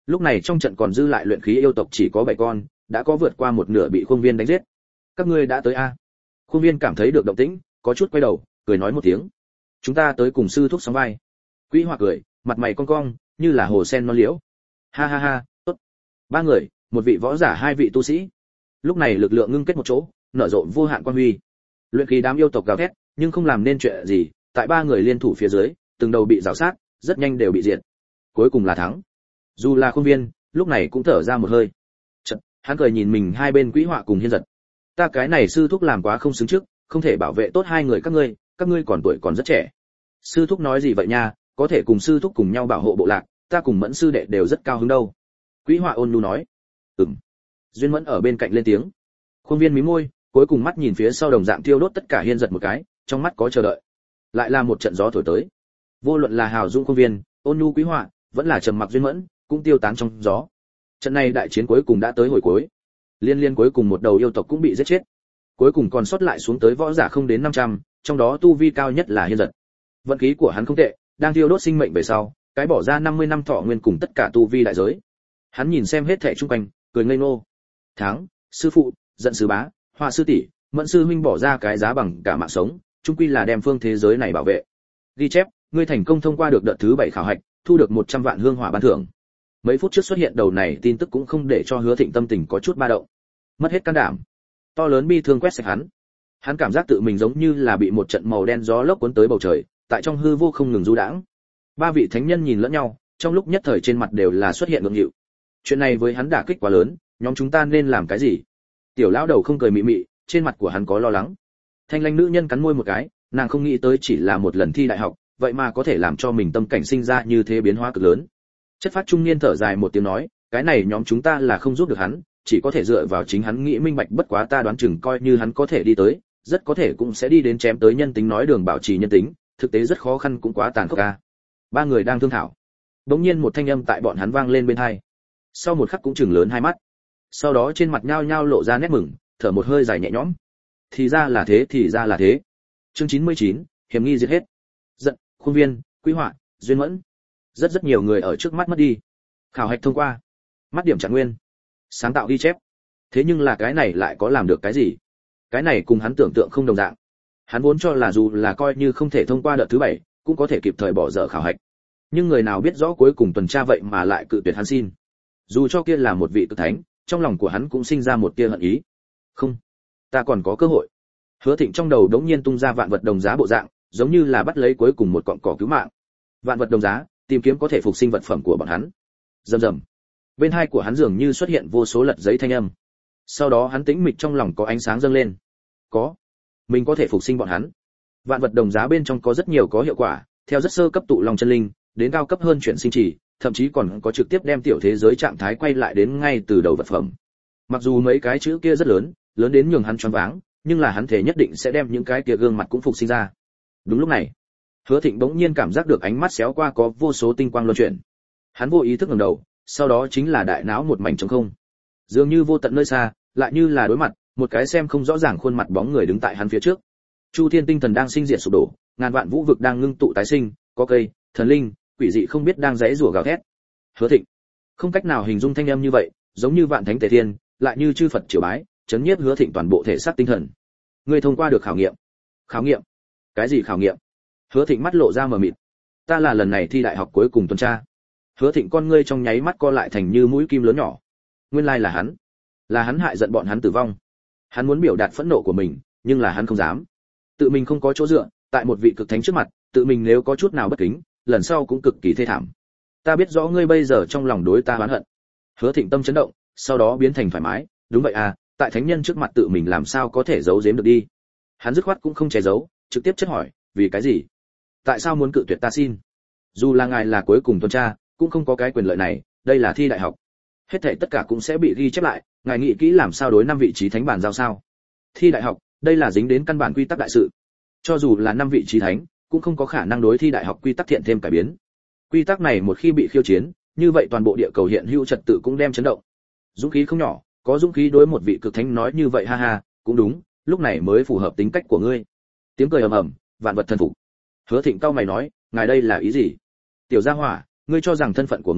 Lúc này trong trận còn dư lại luyện khí yêu tộc chỉ có bảy con, đã có vượt qua một nửa bị Khuông Viên đánh giết. Các ngươi đã tới a? Khuông Viên cảm thấy được động tĩnh, có chút quay đầu, cười nói một tiếng. Chúng ta tới cùng sư thúc sóng vai. Quý Họa cười, mặt mày cong cong, như là hồ sen non liễu. Ha ha ha, tốt. Ba người, một vị võ giả hai vị tu sĩ. Lúc này lực lượng ngưng kết một chỗ, nở rộ vô hạn quang huy. Luyện khí đám yêu tộc gào thét, nhưng không làm nên chuyện gì, tại ba người liên thủ phía dưới, từng đầu bị rào sát, rất nhanh đều bị diệt. Cuối cùng là thắng. Dù là Khuông Viên, lúc này cũng thở ra một hơi. Chợt, hắn cười nhìn mình hai bên Quý Họa cùng Hiên Giật. Ta cái này sư thúc làm quá không xứng trước, không thể bảo vệ tốt hai người các ngươi, các ngươi còn tuổi còn rất trẻ. Sư thúc nói gì vậy nha, có thể cùng sư thúc cùng nhau bảo hộ bộ lạc, ta cùng Mẫn sư đệ đều rất cao hứng đâu. Quý Họa ôn nhu nói. Ừm. Duyên Mẫn ở bên cạnh lên tiếng. Khuông Viên mím môi, cuối cùng mắt nhìn phía sau đồng dạng thiêu đốt tất cả Hiên Giật một cái, trong mắt có chờ đợi. Lại là một trận gió thổi tới. Vô luận là hào dung Khuông Viên, ôn nhu Quý Họa, vẫn là trầm mặc Duyên Mẫn, cũng tiêu tán trong gió. Trận này đại chiến cuối cùng đã tới hồi cuối. Liên liên cuối cùng một đầu yêu tộc cũng bị giết chết. Cuối cùng còn sót lại xuống tới võ giả không đến năm trăm, trong đó tu vi cao nhất là Hiên Giật. Vận khí của hắn không tệ, đang thiêu đốt sinh mệnh về sau, cái bỏ ra năm mươi năm thọ nguyên cùng tất cả tu vi đại giới. Hắn nhìn xem hết thảy xung quanh, cười ngây ngô. Tháng, sư phụ, giận sư bá, Họa sư tỷ, Mẫn sư huynh bỏ ra cái giá bằng cả mạng sống, chung quy là đem phương thế giới này bảo vệ. Ghi chép, ngươi thành công thông qua được đợt thứ bảy khảo hạch, thu được một trăm vạn hương hỏa ban thưởng. Mấy phút trước xuất hiện đầu này tin tức cũng không để cho Hứa Thịnh tâm tình có chút ba động. Mất hết can đảm. To lớn bi thương quét sạch hắn. Hắn cảm giác tự mình giống như là bị một trận màu đen gió lốc cuốn tới bầu trời, tại trong hư vô không ngừng du đãng. Ba vị thánh nhân nhìn lẫn nhau, trong lúc nhất thời trên mặt đều là xuất hiện ngượng nghịu. Chuyện này với hắn đả kích quá lớn, nhóm chúng ta nên làm cái gì? Tiểu lão đầu không cười mị mị, trên mặt của hắn có lo lắng. Thanh Lanh nữ nhân cắn môi một cái, nàng không nghĩ tới chỉ là một lần thi đại học, vậy mà có thể làm cho mình tâm cảnh sinh ra như thế biến hóa cực lớn. Chất phát trung niên thở dài một tiếng nói, cái này nhóm chúng ta là không giúp được hắn, chỉ có thể dựa vào chính hắn nghĩ minh bạch, bất quá ta đoán chừng coi như hắn có thể đi tới, rất có thể cũng sẽ đi đến chém tới nhân tính nói đường bảo trì nhân tính, thực tế rất khó khăn cũng quá tàn khốc a. Ba người đang thương thảo. Đột nhiên một thanh âm tại bọn hắn vang lên bên tai. Sau một khắc cũng chừng lớn hai mắt. Sau đó trên mặt nhao nhao lộ ra nét mừng, thở một hơi dài nhẹ nhõm. Thì ra là thế, thì ra là thế. Chương chín mươi chín, hiểm nghi diệt hết. Giận, Khuông Viên, Quý Họa, Duyên Mẫn. Rất rất nhiều người ở trước mắt mất đi. Khảo hạch thông qua. Mắt điểm trạng nguyên. Sáng tạo ghi chép. Thế nhưng là cái này lại có làm được cái gì? Cái này cùng hắn tưởng tượng không đồng dạng. Hắn vốn cho là dù là coi như không thể thông qua đợt thứ bảy, cũng có thể kịp thời bỏ dở khảo hạch. Nhưng người nào biết rõ cuối cùng tuần tra vậy mà lại cự tuyệt hắn xin. Dù cho kia là một vị cực thánh, trong lòng của hắn cũng sinh ra một tia hận ý. Không, ta còn có cơ hội. Hứa Thịnh trong đầu đống nhiên tung ra vạn vật đồng giá bộ dạng, giống như là bắt lấy cuối cùng một cọng cỏ cứu mạng. Vạn vật đồng giá, tìm kiếm có thể phục sinh vật phẩm của bọn hắn. Rầm rầm. Bên hai của hắn dường như xuất hiện vô số lật giấy thanh âm. Sau đó hắn tĩnh mịch trong lòng có ánh sáng dâng lên. Có, mình có thể phục sinh bọn hắn. Vạn vật đồng giá bên trong có rất nhiều có hiệu quả, theo rất sơ cấp tụ long chân linh, đến cao cấp hơn chuyển sinh chỉ, thậm chí còn có trực tiếp đem tiểu thế giới trạng thái quay lại đến ngay từ đầu vật phẩm. Mặc dù mấy cái chữ kia rất lớn, lớn đến nhường hắn choáng váng, nhưng là hắn thể nhất định sẽ đem những cái kia gương mặt cũng phục sinh ra. Đúng lúc này, Hứa Thịnh bỗng nhiên cảm giác được ánh mắt xéo qua có vô số tinh quang luân chuyển. Hắn vô ý thức ngẩng đầu, sau đó chính là đại não một mảnh trống không. Dường như vô tận nơi xa, lại như là đối mặt, một cái xem không rõ ràng khuôn mặt bóng người đứng tại hắn phía trước. Chu Thiên tinh thần đang sinh diệt sụp đổ, ngàn vạn vũ vực đang ngưng tụ tái sinh, có cây, thần linh, quỷ dị không biết đang giãy giụa gào thét. Hứa Thịnh, không cách nào hình dung thanh âm như vậy, giống như vạn thánh tề thiên, lại như chư Phật triều bái, chấn nhiếp Hứa Thịnh toàn bộ thể xác tinh thần. Ngươi thông qua được khảo nghiệm. Khảo nghiệm? Cái gì khảo nghiệm? Hứa Thịnh mắt lộ ra mờ mịt. Ta là lần này thi đại học cuối cùng tuần tra. Hứa Thịnh con ngươi trong nháy mắt co lại thành như mũi kim lớn nhỏ. Nguyên lai là hắn, là hắn hại giận bọn hắn tử vong. Hắn muốn biểu đạt phẫn nộ của mình, nhưng là hắn không dám. Tự mình không có chỗ dựa, tại một vị cực thánh trước mặt, tự mình nếu có chút nào bất kính, lần sau cũng cực kỳ thê thảm. Ta biết rõ ngươi bây giờ trong lòng đối ta oán hận. Hứa Thịnh tâm chấn động, sau đó biến thành thoải mái, đúng vậy à, tại thánh nhân trước mặt tự mình làm sao có thể giấu giếm được đi. Hắn dứt khoát cũng không che giấu, trực tiếp chất hỏi, vì cái gì? Tại sao muốn cự tuyệt ta xin? Dù là ngài là cuối cùng tuần tra, cũng không có cái quyền lợi này, đây là thi đại học. Hết thảy tất cả cũng sẽ bị ghi chép lại, ngài nghĩ kỹ làm sao đối năm vị trí thánh bản giao sao? Thi đại học, đây là dính đến căn bản quy tắc đại sự. Cho dù là năm vị trí thánh, cũng không có khả năng đối thi đại học quy tắc thiện thêm cải biến. Quy tắc này một khi bị khiêu chiến, như vậy toàn bộ địa cầu hiện hữu trật tự cũng đem chấn động. Dũng khí không nhỏ, có dũng khí đối một vị cực thánh nói như vậy ha ha, cũng đúng, lúc này mới phù hợp tính cách của ngươi. Tiếng cười ầm ầm, vạn vật thần phục. Hứa Thịnh cau mày nói, ngài đây là ý gì? Tiểu gia hỏa, ngươi cho rằng thân phận của ngươi,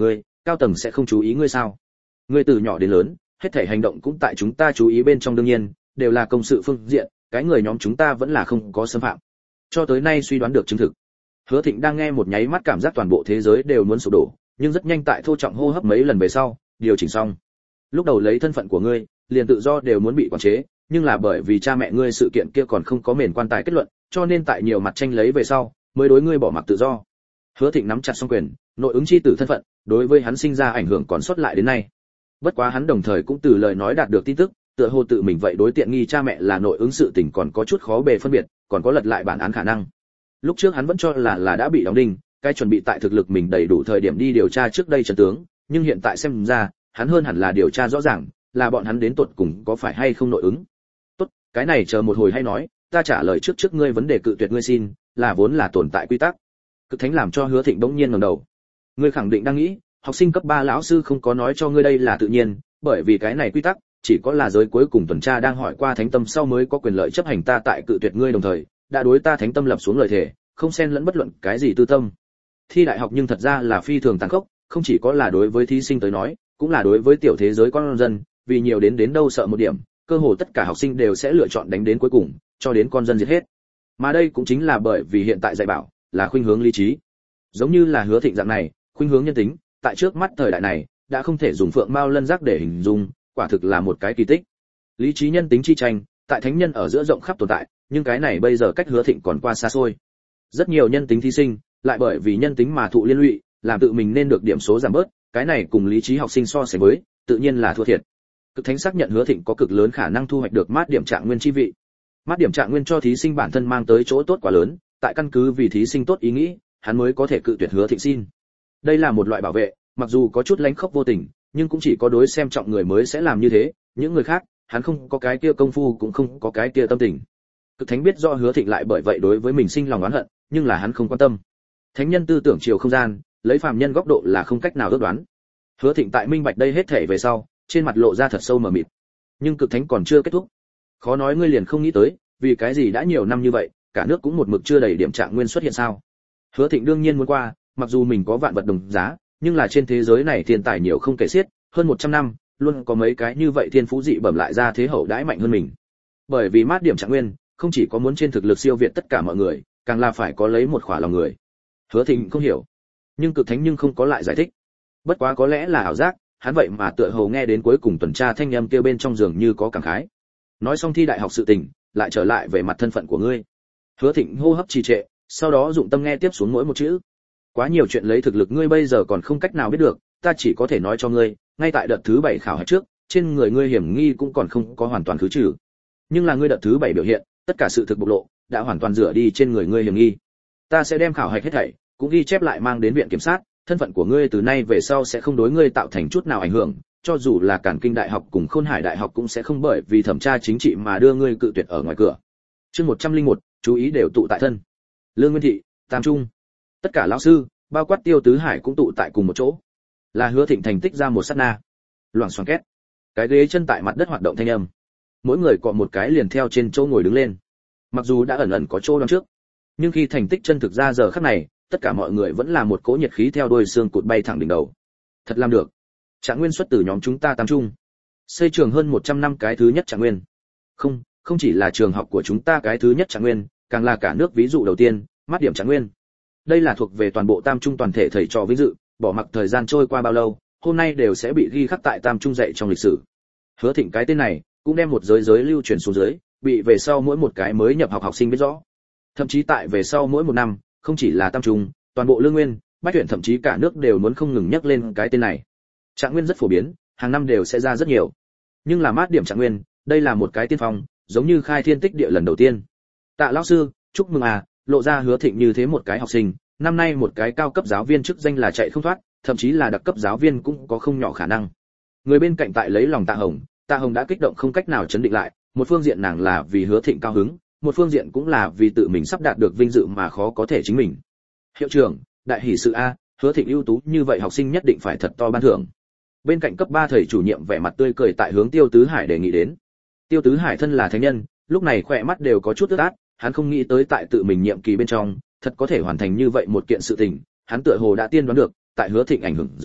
cao tầng sẽ không chú ý ngươi sao? Ngươi từ nhỏ đến lớn, hết thảy hành động cũng tại chúng ta chú ý bên trong, đương nhiên đều là công sự phương diện, cái người nhóm chúng ta vẫn là không có xâm phạm. Cho tới nay suy đoán được chứng thực. Hứa Thịnh đang nghe một nháy mắt cảm giác toàn bộ thế giới đều muốn sụp đổ, nhưng rất nhanh tại thô trọng hô hấp mấy lần về sau, điều chỉnh xong. Lúc đầu lấy thân phận của ngươi, liền tự do đều muốn bị quản chế, nhưng là bởi vì cha mẹ ngươi sự kiện kia còn không có mền quan tài kết luận, cho nên tại nhiều mặt tranh lấy về sau, mới đối ngươi bỏ mặc tự do. Hứa Thịnh nắm chặt song quyền, nội ứng chi tử thân phận, đối với hắn sinh ra ảnh hưởng còn sót lại đến nay. Bất quá hắn đồng thời cũng từ lời nói đạt được tin tức, tựa hồ tự mình vậy đối tiện nghi cha mẹ là nội ứng sự tình còn có chút khó bề phân biệt, còn có lật lại bản án khả năng. Lúc trước hắn vẫn cho là là đã bị đóng đinh, cái chuẩn bị tại thực lực mình đầy đủ thời điểm đi điều tra trước đây trận tướng, nhưng hiện tại xem ra, hắn hơn hẳn là điều tra rõ ràng, là bọn hắn đến tuột cùng có phải hay không nội ứng. Tốt, cái này chờ một hồi hay nói, ta trả lời trước trước ngươi vấn đề cự tuyệt ngươi xin, là vốn là tồn tại quy tắc. Cực Thánh làm cho Hứa Thịnh bỗng nhiên ngẩng đầu. Ngươi khẳng định đang nghĩ, học sinh cấp ba lão sư không có nói cho ngươi đây là tự nhiên, bởi vì cái này quy tắc, chỉ có là giới cuối cùng tuần tra đang hỏi qua thánh tâm sau mới có quyền lợi chấp hành ta tại cự tuyệt ngươi đồng thời, đã đối ta thánh tâm lập xuống lời thề, không xen lẫn bất luận cái gì tư tâm. Thi đại học nhưng thật ra là phi thường tàn khốc, không chỉ có là đối với thí sinh tới nói, cũng là đối với tiểu thế giới con dân, vì nhiều đến đến đâu sợ một điểm, cơ hồ tất cả học sinh đều sẽ lựa chọn đánh đến cuối cùng, cho đến con dân diệt hết. Mà đây cũng chính là bởi vì hiện tại dạy bảo là khuynh hướng lý trí. Giống như là Hứa Thịnh dạng này, khuynh hướng nhân tính, tại trước mắt thời đại này, đã không thể dùng phượng mao lân giác để hình dung, quả thực là một cái kỳ tích. Lý trí nhân tính chi tranh, tại thánh nhân ở giữa rộng khắp tồn tại, nhưng cái này bây giờ cách Hứa Thịnh còn qua xa xôi. Rất nhiều nhân tính thí sinh, lại bởi vì nhân tính mà thụ liên lụy, làm tự mình nên được điểm số giảm bớt, cái này cùng lý trí học sinh so sánh với, tự nhiên là thua thiệt. Cực Thánh xác nhận Hứa Thịnh có cực lớn khả năng thu hoạch được mát điểm trạng nguyên chi vị. Mát điểm trạng nguyên cho thí sinh bản thân mang tới chỗ tốt quá lớn, tại căn cứ vì thí sinh tốt ý nghĩ, hắn mới có thể cự tuyệt Hứa Thịnh xin. Đây là một loại bảo vệ, mặc dù có chút lánh khốc vô tình, nhưng cũng chỉ có đối xem trọng người mới sẽ làm như thế, những người khác, hắn không có cái kia công phu cũng không có cái kia tâm tình. Cực Thánh biết rõ Hứa Thịnh lại bởi vậy đối với mình sinh lòng oán hận, nhưng là hắn không quan tâm. Thánh nhân tư tưởng chiều không gian, lấy phàm nhân góc độ là không cách nào ước đoán. Hứa Thịnh tại minh bạch đây hết thể về sau, trên mặt lộ ra thật sâu mờ mịt. Nhưng Cực Thánh còn chưa kết thúc. Khó nói ngươi liền không nghĩ tới, vì cái gì đã nhiều năm như vậy, cả nước cũng một mực chưa đầy điểm trạng nguyên xuất hiện sao? Hứa Thịnh đương nhiên muốn qua, mặc dù mình có vạn vật đồng giá, nhưng là trên thế giới này thiên tài nhiều không kể xiết, hơn một trăm năm, luôn có mấy cái như vậy thiên phú dị bẩm lại ra thế hậu đãi mạnh hơn mình. Bởi vì mát điểm trạng nguyên, không chỉ có muốn trên thực lực siêu việt tất cả mọi người, càng là phải có lấy một khỏa lòng người. Hứa Thịnh không hiểu, nhưng Cực Thánh nhưng không có lại giải thích. Bất quá có lẽ là ảo giác, hắn vậy mà tựa hồ nghe đến cuối cùng tuần tra thanh âm kia bên trong giường như có cảm khái. Nói xong thi đại học sự tình, lại trở lại về mặt thân phận của ngươi. Hứa Thịnh hô hấp trì trệ, sau đó dụng tâm nghe tiếp xuống mỗi một chữ. Quá nhiều chuyện lấy thực lực ngươi bây giờ còn không cách nào biết được, ta chỉ có thể nói cho ngươi, ngay tại đợt thứ bảy khảo hạch trước, trên người ngươi hiểm nghi cũng còn không có hoàn toàn khứ trừ. Nhưng là ngươi đợt thứ bảy biểu hiện, tất cả sự thực bộc lộ, đã hoàn toàn rửa đi trên người ngươi hiểm nghi. Ta sẽ đem khảo hạch hết thảy, cũng ghi chép lại mang đến viện kiểm sát, thân phận của ngươi từ nay về sau sẽ không đối ngươi tạo thành chút nào ảnh hưởng, cho dù là Càn Kinh Đại học cùng Khôn Hải Đại học cũng sẽ không bởi vì thẩm tra chính trị mà đưa ngươi cự tuyệt ở ngoài cửa. Chương một trăm lẻ một, chú ý đều tụ tại thân. Lương Nguyên Thị, Tam Trung. Tất cả lão sư, bao quát Tiêu Tứ Hải cũng tụ tại cùng một chỗ. Là Hứa Thịnh thành tích ra một sát na. Loảng xoảng két. Cái ghế chân tại mặt đất hoạt động thanh âm. Mỗi người cọ một cái liền theo trên chỗ ngồi đứng lên. Mặc dù đã ẩn ẩn có chỗ đón trước, nhưng khi thành tích chân thực ra giờ khắc này, tất cả mọi người vẫn là một cỗ nhiệt khí theo đuôi xương cụt bay thẳng đỉnh đầu. Thật làm được. Trạng nguyên xuất từ nhóm chúng ta Tam Trung. Xây trường hơn một trăm năm cái thứ nhất Trạng nguyên. Không, không chỉ là trường học của chúng ta cái thứ nhất Trạng nguyên, càng là cả nước ví dụ đầu tiên, mát điểm Trạng nguyên. Đây là thuộc về toàn bộ Tam Trung toàn thể thầy trò vinh dự, bỏ mặc thời gian trôi qua bao lâu, hôm nay đều sẽ bị ghi khắc tại Tam Trung dạy trong lịch sử. Hứa Thịnh cái tên này, cũng đem một giới giới lưu truyền xuống dưới, bị về sau mỗi một cái mới nhập học học sinh biết rõ. Thậm chí tại về sau mỗi một năm, không chỉ là Tam Trung, toàn bộ Lương Nguyên, Bách Tuyển thậm chí cả nước đều muốn không ngừng nhắc lên cái tên này. Trạng nguyên rất phổ biến, hàng năm đều sẽ ra rất nhiều. Nhưng là mát điểm Trạng nguyên, đây là một cái tiên phong, giống như khai thiên tích địa lần đầu tiên. Tạ lão sư, chúc mừng à, lộ ra Hứa Thịnh như thế một cái học sinh, năm nay một cái cao cấp giáo viên chức danh là chạy không thoát, thậm chí là đặc cấp giáo viên cũng có không nhỏ khả năng. Người bên cạnh tại lấy lòng Tạ Hồng, Tạ Hồng đã kích động không cách nào chấn định lại, một phương diện nàng là vì Hứa Thịnh cao hứng, một phương diện cũng là vì tự mình sắp đạt được vinh dự mà khó có thể chính mình. Hiệu trưởng, đại hỷ sự a, Hứa Thịnh ưu tú như vậy học sinh nhất định phải thật to ban thưởng. Bên cạnh cấp ba thầy chủ nhiệm vẻ mặt tươi cười tại hướng Tiêu Tứ Hải đề nghị đến. Tiêu Tứ Hải thân là thánh nhân, lúc này khỏe mắt đều có chút ướt át, hắn không nghĩ tới tại tự mình nhiệm kỳ bên trong, thật có thể hoàn thành như vậy một kiện sự tình, hắn tựa hồ đã tiên đoán được, tại Hứa Thịnh ảnh hưởng dưới,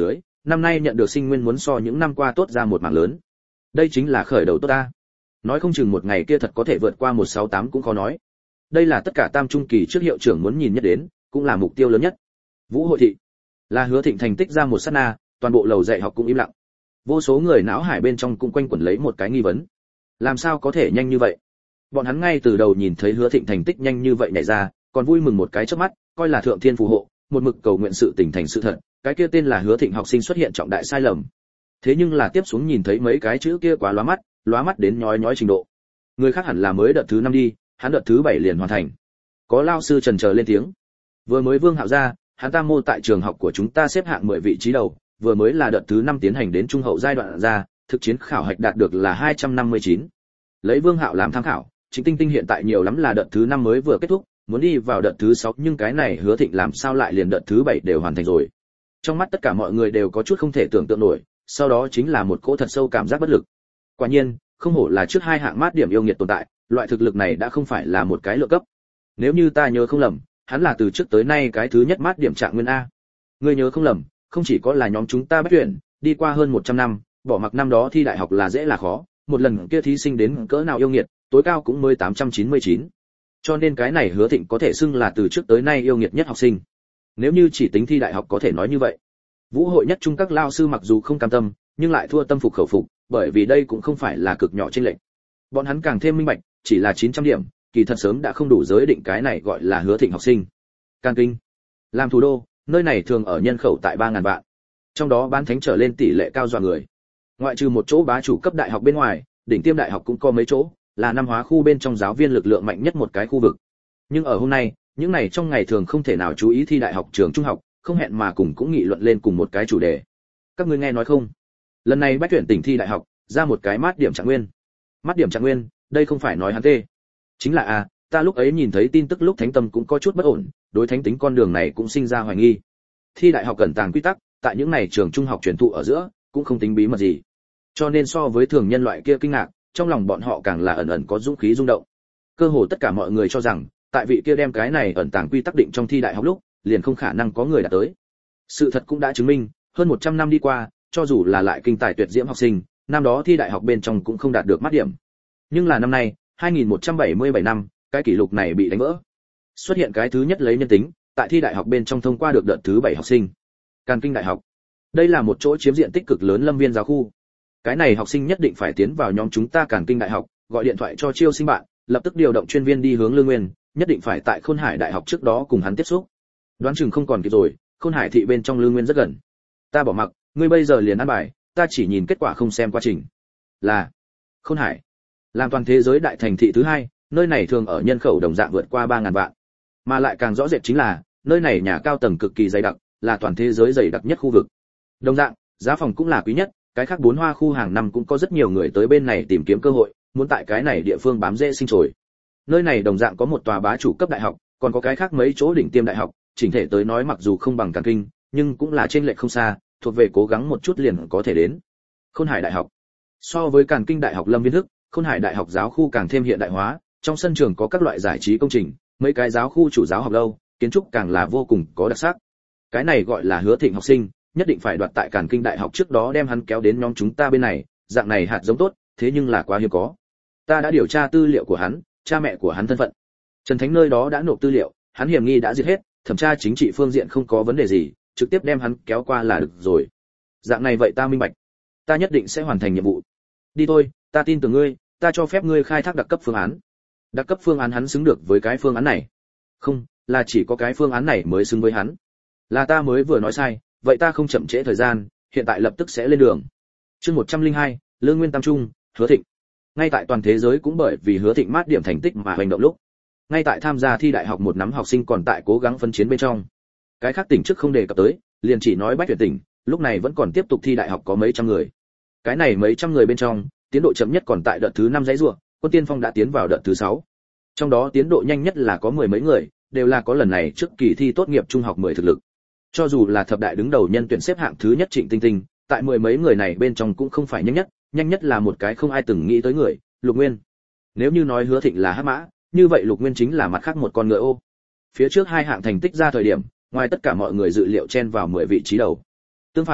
năm nay nhận được sinh nguyên muốn so những năm qua tốt ra một mảng lớn. Đây chính là khởi đầu tốt ta. Nói không chừng một ngày kia thật có thể vượt qua một sáu tám cũng khó nói. Đây là tất cả tam trung kỳ trước hiệu trưởng muốn nhìn nhất đến, cũng là mục tiêu lớn nhất. Vũ hội thị là Hứa Thịnh thành tích ra một sát na, toàn bộ lầu dạy học cũng im lặng. Vô số người não hải bên trong cũng quanh quẩn lấy một cái nghi vấn. Làm sao có thể nhanh như vậy? Bọn hắn ngay từ đầu nhìn thấy Hứa Thịnh thành tích nhanh như vậy nhảy ra, còn vui mừng một cái chớp mắt, coi là thượng thiên phù hộ, một mực cầu nguyện sự tình thành sự thật, cái kia tên là Hứa Thịnh học sinh xuất hiện trọng đại sai lầm. Thế nhưng là tiếp xuống nhìn thấy mấy cái chữ kia quá lóa mắt, lóa mắt đến nhói nhói trình độ. Người khác hẳn là mới đợt thứ năm đi, hắn đợt thứ bảy liền hoàn thành. Có lao sư chần chờ lên tiếng. Vừa mới Vương Hạo ra, hắn tam mô tại trường học của chúng ta xếp hạng mười vị trí đầu, vừa mới là đợt thứ năm tiến hành đến trung hậu giai đoạn ra, thực chiến khảo hạch đạt được là hai trăm năm mươi chín. Lấy Vương Hạo làm tham khảo, Trịnh Tinh Tinh hiện tại nhiều lắm là đợt thứ năm mới vừa kết thúc, muốn đi vào đợt thứ sáu, nhưng cái này Hứa Thịnh làm sao lại liền đợt thứ bảy đều hoàn thành rồi. Trong mắt tất cả mọi người đều có chút không thể tưởng tượng nổi, sau đó chính là một cỗ thật sâu cảm giác bất lực. Quả nhiên, không hổ là trước hai hạng mát điểm yêu nghiệt tồn tại, loại thực lực này đã không phải là một cái lựa cấp. Nếu như ta nhớ không lầm, hắn là từ trước tới nay cái thứ nhất mát điểm trạng nguyên a. Ngươi nhớ không lầm, không chỉ có là nhóm chúng ta bắt tuyển, đi qua hơn một trăm năm, bỏ mặc năm đó thi đại học là dễ là khó, một lần kia thí sinh đến cỡ nào yêu nghiệt, tối cao cũng mới tám trăm chín mươi chín. Cho nên cái này Hứa Thịnh có thể xưng là từ trước tới nay yêu nghiệt nhất học sinh. Nếu như chỉ tính thi đại học có thể nói như vậy. Vũ hội nhất trung các lao sư mặc dù không cam tâm, nhưng lại thua tâm phục khẩu phục, bởi vì đây cũng không phải là cực nhỏ chênh lệch. Bọn hắn càng thêm minh bạch, chỉ là chín trăm điểm, kỳ thật sớm đã không đủ giới định cái này gọi là Hứa Thịnh học sinh. Càn Kinh, làm thủ đô, nơi này thường ở nhân khẩu tại ba nghìn vạn. Trong đó bán thánh trở lên tỷ lệ cao dọa người. Ngoại trừ một chỗ bá chủ cấp đại học bên ngoài, đỉnh tiêm đại học cũng có mấy chỗ, là năm hóa khu bên trong giáo viên lực lượng mạnh nhất một cái khu vực. Nhưng ở hôm nay, những này trong ngày thường không thể nào chú ý thi đại học trường trung học, không hẹn mà cùng cũng nghị luận lên cùng một cái chủ đề. Các ngươi nghe nói không? Lần này bách tuyển tỉnh thi đại học, ra một cái mát điểm trạng nguyên. Mát điểm trạng nguyên, đây không phải nói hắn tê. Chính là à, ta lúc ấy nhìn thấy tin tức lúc thánh tâm cũng có chút bất ổn, đối thánh tính con đường này cũng sinh ra hoài nghi. Thi đại học cần tàng quy tắc, tại những này trường trung học truyền thụ ở giữa, cũng không tính bí mật gì. Cho nên so với thường nhân loại kia kinh ngạc, trong lòng bọn họ càng là ẩn ẩn có dũng khí rung động. Cơ hồ tất cả mọi người cho rằng, tại vị kia đem cái này ẩn tàng quy tắc định trong thi đại học lúc, liền không khả năng có người đạt tới. Sự thật cũng đã chứng minh, hơn một trăm năm đi qua, cho dù là lại kinh tài tuyệt diễm học sinh, năm đó thi đại học bên trong cũng không đạt được mắt điểm. Nhưng là năm nay, hai nghìn một trăm bảy mươi bảy năm, cái kỷ lục này bị đánh vỡ. Xuất hiện cái thứ nhất lấy nhân tính, tại thi đại học bên trong thông qua được đợt thứ bảy học sinh. Càn Kinh đại học. Đây là một chỗ chiếm diện tích cực lớn lâm viên giáo khu. Cái này học sinh nhất định phải tiến vào nhóm chúng ta Càn Kinh đại học, gọi điện thoại cho chiêu sinh bạn, lập tức điều động chuyên viên đi hướng Lương Nguyên, nhất định phải tại Khôn Hải đại học trước đó cùng hắn tiếp xúc. Đoán chừng không còn kịp rồi, Khôn Hải thị bên trong Lương Nguyên rất gần. Ta bỏ mặc, ngươi bây giờ liền ăn bài, ta chỉ nhìn kết quả không xem quá trình. Là Khôn Hải, làm toàn thế giới đại thành thị thứ hai, nơi này thường ở nhân khẩu đồng dạng vượt qua ba nghìn vạn. Mà lại càng rõ rệt chính là, nơi này nhà cao tầng cực kỳ dày đặc, là toàn thế giới dày đặc nhất khu vực. Đồng dạng, giá phòng cũng là quý nhất, cái khác bốn hoa khu hàng năm cũng có rất nhiều người tới bên này tìm kiếm cơ hội, muốn tại cái này địa phương bám rễ sinh trồi. Nơi này đồng dạng có một tòa bá chủ cấp đại học, còn có cái khác mấy chỗ đỉnh tiêm đại học, chỉnh thể tới nói mặc dù không bằng Càn Kinh, nhưng cũng là trên lệch không xa, thuộc về cố gắng một chút liền có thể đến. Khôn Hải đại học. So với Càn Kinh đại học Lâm Viên Thức, Khôn Hải đại học giáo khu càng thêm hiện đại hóa, trong sân trường có các loại giải trí công trình, mấy cái giáo khu chủ giáo học lâu, kiến trúc càng là vô cùng có đặc sắc. Cái này gọi là Hứa Thịnh học sinh, nhất định phải đoạt tại Càn Kinh đại học trước đó đem hắn kéo đến nhóm chúng ta bên này, dạng này hạt giống tốt, thế nhưng là quá hiếm có. Ta đã điều tra tư liệu của hắn, cha mẹ của hắn thân phận. Trần Thánh nơi đó đã nộp tư liệu, hắn hiểm nghi đã diệt hết, thẩm tra chính trị phương diện không có vấn đề gì, trực tiếp đem hắn kéo qua là được rồi. Dạng này vậy ta minh bạch, ta nhất định sẽ hoàn thành nhiệm vụ. Đi thôi, ta tin tưởng ngươi, ta cho phép ngươi khai thác đặc cấp phương án. Đặc cấp phương án hắn xứng được với cái phương án này? Không, là chỉ có cái phương án này mới xứng với hắn. Là ta mới vừa nói sai, vậy ta không chậm trễ thời gian, hiện tại lập tức sẽ lên đường. Chương một trăm lẻ hai, Lương Nguyên Tam Trung, Hứa Thịnh. Ngay tại toàn thế giới cũng bởi vì Hứa Thịnh mát điểm thành tích mà hành động lúc, ngay tại tham gia thi đại học một nắm học sinh còn tại cố gắng phân chiến bên trong. Cái khác tỉnh trước không đề cập tới, liền chỉ nói bách tuyển tỉnh, lúc này vẫn còn tiếp tục thi đại học có mấy trăm người. Cái này mấy trăm người bên trong, tiến độ chậm nhất còn tại đợt thứ năm dãy rùa, Quân Tiên Phong đã tiến vào đợt thứ sáu. Trong đó tiến độ nhanh nhất là có mười mấy người, đều là có lần này trước kỳ thi tốt nghiệp trung học mười thực lực. Cho dù là thập đại đứng đầu nhân tuyển xếp hạng thứ nhất Trịnh Tinh Tinh, tại mười mấy người này bên trong cũng không phải nhanh nhất, nhanh nhất là một cái không ai từng nghĩ tới người, Lục Nguyên. Nếu như nói Hứa Thịnh là hắc mã, như vậy Lục Nguyên chính là mặt khác một con ngựa ô. Phía trước hai hạng thành tích ra thời điểm, ngoài tất cả mọi người dự liệu chen vào mười vị trí đầu. Tương phản,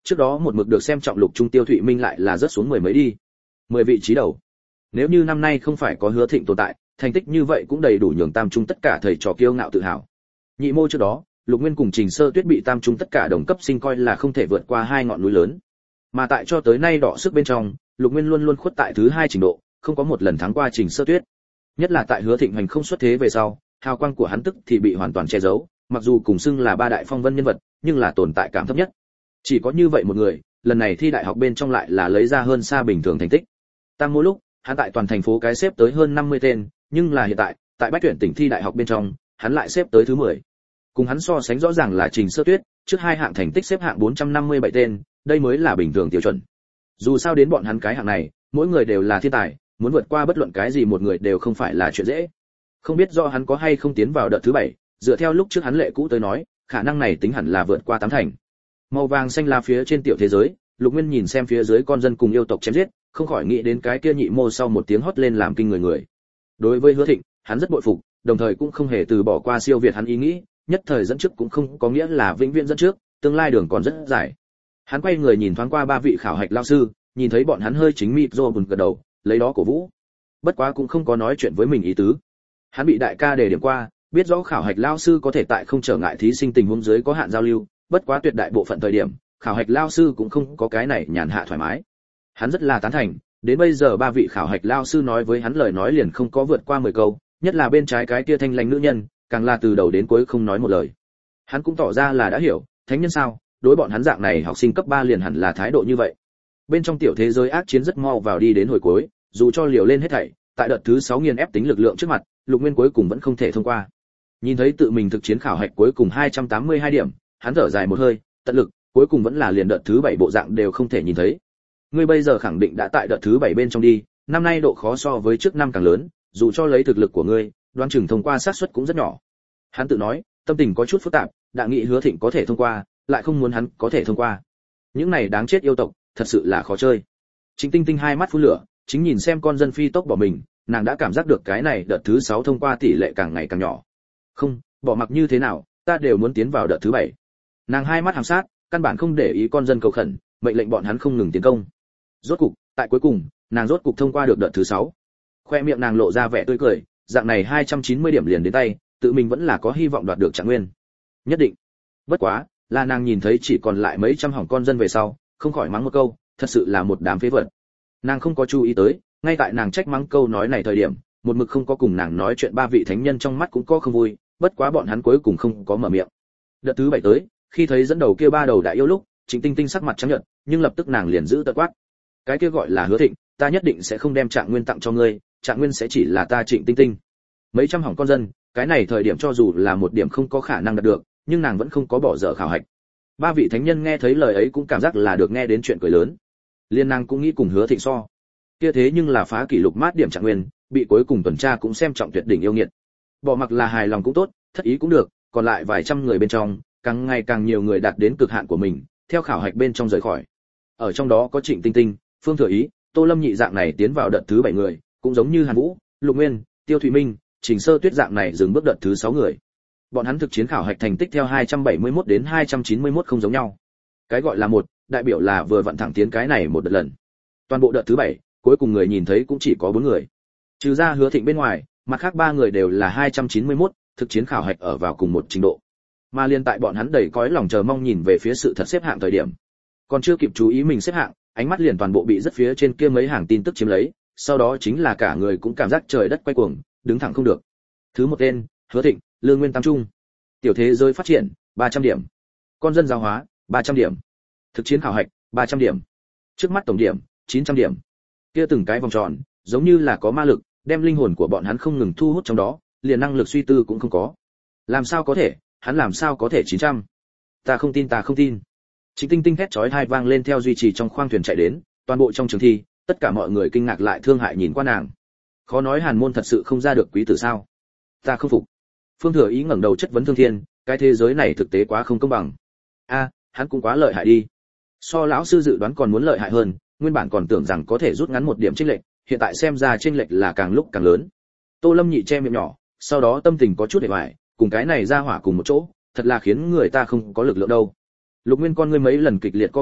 Trước đó một mực được xem trọng lục trung Tiêu Thụy Minh lại là rất xuống mười mấy đi. Mười vị trí đầu. Nếu như năm nay không phải có Hứa Thịnh tồn tại, thành tích như vậy cũng đầy đủ nhường tam trung tất cả thầy trò kiêu ngạo tự hào. Nhị mô trước đó, Lục Nguyên cùng Trình Sơ Tuyết bị tam trung tất cả đồng cấp sinh coi là không thể vượt qua hai ngọn núi lớn. Mà tại cho tới nay đọ sức bên trong, Lục Nguyên luôn luôn khuất tại thứ hai trình độ, không có một lần thắng qua Trình Sơ Tuyết. Nhất là tại Hứa Thịnh hành không xuất thế về sau, hào quang của hắn tức thì bị hoàn toàn che giấu, mặc dù cùng xưng là ba đại phong vân nhân vật, nhưng là tồn tại cảm thấp nhất. Chỉ có như vậy một người, lần này thi đại học bên trong lại là lấy ra hơn xa bình thường thành tích. Tam mô lúc, hắn tại toàn thành phố cái xếp tới hơn năm mươi tên, nhưng là hiện tại, tại bách tuyển tỉnh thi đại học bên trong, hắn lại xếp tới thứ mười. Cùng hắn so sánh rõ ràng là Trình Sơ Tuyết, trước hai hạng thành tích xếp hạng bốn trăm năm mươi bảy tên, đây mới là bình thường tiêu chuẩn. Dù sao đến bọn hắn cái hạng này, mỗi người đều là thiên tài, muốn vượt qua bất luận cái gì một người đều không phải là chuyện dễ. Không biết do hắn có hay không tiến vào đợt thứ bảy, dựa theo lúc trước hắn lệ cũ tới nói, khả năng này tính hẳn là vượt qua tám thành. Màu vàng xanh là phía trên tiểu thế giới, Lục Nguyên nhìn xem phía dưới con dân cùng yêu tộc chém giết, không khỏi nghĩ đến cái kia nhị mô sau một tiếng hót lên làm kinh người người. Đối với Hứa Thịnh, hắn rất bội phục, đồng thời cũng không hề từ bỏ qua siêu việt hắn ý nghĩ, nhất thời dẫn trước cũng không có nghĩa là vĩnh viễn dẫn trước, tương lai đường còn rất dài. Hắn quay người nhìn thoáng qua ba vị khảo hạch lao sư, nhìn thấy bọn hắn hơi chính mịt rô buồn gật đầu, lấy đó cổ vũ. Bất quá cũng không có nói chuyện với mình ý tứ. Hắn bị đại ca đề điểm qua, biết rõ khảo hạch lao sư có thể tại không trở ngại thí sinh tình huống dưới có hạn giao lưu, bất quá tuyệt đại bộ phận thời điểm, khảo hạch lao sư cũng không có cái này nhàn hạ thoải mái. Hắn rất là tán thành, đến bây giờ ba vị khảo hạch lao sư nói với hắn lời nói liền không có vượt qua mười câu, nhất là bên trái cái kia thanh lãnh nữ nhân, càng là từ đầu đến cuối không nói một lời. Hắn cũng tỏ ra là đã hiểu, thánh nhân sao, đối bọn hắn dạng này học sinh cấp ba liền hẳn là thái độ như vậy. Bên trong tiểu thế giới ác chiến rất mau vào đi đến hồi cuối, dù cho liều lên hết thảy, tại đợt thứ sáu nghiền ép tính lực lượng trước mặt, Lục Nguyên cuối cùng vẫn không thể thông qua. Nhìn thấy tự mình thực chiến khảo hạch cuối cùng hai trăm tám mươi hai điểm, hắn thở dài một hơi, tận lực, cuối cùng vẫn là liền đợt thứ bảy bộ dạng đều không thể nhìn thấy. Ngươi bây giờ khẳng định đã tại đợt thứ bảy bên trong đi, năm nay độ khó so với trước năm càng lớn, dù cho lấy thực lực của ngươi, đoán chừng thông qua xác suất cũng rất nhỏ. Hắn tự nói, tâm tình có chút phức tạp, đã nghĩ Hứa Thịnh có thể thông qua, lại không muốn hắn có thể thông qua. Những này đáng chết yêu tộc, thật sự là khó chơi. Trịnh Tinh Tinh hai mắt phun lửa, chính nhìn xem con dân phi tốc bỏ mình, nàng đã cảm giác được cái này đợt thứ sáu thông qua tỷ lệ càng ngày càng nhỏ. Không, bỏ mặc như thế nào, ta đều muốn tiến vào đợt thứ bảy. Nàng hai mắt hàm sát, căn bản không để ý con dân cầu khẩn, mệnh lệnh bọn hắn không ngừng tiến công. Rốt cục, tại cuối cùng, nàng rốt cục thông qua được đợt thứ sáu. Khoe miệng nàng lộ ra vẻ tươi cười, dạng này hai trăm chín mươi điểm liền đến tay, tự mình vẫn là có hy vọng đoạt được trạng nguyên. Nhất định. Bất quá, là nàng nhìn thấy chỉ còn lại mấy trăm hỏng con dân về sau, không khỏi mắng một câu, thật sự là một đám phế vật. Nàng không có chú ý tới, ngay tại nàng trách mắng câu nói này thời điểm, một mực không có cùng nàng nói chuyện ba vị thánh nhân trong mắt cũng có không vui, bất quá bọn hắn cuối cùng không có mở miệng. Đợt thứ bảy tới, khi thấy dẫn đầu kia ba đầu đại yêu lúc, Trịnh Tinh Tinh sắc mặt trắng nhợt, nhưng lập tức nàng liền giữ tợn quát. Cái kia gọi là Hứa Thịnh, ta nhất định sẽ không đem trạng nguyên tặng cho ngươi, trạng nguyên sẽ chỉ là ta Trịnh Tinh Tinh. Mấy trăm hỏng con dân, cái này thời điểm cho dù là một điểm không có khả năng đạt được, nhưng nàng vẫn không có bỏ dở khảo hạch. Ba vị thánh nhân nghe thấy lời ấy cũng cảm giác là được nghe đến chuyện cười lớn. Liên nàng cũng nghĩ cùng Hứa Thịnh so. Kia thế nhưng là phá kỷ lục mát điểm trạng nguyên, bị cuối cùng tuần tra cũng xem trọng tuyệt đỉnh yêu nghiệt. Bỏ mặc là hài lòng cũng tốt, thất ý cũng được, còn lại vài trăm người bên trong, càng ngày càng nhiều người đạt đến cực hạn của mình, theo khảo hạch bên trong rời khỏi. Ở trong đó có Trịnh Tinh Tinh, Phương Thừa Ý, Tô Lâm nhị dạng này tiến vào đợt thứ bảy người, cũng giống như Hàn Vũ, Lục Nguyên, Tiêu Thụy Minh, Trình Sơ Tuyết dạng này dừng bước đợt thứ sáu người. Bọn hắn thực chiến khảo hạch thành tích theo hai trăm bảy mươi mốt đến hai trăm chín mươi mốt không giống nhau. Cái gọi là một, đại biểu là vừa vặn thẳng tiến cái này một đợt lần. Toàn bộ đợt thứ bảy, cuối cùng người nhìn thấy cũng chỉ có bốn người. Trừ ra Hứa Thịnh bên ngoài, mặt khác ba người đều là hai trăm chín mươi mốt, thực chiến khảo hạch ở vào cùng một trình độ. Mà liên tại bọn hắn đầy cõi lòng chờ mong nhìn về phía sự thật xếp hạng thời điểm, còn chưa kịp chú ý mình xếp hạng, ánh mắt liền toàn bộ bị rất phía trên kia mấy hàng tin tức chiếm lấy, sau đó chính là cả người cũng cảm giác trời đất quay cuồng, đứng thẳng không được. Thứ một tên, Hứa Thịnh, Lương Nguyên Tam Trung. Tiểu thế giới phát triển, ba trăm điểm. Con dân giáo hóa, ba trăm điểm. Thực chiến khảo hạch, ba trăm điểm. Trước mắt tổng điểm, chín trăm điểm. Kia từng cái vòng tròn, giống như là có ma lực, đem linh hồn của bọn hắn không ngừng thu hút trong đó, liền năng lực suy tư cũng không có. Làm sao có thể, hắn làm sao có thể chín trăm? Ta không tin, ta không tin. Trịnh Tinh Tinh thét chói tai vang lên theo duy trì trong khoang thuyền chạy đến, toàn bộ trong trường thi, tất cả mọi người kinh ngạc lại thương hại nhìn qua nàng. Khó nói Hàn môn thật sự không ra được quý tử sao? Ta không phục. Phương Thừa Ý ngẩng đầu chất vấn Thương Thiên, cái thế giới này thực tế quá không công bằng. A, hắn cũng quá lợi hại đi. So lão sư dự đoán còn muốn lợi hại hơn, nguyên bản còn tưởng rằng có thể rút ngắn một điểm chênh lệch, hiện tại xem ra chênh lệch là càng lúc càng lớn. Tô Lâm nhị che miệng nhỏ, sau đó tâm tình có chút hề hoài, cùng cái này ra hỏa cùng một chỗ, thật là khiến người ta không có lực lượng đâu. Lục Nguyên con ngươi mấy lần kịch liệt co vào,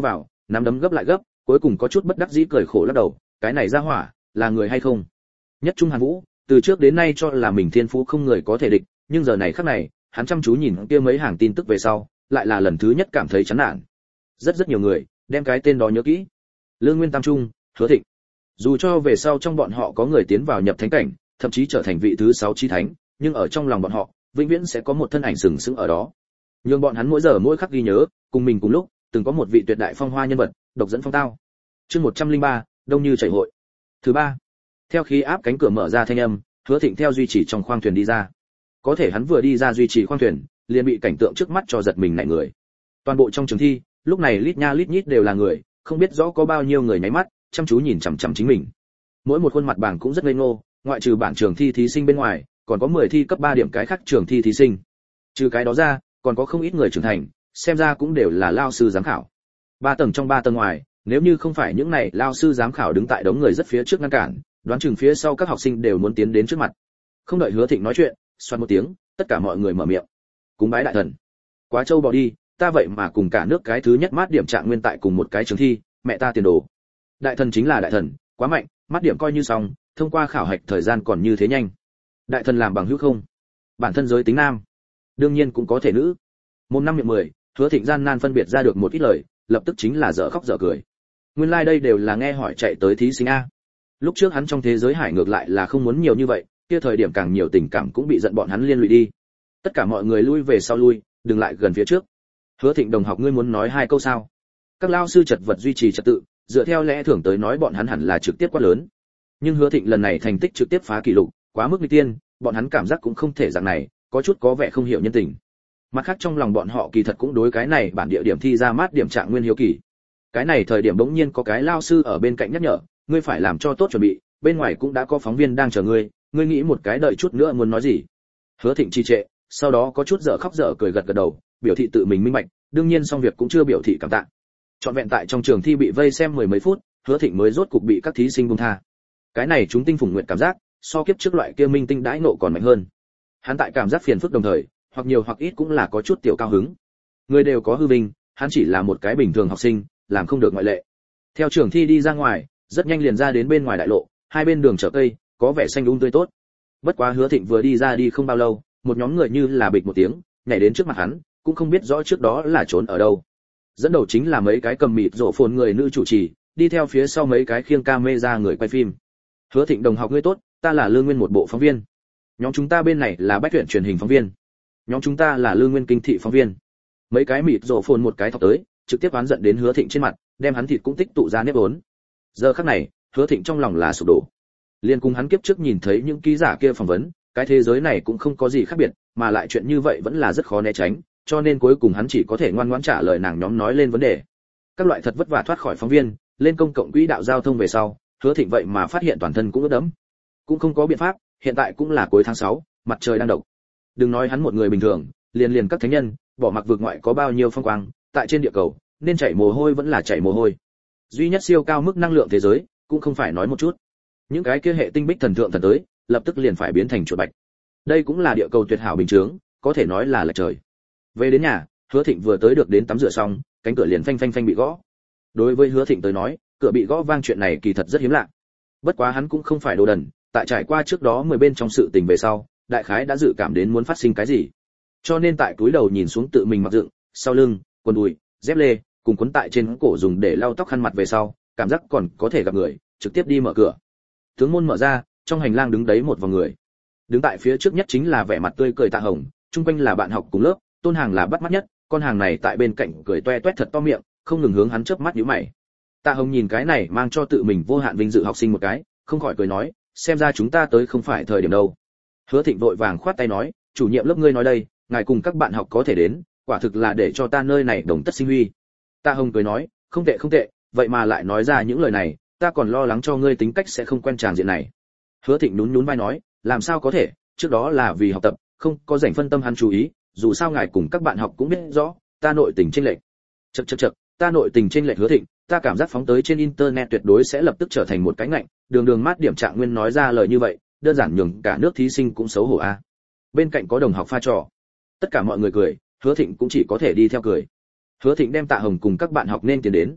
nắm đấm gấp lại gấp, cuối cùng có chút bất đắc dĩ cười khổ lắc đầu, cái này ra hỏa, là người hay không? Nhất Trung Hàn Vũ, từ trước đến nay cho là mình thiên phú không người có thể địch, nhưng giờ này khắc này, hắn chăm chú nhìn kia mấy hàng tin tức về sau, lại là lần thứ nhất cảm thấy chán nản. Rất rất nhiều người đem cái tên đó nhớ kỹ. Lương Nguyên Tam Trung, Hứa Thịnh. Dù cho về sau trong bọn họ có người tiến vào nhập thánh cảnh, thậm chí trở thành vị thứ sáu chí thánh, nhưng ở trong lòng bọn họ, vĩnh viễn sẽ có một thân ảnh sừng sững ở đó. Nhưng bọn hắn mỗi giờ mỗi khắc ghi nhớ, cùng mình cùng lúc, từng có một vị tuyệt đại phong hoa nhân vật, độc dẫn phong tao. Chương một trăm lẻ ba, đông như chảy hội. Thứ ba. Theo khí áp cánh cửa mở ra thanh âm, Hứa Thịnh theo duy trì trong khoang thuyền đi ra. Có thể hắn vừa đi ra duy trì khoang thuyền, liền bị cảnh tượng trước mắt cho giật mình nảy người. Toàn bộ trong trường thi, lúc này lít nha lít nhít đều là người, không biết rõ có bao nhiêu người nháy mắt, chăm chú nhìn chằm chằm chính mình. Mỗi một khuôn mặt bảng cũng rất ngây ngô, ngoại trừ bản trường thi thí sinh bên ngoài, còn có mười thi cấp ba điểm cái khác trường thi thí sinh. Trừ cái đó ra, còn có không ít người trưởng thành, xem ra cũng đều là lao sư giám khảo. Ba tầng trong ba tầng ngoài, nếu như không phải những này lao sư giám khảo đứng tại đống người rất phía trước ngăn cản, đoán chừng phía sau các học sinh đều muốn tiến đến trước mặt. Không đợi Hứa Thịnh nói chuyện, xoát một tiếng, tất cả mọi người mở miệng. Cúng bái đại thần. Quá trâu bò đi, ta vậy mà cùng cả nước cái thứ nhất mát điểm trạng nguyên tại cùng một cái trường thi, mẹ ta tiền đồ. Đại thần chính là đại thần, quá mạnh, mát điểm coi như xong, thông qua khảo hạch thời gian còn như thế nhanh. Đại thần làm bằng hữu không? Bản thân giới tính nam, đương nhiên cũng có thể nữ. Mồm năm miệng mười, Hứa Thịnh gian nan phân biệt ra được một ít lời, lập tức chính là dở khóc dở cười. Nguyên lai like đây đều là nghe hỏi chạy tới thí sinh a. Lúc trước hắn trong thế giới hải ngược lại là không muốn nhiều như vậy, kia thời điểm càng nhiều tình cảm cũng bị giận bọn hắn liên lụy đi. Tất cả mọi người lui về sau lui, đừng lại gần phía trước. Hứa Thịnh đồng học, ngươi muốn nói hai câu sao? Các lao sư chật vật duy trì trật tự, dựa theo lẽ thường tới nói bọn hắn hẳn là trực tiếp quát lớn. Nhưng Hứa Thịnh lần này thành tích trực tiếp phá kỷ lục, quá mức nguy tiên, bọn hắn cảm giác cũng không thể dạng này, có chút có vẻ không hiểu nhân tình. Mặt khác trong lòng bọn họ kỳ thật cũng đối cái này bản địa điểm thi ra mát điểm trạng nguyên hiếu kỳ. Cái này thời điểm bỗng nhiên có cái lao sư ở bên cạnh nhắc nhở, ngươi phải làm cho tốt chuẩn bị, bên ngoài cũng đã có phóng viên đang chờ ngươi, ngươi nghĩ một cái đợi chút nữa muốn nói gì? Hứa Thịnh trì trệ, sau đó có chút dở khóc dở cười gật gật đầu, biểu thị tự mình minh bạch, đương nhiên xong việc cũng chưa biểu thị cảm tạ. Trọn vẹn tại trong trường thi bị vây xem mười mấy phút, Hứa Thịnh mới rốt cục bị các thí sinh buông tha. Cái này chúng tinh phùng nguyện cảm giác, so kiếp trước loại kia minh tinh đãi nộ còn mạnh hơn. Hắn tại cảm giác phiền phức đồng thời, hoặc nhiều hoặc ít cũng là có chút tiểu cao hứng. Người đều có hư vinh, hắn chỉ là một cái bình thường học sinh, làm không được ngoại lệ. Theo trường thi đi ra ngoài, rất nhanh liền ra đến bên ngoài đại lộ, hai bên đường chợ cây, có vẻ xanh um tươi tốt. Bất quá Hứa Thịnh vừa đi ra đi không bao lâu, một nhóm người như là bịch một tiếng, nhảy đến trước mặt hắn, cũng không biết rõ trước đó là trốn ở đâu. Dẫn đầu chính là mấy cái cầm mịt rộ phồn người nữ chủ trì, đi theo phía sau mấy cái khiêng camera người quay phim. Hứa Thịnh đồng học, ngươi tốt, ta là Lương Nguyên một bộ phóng viên. Nhóm chúng ta bên này là Bách Tuyển truyền hình phóng viên. Nhóm chúng ta là Lương Nguyên kinh thị phóng viên. Mấy cái mịt rộ phồn một cái thọc tới, trực tiếp oán giận đến Hứa Thịnh trên mặt, đem hắn thịt cũng tích tụ ra nếp vốn. Giờ khắc này, Hứa Thịnh trong lòng là sụp đổ. Liên cùng hắn kiếp trước nhìn thấy những ký giả kia phỏng vấn, cái thế giới này cũng không có gì khác biệt, mà lại chuyện như vậy vẫn là rất khó né tránh, cho nên cuối cùng hắn chỉ có thể ngoan ngoãn trả lời nàng nhóm nói lên vấn đề. Các loại thật vất vả thoát khỏi phóng viên, lên công cộng quỹ đạo giao thông về sau, Hứa Thịnh vậy mà phát hiện toàn thân cũng ướt đẫm. Cũng không có biện pháp, hiện tại cũng là cuối tháng sáu, mặt trời đang độc. Đừng nói hắn một người bình thường, liền liền các thánh nhân, bỏ mặc vực ngoại có bao nhiêu phong quang, tại trên địa cầu, nên chảy mồ hôi vẫn là chảy mồ hôi. Duy nhất siêu cao mức năng lượng thế giới, cũng không phải nói một chút. Những cái kia hệ tinh bích thần thượng thần tới, lập tức liền phải biến thành chuột bạch. Đây cũng là địa cầu tuyệt hảo bình chướng, có thể nói là lệch trời. Về đến nhà, Hứa Thịnh vừa tới được đến tắm rửa xong, cánh cửa liền phanh phanh phanh bị gõ. Đối với Hứa Thịnh tới nói, cửa bị gõ vang chuyện này kỳ thật rất hiếm lạ. Bất quá hắn cũng không phải đồ đần, tại trải qua trước đó mười bên trong sự tình về sau, đại khái đã dự cảm đến muốn phát sinh cái gì. Cho nên tại túi đầu nhìn xuống tự mình mặc dựng, sau lưng, quần đùi, dép lê, cùng quấn tại trên cổ dùng để lau tóc khăn mặt về sau, cảm giác còn có thể gặp người, trực tiếp đi mở cửa. Tướng môn mở ra, trong hành lang đứng đấy một vòng người. Đứng tại phía trước nhất chính là vẻ mặt tươi cười Tạ Hồng, chung quanh là bạn học cùng lớp, Tôn Hàng là bắt mắt nhất, con hàng này tại bên cạnh cười toe toét thật to miệng, không ngừng hướng hắn chớp mắt nhíu mày. Tạ Hồng nhìn cái này mang cho tự mình vô hạn vinh dự học sinh một cái, không khỏi cười nói, xem ra chúng ta tới không phải thời điểm đâu. Hứa Thịnh vội vàng khoát tay nói, chủ nhiệm lớp ngươi nói đây, ngài cùng các bạn học có thể đến, quả thực là để cho ta nơi này đồng tất sinh huy. Tạ Hồng cười nói, không tệ không tệ, vậy mà lại nói ra những lời này, ta còn lo lắng cho ngươi tính cách sẽ không quen tràng diện này. Hứa Thịnh nhún nhún vai nói, làm sao có thể, trước đó là vì học tập, không có dành phân tâm hắn chú ý, dù sao ngài cùng các bạn học cũng biết rõ, ta nội tình chênh lệch. Chậc chậc chậc, ta nội tình chênh lệch Hứa Thịnh, ta cảm giác phóng tới trên internet tuyệt đối sẽ lập tức trở thành một cái ngạnh, đường đường mát điểm trạng nguyên nói ra lời như vậy, đơn giản nhường cả nước thí sinh cũng xấu hổ a. Bên cạnh có đồng học pha trò. Tất cả mọi người cười, Hứa Thịnh cũng chỉ có thể đi theo cười. Hứa Thịnh đem Tạ Hồng cùng các bạn học nên tiến đến.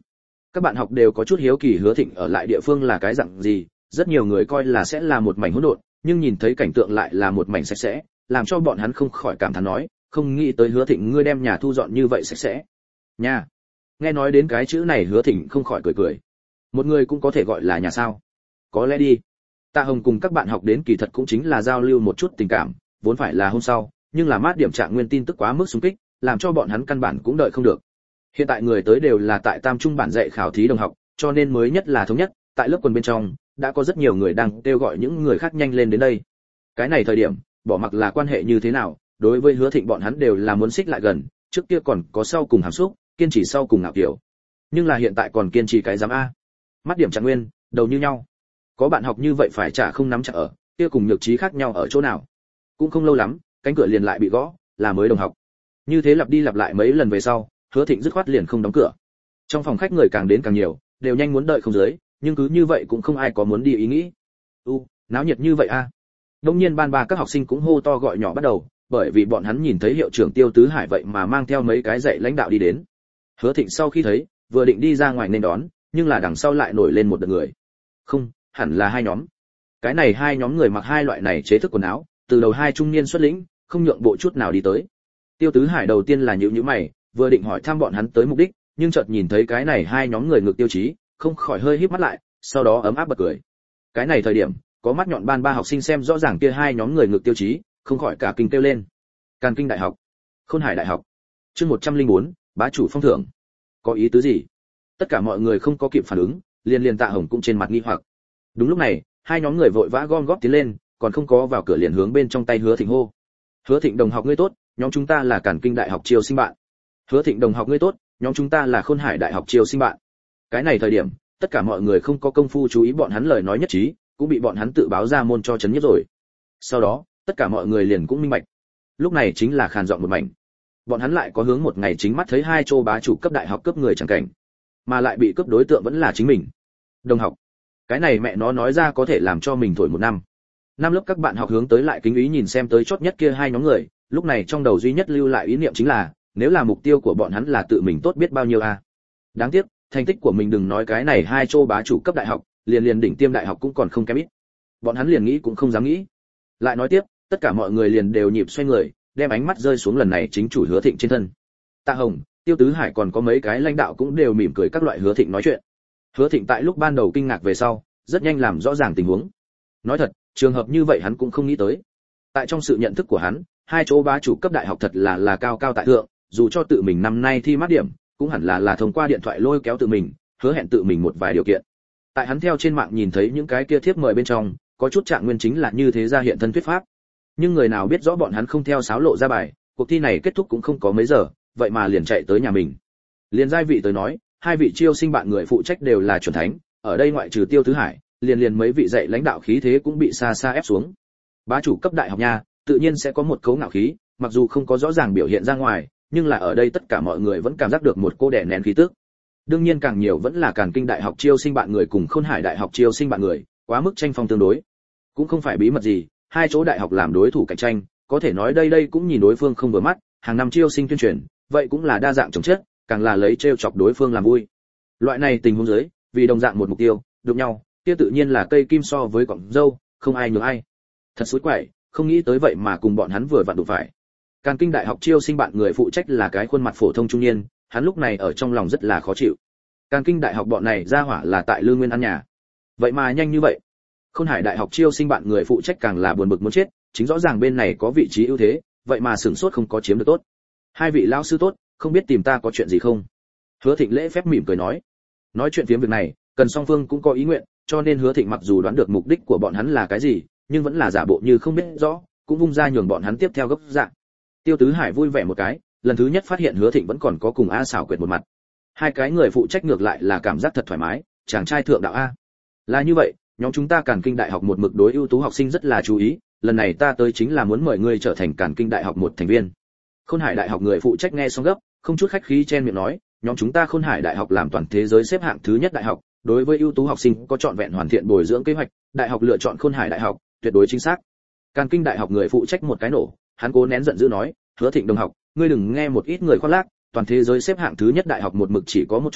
Các bạn học đều có chút hiếu kỳ Hứa Thịnh ở lại địa phương là cái dạng gì, rất nhiều người coi là sẽ là một mảnh hỗn độn, nhưng nhìn thấy cảnh tượng lại là một mảnh sạch sẽ, làm cho bọn hắn không khỏi cảm thán nói, không nghĩ tới Hứa Thịnh ngươi đem nhà thu dọn như vậy sạch sẽ. Nhà. Nghe nói đến cái chữ này Hứa Thịnh không khỏi cười cười. Một người cũng có thể gọi là nhà sao? Có lẽ đi. Tạ Hồng cùng các bạn học đến kỳ thật cũng chính là giao lưu một chút tình cảm, vốn phải là hôm sau, nhưng là mát điểm trạng nguyên tin tức quá mức xung kích, làm cho bọn hắn căn bản cũng đợi không được. Hiện tại người tới đều là tại Tam Trung bản dạy khảo thí đồng học, cho nên mới nhất là thống nhất, tại lớp quần bên trong, đã có rất nhiều người đang kêu gọi những người khác nhanh lên đến đây. Cái này thời điểm, bỏ mặc là quan hệ như thế nào, đối với Hứa Thịnh bọn hắn đều là muốn xích lại gần, trước kia còn có sau cùng hàm xúc, kiên trì sau cùng ngạo kiểu. Nhưng là hiện tại còn kiên trì cái dám a. Mắt điểm trạng nguyên, đầu như nhau. Có bạn học như vậy phải trả không nắm chặt ở, kia cùng nhược trí khác nhau ở chỗ nào? Cũng không lâu lắm, cánh cửa liền lại bị gõ, là mới đồng học. Như thế lặp đi lặp lại mấy lần về sau, Hứa Thịnh dứt khoát liền không đóng cửa. Trong phòng khách người càng đến càng nhiều, đều nhanh muốn đợi không dưới, nhưng cứ như vậy cũng không ai có muốn đi ý nghĩ. U, náo nhiệt như vậy a. À. Đương nhiên ban ba các học sinh cũng hô to gọi nhỏ bắt đầu, bởi vì bọn hắn nhìn thấy hiệu trưởng Tiêu Tứ Hải vậy mà mang theo mấy cái dạy lãnh đạo đi đến. Hứa Thịnh sau khi thấy, vừa định đi ra ngoài nên đón, nhưng là đằng sau lại nổi lên một đợt người. Không, hẳn là hai nhóm. Cái này hai nhóm người mặc hai loại này chế thức quần áo, từ đầu hai trung niên xuất lĩnh, không nhượng bộ chút nào đi tới. Tiêu Tứ Hải đầu tiên là nhíu nhíu mày, vừa định hỏi thăm bọn hắn tới mục đích, nhưng chợt nhìn thấy cái này hai nhóm người ngược tiêu chí, không khỏi hơi híp mắt lại, sau đó ấm áp bật cười. Cái này thời điểm, có mắt nhọn ban ba học sinh xem rõ ràng kia hai nhóm người ngược tiêu chí, không khỏi cả kinh kêu lên. Càn Kinh Đại học, Khôn Hải Đại học. Chương một trăm lẻ bốn, bá chủ phong thưởng. Có ý tứ gì? Tất cả mọi người không có kịp phản ứng, liền liền Tạ Hồng cũng trên mặt nghi hoặc. Đúng lúc này, hai nhóm người vội vã gom góp tiến lên, còn không có vào cửa liền hướng bên trong tay Hứa Thịnh hô. Hứa Thịnh đồng học ngươi tốt, nhóm chúng ta là Càn Kinh Đại học chiêu sinh bạn. Hứa Thịnh đồng học ngươi tốt, nhóm chúng ta là Khôn Hải Đại học chiêu sinh bạn. Cái này thời điểm, tất cả mọi người không có công phu chú ý bọn hắn lời nói nhất trí, cũng bị bọn hắn tự báo ra môn cho chấn nhiếp rồi. Sau đó, tất cả mọi người liền cũng minh bạch. Lúc này chính là khàn giọng một mảnh. Bọn hắn lại có hướng một ngày chính mắt thấy hai châu bá chủ cấp đại học cướp người chẳng cảnh, mà lại bị cướp đối tượng vẫn là chính mình. Đồng học, cái này mẹ nó nói ra có thể làm cho mình thổi một năm. Năm lớp các bạn học hướng tới lại kính ý nhìn xem tới chót nhất kia hai nhóm người, lúc này trong đầu duy nhất lưu lại ý niệm chính là, nếu là mục tiêu của bọn hắn là tự mình tốt biết bao nhiêu a. À. Đáng tiếc, thành tích của mình đừng nói cái này hai châu bá chủ cấp đại học, liền liền đỉnh tiêm đại học cũng còn không kém ít. Bọn hắn liền nghĩ cũng không dám nghĩ. Lại nói tiếp, tất cả mọi người liền đều nhịp xoay người, đem ánh mắt rơi xuống lần này chính chủ Hứa Thịnh trên thân. Tạ Hồng, Tiêu Tứ Hải còn có mấy cái lãnh đạo cũng đều mỉm cười các loại Hứa Thịnh nói chuyện. Hứa Thịnh tại lúc ban đầu kinh ngạc về sau, rất nhanh làm rõ ràng tình huống. Nói thật, trường hợp như vậy hắn cũng không nghĩ tới. Tại trong sự nhận thức của hắn, hai chỗ bá chủ cấp đại học thật là là cao cao tại thượng, dù cho tự mình năm nay thi mát điểm, cũng hẳn là là thông qua điện thoại lôi kéo tự mình, hứa hẹn tự mình một vài điều kiện. Tại hắn theo trên mạng nhìn thấy những cái kia thiếp mời bên trong, có chút trạng nguyên chính là như thế ra hiện thân thuyết pháp. Nhưng người nào biết rõ bọn hắn không theo sáo lộ ra bài, cuộc thi này kết thúc cũng không có mấy giờ, vậy mà liền chạy tới nhà mình. Liền giai vị tới nói, hai vị chiêu sinh bạn người phụ trách đều là chuẩn thánh, ở đây ngoại trừ Tiêu Tứ Hải, liền liền mấy vị dạy lãnh đạo khí thế cũng bị xa xa ép xuống. Bá chủ cấp đại học nha, tự nhiên sẽ có một cấu ngạo khí, mặc dù không có rõ ràng biểu hiện ra ngoài, nhưng là ở đây tất cả mọi người vẫn cảm giác được một cô đẻ nén khí tức. Đương nhiên càng nhiều vẫn là Càn Kinh Đại học chiêu sinh bạn người cùng Khôn Hải Đại học chiêu sinh bạn người, quá mức tranh phong tương đối. Cũng không phải bí mật gì, hai chỗ đại học làm đối thủ cạnh tranh, có thể nói đây đây cũng nhìn đối phương không vừa mắt, hàng năm chiêu sinh tuyên truyền, vậy cũng là đa dạng chồng chất, càng là lấy trêu chọc đối phương làm vui. Loại này tình huống dưới, vì đồng dạng một mục tiêu, đụng nhau, kia tự nhiên là cây kim so với cọng dâu, không ai nhường ai. Thật xối quậy, không nghĩ tới vậy mà cùng bọn hắn vừa vặn đụng phải. Càn Kinh Đại học chiêu sinh bạn người phụ trách là cái khuôn mặt phổ thông trung niên, hắn lúc này ở trong lòng rất là khó chịu. Càn Kinh Đại học bọn này ra hỏa là tại Lương Nguyên ăn nhà. Vậy mà nhanh như vậy. Khôn Hải Đại học chiêu sinh bạn người phụ trách càng là buồn bực muốn chết, chính rõ ràng bên này có vị trí ưu thế, vậy mà sửng sốt không có chiếm được tốt. Hai vị lão sư tốt, không biết tìm ta có chuyện gì không? Hứa Thịnh lễ phép mỉm cười nói. Nói chuyện phiếm việc này, cần song phương cũng có ý nguyện, cho nên Hứa Thịnh mặc dù đoán được mục đích của bọn hắn là cái gì, nhưng vẫn là giả bộ như không biết rõ, cũng vung ra nhường bọn hắn tiếp theo gấp dạng. Tiêu Tứ Hải vui vẻ một cái, lần thứ nhất phát hiện Hứa Thịnh vẫn còn có cùng A xảo quyệt một mặt. Hai cái người phụ trách ngược lại là cảm giác thật thoải mái, chàng trai thượng đạo a. Là như vậy, nhóm chúng ta Càn Kinh Đại học một mực đối ưu tú học sinh rất là chú ý, lần này ta tới chính là muốn mời ngươi trở thành Càn Kinh Đại học một thành viên. Khôn Hải Đại học người phụ trách nghe xong gấp, không chút khách khí chen miệng nói, nhóm chúng ta Khôn Hải Đại học làm toàn thế giới xếp hạng thứ nhất đại học, đối với ưu tú học sinh có trọn vẹn hoàn thiện bồi dưỡng kế hoạch, đại học lựa chọn Khôn Hải Đại học, tuyệt đối chính xác. Càn Kinh Đại học người phụ trách một cái nổ, hắn cố nén giận dữ nói, Hứa Thịnh đồng học, ngươi đừng nghe một ít người khoác lác, toàn thế giới xếp hạng thứ nhất đại học một mực chỉ có một chỗ,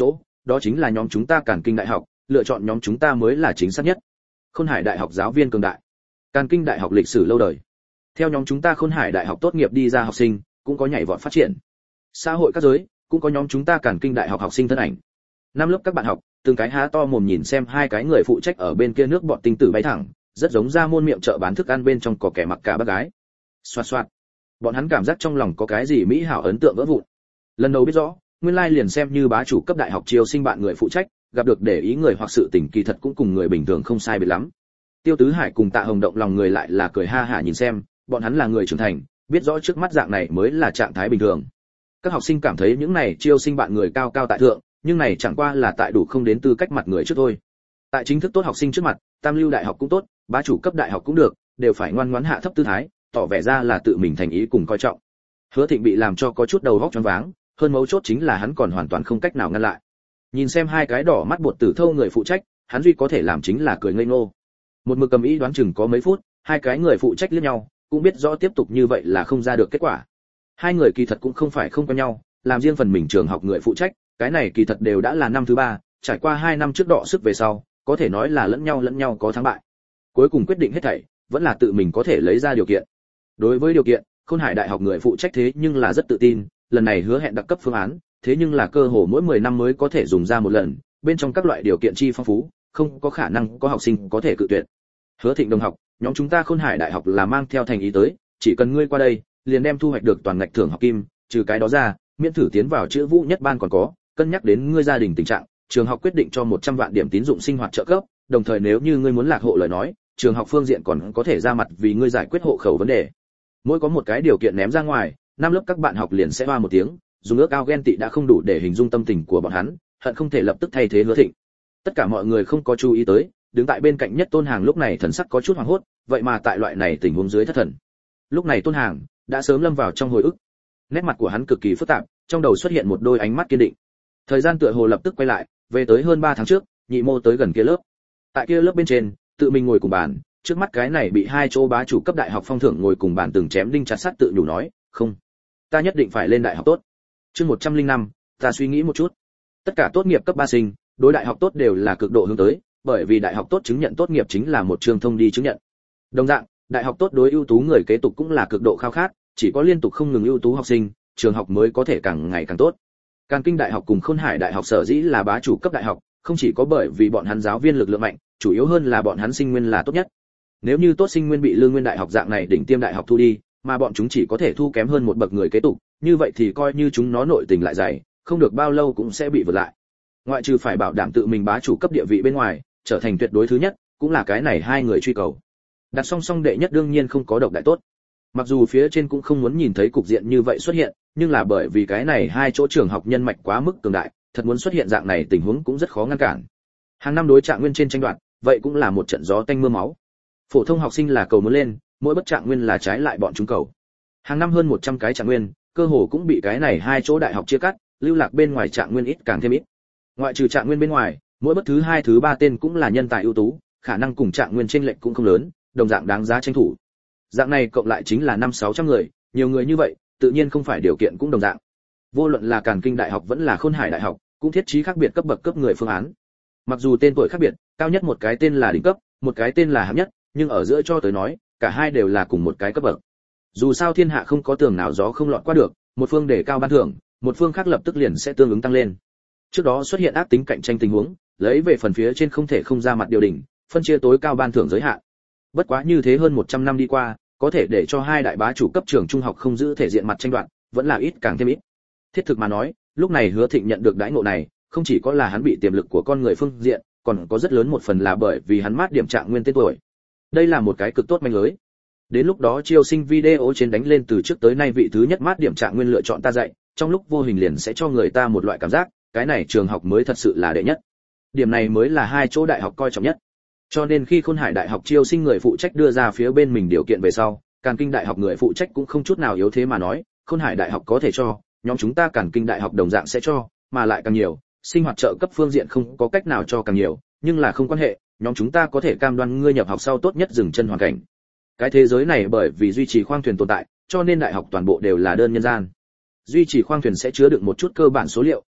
đó chính là nhóm chúng ta Càn Kinh Đại học, lựa chọn nhóm chúng ta mới là chính xác nhất. Khôn Hải Đại học giáo viên cường đại. Càn Kinh Đại học lịch sử lâu đời. Theo nhóm chúng ta Khôn Hải Đại học tốt nghiệp đi ra học sinh, cũng có nhảy vọt phát triển. Xã hội các giới, cũng có nhóm chúng ta Càn Kinh Đại học học sinh thân ảnh. Năm lớp các bạn học, từng cái há to mồm nhìn xem hai cái người phụ trách ở bên kia nước bọn tinh tử bay thẳng, rất giống ra môn miệng chợ bán thức ăn bên trong có kẻ mặc cả bác gái. Xoạt xoạt. Bọn hắn cảm giác trong lòng có cái gì mỹ hảo ấn tượng vỡ vụn. Lần đầu biết rõ, nguyên lai liền xem như bá chủ cấp đại học chiêu sinh bạn người phụ trách, gặp được để ý người hoặc sự tình kỳ thật cũng cùng người bình thường không sai biệt lắm. Tiêu Tứ Hải cùng Tạ Hồng động lòng người lại là cười ha hả nhìn xem, bọn hắn là người trưởng thành, biết rõ trước mắt dạng này mới là trạng thái bình thường. Các học sinh cảm thấy những này chiêu sinh bạn người cao cao tại thượng, nhưng này chẳng qua là tại đủ không đến tư cách mặt người trước thôi. Tại chính thức tốt học sinh trước mặt, tam lưu đại học cũng tốt, bá chủ cấp đại học cũng được, đều phải ngoan ngoãn hạ thấp tư thái, tỏ vẻ ra là tự mình thành ý cùng coi trọng. Hứa Thịnh bị làm cho có chút đầu óc choáng váng, hơn mấu chốt chính là hắn còn hoàn toàn không cách nào ngăn lại. Nhìn xem hai cái đỏ mắt bột tử thâu người phụ trách, hắn duy có thể làm chính là cười ngây ngô. Một mực cầm ý đoán chừng có mấy phút, hai cái người phụ trách liếc nhau, cũng biết rõ tiếp tục như vậy là không ra được kết quả. Hai người kỳ thật cũng không phải không có nhau, làm riêng phần mình trường học người phụ trách, cái này kỳ thật đều đã là năm thứ ba, trải qua hai năm trước đọ sức về sau, có thể nói là lẫn nhau lẫn nhau có thắng bại. Cuối cùng quyết định hết thảy, vẫn là tự mình có thể lấy ra điều kiện. Đối với điều kiện, Khôn Hải Đại học người phụ trách thế nhưng là rất tự tin, lần này hứa hẹn đặc cấp phương án, thế nhưng là cơ hồ mỗi mười năm mới có thể dùng ra một lần, bên trong các loại điều kiện chi phong phú, không có khả năng có học sinh có thể cự tuyệt. Hứa Thịnh đồng học, nhóm chúng ta Khôn Hải Đại học là mang theo thành ý tới, chỉ cần ngươi qua đây, liền đem thu hoạch được toàn ngạch thưởng học kim, trừ cái đó ra, miễn thử tiến vào chữ vũ nhất ban còn có, cân nhắc đến ngươi gia đình tình trạng, trường học quyết định cho một trăm vạn điểm tín dụng sinh hoạt trợ cấp, đồng thời nếu như ngươi muốn lạc hộ lời nói, trường học phương diện còn có thể ra mặt vì ngươi giải quyết hộ khẩu vấn đề. Mỗi có một cái điều kiện ném ra ngoài, năm lớp các bạn học liền sẽ hoa một tiếng, dùng ước ao ghen tị đã không đủ để hình dung tâm tình của bọn hắn, hận không thể lập tức thay thế Hứa Thịnh. Tất cả mọi người không có chú ý tới, đứng tại bên cạnh nhất Tôn Hàng lúc này thần sắc có chút hoảng hốt, vậy mà tại loại này tình huống dưới thất thần. Lúc này Tôn Hàng đã sớm lâm vào trong hồi ức. Nét mặt của hắn cực kỳ phức tạp, trong đầu xuất hiện một đôi ánh mắt kiên định. Thời gian tựa hồ lập tức quay lại, về tới hơn ba tháng trước, Nhị Mô tới gần kia lớp. Tại kia lớp bên trên, tự mình ngồi cùng bàn, trước mắt cái này bị hai chỗ bá chủ cấp đại học phong thưởng ngồi cùng bàn từng chém đinh chặt sắt tự nhủ nói, không, ta nhất định phải lên đại học tốt. Chương một trăm lẻ năm, ta suy nghĩ một chút. Tất cả tốt nghiệp cấp ba sinh, đối đại học tốt đều là cực độ hướng tới, bởi vì đại học tốt chứng nhận tốt nghiệp chính là một trường thông đi chứng nhận. Đồng dạng, đại học tốt đối ưu tú người kế tục cũng là cực độ khao khát, chỉ có liên tục không ngừng ưu tú học sinh, trường học mới có thể càng ngày càng tốt. Càn Kinh Đại học cùng Khôn Hải Đại học sở dĩ là bá chủ cấp đại học, không chỉ có bởi vì bọn hắn giáo viên lực lượng mạnh, chủ yếu hơn là bọn hắn sinh nguyên là tốt nhất. Nếu như tốt sinh nguyên bị Lương Nguyên Đại học dạng này đỉnh tiêm đại học thu đi, mà bọn chúng chỉ có thể thu kém hơn một bậc người kế tục, như vậy thì coi như chúng nó nội tình lại dày, không được bao lâu cũng sẽ bị vượt lại. Ngoại trừ phải bảo đảm tự mình bá chủ cấp địa vị bên ngoài, trở thành tuyệt đối thứ nhất, cũng là cái này hai người truy cầu. Đặt song song đệ nhất đương nhiên không có độc đại tốt. Mặc dù phía trên cũng không muốn nhìn thấy cục diện như vậy xuất hiện, nhưng là bởi vì cái này hai chỗ trường học nhân mạch quá mức cường đại, thật muốn xuất hiện dạng này tình huống cũng rất khó ngăn cản. Hàng năm đối trạng nguyên trên tranh đoạt, vậy cũng là một trận gió tanh mưa máu. Phổ thông học sinh là cầu muốn lên, mỗi bất trạng nguyên là trái lại bọn chúng cầu. Hàng năm hơn một trăm cái trạng nguyên, cơ hồ cũng bị cái này hai chỗ đại học chia cắt, lưu lạc bên ngoài trạng nguyên ít càng thêm ít. Ngoại trừ trạng nguyên bên ngoài, mỗi bất thứ hai thứ ba tên cũng là nhân tài ưu tú, khả năng cùng trạng nguyên chênh lệch cũng không lớn, đồng dạng đáng giá tranh thủ. Dạng này cộng lại chính là năm sáu trăm người, nhiều người như vậy, tự nhiên không phải điều kiện cũng đồng dạng. Vô luận là Càn Kinh Đại học vẫn là Khôn Hải Đại học, cũng thiết trí khác biệt cấp bậc cấp người phương án. Mặc dù tên tuổi khác biệt, cao nhất một cái tên là đỉnh cấp, một cái tên là hạng nhất, nhưng ở giữa cho tới nói, cả hai đều là cùng một cái cấp bậc. Dù sao thiên hạ không có tường nào gió không lọt qua được, một phương để cao ban thưởng, một phương khác lập tức liền sẽ tương ứng tăng lên. Trước đó xuất hiện ác tính cạnh tranh tình huống, lấy về phần phía trên không thể không ra mặt điều đỉnh, phân chia tối cao ban thưởng giới hạn. Bất quá như thế hơn một trăm năm đi qua, có thể để cho hai đại bá chủ cấp trường trung học không giữ thể diện mặt tranh đoạt, vẫn là ít càng thêm ít. Thiết thực mà nói, lúc này Hứa Thịnh nhận được đãi ngộ này, không chỉ có là hắn bị tiềm lực của con người phương diện, còn có rất lớn một phần là bởi vì hắn mát điểm trạng nguyên tên tuổi. Đây là một cái cực tốt manh lưới. Đến lúc đó chiêu sinh video trên đánh lên từ trước tới nay vị thứ nhất mát điểm trạng nguyên lựa chọn ta dạy, trong lúc vô hình liền sẽ cho người ta một loại cảm giác, cái này trường học mới thật sự là đệ nhất. Điểm này mới là hai chỗ đại học coi trọng nhất. Cho nên khi Khôn Hải Đại học chiêu sinh người phụ trách đưa ra phía bên mình điều kiện về sau, Càn Kinh Đại học người phụ trách cũng không chút nào yếu thế mà nói, Khôn Hải Đại học có thể cho, nhóm chúng ta Càn Kinh Đại học đồng dạng sẽ cho, mà lại càng nhiều, sinh hoạt trợ cấp phương diện không có cách nào cho càng nhiều, nhưng là không quan hệ, nhóm chúng ta có thể cam đoan ngươi nhập học sau tốt nhất dừng chân hoàn cảnh. Cái thế giới này bởi vì duy trì khoang thuyền tồn tại, cho nên đại học toàn bộ đều là đơn nhân gian. Duy trì khoang thuyền sẽ chứa đựng một chút cơ bản số liệu,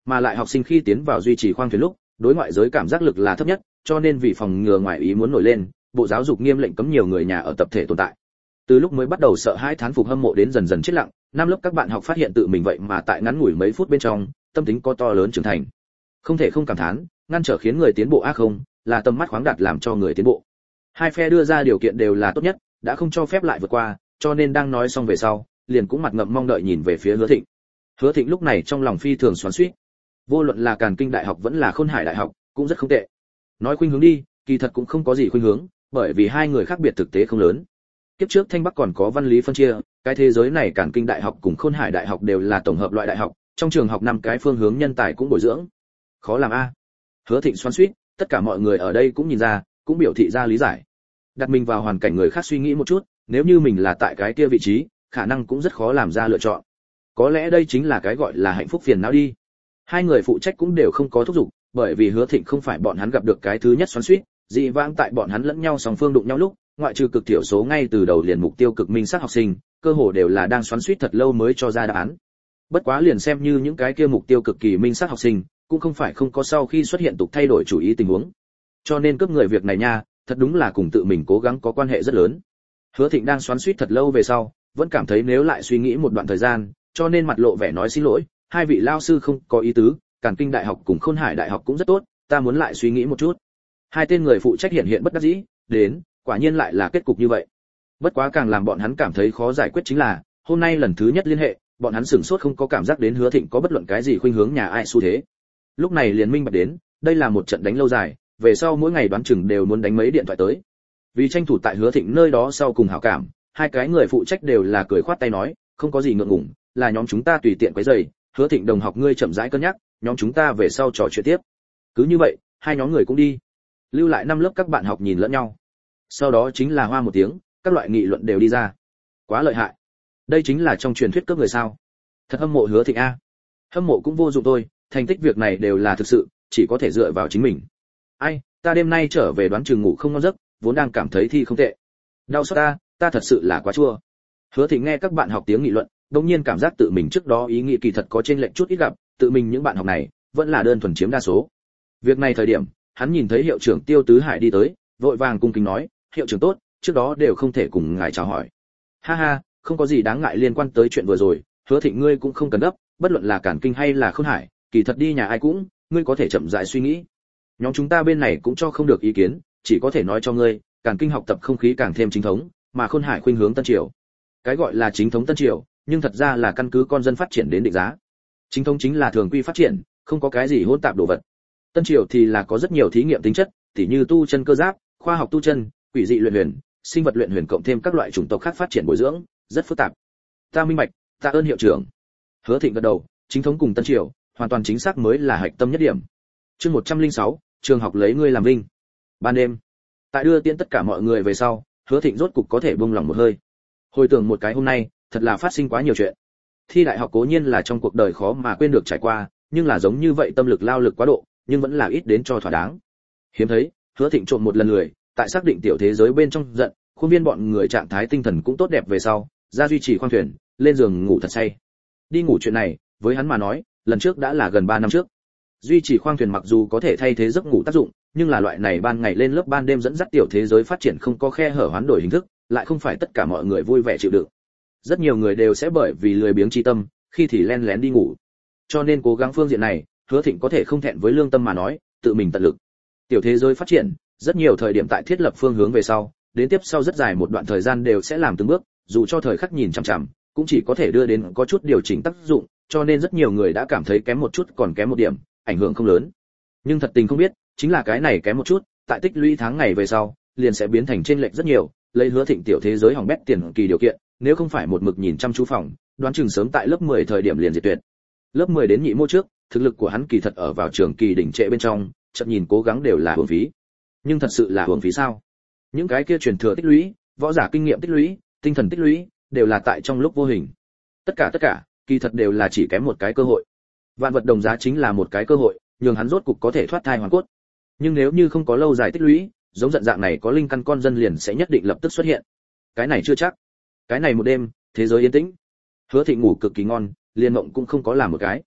mà lại học sinh khi tiến vào duy trì khoang thuyền lúc, đối ngoại giới cảm giác lực là thấp nhất, cho nên vì phòng ngừa ngoại ý muốn nổi lên, Bộ Giáo dục nghiêm lệnh cấm nhiều người nhà ở tập thể tồn tại. Từ lúc mới bắt đầu sợ hãi thán phục hâm mộ đến dần dần chết lặng, năm lớp các bạn học phát hiện tự mình vậy mà tại ngắn ngủi mấy phút bên trong, tâm tính có to lớn trưởng thành. Không thể không cảm thán, ngăn trở khiến người tiến bộ a không, là tầm mắt khoáng đạt làm cho người tiến bộ. Hai phe đưa ra điều kiện đều là tốt nhất, đã không cho phép lại vượt qua, cho nên đang nói xong về sau, liền cũng mặt ngậm mong đợi nhìn về phía Hứa Thịnh. Hứa Thịnh lúc này trong lòng phi thường xoắn xuýt. Vô luận là Càn Kinh Đại học vẫn là Khôn Hải Đại học, cũng rất không tệ. Nói khuynh hướng đi, kỳ thật cũng không có gì khuynh hướng, bởi vì hai người khác biệt thực tế không lớn. Kiếp trước Thanh Bắc còn có văn lý phân chia, cái thế giới này Càn Kinh Đại học cùng Khôn Hải Đại học đều là tổng hợp loại đại học, trong trường học năm cái phương hướng nhân tài cũng bồi dưỡng. Khó làm a. Hứa Thịnh xoắn xuýt, tất cả mọi người ở đây cũng nhìn ra, cũng biểu thị ra lý giải. Đặt mình vào hoàn cảnh người khác suy nghĩ một chút, nếu như mình là tại cái kia vị trí, khả năng cũng rất khó làm ra lựa chọn. Có lẽ đây chính là cái gọi là hạnh phúc phiền não đi. Hai người phụ trách cũng đều không có thúc giục, bởi vì Hứa Thịnh không phải bọn hắn gặp được cái thứ nhất xoắn xuýt, dị vãng tại bọn hắn lẫn nhau song phương đụng nhau lúc, ngoại trừ cực thiểu số ngay từ đầu liền mục tiêu cực minh xác học sinh, cơ hồ đều là đang xoắn xuýt thật lâu mới cho ra đáp án. Bất quá liền xem như những cái kia mục tiêu cực kỳ minh xác học sinh, cũng không phải không có sau khi xuất hiện tục thay đổi chủ ý tình huống. Cho nên cướp người việc này nha, thật đúng là cùng tự mình cố gắng có quan hệ rất lớn. Hứa Thịnh đang xoắn xuýt thật lâu về sau, vẫn cảm thấy nếu lại suy nghĩ một đoạn thời gian, cho nên mặt lộ vẻ nói xin lỗi, hai vị lao sư không có ý tứ, Càn Kinh Đại học cùng Khôn Hải Đại học cũng rất tốt, ta muốn lại suy nghĩ một chút. Hai tên người phụ trách hiện hiện bất đắc dĩ, đến, quả nhiên lại là kết cục như vậy. Bất quá càng làm bọn hắn cảm thấy khó giải quyết chính là, hôm nay lần thứ nhất liên hệ, bọn hắn sửng sốt không có cảm giác đến Hứa Thịnh có bất luận cái gì khuynh hướng nhà ai xu thế. Lúc này liền minh bạch đến, đây là một trận đánh lâu dài, về sau mỗi ngày đoán chừng đều muốn đánh mấy điện thoại tới. Vì tranh thủ tại Hứa Thịnh nơi đó sau cùng hảo cảm, hai cái người phụ trách đều là cười khoát tay nói, không có gì ngượng ngùng, là nhóm chúng ta tùy tiện quấy rầy, Hứa Thịnh đồng học ngươi chậm rãi cân nhắc, nhóm chúng ta về sau trò chuyện tiếp. Cứ như vậy, hai nhóm người cũng đi. Lưu lại năm lớp các bạn học nhìn lẫn nhau. Sau đó chính là hoa một tiếng, các loại nghị luận đều đi ra. Quá lợi hại. Đây chính là trong truyền thuyết cướp người sao? Thật hâm mộ Hứa Thịnh a. Hâm mộ cũng vô dụng thôi, thành tích việc này đều là thực sự, chỉ có thể dựa vào chính mình. Ai, ta đêm nay trở về đoán chừng ngủ không ngon giấc, vốn đang cảm thấy thi không tệ. Đau xót ta, ta thật sự là quá chua. Hứa Thịnh nghe các bạn học tiếng nghị luận, đột nhiên cảm giác tự mình trước đó ý nghĩ kỳ thật có trên lệnh chút ít gặp, tự mình những bạn học này vẫn là đơn thuần chiếm đa số. Việc này thời điểm, hắn nhìn thấy hiệu trưởng Tiêu Tứ Hải đi tới, vội vàng cung kính nói, "Hiệu trưởng tốt, trước đó đều không thể cùng ngài chào hỏi." "Ha ha, không có gì đáng ngại liên quan tới chuyện vừa rồi, Hứa Thịnh ngươi cũng không cần gấp, bất luận là Càn Kinh hay là Khôn Hải, kỳ thật đi nhà ai cũng, ngươi có thể chậm rãi suy nghĩ. Nhóm chúng ta bên này cũng cho không được ý kiến, chỉ có thể nói cho ngươi, Càn Kinh học tập không khí càng thêm chính thống, mà Khôn Hải khuynh hướng tân triều. Cái gọi là chính thống tân triều, nhưng thật ra là căn cứ con dân phát triển đến định giá. Chính thống chính là thường quy phát triển, không có cái gì hỗn tạp đồ vật. Tân triều thì là có rất nhiều thí nghiệm tính chất, tỉ như tu chân cơ giáp, khoa học tu chân, quỷ dị luyện huyền, sinh vật luyện huyền cộng thêm các loại chủng tộc khác phát triển bồi dưỡng, rất phức tạp. Ta minh bạch, ta ơn hiệu trưởng." Hứa Thịnh gật đầu, chính thống cùng tân triều, hoàn toàn chính xác mới là hạch tâm nhất điểm. Chương một trăm lẻ sáu, trường học lấy ngươi làm vinh. Ban đêm, tại đưa tiễn tất cả mọi người về sau, Hứa Thịnh rốt cục có thể buông lòng một hơi. Hồi tưởng một cái hôm nay, thật là phát sinh quá nhiều chuyện. Thi đại học cố nhiên là trong cuộc đời khó mà quên được trải qua, nhưng là giống như vậy tâm lực lao lực quá độ, nhưng vẫn là ít đến cho thỏa đáng. Hiếm thấy, Hứa Thịnh trộm một lần lười, tại xác định tiểu thế giới bên trong giận, khuôn viên bọn người trạng thái tinh thần cũng tốt đẹp về sau, ra duy trì khoang thuyền, lên giường ngủ thật say. Đi ngủ chuyện này, với hắn mà nói, lần trước đã là gần ba năm trước. Duy trì khoang thuyền mặc dù có thể thay thế giấc ngủ tác dụng, nhưng là loại này ban ngày lên lớp ban đêm dẫn dắt tiểu thế giới phát triển không có khe hở hoán đổi hình thức, lại không phải tất cả mọi người vui vẻ chịu đựng. Rất nhiều người đều sẽ bởi vì lười biếng chi tâm, khi thì len lén đi ngủ. Cho nên cố gắng phương diện này, Hứa Thịnh có thể không thẹn với lương tâm mà nói, tự mình tận lực. Tiểu thế giới phát triển, rất nhiều thời điểm tại thiết lập phương hướng về sau, đến tiếp sau rất dài một đoạn thời gian đều sẽ làm từng bước, dù cho thời khắc nhìn chằm chằm, cũng chỉ có thể đưa đến có chút điều chỉnh tác dụng, cho nên rất nhiều người đã cảm thấy kém một chút còn kém một điểm, ảnh hưởng không lớn. Nhưng thật tình không biết, chính là cái này kém một chút, tại tích lũy tháng ngày về sau, liền sẽ biến thành trên lệch rất nhiều, lấy Hứa Thịnh tiểu thế giới hỏng bét tiền kỳ điều kiện, nếu không phải một mực nhìn chăm chú phòng, đoán chừng sớm tại lớp mười thời điểm liền diệt tuyệt. Lớp mười đến nhị mô trước, thực lực của hắn kỳ thật ở vào trường kỳ đỉnh trệ bên trong, chợt nhìn cố gắng đều là uổng phí. Nhưng thật sự là uổng phí sao? Những cái kia truyền thừa tích lũy, võ giả kinh nghiệm tích lũy, tinh thần tích lũy, đều là tại trong lúc vô hình. Tất cả tất cả, kỳ thật đều là chỉ kém một cái cơ hội. Vạn vật đồng giá chính là một cái cơ hội, nhường hắn rốt cục có thể thoát thai hoàn cốt. Nhưng nếu như không có lâu dài tích lũy, giống giận dạng này có linh căn con dân liền sẽ nhất định lập tức xuất hiện. Cái này chưa chắc. Cái này một đêm, thế giới yên tĩnh. Hứa Thịnh ngủ cực kỳ ngon, liền mộng cũng không có làm một cái.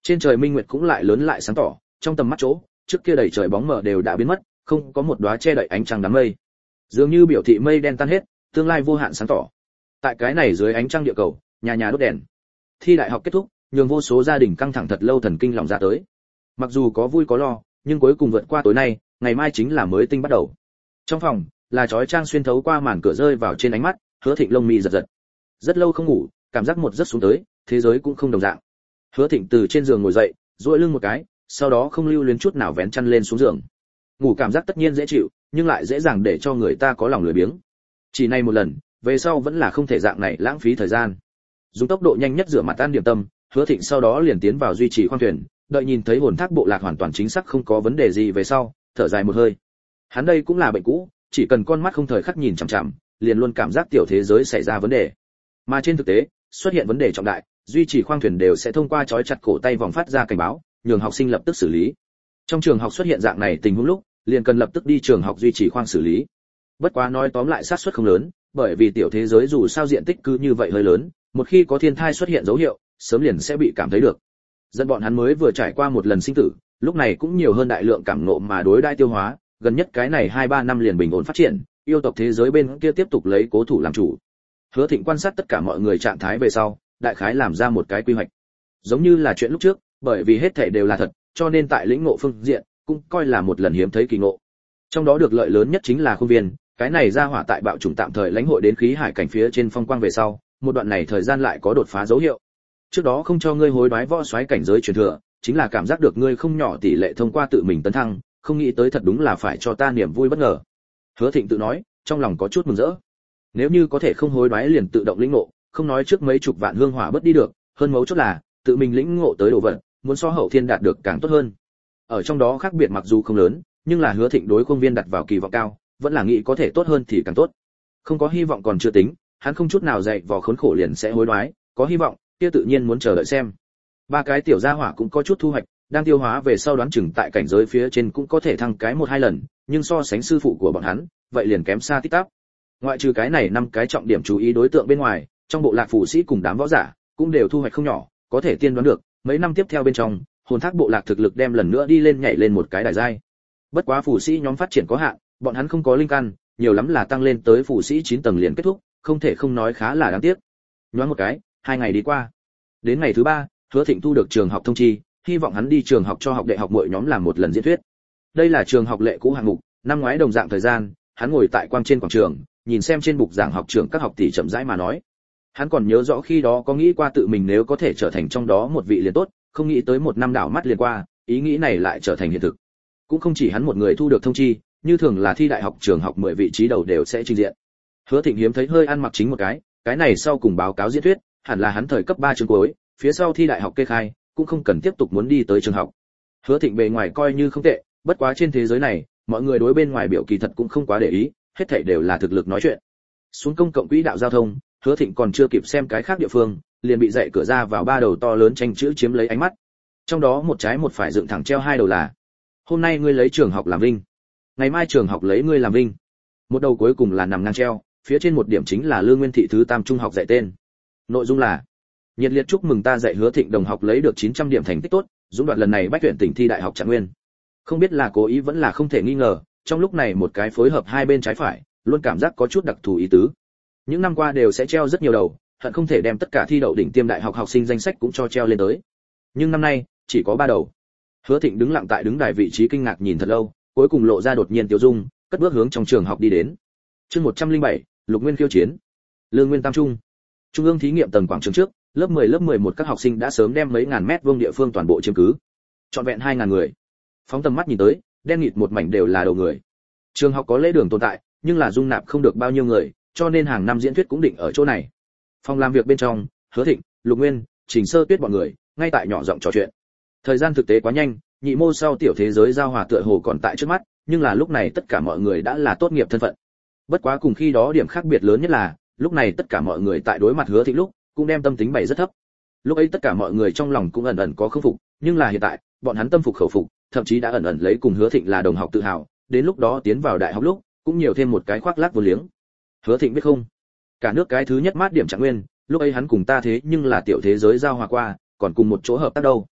Trên trời minh nguyệt cũng lại lớn lại sáng tỏ, trong tầm mắt chỗ, trước kia đầy trời bóng mờ đều đã biến mất, không có một đóa che đậy ánh trăng đám mây. Dường như biểu thị mây đen tan hết, tương lai vô hạn sáng tỏ. Tại cái này dưới ánh trăng địa cầu, nhà nhà đốt đèn. Thi đại học kết thúc, nhường vô số gia đình căng thẳng thật lâu thần kinh lòng ra tới. Mặc dù có vui có lo, nhưng cuối cùng vượt qua tối nay, ngày mai chính là mới tinh bắt đầu. Trong phòng, là chói chang xuyên thấu qua màn cửa rơi vào trên ánh mắt, Hứa Thịnh lông mi giật giật. Rất lâu không ngủ, cảm giác một giấc xuống tới, thế giới cũng không đồng dạng. Hứa Thịnh từ trên giường ngồi dậy, duỗi lưng một cái, sau đó không lưu luyến chút nào vén chăn lên xuống giường. Ngủ cảm giác tất nhiên dễ chịu, nhưng lại dễ dàng để cho người ta có lòng lười biếng. Chỉ này một lần, về sau vẫn là không thể dạng này lãng phí thời gian. Dùng tốc độ nhanh nhất rửa mặt tan điểm tâm, Hứa Thịnh sau đó liền tiến vào duy trì khoang thuyền, đợi nhìn thấy hồn thác bộ lạc hoàn toàn chính xác không có vấn đề gì về sau, thở dài một hơi. Hắn đây cũng là bệnh cũ, chỉ cần con mắt không thời khắc nhìn chằm chằm, liền luôn cảm giác tiểu thế giới xảy ra vấn đề. Mà trên thực tế, xuất hiện vấn đề trọng đại, duy trì khoang thuyền đều sẽ thông qua chói chặt cổ tay vòng phát ra cảnh báo, nhường học sinh lập tức xử lý. Trong trường học xuất hiện dạng này tình huống lúc, liền cần lập tức đi trường học duy trì khoang xử lý. Bất quá nói tóm lại xác suất không lớn, bởi vì tiểu thế giới dù sao diện tích cứ như vậy hơi lớn, một khi có thiên thai xuất hiện dấu hiệu, sớm liền sẽ bị cảm thấy được. Dân bọn hắn mới vừa trải qua một lần sinh tử, lúc này cũng nhiều hơn đại lượng cảm ngộ mà đối đãi tiêu hóa, gần nhất cái này hai ba năm liền bình ổn phát triển, yêu tộc thế giới bên kia tiếp tục lấy cố thủ làm chủ. Hứa Thịnh quan sát tất cả mọi người trạng thái về sau, đại khái làm ra một cái quy hoạch. Giống như là chuyện lúc trước, bởi vì hết thảy đều là thật, cho nên tại lĩnh ngộ phương diện, cũng coi là một lần hiếm thấy kỳ ngộ. Trong đó được lợi lớn nhất chính là khuôn viên, cái này ra hỏa tại bạo chủng tạm thời lãnh hội đến khí hải cảnh phía trên phong quang về sau, một đoạn này thời gian lại có đột phá dấu hiệu. Trước đó không cho ngươi hối đoái võ soái cảnh giới truyền thừa, chính là cảm giác được ngươi không nhỏ tỷ lệ thông qua tự mình tấn thăng, không nghĩ tới thật đúng là phải cho ta niềm vui bất ngờ. Hứa Thịnh tự nói, trong lòng có chút mừng rỡ. Nếu như có thể không hối đoái liền tự động lĩnh ngộ, không nói trước mấy chục vạn hương hỏa bất đi được, hơn mấu chốt là tự mình lĩnh ngộ tới đồ vật, muốn so hậu thiên đạt được càng tốt hơn. Ở trong đó khác biệt mặc dù không lớn, nhưng là Hứa Thịnh đối khuôn viên đặt vào kỳ vọng cao, vẫn là nghĩ có thể tốt hơn thì càng tốt. Không có hy vọng còn chưa tính, hắn không chút nào dạy vò khốn khổ liền sẽ hối đoái, có hy vọng, kia tự nhiên muốn chờ đợi xem. Ba cái tiểu gia hỏa cũng có chút thu hoạch, đang tiêu hóa về sau đoán chừng tại cảnh giới phía trên cũng có thể thăng cái một hai lần, nhưng so sánh sư phụ của bọn hắn, vậy liền kém xa tít tắp. Ngoại trừ cái này năm cái trọng điểm chú ý đối tượng bên ngoài, trong bộ lạc phù sĩ cùng đám võ giả cũng đều thu hoạch không nhỏ, có thể tiên đoán được, mấy năm tiếp theo bên trong, hồn thác bộ lạc thực lực đem lần nữa đi lên nhảy lên một cái đài giai. Bất quá phù sĩ nhóm phát triển có hạn, bọn hắn không có linh căn, nhiều lắm là tăng lên tới phù sĩ chín tầng liền kết thúc, không thể không nói khá là đáng tiếc. Nhoáng một cái, hai ngày đi qua. Đến ngày thứ ba, Hứa Thịnh thu được trường học thông chi, hy vọng hắn đi trường học cho học đệ học muội nhóm làm một lần diễn thuyết. Đây là trường học lệ cũ hạng mục, năm ngoái đồng dạng thời gian, hắn ngồi tại quang trên quảng trường, nhìn xem trên bục giảng học trưởng các học tỷ chậm rãi mà nói. Hắn còn nhớ rõ khi đó có nghĩ qua tự mình nếu có thể trở thành trong đó một vị liền tốt, không nghĩ tới một năm đảo mắt liền qua, ý nghĩ này lại trở thành hiện thực. Cũng không chỉ hắn một người thu được thông chi, như thường là thi đại học trường học mười vị trí đầu đều sẽ trình diện. Hứa Thịnh hiếm thấy hơi ăn mặc chính một cái, cái này sau cùng báo cáo diễn thuyết, hẳn là hắn thời cấp ba trường cuối, phía sau thi đại học kê khai, cũng không cần tiếp tục muốn đi tới trường học. Hứa Thịnh bề ngoài coi như không tệ, bất quá trên thế giới này, mọi người đối bên ngoài biểu kỳ thật cũng không quá để ý, hết thảy đều là thực lực nói chuyện. Xuống công cộng quỹ đạo giao thông, Hứa Thịnh còn chưa kịp xem cái khác địa phương, liền bị dạy cửa ra vào ba đầu to lớn tranh chữ chiếm lấy ánh mắt. Trong đó một trái một phải dựng thẳng treo hai đầu là: hôm nay ngươi lấy trường học làm vinh, ngày mai trường học lấy ngươi làm vinh. Một đầu cuối cùng là nằm ngang treo, phía trên một điểm chính là Lương Nguyên thị thứ tam trung học dạy tên. Nội dung là: nhiệt liệt chúc mừng ta dạy Hứa Thịnh đồng học lấy được chín trăm điểm thành tích tốt, dũng đoạt lần này bách tuyển tỉnh thi đại học Trạng Nguyên. Không biết là cố ý vẫn là không thể nghi ngờ, trong lúc này một cái phối hợp hai bên trái phải, luôn cảm giác có chút đặc thù ý tứ. Những năm qua đều sẽ treo rất nhiều đầu, hận không thể đem tất cả thi đậu đỉnh tiêm đại học học sinh danh sách cũng cho treo lên tới. Nhưng năm nay, chỉ có ba đầu. Hứa Thịnh đứng lặng tại đứng đài vị trí kinh ngạc nhìn thật lâu, cuối cùng lộ ra đột nhiên tiêu dung, cất bước hướng trong trường học đi đến. Chương một trăm lẻ bảy, Lục Nguyên khiêu chiến. Lương Nguyên Tam Trung. Trung ương thí nghiệm tầng quảng trường trước, lớp mười lớp mười một các học sinh đã sớm đem mấy ngàn mét vuông địa phương toàn bộ chiếm cứ. Trọn vẹn hai ngàn người. Phóng tầm mắt nhìn tới, đen nghịt một mảnh đều là đầu người. Trường học có lễ đường tồn tại, nhưng là dung nạp không được bao nhiêu người, cho nên hàng năm diễn thuyết cũng định ở chỗ này. Phòng làm việc bên trong, Hứa Thịnh, Lục Nguyên, Trình Sơ Tuyết bọn người, ngay tại nhỏ giọng trò chuyện. Thời gian thực tế quá nhanh, nhị mô sau tiểu thế giới giao hòa tựa hồ còn tại trước mắt, nhưng là lúc này tất cả mọi người đã là tốt nghiệp thân phận. Bất quá cùng khi đó điểm khác biệt lớn nhất là, lúc này tất cả mọi người tại đối mặt Hứa Thịnh lúc, cũng đem tâm tính bày rất thấp. Lúc ấy tất cả mọi người trong lòng cũng ẩn ẩn có không phục, nhưng là hiện tại, bọn hắn tâm phục khẩu phục, thậm chí đã ẩn ẩn lấy cùng Hứa Thịnh là đồng học tự hào, đến lúc đó tiến vào đại học lúc, cũng nhiều thêm một cái khoác lác vô liếng. Hứa Thịnh biết không? Cả nước cái thứ nhất mát điểm Trạng Nguyên, lúc ấy hắn cùng ta thế nhưng là tiểu thế giới giao hòa qua, còn cùng một chỗ hợp tác đâu.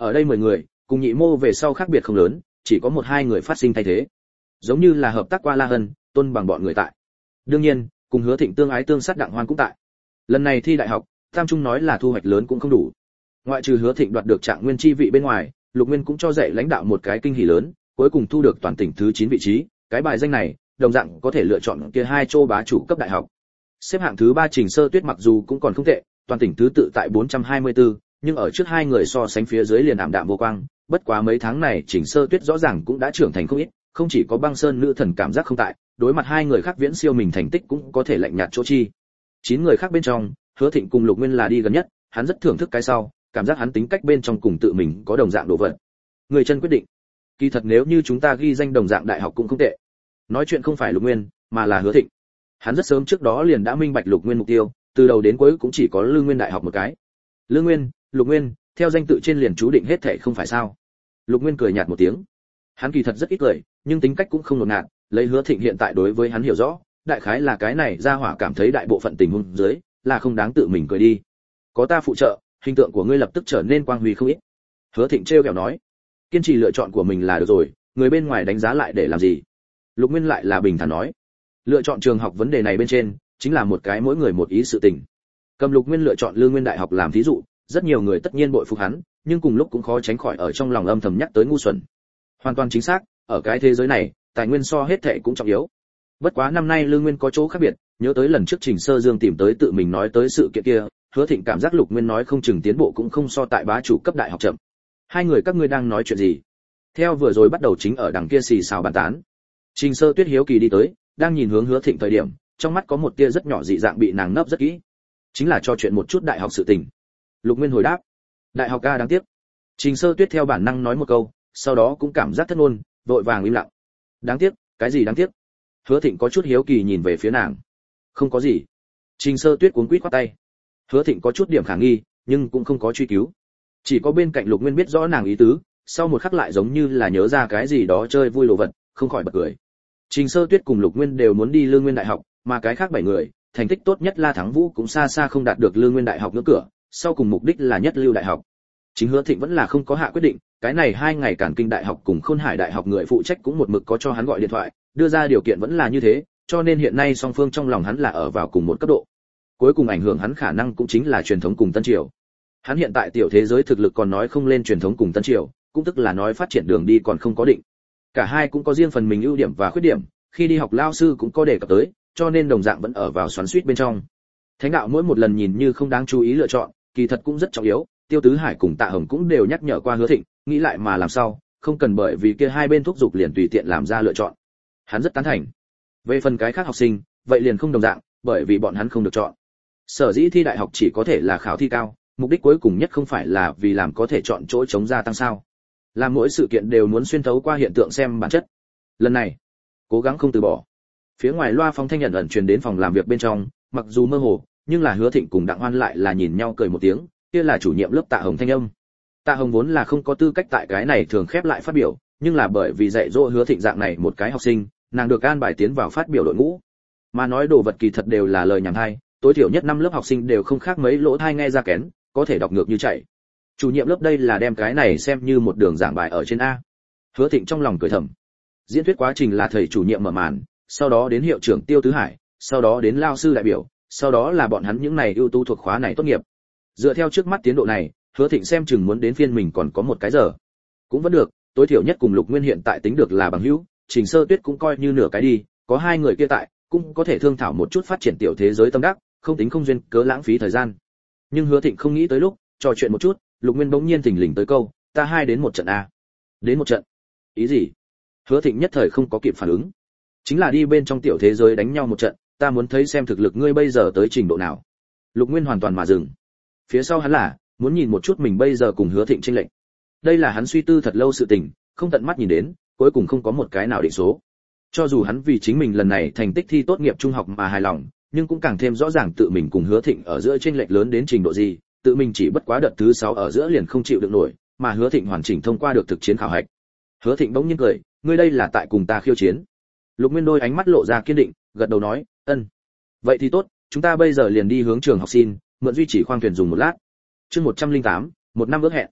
Ở đây mười người, cùng nhị mô về sau khác biệt không lớn, chỉ có một hai người phát sinh thay thế. Giống như là hợp tác qua La Hân, Tôn Bằng bọn người tại. Đương nhiên, cùng Hứa Thịnh tương ái tương sát Đặng Hoan cũng tại. Lần này thi đại học, Tam Trung nói là thu hoạch lớn cũng không đủ. Ngoại trừ Hứa Thịnh đoạt được trạng nguyên chi vị bên ngoài, Lục Nguyên cũng cho dạy lãnh đạo một cái kinh hỉ lớn, cuối cùng thu được toàn tỉnh thứ chín vị trí, cái bài danh này, đồng dạng có thể lựa chọn kia hai châu bá chủ cấp đại học. Xếp hạng thứ ba Trình Sơ Tuyết mặc dù cũng còn không tệ, toàn tỉnh thứ tự tại bốn trăm hai mươi tư, nhưng ở trước hai người so sánh phía dưới liền ảm đạm vô quang, bất quá mấy tháng này Trình Sơ Tuyết rõ ràng cũng đã trưởng thành không ít, không chỉ có Băng Sơn nữ thần cảm giác không tại, đối mặt hai người khác viễn siêu mình thành tích cũng có thể lạnh nhạt chỗ chi. Chín người khác bên trong, Hứa Thịnh cùng Lục Nguyên là đi gần nhất, hắn rất thưởng thức cái sau, cảm giác hắn tính cách bên trong cùng tự mình có đồng dạng đồ vật. Người chân quyết định. Kỳ thật nếu như chúng ta ghi danh đồng dạng đại học cũng không tệ. Nói chuyện không phải Lục Nguyên, mà là Hứa Thịnh. Hắn rất sớm trước đó liền đã minh bạch Lục Nguyên mục tiêu, từ đầu đến cuối cũng chỉ có Lương Nguyên đại học một cái. Lương Nguyên, Lục Nguyên, theo danh tự trên liền chú định hết thảy không phải sao? Lục Nguyên cười nhạt một tiếng. Hắn kỳ thật rất ít cười, nhưng tính cách cũng không nột nạt, lấy Hứa Thịnh hiện tại đối với hắn hiểu rõ, đại khái là cái này ra hỏa cảm thấy đại bộ phận tình huống dưới là không đáng tự mình cười đi. Có ta phụ trợ, hình tượng của ngươi lập tức trở nên quang huy không ít. Hứa Thịnh trêu ghẹo nói, kiên trì lựa chọn của mình là được rồi, người bên ngoài đánh giá lại để làm gì? Lục Nguyên lại là bình thản nói, lựa chọn trường học vấn đề này bên trên chính là một cái mỗi người một ý sự tình. Cầm Lục Nguyên lựa chọn Lương Nguyên đại học làm thí dụ, rất nhiều người tất nhiên bội phục hắn, nhưng cùng lúc cũng khó tránh khỏi ở trong lòng âm thầm nhắc tới ngu xuẩn. Hoàn toàn chính xác, ở cái thế giới này, tài nguyên so hết thảy cũng trọng yếu. Bất quá năm nay Lương Nguyên có chỗ khác biệt, nhớ tới lần trước Trình Sơ Dương tìm tới tự mình nói tới sự kiện kia, Hứa Thịnh cảm giác Lục Nguyên nói không chừng tiến bộ cũng không so tại bá chủ cấp đại học chậm. Hai người các ngươi đang nói chuyện gì? Theo vừa rồi bắt đầu chính ở đằng kia xì xào bàn tán. Trình Sơ Tuyết hiếu kỳ đi tới, đang nhìn hướng Hứa Thịnh thời điểm, trong mắt có một tia rất nhỏ dị dạng bị nàng nấp rất kỹ. Chính là cho chuyện một chút đại học sự tình. Lục Nguyên hồi đáp, đại học ca đáng tiếc. Trình Sơ Tuyết theo bản năng nói một câu, sau đó cũng cảm giác thất ngôn, vội vàng im lặng. Đáng tiếc, cái gì đáng tiếc? Hứa Thịnh có chút hiếu kỳ nhìn về phía nàng. Không có gì. Trình Sơ Tuyết cuống quýt khoát tay. Hứa Thịnh có chút điểm khả nghi, nhưng cũng không có truy cứu. Chỉ có bên cạnh Lục Nguyên biết rõ nàng ý tứ, sau một khắc lại giống như là nhớ ra cái gì đó chơi vui đồ vật, không khỏi bật cười. Trình Sơ Tuyết cùng Lục Nguyên đều muốn đi Lương Nguyên đại học, mà cái khác bảy người, thành tích tốt nhất La Thắng Vũ cũng xa xa không đạt được Lương Nguyên đại học ngưỡng cửa, sau cùng mục đích là nhất lưu đại học. Chính Hứa Thịnh vẫn là không có hạ quyết định, cái này hai ngày Cản Kinh đại học cùng Khôn Hải đại học người phụ trách cũng một mực có cho hắn gọi điện thoại, đưa ra điều kiện vẫn là như thế, cho nên hiện nay song phương trong lòng hắn là ở vào cùng một cấp độ. Cuối cùng ảnh hưởng hắn khả năng cũng chính là truyền thống cùng tân triều. Hắn hiện tại tiểu thế giới thực lực còn nói không lên truyền thống cùng tân triều, cũng tức là nói phát triển đường đi còn không có định. Cả hai cũng có riêng phần mình ưu điểm và khuyết điểm, khi đi học lao sư cũng có đề cập tới, cho nên đồng dạng vẫn ở vào xoắn xuýt bên trong. Thánh đạo mỗi một lần nhìn như không đáng chú ý lựa chọn, kỳ thật cũng rất trọng yếu, Tiêu Tứ Hải cùng Tạ Hồng cũng đều nhắc nhở qua Hứa Thịnh, nghĩ lại mà làm sao, không cần bởi vì kia hai bên thúc giục liền tùy tiện làm ra lựa chọn. Hắn rất tán thành. Về phần cái khác học sinh, vậy liền không đồng dạng, bởi vì bọn hắn không được chọn. Sở dĩ thi đại học chỉ có thể là khảo thi cao, mục đích cuối cùng nhất không phải là vì làm có thể chọn chỗ chống gia tăng sao? Làm mỗi sự kiện đều muốn xuyên thấu qua hiện tượng xem bản chất. Lần này, cố gắng không từ bỏ. Phía ngoài loa phóng thanh nhận ẩn truyền đến phòng làm việc bên trong, mặc dù mơ hồ, nhưng là Hứa Thịnh cùng Đặng Hoan lại là nhìn nhau cười một tiếng, kia là chủ nhiệm lớp Tạ Hồng thanh âm. Tạ Hồng vốn là không có tư cách tại cái này thường khép lại phát biểu, nhưng là bởi vì dạy dỗ Hứa Thịnh dạng này một cái học sinh, nàng được an bài tiến vào phát biểu đội ngũ. Mà nói đồ vật kỳ thật đều là lời nhảm hay, tối thiểu nhất năm lớp học sinh đều không khác mấy lỗ tai nghe ra kén, có thể đọc ngược như chạy. Chủ nhiệm lớp đây là đem cái này xem như một đường giảng bài ở trên a. Hứa Thịnh trong lòng cười thầm. Diễn thuyết quá trình là thầy chủ nhiệm mở màn, sau đó đến hiệu trưởng Tiêu Tứ Hải, sau đó đến lao sư đại biểu, sau đó là bọn hắn những này ưu tú thuộc khóa này tốt nghiệp. Dựa theo trước mắt tiến độ này, Hứa Thịnh xem chừng muốn đến phiên mình còn có một cái giờ. Cũng vẫn được, tối thiểu nhất cùng Lục Nguyên hiện tại tính được là bằng hữu, Trình Sơ Tuyết cũng coi như nửa cái đi, có hai người kia tại, cũng có thể thương thảo một chút phát triển tiểu thế giới tâm đắc, không tính không duyên cớ lãng phí thời gian. Nhưng Hứa Thịnh không nghĩ tới lúc trò chuyện một chút, Lục Nguyên bỗng nhiên thình lình tới câu, ta hai đến một trận a. Đến một trận? Ý gì? Hứa Thịnh nhất thời không có kịp phản ứng. Chính là đi bên trong tiểu thế giới đánh nhau một trận, ta muốn thấy xem thực lực ngươi bây giờ tới trình độ nào. Lục Nguyên hoàn toàn mà dừng. Phía sau hắn là muốn nhìn một chút mình bây giờ cùng Hứa Thịnh chênh lệch. Đây là hắn suy tư thật lâu sự tình, không tận mắt nhìn đến, cuối cùng không có một cái nào định số. Cho dù hắn vì chính mình lần này thành tích thi tốt nghiệp trung học mà hài lòng, nhưng cũng càng thêm rõ ràng tự mình cùng Hứa Thịnh ở giữa chênh lệch lớn đến trình độ gì, tự mình chỉ bất quá đợt thứ sáu ở giữa liền không chịu được nổi, mà Hứa Thịnh hoàn chỉnh thông qua được thực chiến khảo hạch. Hứa Thịnh bỗng nhiên cười, ngươi đây là tại cùng ta khiêu chiến. Lục Nguyên đôi ánh mắt lộ ra kiên định, gật đầu nói, ân. Vậy thì tốt, chúng ta bây giờ liền đi hướng trường học xin, mượn duy trì khoang thuyền dùng một lát. Chương một trăm lẻ tám, một năm ước hẹn.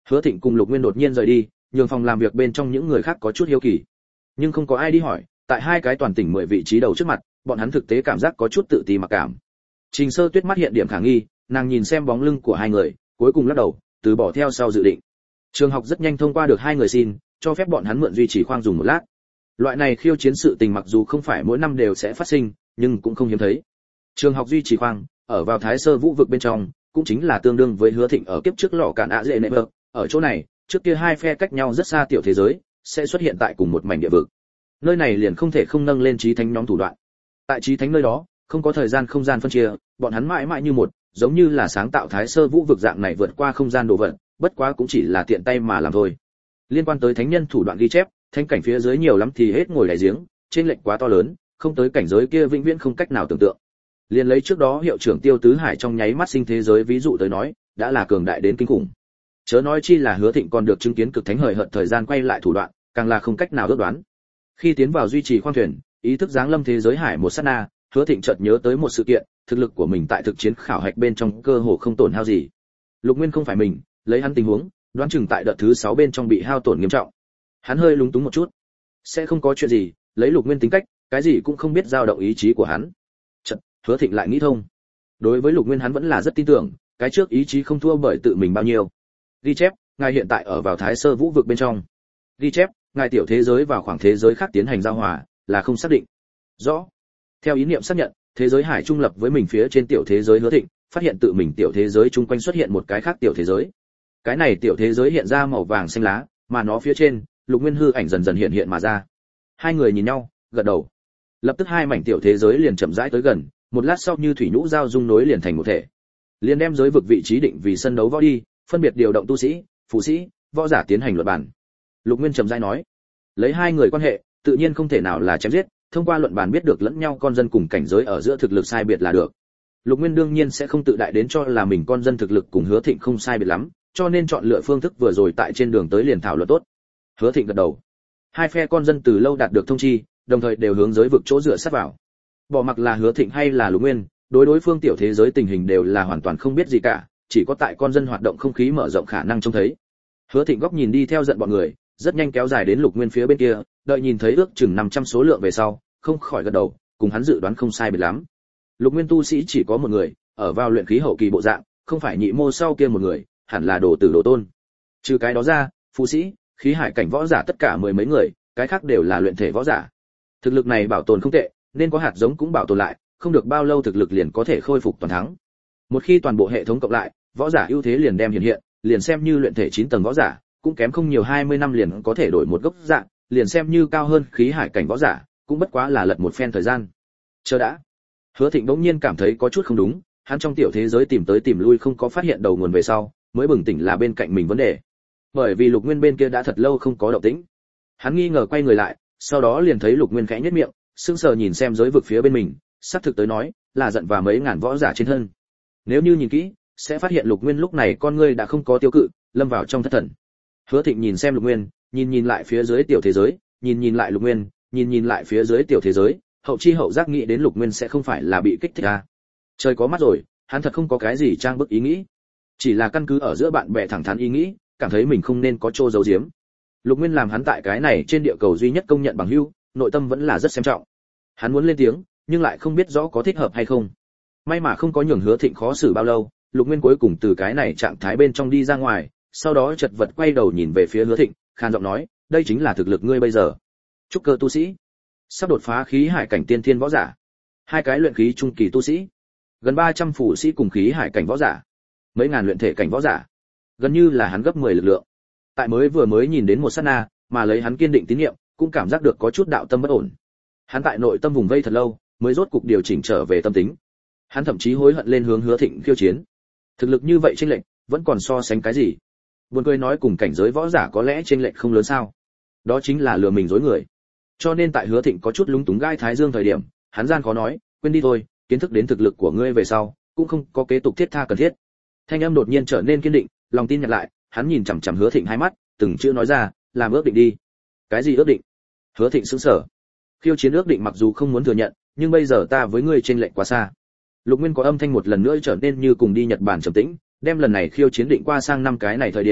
Hứa Thịnh cùng Lục Nguyên đột nhiên rời đi, nhường phòng làm việc bên trong những người khác có chút hiếu kỳ, nhưng không có ai đi hỏi. Tại hai cái toàn tỉnh mười vị trí đầu trước mặt, bọn hắn thực tế cảm giác có chút tự ti mặc cảm. Trình Sơ Tuyết mắt hiện điểm khả nghi, nàng nhìn xem bóng lưng của hai người, cuối cùng lắc đầu, từ bỏ theo sau dự định. Trường học rất nhanh thông qua được hai người xin, cho phép bọn hắn mượn duy trì khoang dùng một lát. Loại này khiêu chiến sự tình mặc dù không phải mỗi năm đều sẽ phát sinh, nhưng cũng không hiếm thấy. Trường học duy trì khoang ở vào Thái Sơ Vũ vực bên trong, cũng chính là tương đương với Hứa Thịnh ở kiếp trước lọ cạn ạ dễ nệ vực. Ở chỗ này, trước kia hai phe cách nhau rất xa tiểu thế giới, sẽ xuất hiện tại cùng một mảnh địa vực. Nơi này liền không thể không nâng lên chí thánh nhóm thủ đoạn. Tại chí thánh nơi đó, không có thời gian không gian phân chia, bọn hắn mãi mãi như một, giống như là sáng tạo Thái Sơ Vũ vực dạng này vượt qua không gian đồ vật, bất quá cũng chỉ là tiện tay mà làm thôi. Liên quan tới thánh nhân thủ đoạn ghi chép, thánh cảnh phía dưới nhiều lắm thì hết ngồi đáy giếng, trên lệch quá to lớn, không tới cảnh giới kia vĩnh viễn không cách nào tưởng tượng. Liên lấy trước đó hiệu trưởng Tiêu Tứ Hải trong nháy mắt sinh thế giới ví dụ tới nói, đã là cường đại đến kinh khủng. Chớ nói chi là Hứa Thịnh còn được chứng kiến cực thánh hời hợt thời gian quay lại thủ đoạn, càng là không cách nào ước đoán. Khi tiến vào duy trì khoang thuyền, ý thức giáng lâm thế giới hải một sát na, Hứa Thịnh chợt nhớ tới một sự kiện, thực lực của mình tại thực chiến khảo hạch bên trong cơ hồ không tổn hao gì. Lục Nguyên không phải mình, lấy hắn tình huống, đoán chừng tại đợt thứ sáu bên trong bị hao tổn nghiêm trọng. Hắn hơi lúng túng một chút. Sẽ không có chuyện gì, lấy Lục Nguyên tính cách, cái gì cũng không biết dao động ý chí của hắn. Chợt, Hứa Thịnh lại nghĩ thông. Đối với Lục Nguyên hắn vẫn là rất tin tưởng, cái trước ý chí không thua bởi tự mình bao nhiêu. Ghi chép, ngài hiện tại ở vào Thái Sơ Vũ vực bên trong. Ghi chép, ngài tiểu thế giới vào khoảng thế giới khác tiến hành giao hòa, là không xác định. Rõ. Theo ý niệm xác nhận, thế giới hải trung lập với mình phía trên tiểu thế giới Hứa Thịnh, phát hiện tự mình tiểu thế giới chung quanh xuất hiện một cái khác tiểu thế giới. Cái này tiểu thế giới hiện ra màu vàng xanh lá, mà nó phía trên, Lục Nguyên hư ảnh dần dần hiện hiện mà ra. Hai người nhìn nhau, gật đầu. Lập tức hai mảnh tiểu thế giới liền chậm rãi tới gần, một lát sau như thủy nhũ giao dung nối liền thành một thể. Liền đem giới vực vị trí định vì sân đấu võ đi, phân biệt điều động tu sĩ, phù sĩ, võ giả tiến hành luận bàn. Lục Nguyên chậm rãi nói, lấy hai người quan hệ, tự nhiên không thể nào là chém giết, thông qua luận bàn biết được lẫn nhau con dân cùng cảnh giới ở giữa thực lực sai biệt là được. Lục Nguyên đương nhiên sẽ không tự đại đến cho là mình con dân thực lực cùng Hứa Thịnh không sai biệt lắm, cho nên chọn lựa phương thức vừa rồi tại trên đường tới liền thảo luận tốt. Hứa Thịnh gật đầu. Hai phe con dân từ lâu đạt được thông chi, đồng thời đều hướng giới vực chỗ dựa sát vào. Bỏ mặc là Hứa Thịnh hay là Lục Nguyên, đối đối phương tiểu thế giới tình hình đều là hoàn toàn không biết gì cả, chỉ có tại con dân hoạt động không khí mở rộng khả năng trông thấy. Hứa Thịnh góc nhìn đi theo giận bọn người, rất nhanh kéo dài đến Lục Nguyên phía bên kia, đợi nhìn thấy ước chừng năm trăm số lượng về sau, không khỏi gật đầu, cùng hắn dự đoán không sai biệt lắm. Lục Nguyên tu sĩ chỉ có một người, ở vào luyện khí hậu kỳ bộ dạng, không phải nhị mô sau kia một người, hẳn là đồ tử đồ tôn. Trừ cái đó ra, phù sĩ, khí hải cảnh võ giả tất cả mười mấy người, cái khác đều là luyện thể võ giả. Thực lực này bảo tồn không tệ, nên có hạt giống cũng bảo tồn lại, không được bao lâu thực lực liền có thể khôi phục toàn thắng. Một khi toàn bộ hệ thống cộng lại, võ giả ưu thế liền đem hiện hiện, liền xem như luyện thể chín tầng võ giả, cũng kém không nhiều hai mươi năm liền có thể đổi một gốc dạng, liền xem như cao hơn khí hải cảnh võ giả, cũng bất quá là lật một phen thời gian. Chờ đã. Hứa Thịnh bỗng nhiên cảm thấy có chút không đúng, hắn trong tiểu thế giới tìm tới tìm lui không có phát hiện đầu nguồn về sau, mới bừng tỉnh là bên cạnh mình vấn đề. Bởi vì Lục Nguyên bên kia đã thật lâu không có động tĩnh. Hắn nghi ngờ quay người lại, sau đó liền thấy Lục Nguyên khẽ nhếch miệng, sững sờ nhìn xem giới vực phía bên mình, xác thực tới nói, là giận và mấy ngàn võ giả trên thân. Nếu như nhìn kỹ, sẽ phát hiện Lục Nguyên lúc này con ngươi đã không có tiêu cự, lâm vào trong thất thần. Hứa Thịnh nhìn xem Lục Nguyên, nhìn nhìn lại phía dưới tiểu thế giới, nhìn nhìn lại Lục Nguyên, nhìn nhìn lại phía dưới tiểu thế giới, hậu chi hậu giác nghĩ đến Lục Nguyên sẽ không phải là bị kích thích à? Trời có mắt rồi, hắn thật không có cái gì trang bức ý nghĩ, chỉ là căn cứ ở giữa bạn bè thẳng thắn ý nghĩ, cảm thấy mình không nên có trô giấu giếm. Lục Nguyên làm hắn tại cái này trên địa cầu duy nhất công nhận bằng hữu, nội tâm vẫn là rất xem trọng. Hắn muốn lên tiếng, nhưng lại không biết rõ có thích hợp hay không. May mà không có nhường Hứa Thịnh khó xử bao lâu, Lục Nguyên cuối cùng từ cái này trạng thái bên trong đi ra ngoài, sau đó chật vật quay đầu nhìn về phía Hứa Thịnh, khan giọng nói, đây chính là thực lực ngươi bây giờ. Trúc cơ tu sĩ, sắp đột phá khí hải cảnh tiên thiên võ giả, hai cái luyện khí trung kỳ tu sĩ, gần ba trăm phù sĩ cùng khí hải cảnh võ giả, mấy ngàn luyện thể cảnh võ giả, gần như là hắn gấp mười lực lượng. Tại mới vừa mới nhìn đến một sát na, mà lấy hắn kiên định tín niệm, cũng cảm giác được có chút đạo tâm bất ổn. Hắn tại nội tâm vùng vây thật lâu, mới rốt cục điều chỉnh trở về tâm tính. Hắn thậm chí hối hận lên hướng Hứa Thịnh khiêu chiến. Thực lực như vậy chênh lệch, vẫn còn so sánh cái gì? Buồn cười nói cùng cảnh giới võ giả có lẽ chênh lệch không lớn sao? Đó chính là lừa mình dối người. Cho nên tại Hứa Thịnh có chút lúng túng gai thái dương thời điểm, hắn gian khó nói, quên đi thôi, kiến thức đến thực lực của ngươi về sau, cũng không có kế tục thiết tha cần thiết. Thanh âm đột nhiên trở nên kiên định, lòng tin nhặt lại, hắn nhìn chằm chằm Hứa Thịnh hai mắt, từng chữ nói ra, làm ước định đi. Cái gì ước định? Hứa Thịnh sững sờ. Khiêu chiến ước định mặc dù không muốn thừa nhận, nhưng bây giờ ta với ngươi chênh lệch quá xa. Lục Nguyên có âm thanh một lần nữa trở nên như cùng đi Nhật Bản trầm tĩnh, đem lần này khiêu chiến định qua sang năm cái này thời điểm,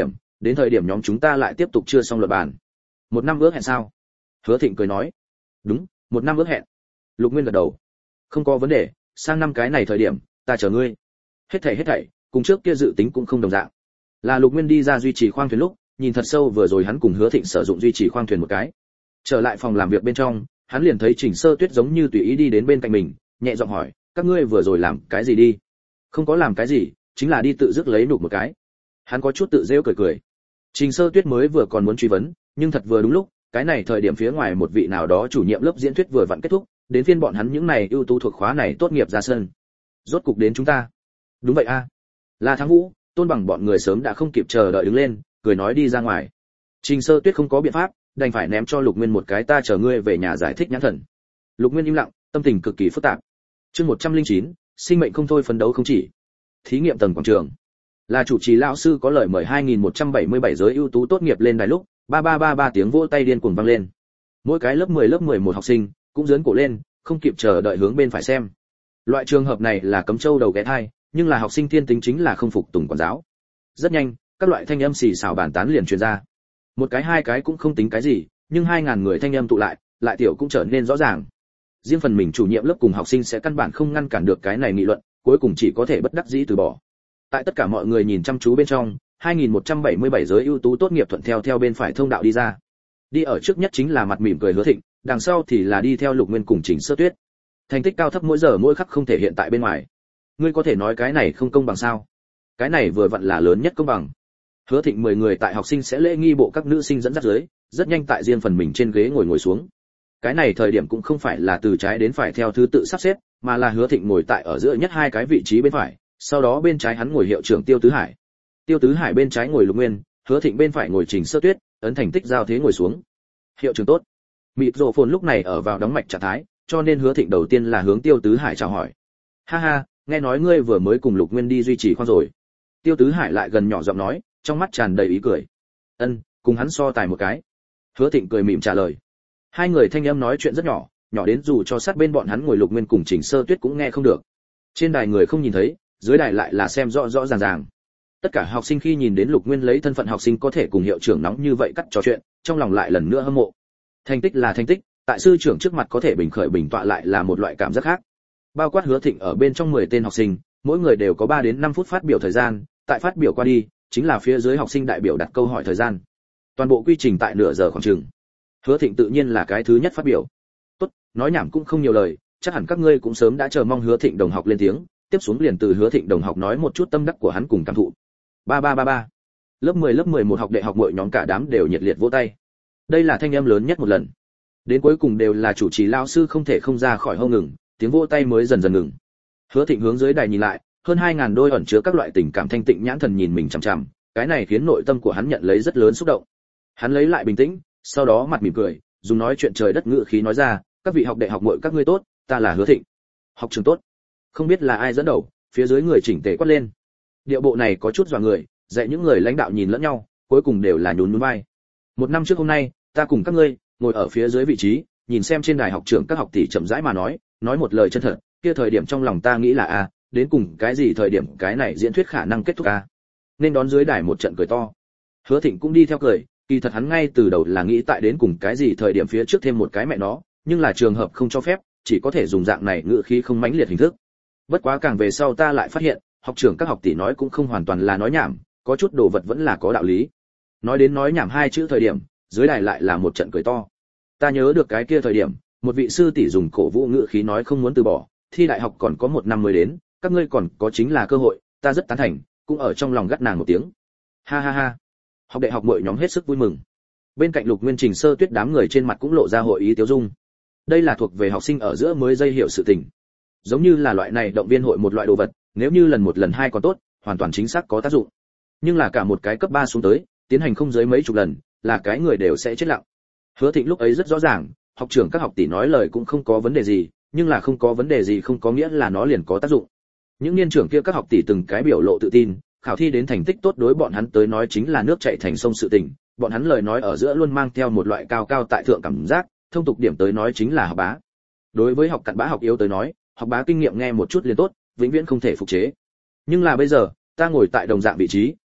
đến thời điểm nhóm chúng ta lại tiếp tục chưa xong luật bản. Một năm ước hẹn sao? Hứa Thịnh cười nói. Đúng, một năm ước hẹn. Lục Nguyên gật đầu. Không có vấn đề, sang năm cái này thời điểm, ta chờ ngươi. Hết thảy hết thảy, cùng trước kia dự tính cũng không đồng dạng. Là Lục Nguyên đi ra duy trì khoang thuyền lúc, nhìn thật sâu vừa rồi hắn cùng Hứa Thịnh sử dụng duy trì khoang thuyền một cái. Trở lại phòng làm việc bên trong, hắn liền thấy Trình Sơ Tuyết giống như tùy ý đi đến bên cạnh mình, nhẹ giọng hỏi, các ngươi vừa rồi làm cái gì đi? Không có làm cái gì, chính là đi tự dứt lấy nục một cái. Hắn có chút tự rêu cười cười. Trình Sơ Tuyết mới vừa còn muốn truy vấn, nhưng thật vừa đúng lúc, cái này thời điểm phía ngoài một vị nào đó chủ nhiệm lớp diễn thuyết vừa vặn kết thúc, đến phiên bọn hắn những này ưu tú thuộc khóa này tốt nghiệp ra sân. Rốt cục đến chúng ta. Đúng vậy a. À. Là Thắng Vũ, Tôn Bằng bọn người sớm đã không kịp chờ đợi đứng lên, cười nói đi ra ngoài. Trình Sơ Tuyết không có biện pháp, đành phải ném cho Lục Nguyên một cái ta chờ ngươi về nhà giải thích nhãn thần. Lục Nguyên im lặng, tâm tình cực kỳ phức tạp. Chương một trăm lẻ chín, sinh mệnh không thôi phấn đấu không chỉ. Thí nghiệm tầng quảng trường. Là chủ trì lão sư có lời mời hai nghìn một trăm bảy mươi bảy giới ưu tú tốt nghiệp lên đài lúc, ba ba ba ba tiếng vỗ tay điên cuồng vang lên. Mỗi cái lớp mười lớp mười một học sinh cũng giớn cổ lên, không kịp chờ đợi hướng bên phải xem. Loại trường hợp này là cấm châu đầu ghé thai, nhưng là học sinh thiên tính chính là không phục tùng quản giáo. Rất nhanh, các loại thanh âm xì xào bàn tán liền truyền ra. Một cái hai cái cũng không tính cái gì, nhưng hai ngàn người thanh âm tụ lại, lại tiểu cũng trở nên rõ ràng. Riêng phần mình chủ nhiệm lớp cùng học sinh sẽ căn bản không ngăn cản được cái này nghị luận, cuối cùng chỉ có thể bất đắc dĩ từ bỏ. Tại tất cả mọi người nhìn chăm chú bên trong, hai nghìn một trăm bảy mươi bảy giới ưu tú tốt nghiệp thuận theo theo bên phải thông đạo đi ra. Đi ở trước nhất chính là mặt mỉm cười Hứa Thịnh, đằng sau thì là đi theo Lục Nguyên cùng Trình Sơ Tuyết. Thành tích cao thấp mỗi giờ mỗi khắc không thể hiện tại bên ngoài. Ngươi có thể nói cái này không công bằng sao? Cái này vừa vặn là lớn nhất công bằng. Hứa Thịnh mười người tại học sinh sẽ lễ nghi bộ các nữ sinh dẫn dắt dưới, rất nhanh tại riêng phần mình trên ghế ngồi ngồi xuống. Cái này thời điểm cũng không phải là từ trái đến phải theo thứ tự sắp xếp, mà là Hứa Thịnh ngồi tại ở giữa nhất hai cái vị trí bên phải, sau đó bên trái hắn ngồi hiệu trưởng Tiêu Tứ Hải. Tiêu Tứ Hải bên trái ngồi Lục Nguyên, Hứa Thịnh bên phải ngồi Trình Sơ Tuyết, ấn thành tích giao thế ngồi xuống. Hiệu trưởng tốt. Mịt rộ phồn lúc này ở vào đóng mạch trạng thái, cho nên Hứa Thịnh đầu tiên là hướng Tiêu Tứ Hải chào hỏi. Ha ha, nghe nói ngươi vừa mới cùng Lục Nguyên đi duy trì khoang rồi. Tiêu Tứ Hải lại gần nhỏ giọng nói, trong mắt tràn đầy ý cười. Ân, cùng hắn so tài một cái. Hứa Thịnh cười mỉm trả lời. Hai người thanh âm nói chuyện rất nhỏ, nhỏ đến dù cho sát bên bọn hắn ngồi Lục Nguyên cùng Trình Sơ Tuyết cũng nghe không được. Trên đài người không nhìn thấy, dưới đài lại là xem rõ rõ ràng ràng. Tất cả học sinh khi nhìn đến Lục Nguyên lấy thân phận học sinh có thể cùng hiệu trưởng nóng như vậy cắt trò chuyện, trong lòng lại lần nữa hâm mộ. Thành tích là thành tích, tại sư trưởng trước mặt có thể bình khởi bình tọa lại là một loại cảm giác khác. Bao quát Hứa Thịnh ở bên trong mười tên học sinh, mỗi người đều có ba đến năm phút phát biểu thời gian, tại phát biểu qua đi, chính là phía dưới học sinh đại biểu đặt câu hỏi thời gian. Toàn bộ quy trình tại nửa giờ khoảng chừng. Hứa Thịnh tự nhiên là cái thứ nhất phát biểu. Tốt, nói nhảm cũng không nhiều lời, chắc hẳn các ngươi cũng sớm đã chờ mong Hứa Thịnh đồng học lên tiếng, tiếp xuống liền từ Hứa Thịnh đồng học nói một chút tâm đắc của hắn cùng cảm thụ. Ba ba ba ba. Lớp mười lớp mười một học đệ học mọi nhóm cả đám đều nhiệt liệt vỗ tay. Đây là thanh âm lớn nhất một lần. Đến cuối cùng đều là chủ trì lao sư không thể không ra khỏi hông ngừng, tiếng vỗ tay mới dần dần ngừng. Hứa Thịnh hướng dưới đài nhìn lại, hơn hai ngàn đôi ẩn chứa các loại tình cảm thanh tịnh nhãn thần nhìn mình chằm chằm, cái này khiến nội tâm của hắn nhận lấy rất lớn xúc động. Hắn lấy lại bình tĩnh, sau đó mặt mỉm cười, dùng nói chuyện trời đất ngữ khí nói ra, các vị học đệ học muội các ngươi tốt, ta là Hứa Thịnh. Học trường tốt. Không biết là ai dẫn đầu, phía dưới người chỉnh tề quát lên. Điệu bộ này có chút dọa người, dạy những người lãnh đạo nhìn lẫn nhau, cuối cùng đều là nhún nhún vai. Một năm trước hôm nay, ta cùng các ngươi ngồi ở phía dưới vị trí, nhìn xem trên đài học trưởng các học tỷ chậm rãi mà nói, nói một lời chân thật, kia thời điểm trong lòng ta nghĩ là a, đến cùng cái gì thời điểm cái này diễn thuyết khả năng kết thúc a. Nên đón dưới đài một trận cười to. Hứa Thịnh cũng đi theo cười, kỳ thật hắn ngay từ đầu là nghĩ tại đến cùng cái gì thời điểm phía trước thêm một cái mẹ nó, nhưng là trường hợp không cho phép, chỉ có thể dùng dạng này ngữ khí không mãnh liệt hình thức. Bất quá càng về sau ta lại phát hiện, học trưởng các học tỷ nói cũng không hoàn toàn là nói nhảm, có chút đồ vật vẫn là có đạo lý. Nói đến nói nhảm hai chữ thời điểm, dưới đài lại là một trận cười to. Ta nhớ được cái kia thời điểm, một vị sư tỷ dùng cổ vũ ngữ khí nói không muốn từ bỏ, thi đại học còn có một năm mới đến, các ngươi còn có chính là cơ hội, ta rất tán thành, cũng ở trong lòng gắt nàng một tiếng. Ha ha ha. Học đệ học muội nhóm hết sức vui mừng. Bên cạnh Lục Nguyên Trình Sơ Tuyết đám người trên mặt cũng lộ ra hội ý tiêu dung. Đây là thuộc về học sinh ở giữa mới dây hiểu sự tình. Giống như là loại này động viên hội một loại đồ vật, nếu như lần một lần hai còn tốt, hoàn toàn chính xác có tác dụng. Nhưng là cả một cái cấp ba xuống tới, tiến hành không dưới mấy chục lần, là cái người đều sẽ chết lặng. Hứa Thịnh lúc ấy rất rõ ràng, học trưởng các học tỷ nói lời cũng không có vấn đề gì, nhưng là không có vấn đề gì không có nghĩa là nó liền có tác dụng. Những niên trưởng kia các học tỷ từng cái biểu lộ tự tin, khảo thi đến thành tích tốt đối bọn hắn tới nói chính là nước chảy thành sông sự tình, bọn hắn lời nói ở giữa luôn mang theo một loại cao cao tại thượng cảm giác, thông tục điểm tới nói chính là học bá. Đối với học cặn bã học yếu tới nói, học bá kinh nghiệm nghe một chút liền tốt, vĩnh viễn không thể phục chế. Nhưng là bây giờ, ta ngồi tại đồng dạng vị trí,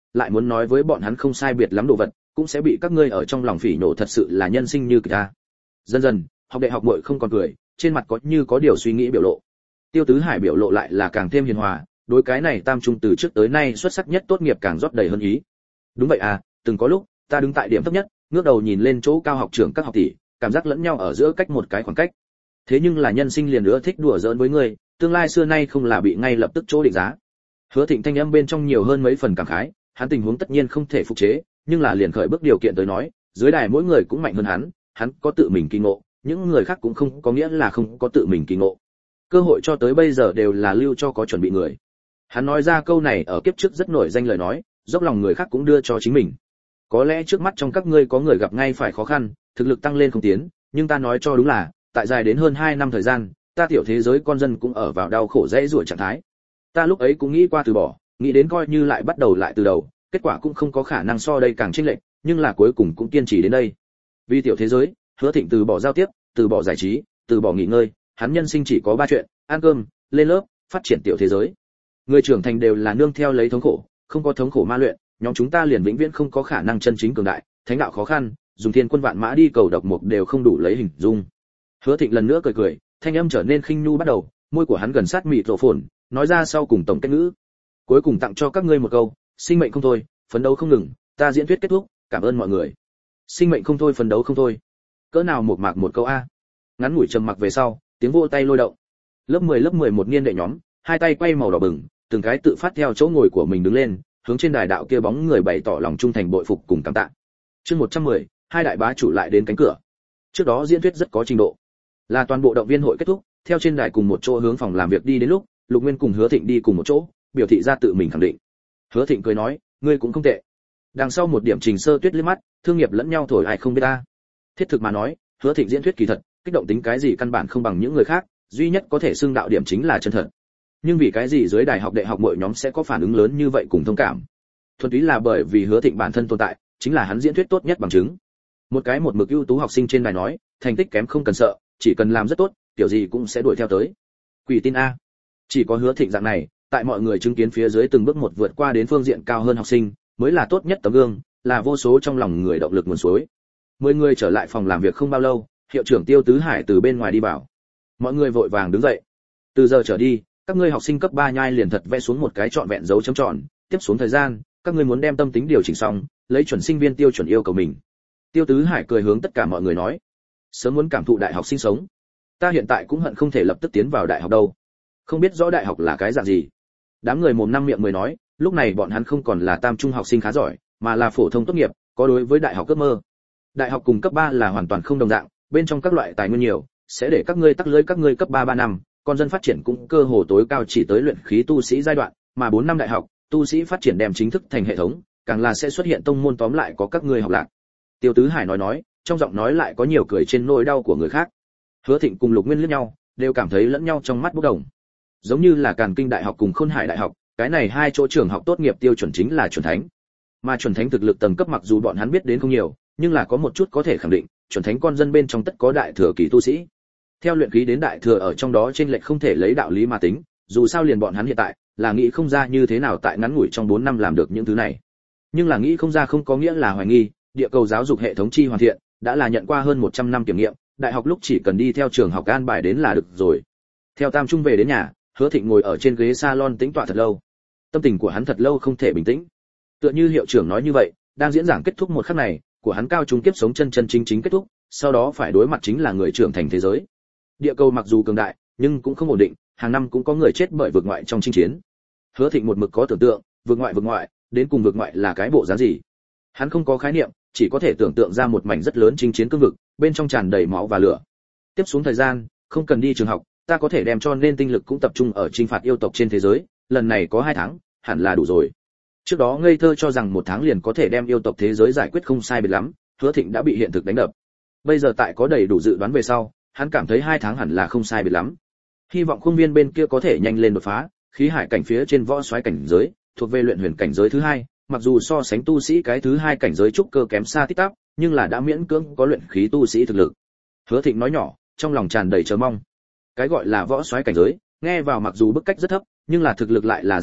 lại muốn nói với bọn hắn không sai biệt lắm đồ vật, cũng sẽ bị các ngươi ở trong lòng phỉ nhổ, thật sự là nhân sinh như kịch ta. Dần dần, học đệ học muội không còn cười, trên mặt có như có điều suy nghĩ biểu lộ. Tiêu Tứ Hải biểu lộ lại là càng thêm hiền hòa, đối cái này tam trung từ trước tới nay xuất sắc nhất tốt nghiệp càng rót đầy hơn ý. Đúng vậy à, từng có lúc ta đứng tại điểm thấp nhất, ngước đầu nhìn lên chỗ cao học trưởng các học tỷ, cảm giác lẫn nhau ở giữa cách một cái khoảng cách. Thế nhưng là nhân sinh liền nữa thích đùa giỡn với người, tương lai xưa nay không là bị ngay lập tức chỗ định giá. Hứa Thịnh thanh âm bên trong nhiều hơn mấy phần cảm khái, hắn tình huống tất nhiên không thể phục chế, nhưng là liền khởi bước điều kiện tới nói, dưới đài mỗi người cũng mạnh hơn hắn, hắn có tự mình kỳ ngộ, những người khác cũng không có nghĩa là không có tự mình kỳ ngộ. Cơ hội cho tới bây giờ đều là lưu cho có chuẩn bị người. Hắn nói ra câu này ở kiếp trước rất nổi danh lời nói, dốc lòng người khác cũng đưa cho chính mình. Có lẽ trước mắt trong các ngươi có người gặp ngay phải khó khăn, thực lực tăng lên không tiến, nhưng ta nói cho đúng là, tại dài đến hơn hai năm thời gian, ta tiểu thế giới con dân cũng ở vào đau khổ dễ rủa trạng thái. Ta lúc ấy cũng nghĩ qua từ bỏ, nghĩ đến coi như lại bắt đầu lại từ đầu, kết quả cũng không có khả năng so đây càng chênh lệch, nhưng là cuối cùng cũng kiên trì đến đây. Vì tiểu thế giới, Hứa Thịnh từ bỏ giao tiếp, từ bỏ giải trí, từ bỏ nghỉ ngơi, hắn nhân sinh chỉ có ba chuyện: ăn cơm, lên lớp, phát triển tiểu thế giới. Người trưởng thành đều là nương theo lấy thống khổ, không có thống khổ ma luyện, nhóm chúng ta liền vĩnh viễn không có khả năng chân chính cường đại, thánh đạo khó khăn, dùng thiên quân vạn mã đi cầu độc mục đều không đủ lấy hình dung. Hứa Thịnh lần nữa cười cười, thanh âm trở nên khinh nhu bắt đầu, môi của hắn gần sát mịt rộ phồn, nói ra sau cùng tổng kết ngữ. Cuối cùng tặng cho các ngươi một câu, sinh mệnh không thôi, phấn đấu không ngừng, ta diễn thuyết kết thúc, cảm ơn mọi người. Sinh mệnh không thôi, phấn đấu không thôi. Cỡ nào một mạc một câu a. Ngắn ngủi trầm mặc về sau, tiếng vỗ tay lôi động. Lớp mười lớp mười một niên đệ nhóm, hai tay quay màu đỏ bừng, từng cái tự phát theo chỗ ngồi của mình đứng lên, hướng trên đài đạo kia bóng người bày tỏ lòng trung thành bội phục cùng cảm tạ. Chương một trăm mười, hai đại bá chủ lại đến cánh cửa. Trước đó diễn thuyết rất có trình độ, là toàn bộ động viên hội kết thúc, theo trên đài cùng một chỗ hướng phòng làm việc đi đến lúc, Lục Nguyên cùng Hứa Thịnh đi cùng một chỗ, biểu thị ra tự mình khẳng định. Hứa Thịnh cười nói, ngươi cũng không tệ. Đằng sau một điểm Trình Sơ Tuyết liếc mắt, thương nghiệp lẫn nhau thổi ai không biết ta. Thiết thực mà nói, Hứa Thịnh diễn thuyết kỳ thật, kích động tính cái gì căn bản không bằng những người khác, duy nhất có thể xưng đạo điểm chính là chân thật. Nhưng vì cái gì dưới đài học đệ học mọi nhóm sẽ có phản ứng lớn như vậy cùng thông cảm? Thuần túy là bởi vì Hứa Thịnh bản thân tồn tại, chính là hắn diễn thuyết tốt nhất bằng chứng. Một cái một mực ưu tú học sinh trên đài nói, thành tích kém không cần sợ, chỉ cần làm rất tốt, kiểu gì cũng sẽ đuổi theo tới. Quỷ tin a. Chỉ có Hứa Thịnh dạng này, tại mọi người chứng kiến phía dưới từng bước một vượt qua đến phương diện cao hơn học sinh, mới là tốt nhất tấm gương, là vô số trong lòng người động lực nguồn suối. Mười người trở lại phòng làm việc không bao lâu, hiệu trưởng Tiêu Tứ Hải từ bên ngoài đi vào. Mọi người vội vàng đứng dậy. Từ giờ trở đi, các ngươi học sinh cấp ba nhai liền thật vẽ xuống một cái trọn vẹn dấu chấm tròn, tiếp xuống thời gian, các ngươi muốn đem tâm tính điều chỉnh xong, lấy chuẩn sinh viên tiêu chuẩn yêu cầu mình. Tiêu Tứ Hải cười hướng tất cả mọi người nói, sớm muốn cảm thụ đại học sinh sống. Ta hiện tại cũng hận không thể lập tức tiến vào đại học đâu. Không biết rõ đại học là cái dạng gì. Đám người mồm năm miệng mười nói, lúc này bọn hắn không còn là tam trung học sinh khá giỏi, mà là phổ thông tốt nghiệp, có đối với đại học ước mơ. Đại học cùng cấp ba là hoàn toàn không đồng dạng, bên trong các loại tài nguyên nhiều, sẽ để các ngươi tắc lưới các ngươi cấp ba ba năm, con dân phát triển cũng cơ hồ tối cao chỉ tới luyện khí tu sĩ giai đoạn, mà bốn năm đại học, tu sĩ phát triển đem chính thức thành hệ thống, càng là sẽ xuất hiện tông môn tóm lại có các ngươi học lạc. Tiêu Tứ Hải nói nói, trong giọng nói lại có nhiều cười trên nỗi đau của người khác. Hứa Thịnh cùng Lục Nguyên liếc nhau, đều cảm thấy lẫn nhau trong mắt bốc đồng. Giống như là Càn Kinh đại học cùng Khôn Hải đại học, cái này hai chỗ trường học tốt nghiệp tiêu chuẩn chính là chuẩn thánh. Mà chuẩn thánh thực lực tầng cấp mặc dù bọn hắn biết đến không nhiều, nhưng là có một chút có thể khẳng định, chuẩn thánh con dân bên trong tất có đại thừa kỳ tu sĩ. Theo luyện khí đến đại thừa ở trong đó trên lệch không thể lấy đạo lý mà tính, dù sao liền bọn hắn hiện tại là nghĩ không ra như thế nào tại ngắn ngủi trong bốn năm làm được những thứ này. Nhưng là nghĩ không ra không có nghĩa là hoài nghi, địa cầu giáo dục hệ thống chi hoàn thiện, đã là nhận qua hơn một trăm năm kiểm nghiệm, đại học lúc chỉ cần đi theo trường học an bài đến là được rồi. Theo tam trung về đến nhà, Hứa Thịnh ngồi ở trên ghế salon tĩnh tọa thật lâu. Tâm tình của hắn thật lâu không thể bình tĩnh. Tựa như hiệu trưởng nói như vậy, đang diễn giảng kết thúc một khắc này, của hắn cao trung kiếp sống chân chân chính chính kết thúc, sau đó phải đối mặt chính là người trưởng thành thế giới. Địa cầu mặc dù cường đại, nhưng cũng không ổn định, hàng năm cũng có người chết bởi vực ngoại trong chinh chiến. Hứa Thịnh một mực có tưởng tượng, vực ngoại vực ngoại, đến cùng vực ngoại là cái bộ dáng gì? Hắn không có khái niệm, chỉ có thể tưởng tượng ra một mảnh rất lớn chinh chiến cương vực, bên trong tràn đầy máu và lửa. Tiếp xuống thời gian, không cần đi trường học, ta có thể đem cho nên tinh lực cũng tập trung ở chinh phạt yêu tộc trên thế giới, lần này có hai tháng, hẳn là đủ rồi. Trước đó ngây thơ cho rằng một tháng liền có thể đem yêu tộc thế giới giải quyết không sai biệt lắm, Hứa Thịnh đã bị hiện thực đánh đập. Bây giờ tại có đầy đủ dự đoán về sau, hắn cảm thấy hai tháng hẳn là không sai biệt lắm. Hy vọng khuôn viên bên kia có thể nhanh lên đột phá, khí hải cảnh phía trên võ soái cảnh giới, thuộc về luyện huyền cảnh giới thứ hai, mặc dù so sánh tu sĩ cái thứ hai cảnh giới trúc cơ kém xa tít tắp, nhưng là đã miễn cưỡng có luyện khí tu sĩ thực lực. Hứa Thịnh nói nhỏ, trong lòng tràn đầy chờ mong. Cái gọi là võ soái cảnh giới, nghe vào mặc dù bức cách rất thấp, nhưng là thực lực lại là rất mạnh,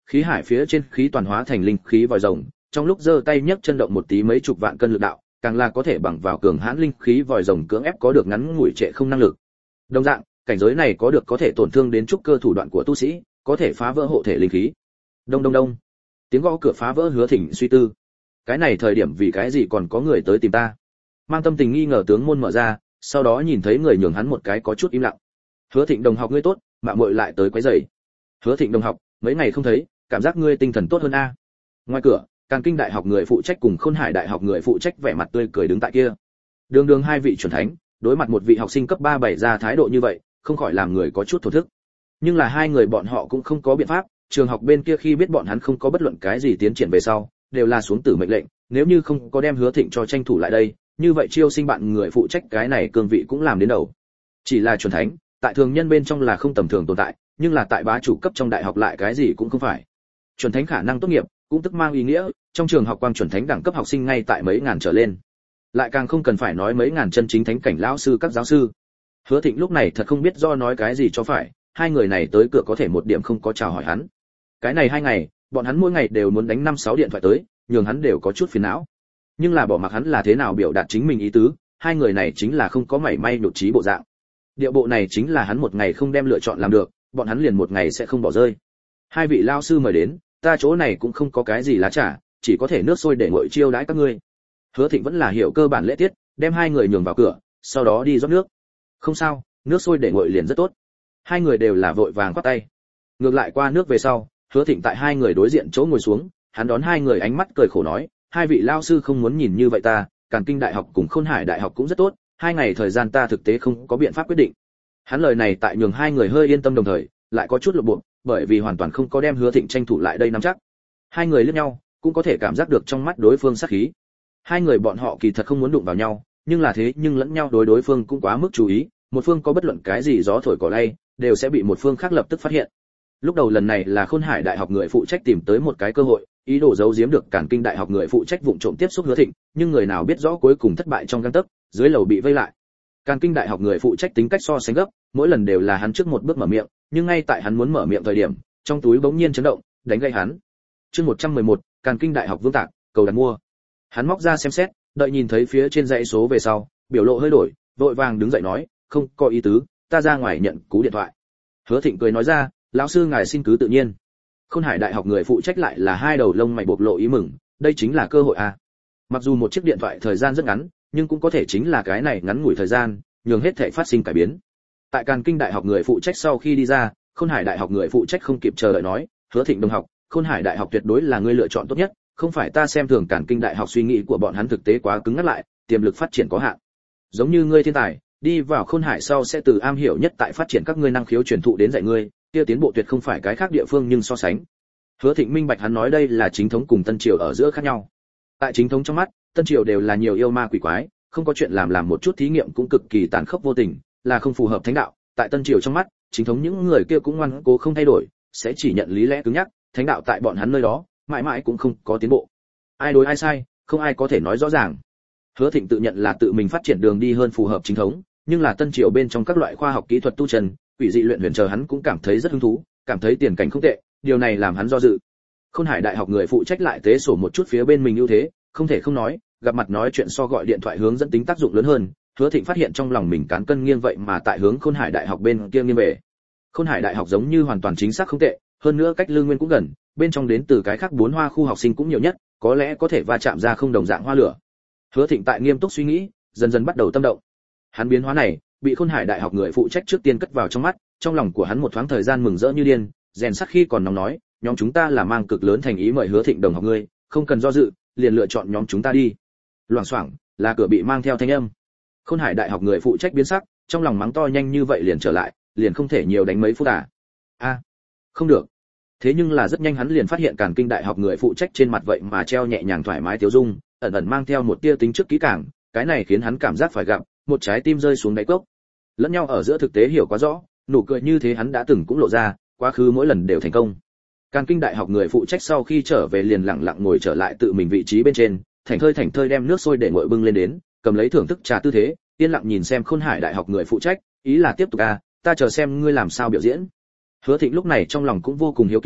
khí hải phía trên khí toàn hóa thành linh khí vòi rồng, trong lúc giơ tay nhấc chân động một tí mấy chục vạn cân lực đạo, càng là có thể bằng vào cường hãn linh khí vòi rồng cưỡng ép có được ngắn ngủi trệ không năng lực. Đồng dạng, cảnh giới này có được có thể tổn thương đến trúc cơ thủ đoạn của tu sĩ, có thể phá vỡ hộ thể linh khí. Đông đông đông. Tiếng gõ cửa phá vỡ Hứa Thịnh suy tư. Cái này thời điểm vì cái gì còn có người tới tìm ta? Mang tâm tình nghi ngờ tướng môn mở ra, sau đó nhìn thấy người nhường hắn một cái có chút im lặng. Hứa Thịnh đồng học ngươi tốt, mạo muội lại tới quấy rầy. Hứa Thịnh đồng học, mấy ngày không thấy, cảm giác ngươi tinh thần tốt hơn a. Ngoài cửa, Càn Kinh đại học người phụ trách cùng Khôn Hải đại học người phụ trách vẻ mặt tươi cười đứng tại kia. Đường đường hai vị chuẩn thánh, đối mặt một vị học sinh cấp ba bảy ra thái độ như vậy, không khỏi làm người có chút thổ thức. Nhưng là hai người bọn họ cũng không có biện pháp, trường học bên kia khi biết bọn hắn không có bất luận cái gì tiến triển về sau, đều là xuống tử mệnh lệnh, nếu như không có đem Hứa Thịnh cho tranh thủ lại đây, như vậy chiêu sinh bạn người phụ trách cái này cương vị cũng làm đến đầu. Chỉ là chuẩn thánh, tại thường nhân bên trong là không tầm thường tồn tại, nhưng là tại bá chủ cấp trong đại học lại cái gì cũng không phải. Chuẩn thánh khả năng tốt nghiệp, cũng tức mang ý nghĩa, trong trường học quang chuẩn thánh đẳng cấp học sinh ngay tại mấy ngàn trở lên. Lại càng không cần phải nói mấy ngàn chân chính thánh cảnh lão sư các giáo sư. Hứa Thịnh lúc này thật không biết do nói cái gì cho phải, hai người này tới cửa có thể một điểm không có chào hỏi hắn. Cái này hai ngày, bọn hắn mỗi ngày đều muốn đánh năm sáu điện thoại tới, nhường hắn đều có chút phiền não. Nhưng là bỏ mặc hắn là thế nào biểu đạt chính mình ý tứ, hai người này chính là không có mảy may nhụt chí bộ dạng. Điệu bộ này chính là hắn một ngày không đem lựa chọn làm được, bọn hắn liền một ngày sẽ không bỏ rơi. Hai vị lao sư mời đến, ta chỗ này cũng không có cái gì lá trà, chỉ có thể nước sôi để nguội chiêu đãi các ngươi. Hứa Thịnh vẫn là hiểu cơ bản lễ tiết, đem hai người nhường vào cửa, sau đó đi rót nước. Không sao, nước sôi để nguội liền rất tốt. Hai người đều là vội vàng quát tay. Ngược lại qua nước về sau, Hứa Thịnh tại hai người đối diện chỗ ngồi xuống, hắn đón hai người ánh mắt cười khổ nói, hai vị lao sư không muốn nhìn như vậy ta, Càn Kinh đại học cùng Khôn Hải đại học cũng rất tốt, hai ngày thời gian ta thực tế không có biện pháp quyết định. Hắn lời này tại nhường hai người hơi yên tâm đồng thời, lại có chút lộ bộ, bởi vì hoàn toàn không có đem Hứa Thịnh tranh thủ lại đây nắm chắc. Hai người liếc nhau, cũng có thể cảm giác được trong mắt đối phương sát khí. Hai người bọn họ kỳ thật không muốn đụng vào nhau, nhưng là thế nhưng lẫn nhau đối đối phương cũng quá mức chú ý, một phương có bất luận cái gì gió thổi cỏ lay, đều sẽ bị một phương khác lập tức phát hiện. Lúc đầu lần này là Khôn Hải đại học người phụ trách tìm tới một cái cơ hội, ý đồ giấu giếm được Càn Kinh đại học người phụ trách vụng trộm tiếp xúc Hứa Thịnh, nhưng người nào biết rõ cuối cùng thất bại trong gang tấc, dưới lầu bị vây lại. Càn Kinh đại học người phụ trách tính cách so sánh gấp, mỗi lần đều là hắn trước một bước mở miệng, nhưng ngay tại hắn muốn mở miệng thời điểm, trong túi bỗng nhiên chấn động, đánh gây hắn. Chương một trăm mười một, Càn Kinh đại học Vương Tạc, cầu đặt mua. Hắn móc ra xem xét, đợi nhìn thấy phía trên dãy số về sau, biểu lộ hơi đổi, vội vàng đứng dậy nói, không có ý tứ, ta ra ngoài nhận cú điện thoại. Hứa Thịnh cười nói ra, lão sư ngài xin cứ tự nhiên. Khôn Hải đại học người phụ trách lại là hai đầu lông mày bộc lộ ý mừng, đây chính là cơ hội à. Mặc dù một chiếc điện thoại thời gian rất ngắn, nhưng cũng có thể chính là cái này ngắn ngủi thời gian, nhường hết thảy phát sinh cải biến. Tại Càn Kinh đại học người phụ trách sau khi đi ra, Khôn Hải đại học người phụ trách không kịp chờ đợi nói, Hứa Thịnh đồng học, Khôn Hải đại học tuyệt đối là người lựa chọn tốt nhất, không phải ta xem thường Càn Kinh đại học suy nghĩ của bọn hắn thực tế quá cứng ngắt lại, tiềm lực phát triển có hạn. Giống như ngươi thiên tài, đi vào Khôn Hải sau sẽ từ am hiểu nhất tại phát triển các ngươi năng khiếu truyền thụ đến dạy ngươi, kia tiến bộ tuyệt không phải cái khác địa phương nhưng so sánh. Hứa Thịnh minh bạch hắn nói đây là chính thống cùng tân triều ở giữa khác nhau. Tại chính thống trong mắt, tân triều đều là nhiều yêu ma quỷ quái, không có chuyện làm làm một chút thí nghiệm cũng cực kỳ tàn khốc vô tình, là không phù hợp thánh đạo. Tại tân triều trong mắt, chính thống những người kia cũng ngoan cố không thay đổi, sẽ chỉ nhận lý lẽ cứng nhắc, thánh đạo tại bọn hắn nơi đó, mãi mãi cũng không có tiến bộ. Ai đối ai sai, không ai có thể nói rõ ràng. Hứa Thịnh tự nhận là tự mình phát triển đường đi hơn phù hợp chính thống, nhưng là tân triều bên trong các loại khoa học kỹ thuật tu trần, quỷ dị luyện huyền chờ hắn cũng cảm thấy rất hứng thú, cảm thấy tiền cảnh không tệ, điều này làm hắn do dự. Khôn Hải đại học người phụ trách lại tế sổ một chút phía bên mình ưu thế, không thể không nói, gặp mặt nói chuyện so gọi điện thoại hướng dẫn tính tác dụng lớn hơn. Hứa Thịnh phát hiện trong lòng mình cán cân nghiêng vậy mà tại hướng Khôn Hải đại học bên kia nghiêng về. Khôn Hải đại học giống như hoàn toàn chính xác không tệ, hơn nữa cách Lương Nguyên cũng gần, bên trong đến từ cái khác bốn hoa khu học sinh cũng nhiều nhất, có lẽ có thể va chạm ra không đồng dạng hoa lửa. Hứa Thịnh tại nghiêm túc suy nghĩ, dần dần bắt đầu tâm động. Hắn biến hóa này, bị Khôn Hải đại học người phụ trách trước tiên cất vào trong mắt, trong lòng của hắn một thoáng thời gian mừng rỡ như điên, rèn sắt khi còn nóng nói, nhóm chúng ta là mang cực lớn thành ý mời Hứa Thịnh đồng học ngươi, không cần do dự, liền lựa chọn nhóm chúng ta đi. Loảng xoảng, là cửa bị mang theo thanh âm. Khôn Hải đại học người phụ trách biến sắc, trong lòng mắng to nhanh như vậy liền trở lại, liền không thể nhiều đánh mấy phút à? A, không được. Thế nhưng là rất nhanh hắn liền phát hiện Càn Kinh đại học người phụ trách trên mặt vậy mà treo nhẹ nhàng thoải mái tiêu dung, ẩn ẩn mang theo một tia tính trước kỹ càng, cái này khiến hắn cảm giác phải gặp, một trái tim rơi xuống đáy cốc. Lẫn nhau ở giữa thực tế hiểu quá rõ, nụ cười như thế hắn đã từng cũng lộ ra, quá khứ mỗi lần đều thành công. Càn Kinh đại học người phụ trách sau khi trở về liền lặng lặng ngồi trở lại tự mình vị trí bên trên, thảnh thơi thảnh thơi đem nước sôi để nguội bưng lên đến, cầm lấy thưởng thức trà tư thế, yên lặng nhìn xem Khôn Hải đại học người phụ trách, ý là tiếp tục à, ta chờ xem ngươi làm sao biểu diễn. Hứa Thịnh lúc này trong lòng cũng vô cùng hiếu kỳ,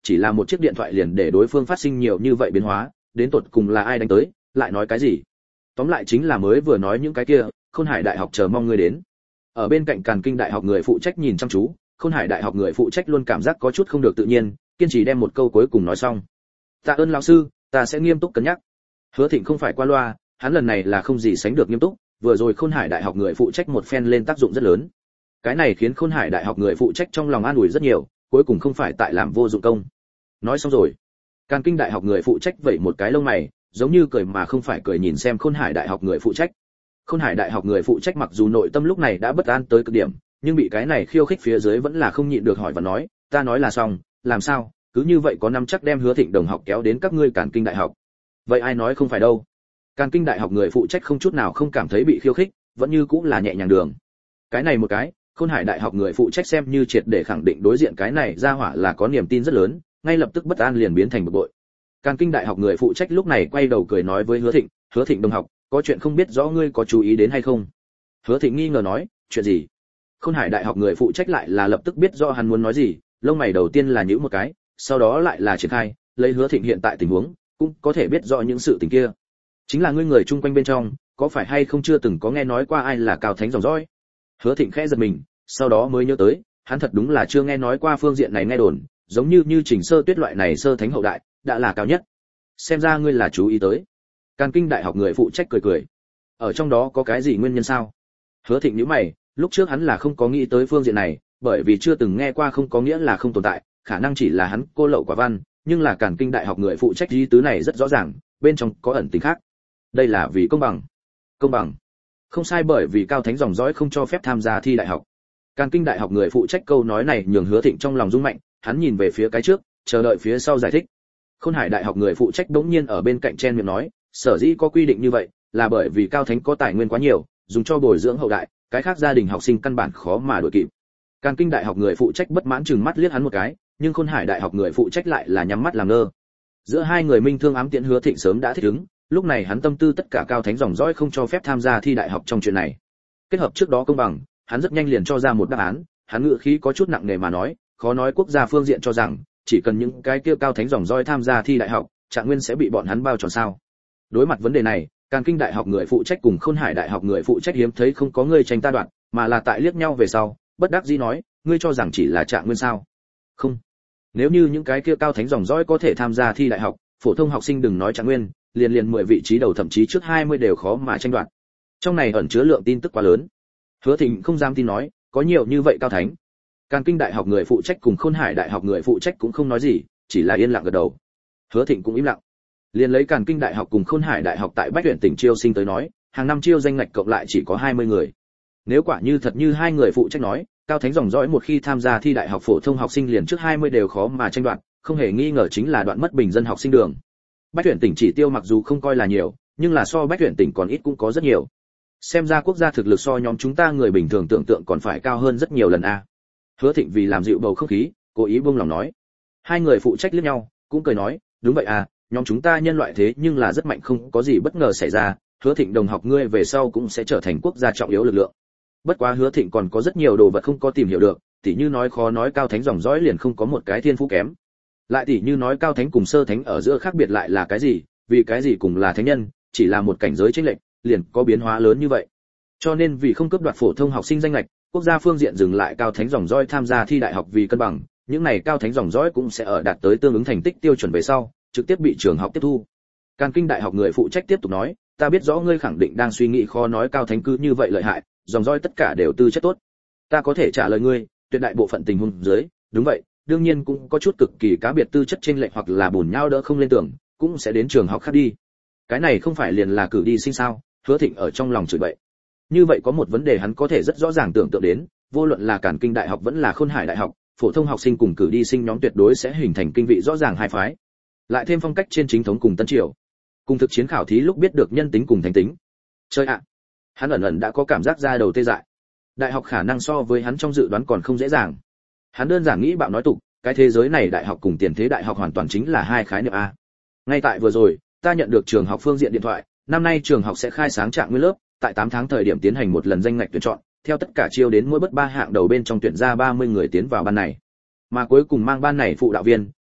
chỉ là một chiếc điện thoại liền để đối phương phát sinh nhiều như vậy biến hóa, đến tột cùng là ai đánh tới, lại nói cái gì? Tóm lại chính là mới vừa nói những cái kia, Khôn Hải Đại học chờ mong ngươi đến. Ở bên cạnh Càn Kinh Đại học người phụ trách nhìn chăm chú, Khôn Hải Đại học người phụ trách luôn cảm giác có chút không được tự nhiên, kiên trì đem một câu cuối cùng nói xong. Tạ ơn lão sư, ta sẽ nghiêm túc cân nhắc. Hứa Thịnh không phải qua loa, hắn lần này là không gì sánh được nghiêm túc, vừa rồi Khôn Hải Đại học người phụ trách một phen lên tác dụng rất lớn. Cái này khiến Khôn Hải Đại học người phụ trách trong lòng an ủi rất nhiều, cuối cùng không phải tại làm vô dụng công. Nói xong rồi, Càn Kinh Đại học người phụ trách vẩy một cái lông mày, giống như cười mà không phải cười nhìn xem Khôn Hải Đại học người phụ trách. Khôn Hải Đại học người phụ trách mặc dù nội tâm lúc này đã bất an tới cực điểm, nhưng bị cái này khiêu khích phía dưới vẫn là không nhịn được hỏi và nói, ta nói là xong, làm sao, cứ như vậy có năm chắc đem Hứa Thịnh đồng học kéo đến các ngươi Càn Kinh Đại học. Vậy ai nói không phải đâu? Càn Kinh Đại học người phụ trách không chút nào không cảm thấy bị khiêu khích, vẫn như cũng là nhẹ nhàng đường. Cái này một cái, Khôn Hải Đại học người phụ trách xem như triệt để khẳng định đối diện cái này ra hỏa là có niềm tin rất lớn, ngay lập tức bất an liền biến thành bực bội. Càn Kinh Đại học người phụ trách lúc này quay đầu cười nói với Hứa Thịnh, Hứa Thịnh đồng học, có chuyện không biết rõ ngươi có chú ý đến hay không? Hứa Thịnh nghi ngờ nói, chuyện gì? Khôn Hải Đại học người phụ trách lại là lập tức biết rõ hắn muốn nói gì, lông mày đầu tiên là nhíu một cái, sau đó lại là triển khai, lấy Hứa Thịnh hiện tại tình huống, cũng có thể biết rõ những sự tình kia. Chính là ngươi người chung quanh bên trong, có phải hay không chưa từng có nghe nói qua ai là cao thánh dòng dõi? Hứa Thịnh khẽ giật mình, sau đó mới nhớ tới, hắn thật đúng là chưa nghe nói qua phương diện này nghe đồn, giống như như Trình Sơ Tuyết loại này sơ thánh hậu đại, đã là cao nhất. Xem ra ngươi là chú ý tới. Càn Kinh Đại học người phụ trách cười cười. Ở trong đó có cái gì nguyên nhân sao? Hứa Thịnh nhíu mày, lúc trước hắn là không có nghĩ tới phương diện này, bởi vì chưa từng nghe qua không có nghĩa là không tồn tại, khả năng chỉ là hắn cô lậu quả văn, nhưng là Càn Kinh Đại học người phụ trách ý tứ này rất rõ ràng, bên trong có ẩn tình khác. Đây là vì công bằng. Công bằng? Không sai, bởi vì cao thánh dòng dõi không cho phép tham gia thi đại học. Càn Kinh Đại học người phụ trách câu nói này nhường Hứa Thịnh trong lòng rung mạnh, hắn nhìn về phía cái trước, chờ đợi phía sau giải thích. Khôn Hải Đại học người phụ trách đống nhiên ở bên cạnh chen miệng nói, sở dĩ có quy định như vậy, là bởi vì cao thánh có tài nguyên quá nhiều, dùng cho bồi dưỡng hậu đại, cái khác gia đình học sinh căn bản khó mà đuổi kịp. Càn Kinh Đại học người phụ trách bất mãn chừng mắt liếc hắn một cái, nhưng Khôn Hải Đại học người phụ trách lại là nhắm mắt làm ngơ. Giữa hai người minh thương ám tiễn, Hứa Thịnh sớm đã thích ứng, lúc này hắn tâm tư tất cả cao thánh dòng dõi không cho phép tham gia thi đại học trong chuyện này. Kết hợp trước đó công bằng, hắn rất nhanh liền cho ra một đáp án, hắn ngữ khí có chút nặng nề mà nói, khó nói quốc gia phương diện cho rằng chỉ cần những cái kia cao thánh dòng dõi tham gia thi đại học, Trạng Nguyên sẽ bị bọn hắn bao tròn sao? Đối mặt vấn đề này, Càn Kinh Đại học người phụ trách cùng Khôn Hải Đại học người phụ trách hiếm thấy không có người tranh ta đoạn, mà là tại liếc nhau về sau, bất đắc dĩ nói, ngươi cho rằng chỉ là Trạng Nguyên sao? Không. Nếu như những cái kia cao thánh dòng dõi có thể tham gia thi đại học, phổ thông học sinh đừng nói Trạng Nguyên, liền liền mười vị trí đầu thậm chí trước hai mươi đều khó mà tranh đoạt. Trong này ẩn chứa lượng tin tức quá lớn. Hứa Thịnh không dám tin nói, có nhiều như vậy cao thánh. Càn Kinh Đại học người phụ trách cùng Khôn Hải Đại học người phụ trách cũng không nói gì, chỉ là yên lặng gật đầu. Hứa Thịnh cũng im lặng. Liền lấy Càn Kinh Đại học cùng Khôn Hải Đại học tại Bách Huyện tỉnh chiêu sinh tới nói, hàng năm chiêu danh ngạch cộng lại chỉ có hai mươi người. Nếu quả như thật như hai người phụ trách nói, cao thánh dòng dõi một khi tham gia thi đại học phổ thông học sinh liền trước hai mươi đều khó mà tranh đoạt, không hề nghi ngờ chính là đoạn mất bình dân học sinh đường. Bách Huyện tỉnh chỉ tiêu mặc dù không coi là nhiều, nhưng là so Bách Huyện tỉnh còn ít cũng có rất nhiều. Xem ra quốc gia thực lực so nhóm chúng ta người bình thường tưởng tượng còn phải cao hơn rất nhiều lần a. Hứa Thịnh vì làm dịu bầu không khí, cố ý buông lòng nói. Hai người phụ trách liếc nhau, cũng cười nói, đúng vậy à, nhóm chúng ta nhân loại thế nhưng là rất mạnh, không có gì bất ngờ xảy ra, Hứa Thịnh đồng học ngươi về sau cũng sẽ trở thành quốc gia trọng yếu lực lượng. Bất quá Hứa Thịnh còn có rất nhiều đồ vật không có tìm hiểu được, tỉ như nói khó nói cao thánh dòng dõi liền không có một cái thiên phú kém. Lại tỉ như nói cao thánh cùng sơ thánh ở giữa khác biệt lại là cái gì, vì cái gì cùng là thánh nhân, chỉ là một cảnh giới chênh lệch, liền có biến hóa lớn như vậy. Cho nên vì không cướp đoạt phổ thông học sinh danh lệch, quốc gia phương diện dừng lại cao thánh dòng dõi tham gia thi đại học vì cân bằng, những này cao thánh dòng dõi cũng sẽ ở đạt tới tương ứng thành tích tiêu chuẩn về sau, trực tiếp bị trường học tiếp thu. Càn Kinh Đại học người phụ trách tiếp tục nói, ta biết rõ ngươi khẳng định đang suy nghĩ khó nói cao thánh cứ như vậy lợi hại, dòng dõi tất cả đều tư chất tốt. Ta có thể trả lời ngươi, tuyệt đại bộ phận tình huống dưới, đúng vậy, đương nhiên cũng có chút cực kỳ cá biệt tư chất chênh lệch hoặc là bùn nhau đỡ không lên tưởng, cũng sẽ đến trường học khác đi. Cái này không phải liền là cử đi sinh sao? Hứa Thịnh ở trong lòng chửi bậy. Như vậy có một vấn đề hắn có thể rất rõ ràng tưởng tượng đến, vô luận là Càn Kinh Đại học vẫn là Khôn Hải Đại học, phổ thông học sinh cùng cử đi sinh nhóm tuyệt đối sẽ hình thành kinh vị rõ ràng hai phái. Lại thêm phong cách trên chính thống cùng tân triều, cùng thực chiến khảo thí lúc biết được nhân tính cùng thánh tính. Chơi ạ, hắn ẩn ẩn đã có cảm giác ra đầu tê dại. Đại học khả năng so với hắn trong dự đoán còn không dễ dàng. Hắn đơn giản nghĩ bạo nói tục, cái thế giới này đại học cùng tiền thế đại học hoàn toàn chính là hai khái niệm a. Ngay tại vừa rồi, ta nhận được trường học phương diện điện thoại, năm nay trường học sẽ khai sáng Trạng Nguyên lớp, tại tám tháng thời điểm tiến hành một lần danh ngạch tuyển chọn, theo tất cả chiêu đến mỗi bất ba hạng đầu bên trong tuyển ra ba mươi người tiến vào ban này. Mà cuối cùng mang ban này phụ đạo viên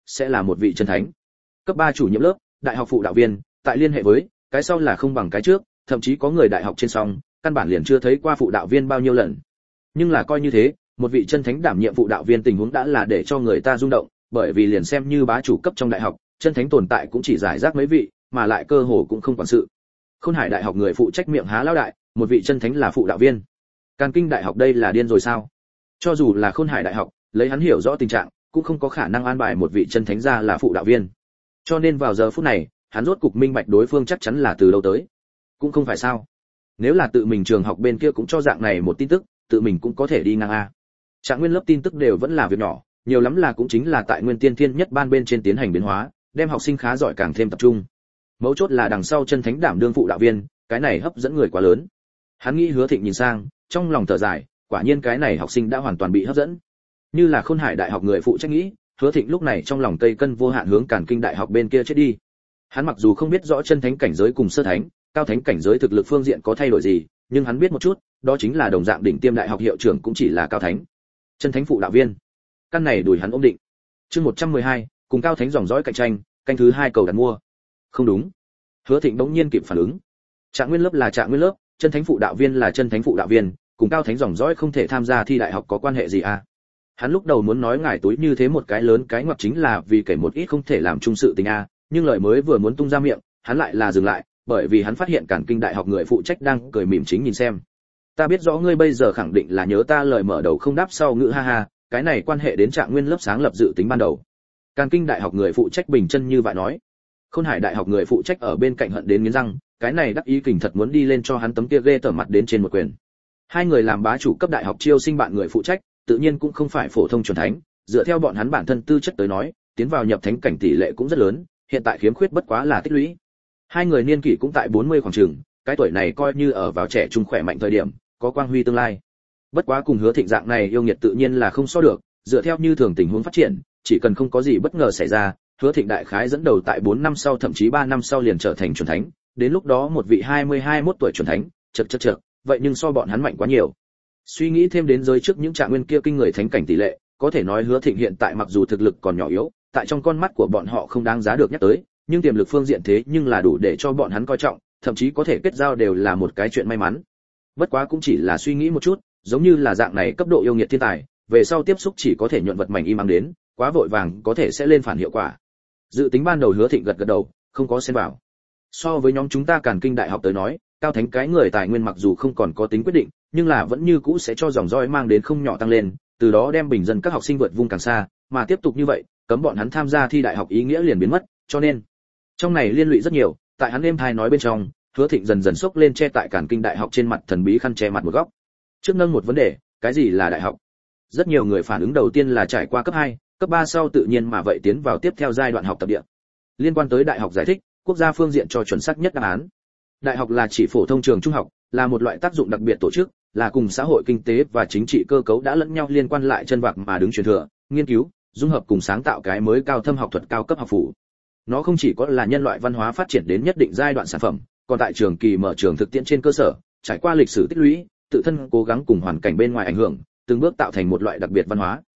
sẽ là một vị chân thánh. Cấp ba chủ nhiệm lớp, đại học phụ đạo viên, tại liên hệ với, cái sau là không bằng cái trước, thậm chí có người đại học trên song, căn bản liền chưa thấy qua phụ đạo viên bao nhiêu lần. Nhưng là coi như thế, một vị chân thánh đảm nhiệm phụ đạo viên tình huống đã là để cho người ta rung động, bởi vì liền xem như bá chủ cấp trong đại học, chân thánh tồn tại cũng chỉ giải rác mấy vị, mà lại cơ hồ cũng không quản sự. Khôn Hải đại học người phụ trách miệng há lão đại, một vị chân thánh là phụ đạo viên. Càn Kinh đại học đây là điên rồi sao? Cho dù là Khôn Hải đại học, lấy hắn hiểu rõ tình trạng, cũng không có khả năng an bài một vị chân thánh ra là phụ đạo viên. Cho nên vào giờ phút này, hắn rốt cục minh bạch đối phương chắc chắn là từ đâu tới. Cũng không phải sao? Nếu là tự mình trường học bên kia cũng cho dạng này một tin tức, tự mình cũng có thể đi ngang a. Trạng nguyên lớp tin tức đều vẫn là việc nhỏ, nhiều lắm là cũng chính là tại Nguyên Tiên Thiên nhất ban bên trên tiến hành biến hóa, đem học sinh khá giỏi càng thêm tập trung. Mấu chốt là đằng sau chân thánh đảm đương phụ đạo viên, cái này hấp dẫn người quá lớn. Hắn nghĩ Hứa Thịnh nhìn sang, trong lòng thở dài, quả nhiên cái này học sinh đã hoàn toàn bị hấp dẫn. Như là Khôn Hải đại học người phụ trách nghĩ, Hứa Thịnh lúc này trong lòng cây cân vô hạn hướng Càn Kinh đại học bên kia chết đi. Hắn mặc dù không biết rõ chân thánh cảnh giới cùng sơ thánh, cao thánh cảnh giới thực lực phương diện có thay đổi gì, nhưng hắn biết một chút, đó chính là đồng dạng đỉnh tiêm đại học hiệu trưởng cũng chỉ là cao thánh. Chân thánh phụ đạo viên. Căn này đuổi hắn ổn định. Chương một trăm mười hai, cùng cao thánh dòng dõi cạnh tranh, canh thứ hai cầu đặt mua. Không đúng. Hứa Thịnh bỗng nhiên kịp phản ứng. Trạng nguyên lớp là trạng nguyên lớp, chân thánh phụ đạo viên là chân thánh phụ đạo viên, cùng cao thánh dòng dõi không thể tham gia thi đại học có quan hệ gì à? Hắn lúc đầu muốn nói ngải túi như thế một cái lớn cái ngoặc chính là vì kể một ít không thể làm chung sự tình a, à, nhưng lời mới vừa muốn tung ra miệng, hắn lại là dừng lại, bởi vì hắn phát hiện Càn Kinh đại học người phụ trách đang cười mỉm chính nhìn xem. Ta biết rõ ngươi bây giờ khẳng định là nhớ ta lời mở đầu không đáp sau ngữ ha ha, cái này quan hệ đến trạng nguyên lớp sáng lập dự tính ban đầu. Càn Kinh đại học người phụ trách bình chân như vậy nói. Khôn Hải đại học người phụ trách ở bên cạnh hận đến nghiến răng, cái này đắc ý kình thật muốn đi lên cho hắn tấm kia ghê tởm mặt đến trên một quyền. Hai người làm bá chủ cấp đại học chiêu sinh bạn người phụ trách, tự nhiên cũng không phải phổ thông chuẩn thánh, dựa theo bọn hắn bản thân tư chất tới nói, tiến vào nhập thánh cảnh tỷ lệ cũng rất lớn, hiện tại khiếm khuyết bất quá là tích lũy. Hai người niên kỷ cũng tại bốn mươi khoảng chừng, cái tuổi này coi như ở vào trẻ trung khỏe mạnh thời điểm, có quang huy tương lai. Bất quá cùng Hứa Thịnh dạng này yêu nghiệt tự nhiên là không so được, dựa theo như thường tình huống phát triển, chỉ cần không có gì bất ngờ xảy ra, Hứa Thịnh đại khái dẫn đầu tại bốn năm sau thậm chí ba năm sau liền trở thành chuẩn thánh, đến lúc đó một vị hai mươi hai mốt tuổi chuẩn thánh, chậc chậc chậc, vậy nhưng so bọn hắn mạnh quá nhiều. Suy nghĩ thêm đến giới trước những trạng nguyên kia kinh người thánh cảnh tỷ lệ, có thể nói Hứa Thịnh hiện tại mặc dù thực lực còn nhỏ yếu, tại trong con mắt của bọn họ không đáng giá được nhắc tới, nhưng tiềm lực phương diện thế nhưng là đủ để cho bọn hắn coi trọng, thậm chí có thể kết giao đều là một cái chuyện may mắn. Bất quá cũng chỉ là suy nghĩ một chút, giống như là dạng này cấp độ yêu nghiệt thiên tài, về sau tiếp xúc chỉ có thể nhuận vật mảnh im ắng đến, quá vội vàng có thể sẽ lên phản hiệu quả. Dự tính ban đầu Hứa Thịnh gật gật đầu, không có xen vào. So với nhóm chúng ta Càn Kinh đại học tới nói, cao thánh cái người tài nguyên mặc dù không còn có tính quyết định, nhưng là vẫn như cũ sẽ cho dòng dõi mang đến không nhỏ tăng lên, từ đó đem bình dân các học sinh vượt vùng càng xa, mà tiếp tục như vậy, cấm bọn hắn tham gia thi đại học ý nghĩa liền biến mất, cho nên trong này liên lụy rất nhiều. Tại hắn êm thai nói bên trong, Hứa Thịnh dần dần xốc lên che tại Càn Kinh đại học trên mặt thần bí khăn che mặt một góc. Trước nâng một vấn đề, cái gì là đại học? Rất nhiều người phản ứng đầu tiên là trải qua cấp hai, cấp ba sau tự nhiên mà vậy tiến vào tiếp theo giai đoạn học tập địa. Liên quan tới đại học giải thích, quốc gia phương diện cho chuẩn xác nhất đáp án. Đại học là chỉ phổ thông trường trung học, là một loại tác dụng đặc biệt tổ chức, là cùng xã hội kinh tế và chính trị cơ cấu đã lẫn nhau liên quan lại chân vạc mà đứng truyền thừa, nghiên cứu, dung hợp cùng sáng tạo cái mới cao thâm học thuật cao cấp học phủ. Nó không chỉ có là nhân loại văn hóa phát triển đến nhất định giai đoạn sản phẩm, còn tại trường kỳ mở trường thực tiễn trên cơ sở, trải qua lịch sử tích lũy, tự thân cố gắng cùng hoàn cảnh bên ngoài ảnh hưởng, từng bước tạo thành một loại đặc biệt văn hóa.